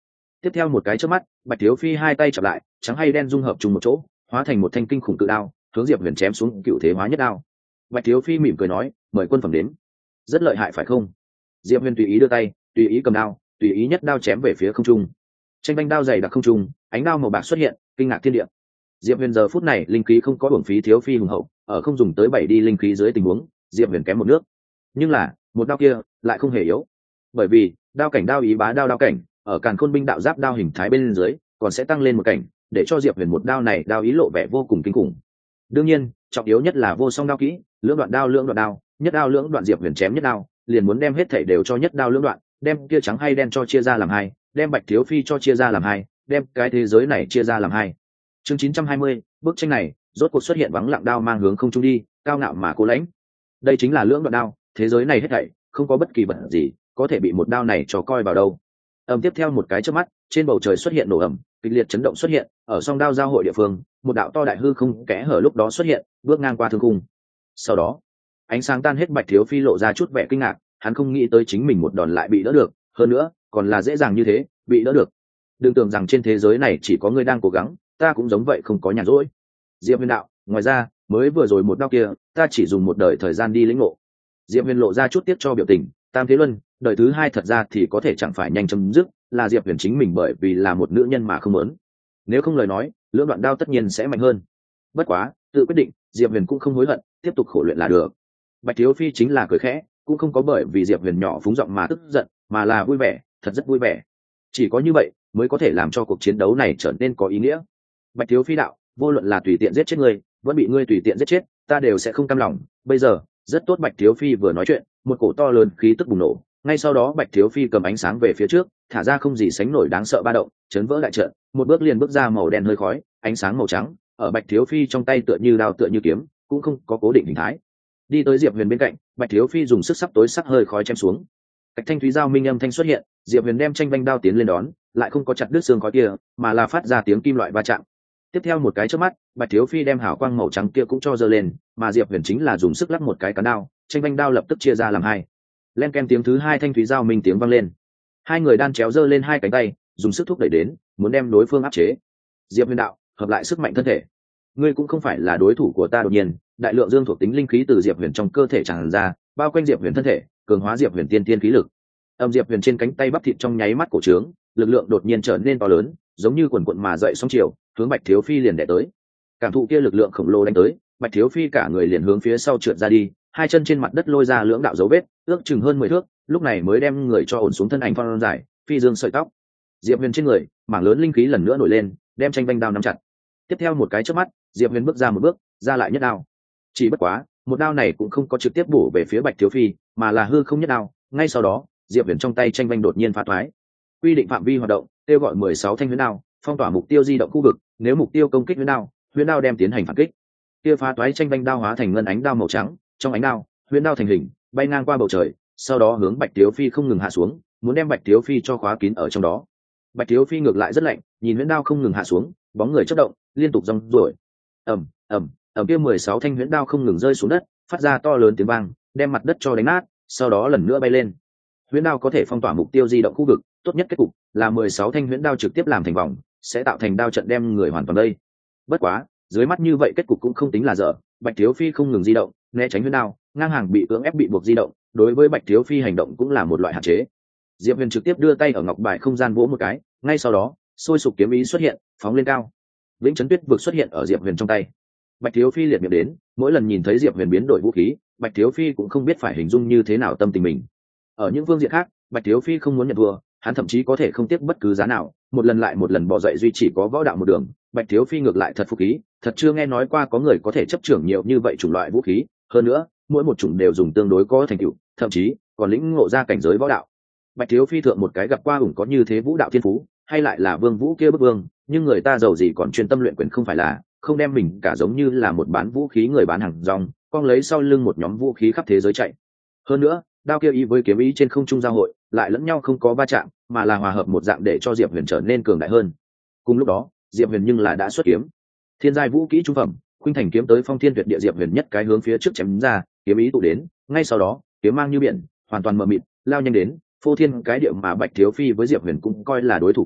Speaker 1: Tiếp theo một cái chớp mắt, Bạch Thiếu Phi hai tay chập lại, trắng hay đen dung hợp chung một chỗ, hóa thành một thanh kinh khủng cự đao, hướng Diệp Huyền chém xuống cựu thế hóa nhất đao. Bạch Thiếu Phi mỉm cười nói, mời quân phẩm đến. Rất lợi hại phải không? Diệp Huyền tùy ý đưa tay, tùy ý cầm đao, tùy ý nhất đao chém về phía không trung. Tranh banh đao dày đặc không trung, ánh đao màu bạc xuất hiện, kinh ngạc thiên địa. Diệp Huyền giờ phút này linh khí không có uổng phí Thiếu Phi hùng hậu, ở không dùng tới bảy đi linh khí dưới tình huống, Diệp Huyền kém một nước. Nhưng là, một đao kia lại không hề yếu. Bởi vì, đao cảnh đao ý bá đao đao cảnh, ở Càn Khôn binh đạo giáp đao hình thái bên dưới, còn sẽ tăng lên một cảnh, để cho Diệp Huyền một đao này đao ý lộ vẻ vô cùng kinh khủng. Đương nhiên, trọng yếu nhất là vô song đao kỹ, lưỡng đoạn đao lưỡng đoạn đao, nhất đao lưỡng đoạn. Diệp Huyền chém nhất đao, liền muốn đem hết thảy đều cho nhất đao lưỡng đoạn, đem kia trắng hay đen cho chia ra làm hai, đem Bạch Thiếu Phi cho chia ra làm hai, đem cái thế giới này chia ra làm hai. Chương chín trăm hai mươi, bức tranh này rốt cuộc xuất hiện vắng lặng đao mang hướng không trung đi, cao ngạo mà cố lãnh. Đây chính là lưỡng đoạn đao, thế giới này hết thảy không có bất kỳ vật gì có thể bị một đao này cho coi vào đâu. Ầm, tiếp theo một cái chớp mắt, trên bầu trời xuất hiện nổ ầm, kịch liệt chấn động xuất hiện, ở song đao giao hội địa phương, một đạo to đại hư không kẽ hở lúc đó xuất hiện, bước ngang qua thương khung. Sau đó, ánh sáng tan hết. Bạch Thiếu Phi lộ ra chút vẻ kinh ngạc, hắn không nghĩ tới chính mình một đòn lại bị đỡ được, hơn nữa, còn là dễ dàng như thế, bị đỡ được. Đừng tưởng rằng trên thế giới này chỉ có ngươi đang cố gắng, ta cũng giống vậy không có nhàn rỗi. Diệp Huyền đạo, ngoài ra, mới vừa rồi một đao kia, ta chỉ dùng một đời thời gian đi lĩnh ngộ. Diệp Huyền lộ ra chút tiếc cho biểu tình, Tam Thế Luân, đời thứ hai thật ra thì có thể chẳng phải nhanh chấm dứt, là Diệp Huyền chính mình bởi vì là một nữ nhân mà không muốn. Nếu không lời nói, lưỡng đoạn đao tất nhiên sẽ mạnh hơn. Bất quá, tự quyết định, Diệp Huyền cũng không hối hận, tiếp tục khổ luyện là được. Bạch Thiếu Phi chính là cười khẽ, cũng không có bởi vì Diệp Huyền nhỏ phúng giọng mà tức giận, mà là vui vẻ, thật rất vui vẻ. Chỉ có như vậy mới có thể làm cho cuộc chiến đấu này trở nên có ý nghĩa. Bạch Thiếu Phi đạo, vô luận là tùy tiện giết chết ngươi, vẫn bị ngươi tùy tiện giết chết, ta đều sẽ không cam lòng. Bây giờ, rất tốt. Bạch Thiếu Phi vừa nói chuyện, một cổ to lớn khí tức bùng nổ, ngay sau đó Bạch Thiếu Phi cầm ánh sáng về phía trước, thả ra không gì sánh nổi đáng sợ ba động, chấn vỡ đại trận, một bước liền bước ra màu đen hơi khói, ánh sáng màu trắng ở Bạch Thiếu Phi trong tay tựa như đao tựa như kiếm, cũng không có cố định hình thái. Đi tới Diệp Huyền bên cạnh, Bạch Thiếu Phi dùng sức sắp tối sắc hơi khói chém xuống. Cách thanh thúy giao minh âm thanh xuất hiện, Diệp Huyền đem tranh vanh đao tiến lên đón, lại không có chặt đứt xương khói kia, mà là phát ra tiếng kim loại va chạm. Tiếp theo một cái chớp mắt, Bạch Thiếu Phi đem hào quang màu trắng kia cũng cho giơ lên, mà Diệp Huyền chính là dùng sức lắc một cái cán đao, tranh vanh đao lập tức chia ra làm hai. Len ken tiếng thứ hai thanh thúy giao minh tiếng vang lên. Hai người đan chéo giơ lên hai cánh tay, dùng sức thúc đẩy đến, muốn đem đối phương áp chế. Diệp Huyền đạo, hợp lại sức mạnh thân thể. Ngươi cũng không phải là đối thủ của ta. Đột nhiên, đại lượng dương thuộc tính linh khí từ Diệp Huyền trong cơ thể tràn ra, bao quanh Diệp Huyền thân thể, cường hóa Diệp Huyền tiên tiên khí lực. Âm Diệp Huyền trên cánh tay bắp thịt trong nháy mắt cổ trướng, lực lượng đột nhiên trở nên to lớn, giống như quần quần mà dậy sóng chiều, hướng Bạch Thiếu Phi liền đè tới. Cảm thụ kia lực lượng khổng lồ đánh tới, Bạch Thiếu Phi cả người liền hướng phía sau trượt ra đi, hai chân trên mặt đất lôi ra lưỡng đạo dấu vết, ước chừng hơn mười thước, lúc này mới đem người cho ổn xuống. Thân ảnh phong dài, phi dương sợi tóc. Diệp Huyền trên người, mảng lớn linh khí lần nữa nổi lên, đem tranh vanh đao nắm chặt. Tiếp theo một cái chớp mắt, Diệp Huyền bước ra một bước, ra lại nhất đao. Chỉ bất quá, một đao này cũng không có trực tiếp bổ về phía Bạch Thiếu Phi, mà là hư không nhất đao. Ngay sau đó, Diệp Huyền trong tay tranh vanh đột nhiên phá thoái, quy định phạm vi hoạt động, kêu gọi mười sáu thanh huyễn đao, phong tỏa mục tiêu di động khu vực, nếu mục tiêu công kích huyễn đao, huyễn đao đem tiến hành phản kích. Kia phá toái tranh vanh đao hóa thành ngân ánh đao màu trắng, trong ánh đao, huyễn đao thành hình, bay ngang qua bầu trời, sau đó hướng Bạch Thiếu Phi không ngừng hạ xuống, muốn đem Bạch Thiếu Phi cho khóa kín ở trong đó. Bạch Thiếu Phi ngược lại rất lạnh, nhìn huyễn đao không ngừng hạ xuống, bóng người chớp động, liên tục rong ruổi. Ầm, ầm, ầm, kia mười sáu thanh huyễn đao không ngừng rơi xuống đất, phát ra to lớn tiếng vang, đem mặt đất cho đánh nát, sau đó lần nữa bay lên. Huyễn đao có thể phong tỏa mục tiêu di động khu vực, tốt nhất kết cục là mười sáu thanh huyễn đao trực tiếp làm thành vòng, sẽ tạo thành đao trận đem người hoàn toàn đây. Bất quá, dưới mắt như vậy kết cục cũng không tính là dở, Bạch Thiếu Phi không ngừng di động, né tránh huyễn đao, ngang hàng bị cưỡng ép bị buộc di động, đối với Bạch Thiếu Phi hành động cũng là một loại hạn chế. Diệp Huyền trực tiếp đưa tay ở ngọc bài không gian vỗ một cái, ngay sau đó, sôi sục kiếm ý xuất hiện, phóng lên cao. Vĩnh Chấn Tuyết vực xuất hiện ở Diệp Huyền trong tay. Bạch Thiếu Phi liệt miệng đến, mỗi lần nhìn thấy Diệp Huyền biến đổi vũ khí, Bạch Thiếu Phi cũng không biết phải hình dung như thế nào tâm tình mình. Ở những phương diện khác, Bạch Thiếu Phi không muốn nhận thua, hắn thậm chí có thể không tiếc bất cứ giá nào, một lần lại một lần bỏ dậy duy chỉ có võ đạo một đường. Bạch Thiếu Phi ngược lại thật phục khí, thật chưa nghe nói qua có người có thể chấp trưởng nhiều như vậy chủng loại vũ khí, hơn nữa, mỗi một chủng đều dùng tương đối có thành tựu, thậm chí còn lĩnh ngộ ra cảnh giới võ đạo. Bạch Thiếu Phi thượng một cái gặp qua ủng có như thế vũ đạo thiên phú, hay lại là Vương Vũ kia bức vương, nhưng người ta giàu gì còn chuyên tâm luyện quyền không phải là, không đem mình cả giống như là một bán vũ khí người bán hàng rong, con lấy sau lưng một nhóm vũ khí khắp thế giới chạy. Hơn nữa, đao kia ý với kiếm ý trên không trung giao hội, lại lẫn nhau không có va chạm, mà là hòa hợp một dạng để cho Diệp Huyền trở nên cường đại hơn. Cùng lúc đó, Diệp Huyền nhưng là đã xuất kiếm. Thiên giai vũ kỹ trung phẩm, Khuynh Thành kiếm tới Phong Thiên Tuyệt Địa. Diệp Huyền nhất cái hướng phía trước chém ra, kiếm ý tụ đến, ngay sau đó, kiếm mang như biển, hoàn toàn mờ mịt, lao nhanh đến, phô thiên cái địa. Mà Bạch Thiếu Phi với Diệp Huyền cũng coi là đối thủ cũ,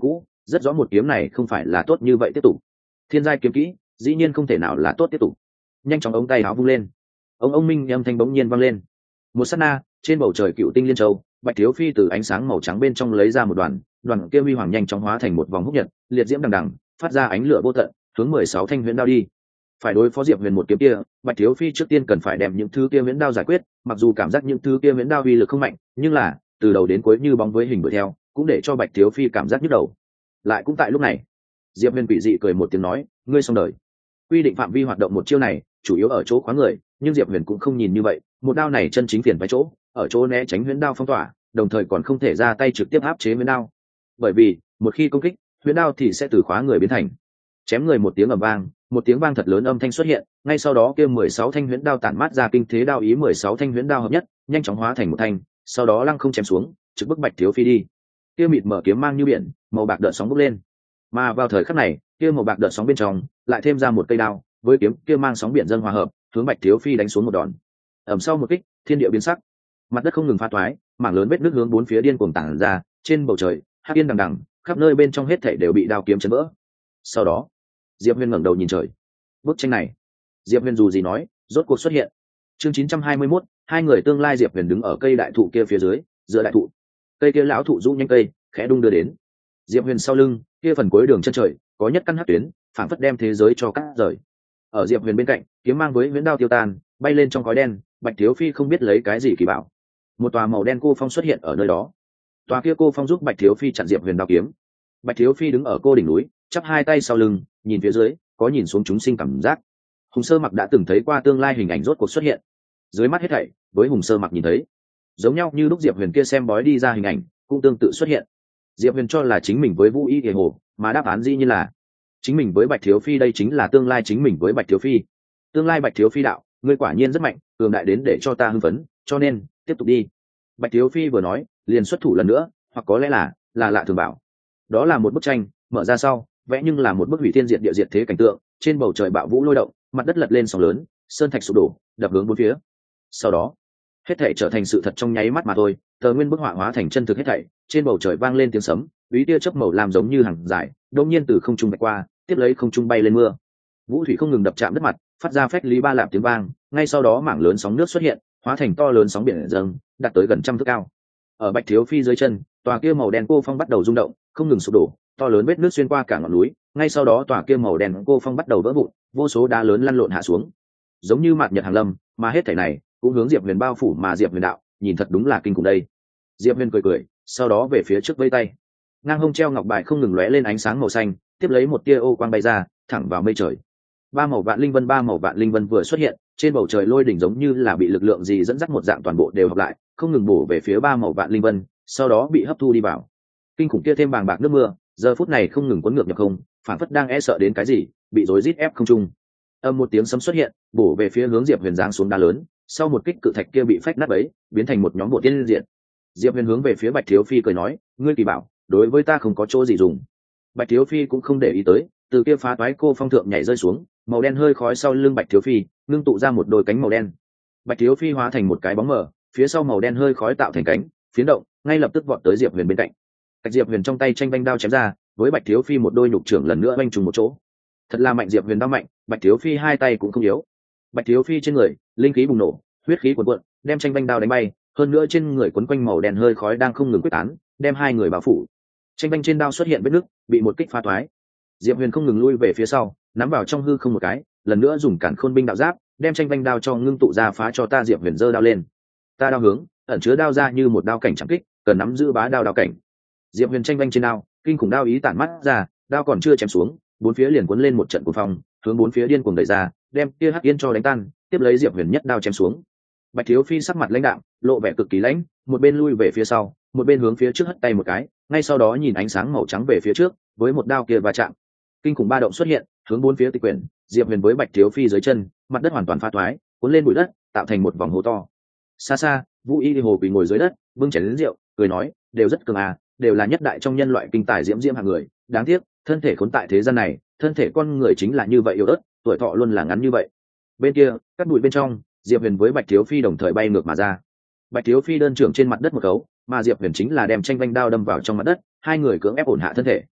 Speaker 1: rất rõ một kiếm này không phải là tốt như vậy tiếp tục. Thiên giai kiếm kỹ dĩ nhiên không thể nào là tốt tiếp tục. Nhanh chóng ống tay áo vung lên, ông ông minh âm thanh bỗng nhiên vang lên. Một sát na, trên bầu trời cựu tinh liên châu, Bạch Thiếu Phi từ ánh sáng màu trắng bên trong lấy ra một đoàn, đoàn kia huy hoàng nhanh chóng hóa thành một vòng húc nhật, liệt diễm đằng đằng, phát ra ánh lửa vô tận, hướng mười sáu thanh huyễn đao đi. Phải đối phó Diệp Huyền một kiếm kia, Bạch Thiếu Phi trước tiên cần phải đem những thứ kia huyễn đao giải quyết, mặc dù cảm giác những thứ kia huyễn đao uy lực không mạnh, nhưng là từ đầu đến cuối như bóng với hình đuổi theo, cũng để cho Bạch Thiếu Phi cảm giác nhức đầu. Lại cũng tại lúc này, Diệp Huyền quỷ dị cười một tiếng nói, ngươi xong đời. Quy định phạm vi hoạt động một chiêu này, chủ yếu ở chỗ khóa người, nhưng Diệp Huyền cũng không nhìn như vậy, một đao này chân chính phiền phải chỗ, ở chỗ né tránh huyễn đao phong tỏa, đồng thời còn không thể ra tay trực tiếp áp chế huyễn đao. Bởi vì, một khi công kích, huyễn đao thì sẽ từ khóa người biến thành chém người. Một tiếng ầm vang, một tiếng vang thật lớn âm thanh xuất hiện, ngay sau đó kia mười sáu thanh huyễn đao tản mát ra kinh thế đao ý, mười sáu thanh huyễn đao hợp nhất, nhanh chóng hóa thành một thanh, sau đó lăng không chém xuống, trực bức Bạch Thiếu Phi đi. Kia mịt mở kiếm mang như biển, màu bạc đợt sóng bốc lên. Mà vào thời khắc này, kia màu bạc đợt sóng bên trong lại thêm ra một cây đao, với kiếm kia mang sóng biển dâng hòa hợp, hướng Bạch Thiếu Phi đánh xuống một đòn. Ầm sau một kích, thiên địa biến sắc, mặt đất không ngừng pha toái, mảng lớn vết nước hướng bốn phía điên cuồng tản ra, trên bầu trời hắc yên đằng đằng, khắp nơi bên trong hết thảy đều bị đao kiếm chấn vỡ. Sau đó, Diệp Huyền ngẩng đầu nhìn trời. Bức tranh này, Diệp Huyền dù gì nói, rốt cuộc xuất hiện. Chương chín trăm hai mươi mốt, hai người tương lai. Diệp Huyền đứng ở cây đại thụ kia phía dưới, giữa đại thụ, cây kia lão thụ rũ nhanh cây, khẽ đung đưa đến. Diệp Huyền sau lưng, kia phần cuối đường chân trời, có nhất căn hắc tuyến, phảng phất đem thế giới cho cắt rời. Ở Diệp Huyền bên cạnh, kiếm mang với huyễn đao tiêu tan, bay lên trong khói đen. Bạch Thiếu Phi không biết lấy cái gì kỳ bảo, một tòa màu đen cô phong xuất hiện ở nơi đó. Tòa kia cô phong giúp Bạch Thiếu Phi chặn Diệp Huyền đao kiếm. Bạch Thiếu Phi đứng ở cô đỉnh núi, chắp hai tay sau lưng, nhìn phía dưới, có nhìn xuống chúng sinh cảm giác. Hùng Sơ Mặc đã từng thấy qua tương lai hình ảnh rốt cuộc xuất hiện. Dưới mắt hết thảy, với Hùng Sơ Mặc nhìn thấy, giống nhau như lúc Diệp Huyền kia xem bói đi ra hình ảnh, cũng tương tự xuất hiện. Diệp Huyền cho là chính mình với Vũ Y Kỳ Hồ, mà đáp án dĩ như là chính mình với Bạch Thiếu Phi. Đây chính là tương lai chính mình với Bạch Thiếu Phi. Tương lai Bạch Thiếu Phi đạo, ngươi quả nhiên rất mạnh, cường đại đến để cho ta hưng phấn, cho nên tiếp tục đi. Bạch Thiếu Phi vừa nói, liền xuất thủ lần nữa, hoặc có lẽ là là lạ thường bảo. Đó là một bức tranh, mở ra sau, vẽ nhưng là một bức hủy thiên diệt địa diệt thế cảnh tượng, trên bầu trời bạo vũ lôi động, mặt đất lật lên sóng lớn, sơn thạch sụp đổ, đập hướng bốn phía. Sau đó, hết thảy trở thành sự thật trong nháy mắt mà thôi, tờ nguyên bức họa hóa thành chân thực hết thảy, trên bầu trời vang lên tiếng sấm, úy tia chớp màu làm giống như hàng dài, đột nhiên từ không trung bạch qua, tiếp lấy không trung bay lên mưa. Vũ thủy không ngừng đập chạm đất mặt, phát ra phách lý ba lạp tiếng vang, ngay sau đó mảng lớn sóng nước xuất hiện, hóa thành to lớn sóng biển dâng, đạt tới gần trăm thước cao. Ở Bạch Thiếu Phi dưới chân, tòa kia màu đen cô phong bắt đầu rung động, không ngừng sụp đổ, to lớn vết nước xuyên qua cả ngọn núi, ngay sau đó tòa kia màu đen cô phong bắt đầu vỡ vụn, vô số đá lớn lăn lộn hạ xuống, giống như mạt nhật hàng lâm, mà hết thảy này cũng hướng Diệp Huyền bao phủ. Mà Diệp Huyền đạo, nhìn thật đúng là kinh khủng đây. Diệp Huyền cười cười, sau đó về phía trước vây tay, ngang hông treo ngọc bài không ngừng lóe lên ánh sáng màu xanh, tiếp lấy một tia ô quang bay ra, thẳng vào mây trời. Ba màu vạn linh vân, ba màu vạn linh vân vừa xuất hiện, trên bầu trời lôi đỉnh giống như là bị lực lượng gì dẫn dắt một dạng, toàn bộ đều hợp lại, không ngừng bổ về phía ba màu vạn linh vân, sau đó bị hấp thu đi vào. Kinh khủng kia thêm bàng bạc nước mưa, giờ phút này không ngừng cuốn ngược nhập không, phản phất đang e sợ đến cái gì, bị rối rít ép không trung. Âm một tiếng sấm xuất hiện, bổ về phía hướng Diệp Huyền giáng xuống đá lớn, sau một kích cự thạch kia bị phách nát bấy, biến thành một nhóm bộ tiên diện. Diệp Huyền hướng về phía Bạch Thiếu Phi cười nói, ngươi kỳ bảo, đối với ta không có chỗ gì dùng. Bạch Thiếu Phi cũng không để ý tới, từ kia phá toái cô phong thượng nhảy rơi xuống, màu đen hơi khói sau lưng Bạch Thiếu Phi, ngưng tụ ra một đôi cánh màu đen. Bạch Thiếu Phi hóa thành một cái bóng mờ, phía sau màu đen hơi khói tạo thành cánh, phiến động, ngay lập tức vọt tới Diệp Huyền bên cạnh. Bạch Diệp Huyền trong tay tranh vanh đao chém ra, với Bạch Thiếu Phi một đôi nhục trưởng lần nữa vanh trùng một chỗ. Thật là mạnh, Diệp Huyền đao mạnh, Bạch Thiếu Phi hai tay cũng không yếu. Bạch Thiếu Phi trên người, linh khí bùng nổ, huyết khí cuồn cuộn, đem tranh vanh đao đánh bay, hơn nữa trên người quấn quanh màu đen hơi khói đang không ngừng quyết tán, đem hai người bao phủ. Tranh vanh trên đao xuất hiện vết nứt, bị một kích phá toái. Diệp Huyền không ngừng lui về phía sau, nắm vào trong hư không một cái, lần nữa dùng cản khôn binh đạo giáp, đem tranh vanh đao cho ngưng tụ ra phá cho ta. Diệp Huyền giơ đao lên, ta đao hướng ẩn chứa đao ra như một đao cảnh chẳng kích, cần nắm giữ bá đao đao cảnh. Diệp Huyền tranh vanh trên đao, kinh khủng đao ý tản mắt ra, đao còn chưa chém xuống, bốn phía liền cuốn lên một trận cuồng phong, hướng bốn phía điên cuồng đẩy ra, đem kia hắc yên cho đánh tan, tiếp lấy Diệp Huyền nhất đao chém xuống. Bạch Thiếu Phi sắc mặt lãnh đạm, lộ vẻ cực kỳ lãnh, một bên lui về phía sau, một bên hướng phía trước hất tay một cái, ngay sau đó nhìn ánh sáng màu trắng về phía trước, với một đao kia va chạm, kinh khủng ba động xuất hiện, hướng bốn phía tịch quyển. Diệp Huyền với Bạch Thiếu Phi dưới chân, mặt đất hoàn toàn pha thoái, cuốn lên bụi đất, tạo thành một vòng hố to. Xa xa, Vũ Y Hồ quỳ ngồi dưới đất, bưng chén rượu, cười nói, đều rất cường à, đều là nhất đại trong nhân loại kinh tài diễm diễm hạng người, đáng tiếc, thân thể khốn tại thế gian này, thân thể con người chính là như vậy yếu ớt, tuổi thọ luôn là ngắn như vậy. Bên kia, cắt bụi bên trong, Diệp Huyền với Bạch Thiếu Phi đồng thời bay ngược mà ra. Bạch Thiếu Phi đơn trưởng trên mặt đất một cấu, mà Diệp Huyền chính là đem tranh vanh đao đâm vào trong mặt đất, hai người cưỡng ép ổn hạ thân thể.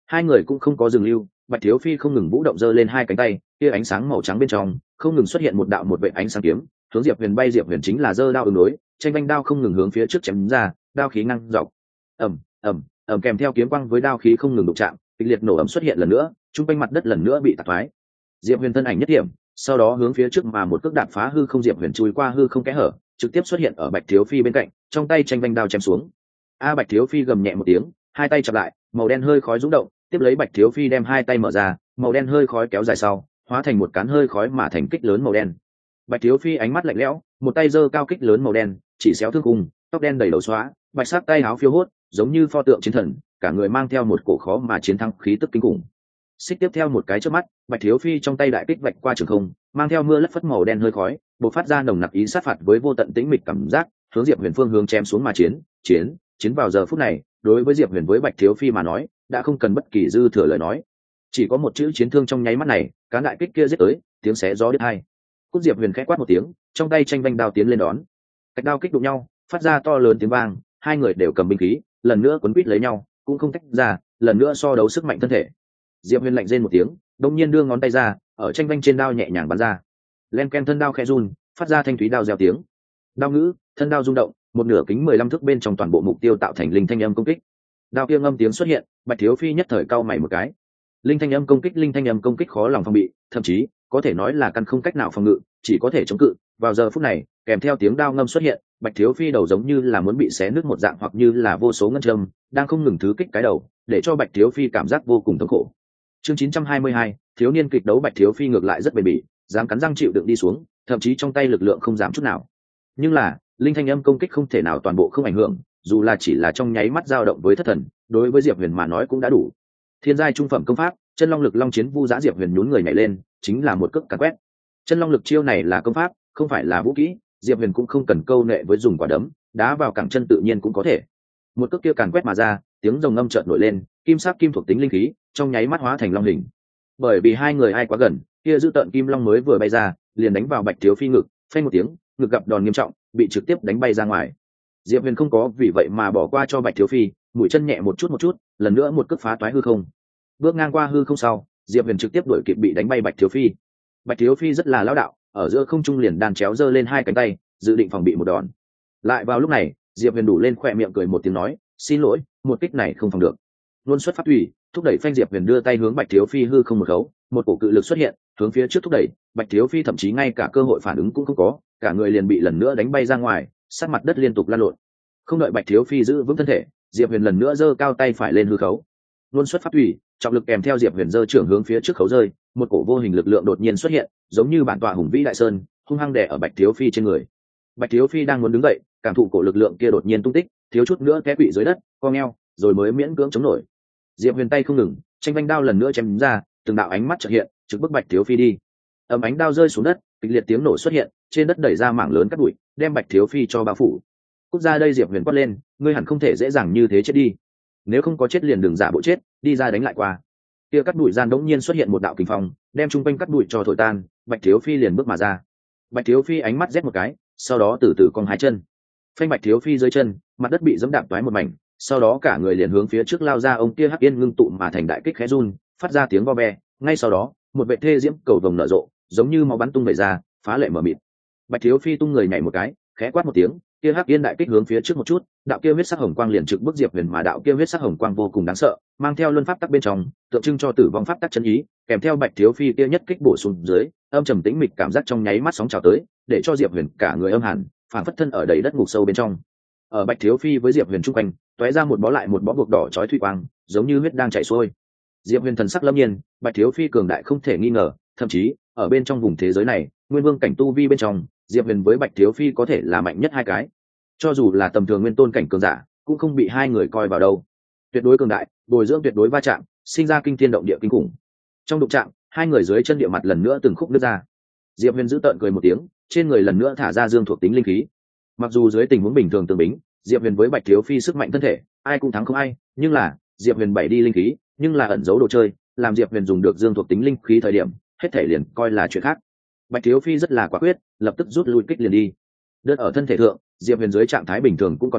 Speaker 1: Hai người cũng không có dừng lưu, Bạch Thiếu Phi không ngừng vũ động giơ lên hai cánh tay, kia ánh sáng màu trắng bên trong không ngừng xuất hiện một đạo một vệt ánh sáng kiếm, hướng Diệp Huyền bay. Diệp Huyền chính là giơ đao ứng đối, tranh vanh đao không ngừng hướng phía trước chém ra, đao khí ngăn dọc. Ầm, ầm, ầm, kèm theo kiếm quang với đao khí không ngừng đụng chạm, kịch liệt nổ ầm xuất hiện lần nữa, trung quanh mặt đất lần nữa bị tạc thoái. Diệp Huyền thân ảnh nhất điểm, sau đó hướng phía trước mà một cước đạp phá hư không. Diệp Huyền chui qua hư không kẽ hở, trực tiếp xuất hiện ở Bạch Thiếu Phi bên cạnh, trong tay tranh vanh đao chém xuống. A Bạch Thiếu Phi gầm nhẹ một tiếng, hai tay chập lại, màu đen hơi khói rung động, tiếp lấy Bạch Thiếu Phi đem hai tay mở ra, màu đen hơi khói kéo dài sau, hóa thành một cán hơi khói mà thành kích lớn màu đen. Bạch Thiếu Phi ánh mắt lạnh lẽo, một tay giơ cao kích lớn màu đen, chỉ xéo thương cùng, tóc đen đầy đầu xóa, bạch sắc tay áo phiêu hốt, giống như pho tượng chiến thần, cả người mang theo một cổ khó mà chiến thắng khí tức kinh khủng. Xích tiếp theo một cái chớp mắt, Bạch Thiếu Phi trong tay đại kích vạch qua trường không, mang theo mưa lất phất màu đen hơi khói, bộc phát ra nồng nặc ý sát phạt với vô tận tĩnh mịch cảm giác, hướng Diệp Huyền phương hướng chém xuống mà chiến, chiến, chiến vào giờ phút này, đối với Diệp Huyền với Bạch Thiếu Phi mà nói, đã không cần bất kỳ dư thừa lời nói, chỉ có một chữ chiến thương trong nháy mắt này, cán đại kích kia giết tới, tiếng xé gió đứt hai. Cút. Diệp Huyền khẽ quát một tiếng, trong tay tranh vanh đao tiến lên đón, cách đao kích đụng nhau, phát ra to lớn tiếng vang, hai người đều cầm binh khí, lần nữa quấn quýt lấy nhau, cũng không tách ra, lần nữa so đấu sức mạnh thân thể. Diệp Huyền lạnh rên một tiếng, đột nhiên đưa ngón tay ra, ở tranh vanh trên đao nhẹ nhàng bắn ra, len ken thân đao khẽ run, phát ra thanh thúy đao reo tiếng. Đao ngữ, thân đao rung động, một nửa kính mười lăm thước bên trong toàn bộ mục tiêu tạo thành linh thanh âm công kích. Đao kia ngâm tiếng xuất hiện, Bạch Thiếu Phi nhất thời cau mày một cái. Linh thanh âm công kích, linh thanh âm công kích khó lòng phòng bị, thậm chí có thể nói là căn không cách nào phòng ngự, chỉ có thể chống cự. Vào giờ phút này, kèm theo tiếng đao ngâm xuất hiện, Bạch Thiếu Phi đầu giống như là muốn bị xé nứt một dạng, hoặc như là vô số ngân châm đang không ngừng thứ kích cái đầu, để cho Bạch Thiếu Phi cảm giác vô cùng thống khổ. Chương chín trăm hai mươi hai, thiếu niên kịch đấu. Bạch Thiếu Phi ngược lại rất bền bỉ, dám cắn răng chịu đựng đi xuống, thậm chí trong tay lực lượng không giảm chút nào. Nhưng là, linh thanh âm công kích không thể nào toàn bộ không ảnh hưởng, dù là chỉ là trong nháy mắt dao động với thất thần, đối với Diệp Huyền mà nói cũng đã đủ. Thiên giai trung phẩm công pháp, chân long lực long chiến vu giã. Diệp Huyền nhún người nhảy lên, chính là một cước càn quét. Chân long lực chiêu này là công pháp, không phải là vũ kỹ, Diệp Huyền cũng không cần câu nệ với dùng quả đấm, đá vào cẳng chân tự nhiên cũng có thể. Một cước kia càn quét mà ra, tiếng rồng ngâm chợt nổi lên, kim sắc kim thuộc tính linh khí, trong nháy mắt hóa thành long hình. Bởi vì hai người ai quá gần, kia giữ tận kim long mới vừa bay ra, liền đánh vào Bạch Thiếu Phi ngực, phanh một tiếng, ngực gặp đòn nghiêm trọng, bị trực tiếp đánh bay ra ngoài. Diệp Huyền không có vì vậy mà bỏ qua cho Bạch Thiếu Phi, mũi chân nhẹ một chút một chút, lần nữa một cước phá toái hư không. Bước ngang qua hư không sau, Diệp Huyền trực tiếp đuổi kịp bị đánh bay Bạch Thiếu Phi. Bạch Thiếu Phi rất là lão đạo, ở giữa không trung liền đan chéo giơ lên hai cánh tay, dự định phòng bị một đòn. Lại vào lúc này, Diệp Huyền đủ lên khỏe miệng cười một tiếng nói, xin lỗi, một kích này không phòng được. Luôn xuất phát thủy, thúc đẩy phanh. Diệp Huyền đưa tay hướng Bạch Thiếu Phi hư không một khấu, một cổ cự lực xuất hiện, hướng phía trước thúc đẩy. Bạch Thiếu Phi thậm chí ngay cả cơ hội phản ứng cũng không có, cả người liền bị lần nữa đánh bay ra ngoài, sát mặt đất liên tục lăn lộn. Không đợi Bạch Thiếu Phi giữ vững thân thể, Diệp Huyền lần nữa giơ cao tay phải lên hư khấu. Luôn xuất phát thủy, trọng lực kèm theo Diệp Huyền giơ trưởng hướng phía trước khấu rơi, một cổ vô hình lực lượng đột nhiên xuất hiện, giống như bản tọa hùng vĩ đại sơn, hung hăng đè ở Bạch Thiếu Phi trên người. Bạch Thiếu Phi đang muốn đứng dậy, cảm thụ cổ lực lượng kia đột nhiên tung tích, thiếu chút nữa té quỵ dưới đất, co ngheo, rồi mới miễn cưỡng chống nổi. Diệp Huyền tay không ngừng, tranh vanh đao lần nữa chém ra, từng đạo ánh mắt chợt hiện, trực bức Bạch Thiếu Phi đi. Ầm, ánh đao rơi xuống đất, kịch liệt tiếng nổ xuất hiện, trên đất đẩy ra mảng lớn cát bụi, đem Bạch Thiếu Phi cho bao phủ. Cút ra đây. Diệp Huyền quát lên, ngươi hẳn không thể dễ dàng như thế chết đi, nếu không có chết liền đừng giả bộ chết, đi ra đánh lại qua. Kia cát bụi gian đống nhiên xuất hiện một đạo kình phong, đem trung quanh cát bụi cho thổi tan, Bạch Thiếu Phi liền bước mà ra. Bạch Thiếu Phi ánh mắt rét một cái, sau đó từ từ cong hai chân, phanh Bạch Thiếu Phi dưới chân, mặt đất bị giẫm đạp toái một mảnh, sau đó cả người liền hướng phía trước lao ra. Ông kia hắc yên ngưng tụ mà thành đại kích khẽ run, phát ra tiếng vo ve, ngay sau đó, một vệ thê diễm cầu vồng nở rộ, giống như máu bắn tung vẩy ra, phá lệ mở mịt. Bạch Thiếu Phi tung người nhảy một cái, khẽ quát một tiếng, kia hắc yên đại kích hướng phía trước một chút, đạo kia huyết sắc hồng quang liền trực bức Diệp Huyền, mà đạo kia huyết sắc hồng quang vô cùng đáng sợ, mang theo luân pháp tắc bên trong, tượng trưng cho tử vong pháp tắc chân ý, kèm theo Bạch Thiếu Phi kia nhất kích bổ xuống dưới, âm trầm tĩnh mịch cảm giác trong nháy mắt sóng trào tới, để cho Diệp Huyền cả người âm hàn, phản phất thân ở đầy đất ngục sâu bên trong. Ở Bạch Thiếu Phi với Diệp Huyền trung quanh, tóe ra một bó lại một bó buộc đỏ chói thủy quang, giống như huyết đang chảy xuôi. Diệp Huyền thần sắc lâm nhiên, Bạch Thiếu Phi cường đại không thể nghi ngờ, thậm chí ở bên trong vùng thế giới này, nguyên vương cảnh tu vi bên trong, Diệp Huyền với Bạch Thiếu Phi có thể là mạnh nhất hai cái. Cho dù là tầm thường nguyên tôn cảnh cường giả, cũng không bị hai người coi vào đâu. Tuyệt đối cường đại, bồi dưỡng tuyệt đối va chạm, sinh ra kinh thiên động địa kinh khủng. Trong đụng chạm, hai người dưới chân địa mặt lần nữa từng khúc nứt ra. Diệp Huyền giữ tợn cười một tiếng, trên người lần nữa thả ra dương thuộc tính linh khí. Mặc dù dưới tình huống bình thường tương bính, Diệp Huyền với Bạch Thiếu Phi sức mạnh thân thể, ai cũng thắng không ai, nhưng là Diệp Huyền bảy đi linh khí, nhưng là ẩn giấu đồ chơi, làm Diệp Huyền dùng được dương thuộc tính linh khí thời điểm, hết thể liền coi là chuyện khác. Bạch Thiếu Phi rất là quả quyết, lập tức rút lui kích liền đi. Đơn ở thân thể thượng, Diệp Huyền dưới trạng thái bình thường cũng còn khá,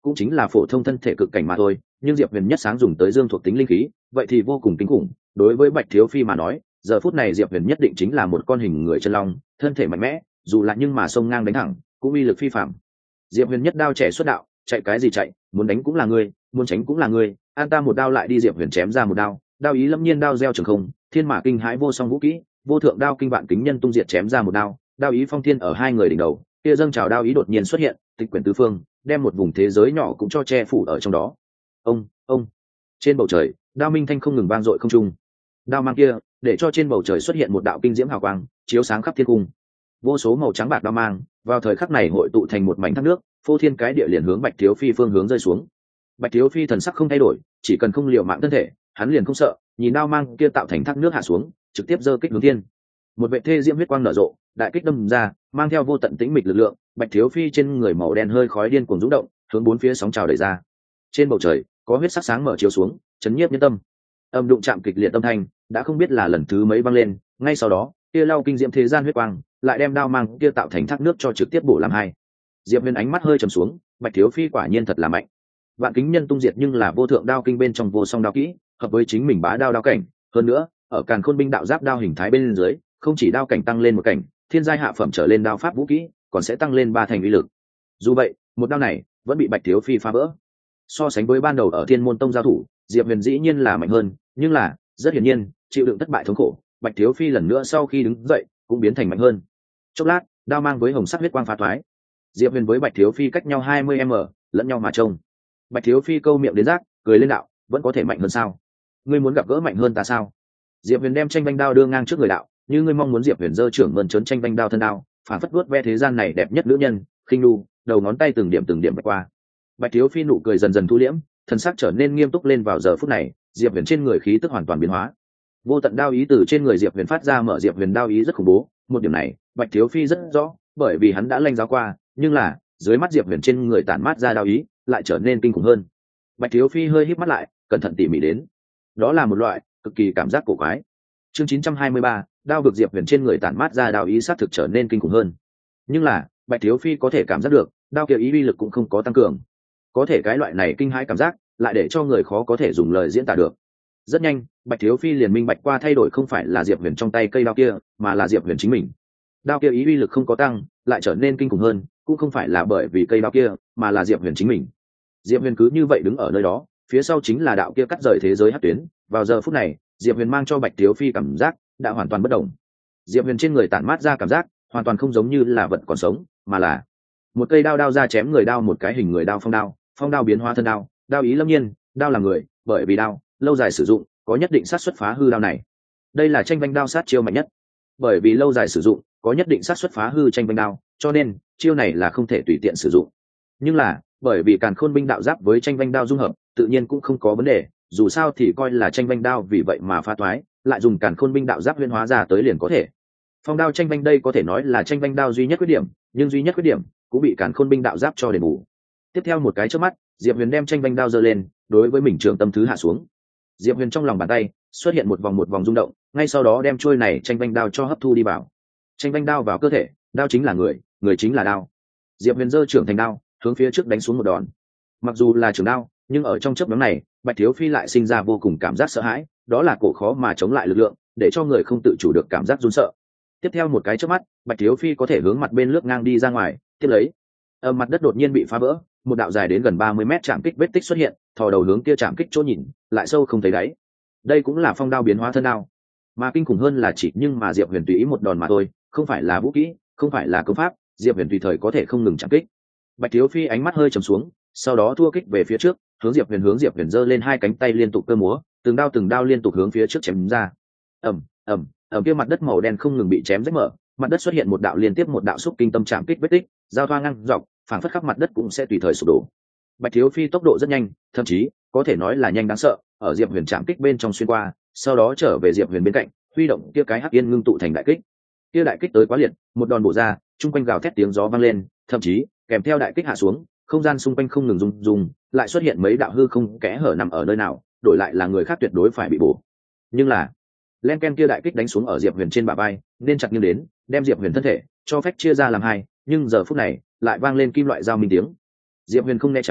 Speaker 1: cũng chính là phổ thông thân thể cực cảnh mà thôi, nhưng Diệp Huyền nhất sáng dùng tới dương thuộc tính linh khí, vậy thì vô cùng kinh khủng. Đối với Bạch Thiếu Phi mà nói, giờ phút này Diệp Huyền nhất định chính là một con hình người chân long, thân thể mạnh mẽ, dù là nhưng mà sông ngang đánh thẳng, cũng uy lực phi phàm. Diệp Huyền nhất đao trẻ xuất đạo, chạy cái gì chạy, muốn đánh cũng là ngươi, muốn tránh cũng là ngươi, an ta một đao lại đi. Diệp Huyền chém ra một đao, đao ý lâm nhiên, đao gieo trường không, thiên mã kinh hãi vô song vũ kỹ, vô thượng đao kinh vạn kính nhân tung diệt chém ra một đao, đao ý phong thiên ở hai người đỉnh đầu, kia dâng trào đao ý đột nhiên xuất hiện, tịch quyển tứ phương, đem một vùng thế giới nhỏ cũng cho che phủ ở trong đó. Ông, ông. Trên bầu trời, đao minh thanh không ngừng vang dội không trung. Đao mang kia, để cho trên bầu trời xuất hiện một đạo kinh diễm hào quang, chiếu sáng khắp thiên cung. Vô số màu trắng bạc đao mang, vào thời khắc này hội tụ thành một mảnh thác nước, phô thiên cái địa liền hướng Bạch Thiếu Phi phương hướng rơi xuống. Bạch Thiếu Phi thần sắc không thay đổi, chỉ cần không liều mạng thân thể, hắn liền không sợ, nhìn đao mang kia tạo thành thác nước hạ xuống, trực tiếp giơ kích hướng thiên. Một vệ thê diễm huyết quang nở rộ, đại kích đâm ra, mang theo vô tận tĩnh mịch lực lượng, Bạch Thiếu Phi trên người màu đen hơi khói điên cuồng rung động, hướng bốn phía sóng trào đẩy ra. Trên bầu trời, có huyết sắc sáng mở chiếu xuống, chấn nhiếp nhân tâm. Âm đụng chạm kịch liệt âm thanh, đã không biết là lần thứ mấy vang lên, ngay sau đó, kia lau kinh diễm thế gian huyết quang, lại đem đao mang kia tạo thành thác nước cho trực tiếp bổ làm hai. Diệp Huyền ánh mắt hơi trầm xuống, Bạch Thiếu Phi quả nhiên thật là mạnh. Vạn kính nhân tung diệt nhưng là vô thượng đao kinh bên trong vô song đao kỹ, hợp với chính mình bá đao đao cảnh, hơn nữa, ở Càn Khôn binh đạo giáp đao hình thái bên dưới, không chỉ đao cảnh tăng lên một cảnh, thiên giai hạ phẩm trở lên đao pháp vũ kỹ, còn sẽ tăng lên ba thành uy lực. Dù vậy, một đao này vẫn bị Bạch Thiếu Phi phá vỡ. So sánh với ban đầu ở Thiên Môn Tông giao thủ, Diệp Huyền dĩ nhiên là mạnh hơn, nhưng là, rất hiển nhiên, chịu đựng thất bại thống khổ, Bạch Thiếu Phi lần nữa sau khi đứng dậy, cũng biến thành mạnh hơn. Chốc lát, đao mang với hồng sắc huyết quang phá thoái. Diệp Huyền với Bạch Thiếu Phi cách nhau hai mươi mét, lẫn nhau mà trông. Bạch Thiếu Phi câu miệng đến rác, cười lên đạo, vẫn có thể mạnh hơn sao? Ngươi muốn gặp gỡ mạnh hơn ta sao? Diệp Huyền đem tranh vanh đao đưa ngang trước người đạo, như ngươi mong muốn. Diệp Huyền giơ trưởng mơn trớn tranh vanh đao thân đao, phản phất vuốt ve thế gian này đẹp nhất nữ nhân, khinh nu, đầu ngón tay từng điểm từng điểm vạch qua. Bạch Thiếu Phi nụ cười dần dần thu liễm, thân sắc trở nên nghiêm túc lên. Vào giờ phút này, Diệp Huyền trên người khí tức hoàn toàn biến hóa, vô tận đao ý từ trên người Diệp Huyền phát ra. Mở Diệp Huyền đao ý rất khủng bố, một điểm này Bạch Thiếu Phi rất rõ, bởi vì hắn đã lanh giáo qua, nhưng là dưới mắt Diệp Huyền trên người tản mát ra đao ý lại trở nên kinh khủng hơn. Bạch Thiếu Phi hơi híp mắt lại, cẩn thận tỉ mỉ đến, đó là một loại cực kỳ cảm giác cổ quái. Chương chín trăm hai mươi ba, đao vực. Diệp Huyền trên người tản mát ra đao ý sát thực trở nên kinh khủng hơn, nhưng là Bạch Thiếu Phi có thể cảm giác được, đao kia ý uy lực cũng không có tăng cường. Có thể cái loại này kinh hãi cảm giác lại để cho người khó có thể dùng lời diễn tả được. Rất nhanh, Bạch Thiếu Phi liền minh bạch qua, thay đổi không phải là Diệp Huyền trong tay cây đao kia, mà là Diệp Huyền chính mình. Đao kia ý uy lực không có tăng, lại trở nên kinh khủng hơn, cũng không phải là bởi vì cây đao kia, mà là Diệp Huyền chính mình. Diệp Huyền cứ như vậy đứng ở nơi đó, phía sau chính là đạo kia cắt rời thế giới hắc tuyến. Vào giờ phút này, Diệp Huyền mang cho Bạch Thiếu Phi cảm giác đã hoàn toàn bất động. Diệp Huyền trên người tản mát ra cảm giác hoàn toàn không giống như là vật còn sống, mà là một cây đao đao ra chém người, đao một cái hình người, đao phong đao, phong đao biến hóa thân đao, đao ý lâm nhiên, đao là người, bởi vì đao lâu dài sử dụng có nhất định xác suất phá hư đao này. Đây là tranh vanh đao sát chiêu mạnh nhất, bởi vì lâu dài sử dụng có nhất định xác suất phá hư tranh vanh đao, cho nên chiêu này là không thể tùy tiện sử dụng. Nhưng là bởi vì Càn Khôn binh đạo giáp với tranh vanh đao dung hợp, tự nhiên cũng không có vấn đề, dù sao thì coi là tranh vanh đao, vì vậy mà phá thoái, lại dùng Càn Khôn binh đạo giáp huyễn hóa ra tới liền có thể. Phong đao tranh vanh đây có thể nói là tranh vanh đao duy nhất khuyết điểm, nhưng duy nhất khuyết điểm cũng bị Càn Khôn binh đạo giáp cho đền bù. Tiếp theo một cái chớp mắt, Diệp Huyền đem tranh vanh đao giơ lên, đối với mình trường tâm thứ hạ xuống. Diệp Huyền trong lòng bàn tay xuất hiện một vòng một vòng rung động, ngay sau đó đem chuôi này tranh vanh đao cho hấp thu đi vào. Tranh vanh đao vào cơ thể, đao chính là người, người chính là đao. Diệp Huyền giơ trưởng thành đao, hướng phía trước đánh xuống một đòn. Mặc dù là trường đao, nhưng ở trong chớp nhoáng này, Bạch Thiếu Phi lại sinh ra vô cùng cảm giác sợ hãi, đó là cổ khó mà chống lại lực lượng, để cho người không tự chủ được cảm giác run sợ. Tiếp theo một cái chớp mắt, Bạch Thiếu Phi có thể hướng mặt bên lướt ngang đi ra ngoài, tiếp lấy, ở mặt đất đột nhiên bị phá vỡ, một đạo dài đến gần ba mươi mét chạm kích vết tích xuất hiện, thò đầu hướng kia chạm kích chỗ nhìn, lại sâu không thấy đáy. Đây cũng là phong đao biến hóa thân đao, mà kinh khủng hơn là chỉ nhưng mà Diệp Huyền tùy ý một đòn mà thôi, không phải là vũ kỹ, không phải là công pháp, Diệp Huyền tùy thời có thể không ngừng chạm kích. Bạch Thiếu Phi ánh mắt hơi trầm xuống, sau đó thua kích về phía trước, hướng Diệp Huyền hướng Diệp Huyền giơ lên hai cánh tay liên tục cơ múa, từng đao từng đao liên tục hướng phía trước chém ra. Ầm, ầm, ở kia mặt đất màu đen không ngừng bị chém rách mở, mặt đất xuất hiện một đạo liên tiếp một đạo xúc kinh tâm chạm kích vết tích, giao thoa ngang dọc, phảng phất khắp mặt đất cũng sẽ tùy thời sụp đổ. Bạch Thiếu Phi tốc độ rất nhanh, thậm chí có thể nói là nhanh đáng sợ, ở Diệp Huyền chạm kích bên trong xuyên qua, sau đó trở về Diệp Huyền bên cạnh, huy động kia cái hắc yên ngưng tụ thành đại kích. Kia đại kích tới quá liệt, một đòn bổ ra, trung quanh gào thét tiếng gió vang lên, thậm chí kèm theo đại kích hạ xuống, không gian xung quanh không ngừng rung rung, lại xuất hiện mấy đạo hư không kẽ hở nằm ở nơi nào, đổi lại là người khác tuyệt đối phải bị bổ. Nhưng là len ken kia đại kích đánh xuống ở Diệp Huyền trên bả vai, nên chặt nghiêng đến, đem Diệp Huyền thân thể cho phách chia ra làm hai, nhưng giờ phút này lại vang lên kim loại dao minh tiếng. Diệp Huyền không né tránh,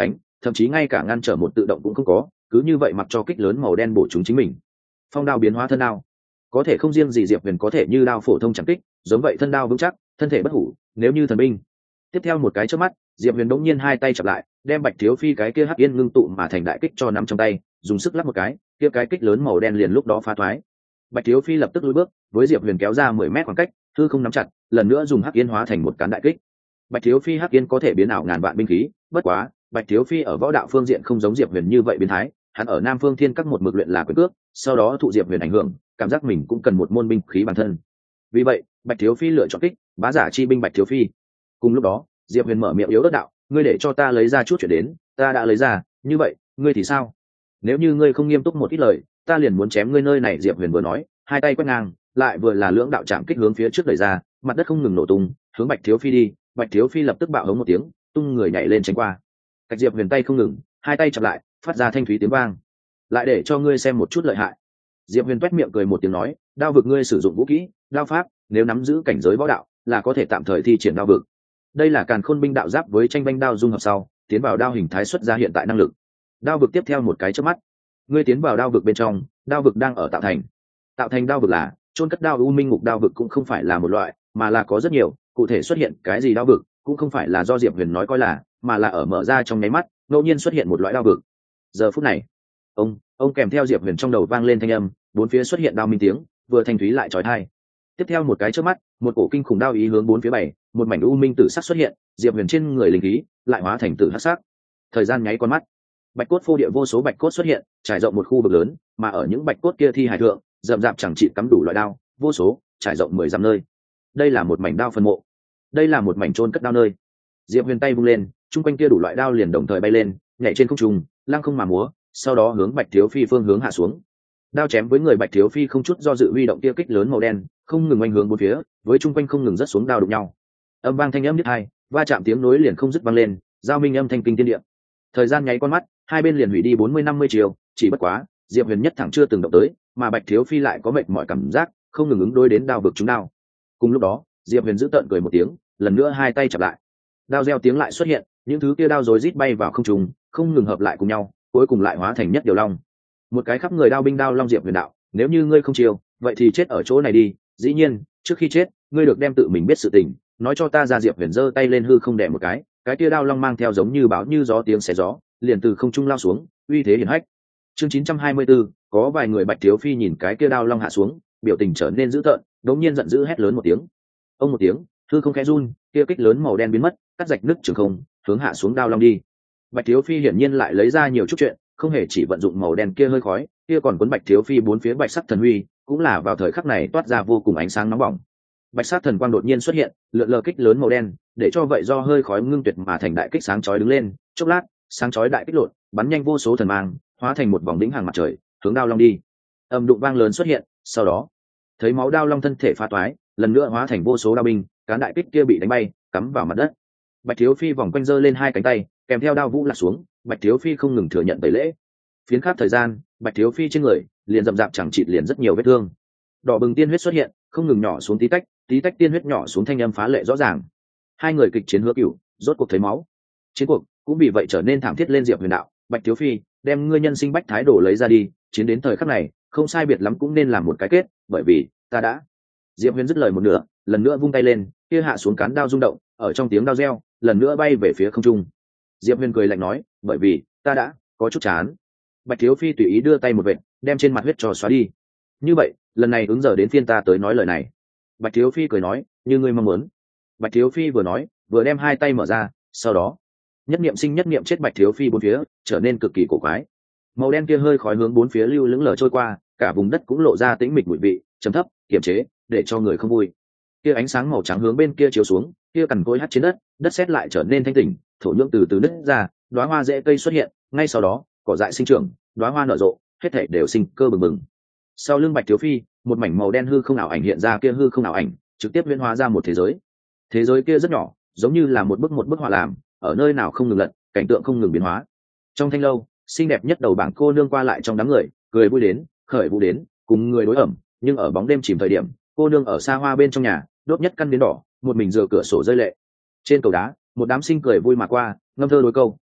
Speaker 1: thậm chí ngay cả ngăn trở một tự động cũng không có, cứ như vậy mặc cho kích lớn màu đen bổ chúng chính mình. Phong đao biến hóa thân đao, có thể không riêng gì Diệp Huyền có thể như đao phổ thông chẳng kích, giống vậy thân đao vững chắc, thân thể bất hủ, nếu như thần binh. Tiếp theo một cái chớp mắt, Diệp Huyền đống nhiên hai tay chập lại, đem Bạch Thiếu Phi cái kia hắc yên ngưng tụ mà thành đại kích cho nắm trong tay, dùng sức lắp một cái, kia cái kích lớn màu đen liền lúc đó phá thoái. Bạch Thiếu Phi lập tức lùi bước, với Diệp Huyền kéo ra mười mét khoảng cách, hư không nắm chặt, lần nữa dùng hắc yên hóa thành một cán đại kích. Bạch Thiếu Phi hắc yên có thể biến ảo ngàn vạn binh khí, bất quá, Bạch Thiếu Phi ở võ đạo phương diện không giống Diệp Huyền như vậy biến thái, hắn ở Nam Phương Thiên Các một mực luyện là quyền cước, sau đó thụ Diệp Huyền ảnh hưởng, cảm giác mình cũng cần một môn binh khí bản thân. Vì vậy, Bạch Thiếu Phi lựa chọn kích, bá giả chi binh Bạch Thiếu Phi. Cùng lúc đó, Diệp Huyền mở miệng yếu ớt đạo, ngươi để cho ta lấy ra chút chuyện đến, ta đã lấy ra, như vậy, ngươi thì sao? Nếu như ngươi không nghiêm túc một ít lời, ta liền muốn chém ngươi nơi này. Diệp Huyền vừa nói, hai tay quét ngang, lại vừa là lưỡng đạo chạm kích hướng phía trước đẩy ra, mặt đất không ngừng nổ tung, hướng Bạch Thiếu Phi đi. Bạch Thiếu Phi lập tức bạo hống một tiếng, tung người nhảy lên tránh qua. Cách Diệp Huyền tay không ngừng, hai tay chập lại, phát ra thanh thúy tiếng vang. Lại để cho ngươi xem một chút lợi hại. Diệp Huyền toét miệng cười một tiếng nói, đao vực ngươi sử dụng vũ kỹ, đao pháp, nếu nắm giữ cảnh giới võ đạo, là có thể tạm thời thi triển đao vực. Đây là Càn Khôn binh đạo giáp với tranh banh đao dung hợp sau, tiến vào đao hình thái xuất ra hiện tại năng lực. Đao vực tiếp theo một cái chớp mắt, ngươi tiến vào đao vực bên trong, đao vực đang ở tạo thành. Tạo thành đao vực là chôn cất đao u minh ngục. Đao vực cũng không phải là một loại, mà là có rất nhiều, cụ thể xuất hiện cái gì đao vực, cũng không phải là do Diệp Huyền nói coi là, mà là ở mở ra trong nháy mắt, ngẫu nhiên xuất hiện một loại đao vực. Giờ phút này, ông, ông kèm theo Diệp Huyền trong đầu vang lên thanh âm, bốn phía xuất hiện đao minh tiếng, vừa thanh thúy lại chói tai. Tiếp theo một cái chớp mắt, một cổ kinh khủng đao ý hướng bốn phía bảy, một mảnh u minh tử sắc xuất hiện, Diệp Huyền trên người linh khí lại hóa thành tử hắc sắc. Thời gian nháy con mắt, bạch cốt phô địa, vô số bạch cốt xuất hiện, trải rộng một khu vực lớn, mà ở những bạch cốt kia thi hài thượng, rậm rạp chẳng trị cắm đủ loại đao, vô số, trải rộng mười dặm nơi. Đây là một mảnh đao phân mộ, đây là một mảnh chôn cất đao nơi. Diệp Huyền tay vung lên, trung quanh kia đủ loại đao liền đồng thời bay lên, nhảy trên không trung, lăng không mà múa, sau đó hướng Bạch Thiếu Phi phương hướng hạ xuống. Đao chém với người Bạch Thiếu Phi không chút do dự huy động kia kích lớn màu đen, không ngừng oanh hướng bốn phía, với trung quanh không ngừng rất xuống đao đụng nhau. Âm vang thanh âm nhất hai, va chạm tiếng nối liền không dứt vang lên, giao minh âm thanh kinh thiên địa. Thời gian nháy con mắt, hai bên liền hủy đi bốn mươi năm mươi chiều, chỉ bất quá, Diệp Huyền nhất thẳng chưa từng động tới, mà Bạch Thiếu Phi lại có mệt mỏi cảm giác, không ngừng ứng đối đến đao vực chúng đao. Cùng lúc đó, Diệp Huyền giữ tợn cười một tiếng, lần nữa hai tay chập lại. Đao reo tiếng lại xuất hiện, những thứ kia đao rối rít bay vào không trung, không ngừng hợp lại cùng nhau, cuối cùng lại hóa thành nhất điều long. Một cái khắp người đao binh đao long. Diệp Huyền đạo, nếu như ngươi không chiều, vậy thì chết ở chỗ này đi. Dĩ nhiên, trước khi chết, ngươi được đem tự mình biết sự tình nói cho ta ra. Diệp Huyền giơ tay lên hư không đè một cái, cái kia đao long mang theo giống như báo như gió tiếng xé gió, liền từ không trung lao xuống, uy thế hiển hách. Chương chín trăm hai mươi tư, có vài người Bạch Thiếu Phi nhìn cái kia đao long hạ xuống, biểu tình trở nên dữ tợn, đột nhiên giận dữ hét lớn một tiếng. Ông một tiếng, hư không khẽ run, kia kích lớn màu đen biến mất, cắt rạch nứt trường không, hướng hạ xuống đao long đi. Bạch Thiếu Phi hiển nhiên lại lấy ra nhiều chút chuyện, không hề chỉ vận dụng màu đen kia hơi khói, kia còn cuốn Bạch Thiếu Phi bốn phía bạch sắc thần huy, cũng là vào thời khắc này toát ra vô cùng ánh sáng nóng bỏng. Bạch sắc thần quang đột nhiên xuất hiện, lượn lờ kích lớn màu đen, để cho vậy do hơi khói ngưng tuyệt mà thành đại kích sáng chói đứng lên, chốc lát, sáng chói đại kích lộn, bắn nhanh vô số thần mang, hóa thành một vòng đỉnh hàng mặt trời, hướng đao long đi. Âm đụng vang lớn xuất hiện, sau đó, thấy máu đao long thân thể phá toái, lần nữa hóa thành vô số đao binh, cán đại kích kia bị đánh bay, cắm vào mặt đất. Bạch Thiếu Phi vòng quanh giơ lên hai cánh tay, kèm theo đao vũ lạc xuống. Bạch Thiếu Phi không ngừng thừa nhận tẩy lễ. Phiến khắc thời gian, Bạch Thiếu Phi trên người liền rậm rạp chẳng chịt liền rất nhiều vết thương. Đỏ bừng tiên huyết xuất hiện, không ngừng nhỏ xuống tí tách, tí tách tiên huyết nhỏ xuống, thanh âm phá lệ rõ ràng. Hai người kịch chiến hứa cửu, rốt cuộc thấy máu. Chiến cuộc cũng vì vậy trở nên thảm thiết lên. Diệp Huyền đạo, Bạch Thiếu Phi, đem ngươi nhân sinh bách thái đổ lấy ra đi, chiến đến thời khắc này, không sai biệt lắm cũng nên làm một cái kết, bởi vì ta đã. Diệp Huyền dứt lời một nửa, lần nữa vung tay lên, kia hạ xuống cán đao rung động, ở trong tiếng đao reo, lần nữa bay về phía không trung. Diệp Huyền cười lạnh nói, bởi vì ta đã có chút chán. Bạch Thiếu Phi tùy ý đưa tay một vệt, đem trên mặt huyết cho xóa đi. Như vậy, lần này ứng giờ đến phiên ta tới nói lời này. Bạch Thiếu Phi cười nói, như ngươi mong muốn. Bạch Thiếu Phi vừa nói, vừa đem hai tay mở ra, sau đó, nhất niệm sinh nhất niệm chết. Bạch Thiếu Phi bốn phía trở nên cực kỳ cổ quái. Màu đen kia hơi khói hướng bốn phía lưu lững lờ trôi qua, cả vùng đất cũng lộ ra tĩnh mịch mùi vị trầm thấp, kiềm chế, để cho người không vui. Kia ánh sáng màu trắng hướng bên kia chiếu xuống, kia cằn cỗi hắt trên đất, đất sét lại trở nên thanh tỉnh, thổ nhưỡng từ từ nứt ra, đóa hoa rễ cây xuất hiện, ngay sau đó, cỏ dại sinh trưởng, đóa hoa nở rộ, hết thảy đều sinh cơ bừng bừng. Sau lưng Bạch Thiếu Phi, một mảnh màu đen hư không ảo ảnh hiện ra, kia hư không ảo ảnh trực tiếp huyễn hóa ra một thế giới. Thế giới kia rất nhỏ, giống như là một bức một bức họa làm, ở nơi nào không ngừng lật, cảnh tượng không ngừng biến hóa. Trong thanh lâu, xinh đẹp nhất đầu bảng cô nương qua lại trong đám người, cười vui đến, khởi vũ đến, cùng người đối ẩm, nhưng ở bóng đêm chìm thời điểm, cô nương ở xa hoa bên trong nhà, đốt nhất căn nến đỏ, một mình dựa cửa sổ rơi lệ. Trên cầu đá, một đám sinh cười vui mà qua, ngâm thơ đối câu,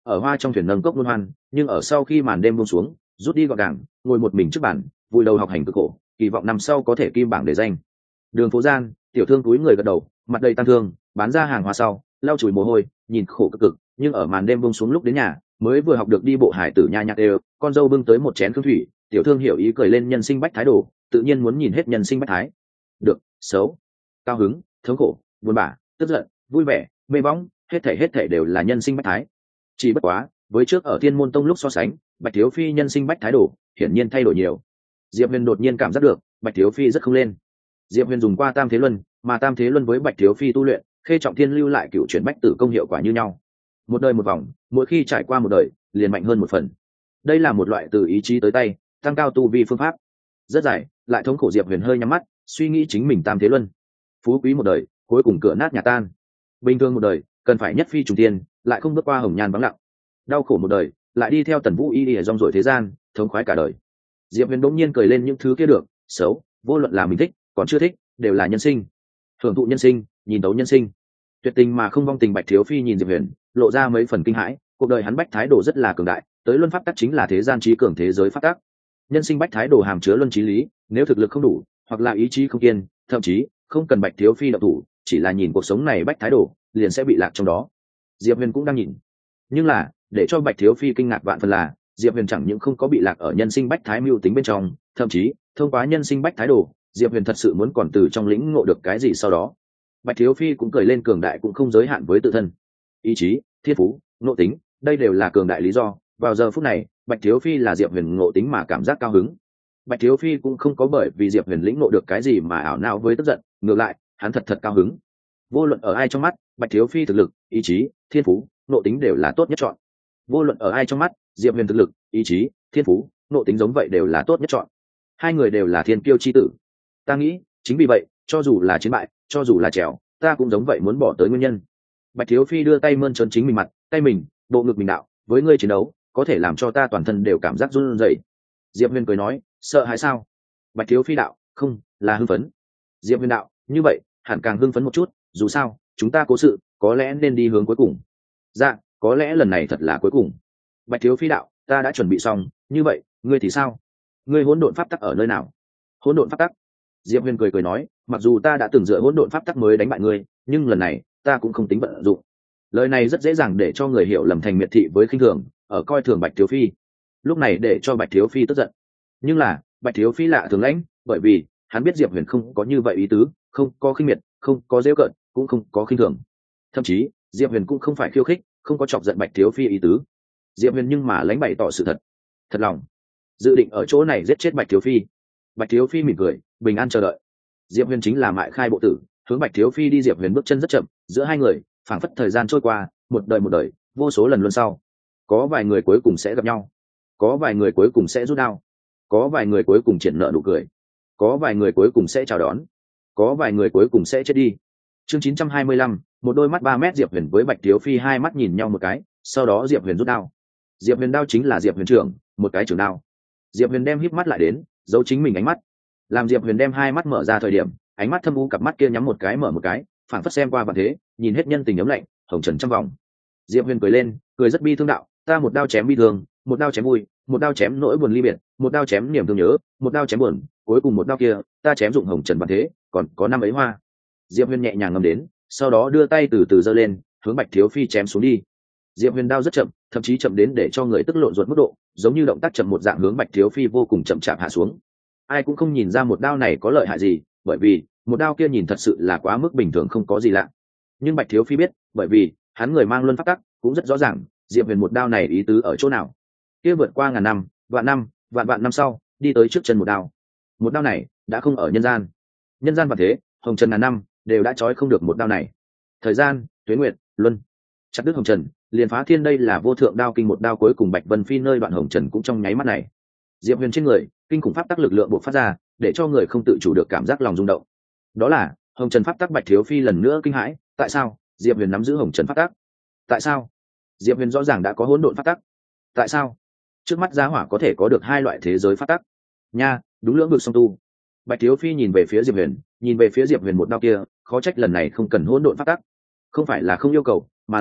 Speaker 1: ở hoa trong thuyền nâng cốc luân hoan, nhưng ở sau khi màn đêm buông xuống rút đi gọn gàng, ngồi một mình trước bàn vùi đầu học hành cực khổ, kỳ vọng năm sau có thể kim bảng để danh. Đường phố gian, tiểu thương túi người gật đầu, mặt đầy tăng thương, bán ra hàng hóa sau lau chùi mồ hôi, nhìn khổ cực cực, nhưng ở màn đêm buông xuống lúc đến nhà mới vừa học được đi bộ hải tử nha nhạc đều, con dâu bưng tới một chén khương thủy, tiểu thương hiểu ý cười lên nhân sinh bách thái đồ, tự nhiên muốn nhìn hết nhân sinh bách thái. Được, xấu, cao hứng, thống khổ, buồn bã, tức giận, vui vẻ, mê bóng, hết thảy hết thảy đều là nhân sinh bách thái. Chỉ bất quá, với trước ở Thiên Môn Tông lúc so sánh, Bạch Thiếu Phi nhân sinh bách thái đồ hiển nhiên thay đổi nhiều. Diệp Huyền đột nhiên cảm giác được, Bạch Thiếu Phi rất không lên. Diệp Huyền dùng qua Tam Thế Luân, mà Tam Thế Luân với Bạch Thiếu Phi tu luyện, Khê Trọng Thiên lưu lại cựu chuyển bách tử công hiệu quả như nhau. Một đời một vòng, mỗi khi trải qua một đời, liền mạnh hơn một phần. Đây là một loại từ ý chí tới tay, tăng cao tu vi phương pháp. Rất dài, lại thống khổ. Diệp Huyền hơi nhắm mắt, suy nghĩ chính mình Tam Thế Luân. Phú quý một đời, cuối cùng cửa nát nhà tan. Bình thường một đời, cần phải nhất phi trùng tiên, lại không bước qua hồng nhan vắng lặng. Đau khổ một đời, lại đi theo Tần Vũ Y đi rong ruổi thế gian, thống khoái cả đời. Diệp Huyền đống nhiên cười lên những thứ kia được, xấu, vô luận là mình thích, còn chưa thích, đều là nhân sinh. Hưởng thụ nhân sinh, nhìn tấu nhân sinh. Tuyệt tình mà không vong tình Bạch Thiếu Phi nhìn Diệp Huyền, lộ ra mấy phần kinh hãi. Cuộc đời hắn bách thái đồ rất là cường đại, tới luân pháp tắc chính là thế gian trí cường thế giới pháp tắc. Nhân sinh bách thái đồ hàm chứa luân trí lý, nếu thực lực không đủ, hoặc là ý chí không kiên, thậm chí không cần Bạch Thiếu Phi động thủ, chỉ là nhìn cuộc sống này bách thái đồ, liền sẽ bị lạc trong đó. Diệp Huyền cũng đang nhìn, nhưng là để cho Bạch Thiếu Phi kinh ngạc vạn phần là Diệp Huyền chẳng những không có bị lạc ở nhân sinh bách thái mưu tính bên trong, thậm chí thông qua nhân sinh bách thái đồ, Diệp Huyền thật sự muốn còn từ trong lĩnh ngộ được cái gì sau đó. Bạch Thiếu Phi cũng cười lên cường đại cũng không giới hạn với tự thân, ý chí, thiên phú, ngộ tính, đây đều là cường đại lý do. Vào giờ phút này, Bạch Thiếu Phi là Diệp Huyền ngộ tính mà cảm giác cao hứng. Bạch Thiếu Phi cũng không có bởi vì Diệp Huyền lĩnh ngộ được cái gì mà ảo não với tức giận, ngược lại, hắn thật thật cao hứng. Vô luận ở ai trong mắt, Bạch Thiếu Phi thực lực, ý chí, thiên phú, ngộ tính đều là tốt nhất chọn. Vô luận ở ai trong mắt, Diệp Huyền thực lực, ý chí, thiên phú, ngộ tính giống vậy đều là tốt nhất chọn. Hai người đều là thiên kiêu chi tử. Ta nghĩ, chính vì vậy, cho dù là chiến bại, cho dù là trèo, ta cũng giống vậy muốn bỏ tới nguyên nhân. Bạch Thiếu Phi đưa tay mơn trớn chính mình mặt, tay mình, bộ ngực mình đạo, với ngươi chiến đấu, có thể làm cho ta toàn thân đều cảm giác run rẩy. Diệp Huyền cười nói, sợ hãi sao? Bạch Thiếu Phi đạo, không, là hưng phấn. Diệp Huyền đạo, như vậy, hẳn càng hưng phấn một chút, dù sao, chúng ta cố sự, có lẽ nên đi hướng cuối cùng. Dạ, có lẽ lần này thật là cuối cùng. Bạch Thiếu Phi đạo, ta đã chuẩn bị xong, như vậy, ngươi thì sao? Ngươi hỗn độn pháp tắc ở nơi nào? Hỗn độn pháp tắc? Diệp Huyền cười cười nói, mặc dù ta đã từng dựa hỗn độn pháp tắc mới đánh bại ngươi, nhưng lần này, ta cũng không tính vận dụng. Lời này rất dễ dàng để cho người hiểu lầm thành miệt thị với khinh thường, ở coi thường Bạch Thiếu Phi. Lúc này để cho Bạch Thiếu Phi tức giận. Nhưng là, Bạch Thiếu Phi lạ thường lãnh, bởi vì hắn biết Diệp Huyền không có như vậy ý tứ, không có khinh miệt, không có giễu cợt, cũng không có khinh thường. Thậm chí, Diệp Huyền cũng không phải khiêu khích, không có chọc giận Bạch Thiếu Phi ý tứ. Diệp Huyền nhưng mà lãnh bày tỏ sự thật, thật lòng, dự định ở chỗ này giết chết Bạch Thiếu Phi. Bạch Thiếu Phi mỉm cười, bình an chờ đợi. Diệp Huyền chính là mại khai bộ tử, hướng Bạch Thiếu Phi đi. Diệp Huyền bước chân rất chậm, giữa hai người phảng phất thời gian trôi qua, một đời một đời, vô số lần luôn sau. Có vài người cuối cùng sẽ gặp nhau, có vài người cuối cùng sẽ rút đao, có vài người cuối cùng triển nợ nụ cười, có vài người cuối cùng sẽ chào đón, có vài người cuối cùng sẽ chết đi. Chương chín trăm hai mươi lăm, một đôi mắt ba mét. Diệp Huyền với Bạch Thiếu Phi hai mắt nhìn nhau một cái, sau đó Diệp Huyền rút đao. Diệp Huyền đao chính là Diệp Huyền trưởng, một cái trường đao. Diệp Huyền đem híp mắt lại đến, giấu chính mình ánh mắt. Làm Diệp Huyền đem hai mắt mở ra thời điểm, ánh mắt thâm u, cặp mắt kia nhắm một cái mở một cái, phản phất xem qua vạn thế, nhìn hết nhân tình ấm lạnh, hồng trần trăm vòng. Diệp Huyền cười lên, cười rất bi thương đạo, ta một đao chém bi thương, một đao chém vui, một đao chém nỗi buồn ly biệt, một đao chém niềm thương nhớ, một đao chém buồn, cuối cùng một đao kia, ta chém dụng hồng trần vạn thế, còn có năm ấy hoa. Diệp Huyền nhẹ nhàng ngâm đến, sau đó đưa tay từ từ giơ lên, hướng Bạch Thiếu Phi chém xuống đi. Diệp Huyền đao rất chậm, thậm chí chậm đến để cho người tức lộn ruột mức độ, giống như động tác chậm một dạng, hướng Bạch Thiếu Phi vô cùng chậm chạp hạ xuống. Ai cũng không nhìn ra một đao này có lợi hại gì, bởi vì một đao kia nhìn thật sự là quá mức bình thường, không có gì lạ. Nhưng Bạch Thiếu Phi biết, bởi vì hắn người mang luân pháp tắc, cũng rất rõ ràng Diệp Huyền một đao này ý tứ ở chỗ nào. Kia vượt qua ngàn năm, vạn năm, vạn vạn năm sau, đi tới trước chân một đao. Một đao này đã không ở nhân gian, nhân gian và thế, hồng trần ngàn năm đều đã trói không được một đao này. Thời gian, tuế nguyệt, luân, chặt đứt hồng trần, liền phá thiên, đây là vô thượng đao kinh. Một đao cuối cùng Bạch Vân Phi nơi đoạn hồng trần cũng trong nháy mắt này. Diệp Huyền trên người kinh khủng pháp tắc lực lượng bộc phát ra, để cho người không tự chủ được cảm giác lòng rung động. Đó là hồng trần pháp tắc. Bạch Thiếu Phi lần nữa kinh hãi, tại sao Diệp Huyền nắm giữ hồng trần pháp tắc? Tại sao Diệp Huyền rõ ràng đã có hỗn độn pháp tắc? Tại sao trước mắt giá hỏa có thể có được hai loại thế giới pháp tắc? Nha, đúng lưỡng ngược song tu. Bạch Thiếu Phi nhìn về phía Diệp Huyền, nhìn về phía Diệp Huyền một đao kia, khó trách lần này không cần hỗn độn pháp tắc. Không phải là không yêu cầu, mà là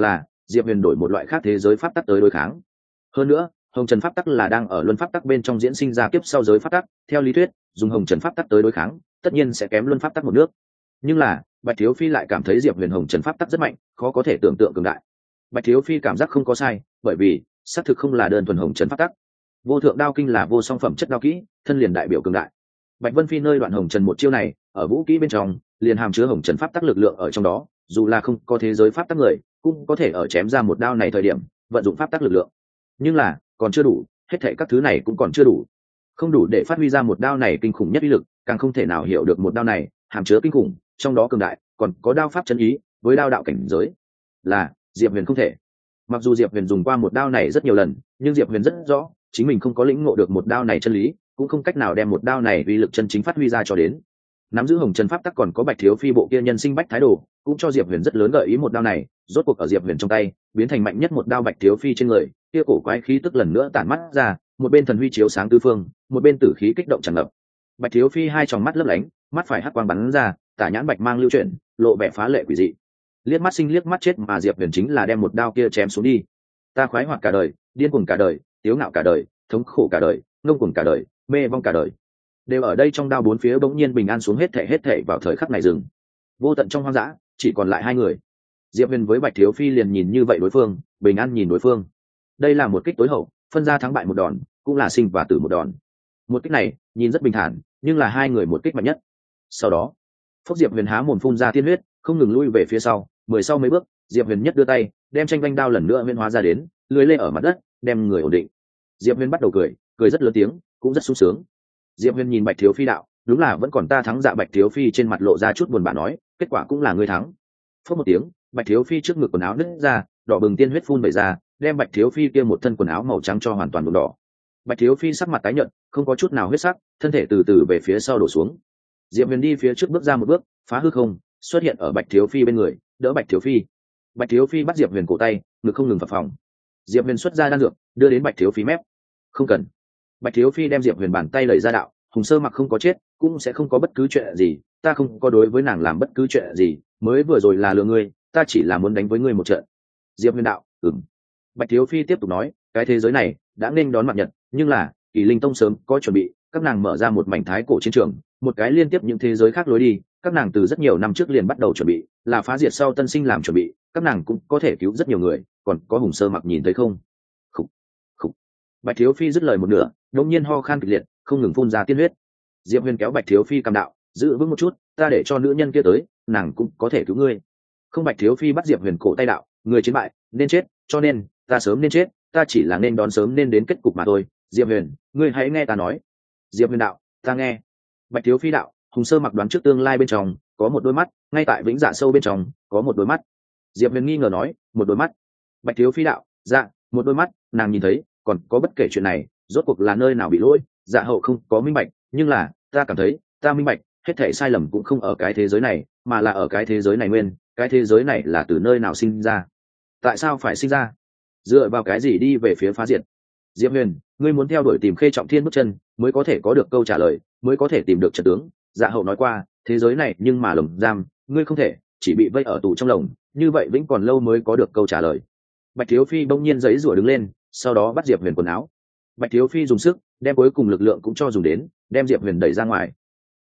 Speaker 1: diệp huyền đổi một loại khác thế giới pháp tắc tới đối kháng. Hơn nữa hồng trần pháp tắc là đang ở luân pháp tắc bên trong diễn sinh ra kiếp sau giới pháp tắc, theo lý thuyết dùng hồng trần pháp tắc tới đối kháng tất nhiên sẽ kém luân pháp tắc một nước. Nhưng là bạch thiếu phi lại cảm thấy diệp huyền hồng trần pháp tắc rất mạnh, khó có thể tưởng tượng cường đại. Bạch thiếu phi cảm giác không có sai, bởi vì xác thực không là đơn thuần hồng trần pháp tắc. Vô thượng đao kinh là vô song phẩm chất đao kỹ, thân liền đại biểu cường đại. Bạch vân phi nơi đoạn hồng trần một chiêu này ở vũ kỹ bên trong liền hàm chứa hồng trần pháp tắc lực lượng ở trong đó, dù là không có thế giới pháp tắc người cũng có thể ở chém ra một đao này thời điểm vận dụng pháp tắc lực lượng. Nhưng là còn chưa đủ, hết thảy các thứ này cũng còn chưa đủ, không đủ để phát huy ra một đao này kinh khủng nhất uy lực, càng không thể nào hiểu được một đao này hàm chứa kinh khủng trong đó cường đại còn có đao pháp chân ý với đao đạo cảnh giới là diệp huyền không thể. Mặc dù diệp huyền dùng qua một đao này rất nhiều lần, nhưng diệp huyền rất rõ chính mình không có lĩnh ngộ được một đao này chân lý, cũng không cách nào đem một đao này uy lực chân chính phát huy ra cho đến. Nắm giữ hồng trần pháp tắc còn có bạch thiếu phi bộ kia nhân sinh bách thái đồ cũng cho diệp huyền rất lớn gợi ý, một đao này rốt cuộc ở diệp huyền trong tay biến thành mạnh nhất một đao. Bạch thiếu phi trên người kia cổ quái khí tức lần nữa tản mắt ra, một bên thần huy chiếu sáng tứ phương, một bên tử khí kích động tràn ngập. Bạch thiếu phi hai tròng mắt lấp lánh, mắt phải hắc quang bắn ra, tả nhãn bạch mang lưu chuyển, lộ vẻ phá lệ quỷ dị. Liếc mắt sinh liếc mắt chết, mà diệp huyền chính là đem một đao kia chém xuống đi. Ta khoái hoạt cả đời, điên cuồng cả đời, tiếu ngạo cả đời, thống khổ cả đời, ngông cuồng cả đời, mê vong cả đời, đều ở đây trong đao bốn phía bỗng nhiên bình an xuống, hết thể hết thể vào thời khắc này dừng. Vô tận trong hoang dã chỉ còn lại hai người, diệp huyền với bạch thiếu phi liền nhìn như vậy đối phương, bình an nhìn đối phương. Đây là một kích tối hậu, phân ra thắng bại một đòn, cũng là sinh và tử một đòn. Một kích này nhìn rất bình thản, nhưng là hai người một kích mạnh nhất. Sau đó phúc diệp huyền há mồm phun ra tiên huyết, không ngừng lui về phía sau mười sau mấy bước, diệp huyền nhất đưa tay đem tranh vanh đao lần nữa huyễn hóa ra đến, lưới lê ở mặt đất đem người ổn định. Diệp huyền bắt đầu cười, cười rất lớn tiếng, cũng rất sung sướng. Diệp huyền nhìn bạch thiếu phi đạo, đúng là vẫn còn ta thắng. Dạ bạch thiếu phi trên mặt lộ ra chút buồn bã nói, kết quả cũng là ngươi thắng. Phớt một tiếng, bạch thiếu phi trước ngực quần áo nứt ra, đỏ bừng tiên huyết phun bày ra, đem bạch thiếu phi kia một thân quần áo màu trắng cho hoàn toàn nhuộm đỏ. Bạch thiếu phi sắc mặt tái nhợt, không có chút nào huyết sắc, thân thể từ từ về phía sau đổ xuống. Diệp huyền đi phía trước bước ra một bước, phá hư không xuất hiện ở bạch thiếu phi bên người, đỡ bạch thiếu phi. Bạch thiếu phi bắt diệp huyền cổ tay, ngực không ngừng phập phồng. Diệp huyền xuất ra đan dược đưa đến bạch thiếu phi mép. Không cần. Bạch thiếu phi đem diệp huyền bàn tay lầy ra đạo, hùng sơ mặc không có chết cũng sẽ không có bất cứ chuyện gì, ta không có đối với nàng làm bất cứ chuyện gì, mới vừa rồi là lừa ngươi, ta chỉ là muốn đánh với ngươi một trận. Diệp huyền đạo, ừm. Bạch thiếu phi tiếp tục nói, cái thế giới này đã nên đón mặt nhật, nhưng là Kỳ Linh Tông sớm có chuẩn bị, các nàng mở ra một mảnh thái cổ chiến trường, một cái liên tiếp những thế giới khác lối đi, các nàng từ rất nhiều năm trước liền bắt đầu chuẩn bị, là phá diệt sau tân sinh làm chuẩn bị, các nàng cũng có thể cứu rất nhiều người, còn có hùng sơ mặc nhìn thấy không? Khủ, khủ. Bạch thiếu phi dứt lời một nửa, đột nhiên ho khan kịch liệt, không ngừng phun ra tiên huyết. Diệp huyền kéo bạch thiếu phi cầm đạo, giữ vững một chút, ta để cho nữ nhân kia tới, nàng cũng có thể cứu ngươi. Không. Bạch thiếu phi bắt diệp huyền cổ tay đạo, người chiến bại nên chết, cho nên ta sớm nên chết, ta chỉ là nên đón sớm nên đến kết cục mà thôi. Diệp huyền, ngươi hãy nghe ta nói. Diệp huyền đạo, ta nghe. Bạch thiếu phi đạo, hùng sơ mặc đoán trước tương lai bên trong có một đôi mắt, ngay tại vĩnh dạ sâu bên trong có một đôi mắt. Diệp huyền nghi ngờ nói, một đôi mắt. Bạch thiếu phi đạo, dạ, một đôi mắt, nàng nhìn thấy, còn có bất kể chuyện này rốt cuộc là nơi nào bị lỗi, dạ hậu không có minh bạch, nhưng là ta cảm thấy ta minh bạch, hết thảy sai lầm cũng không ở cái thế giới này, mà là ở cái thế giới này nguyên, cái thế giới này là từ nơi nào sinh ra, tại sao phải sinh ra, dựa vào cái gì đi về phía phá diệt. Diệp huyền, ngươi muốn theo đuổi tìm Khê Trọng Thiên bước chân mới có thể có được câu trả lời, mới có thể tìm được trận tướng. Dạ hậu nói qua, thế giới này nhưng mà lồng giam, ngươi không thể chỉ bị vây ở tù trong lồng, như vậy vĩnh còn lâu mới có được câu trả lời. Bạch thiếu phi bỗng nhiên giấy rủa đứng lên, sau đó bắt diệp huyền quần áo. Bạch thiếu phi dùng sức đem cuối cùng lực lượng cũng cho dùng đến, đem diệp huyền đẩy ra ngoài.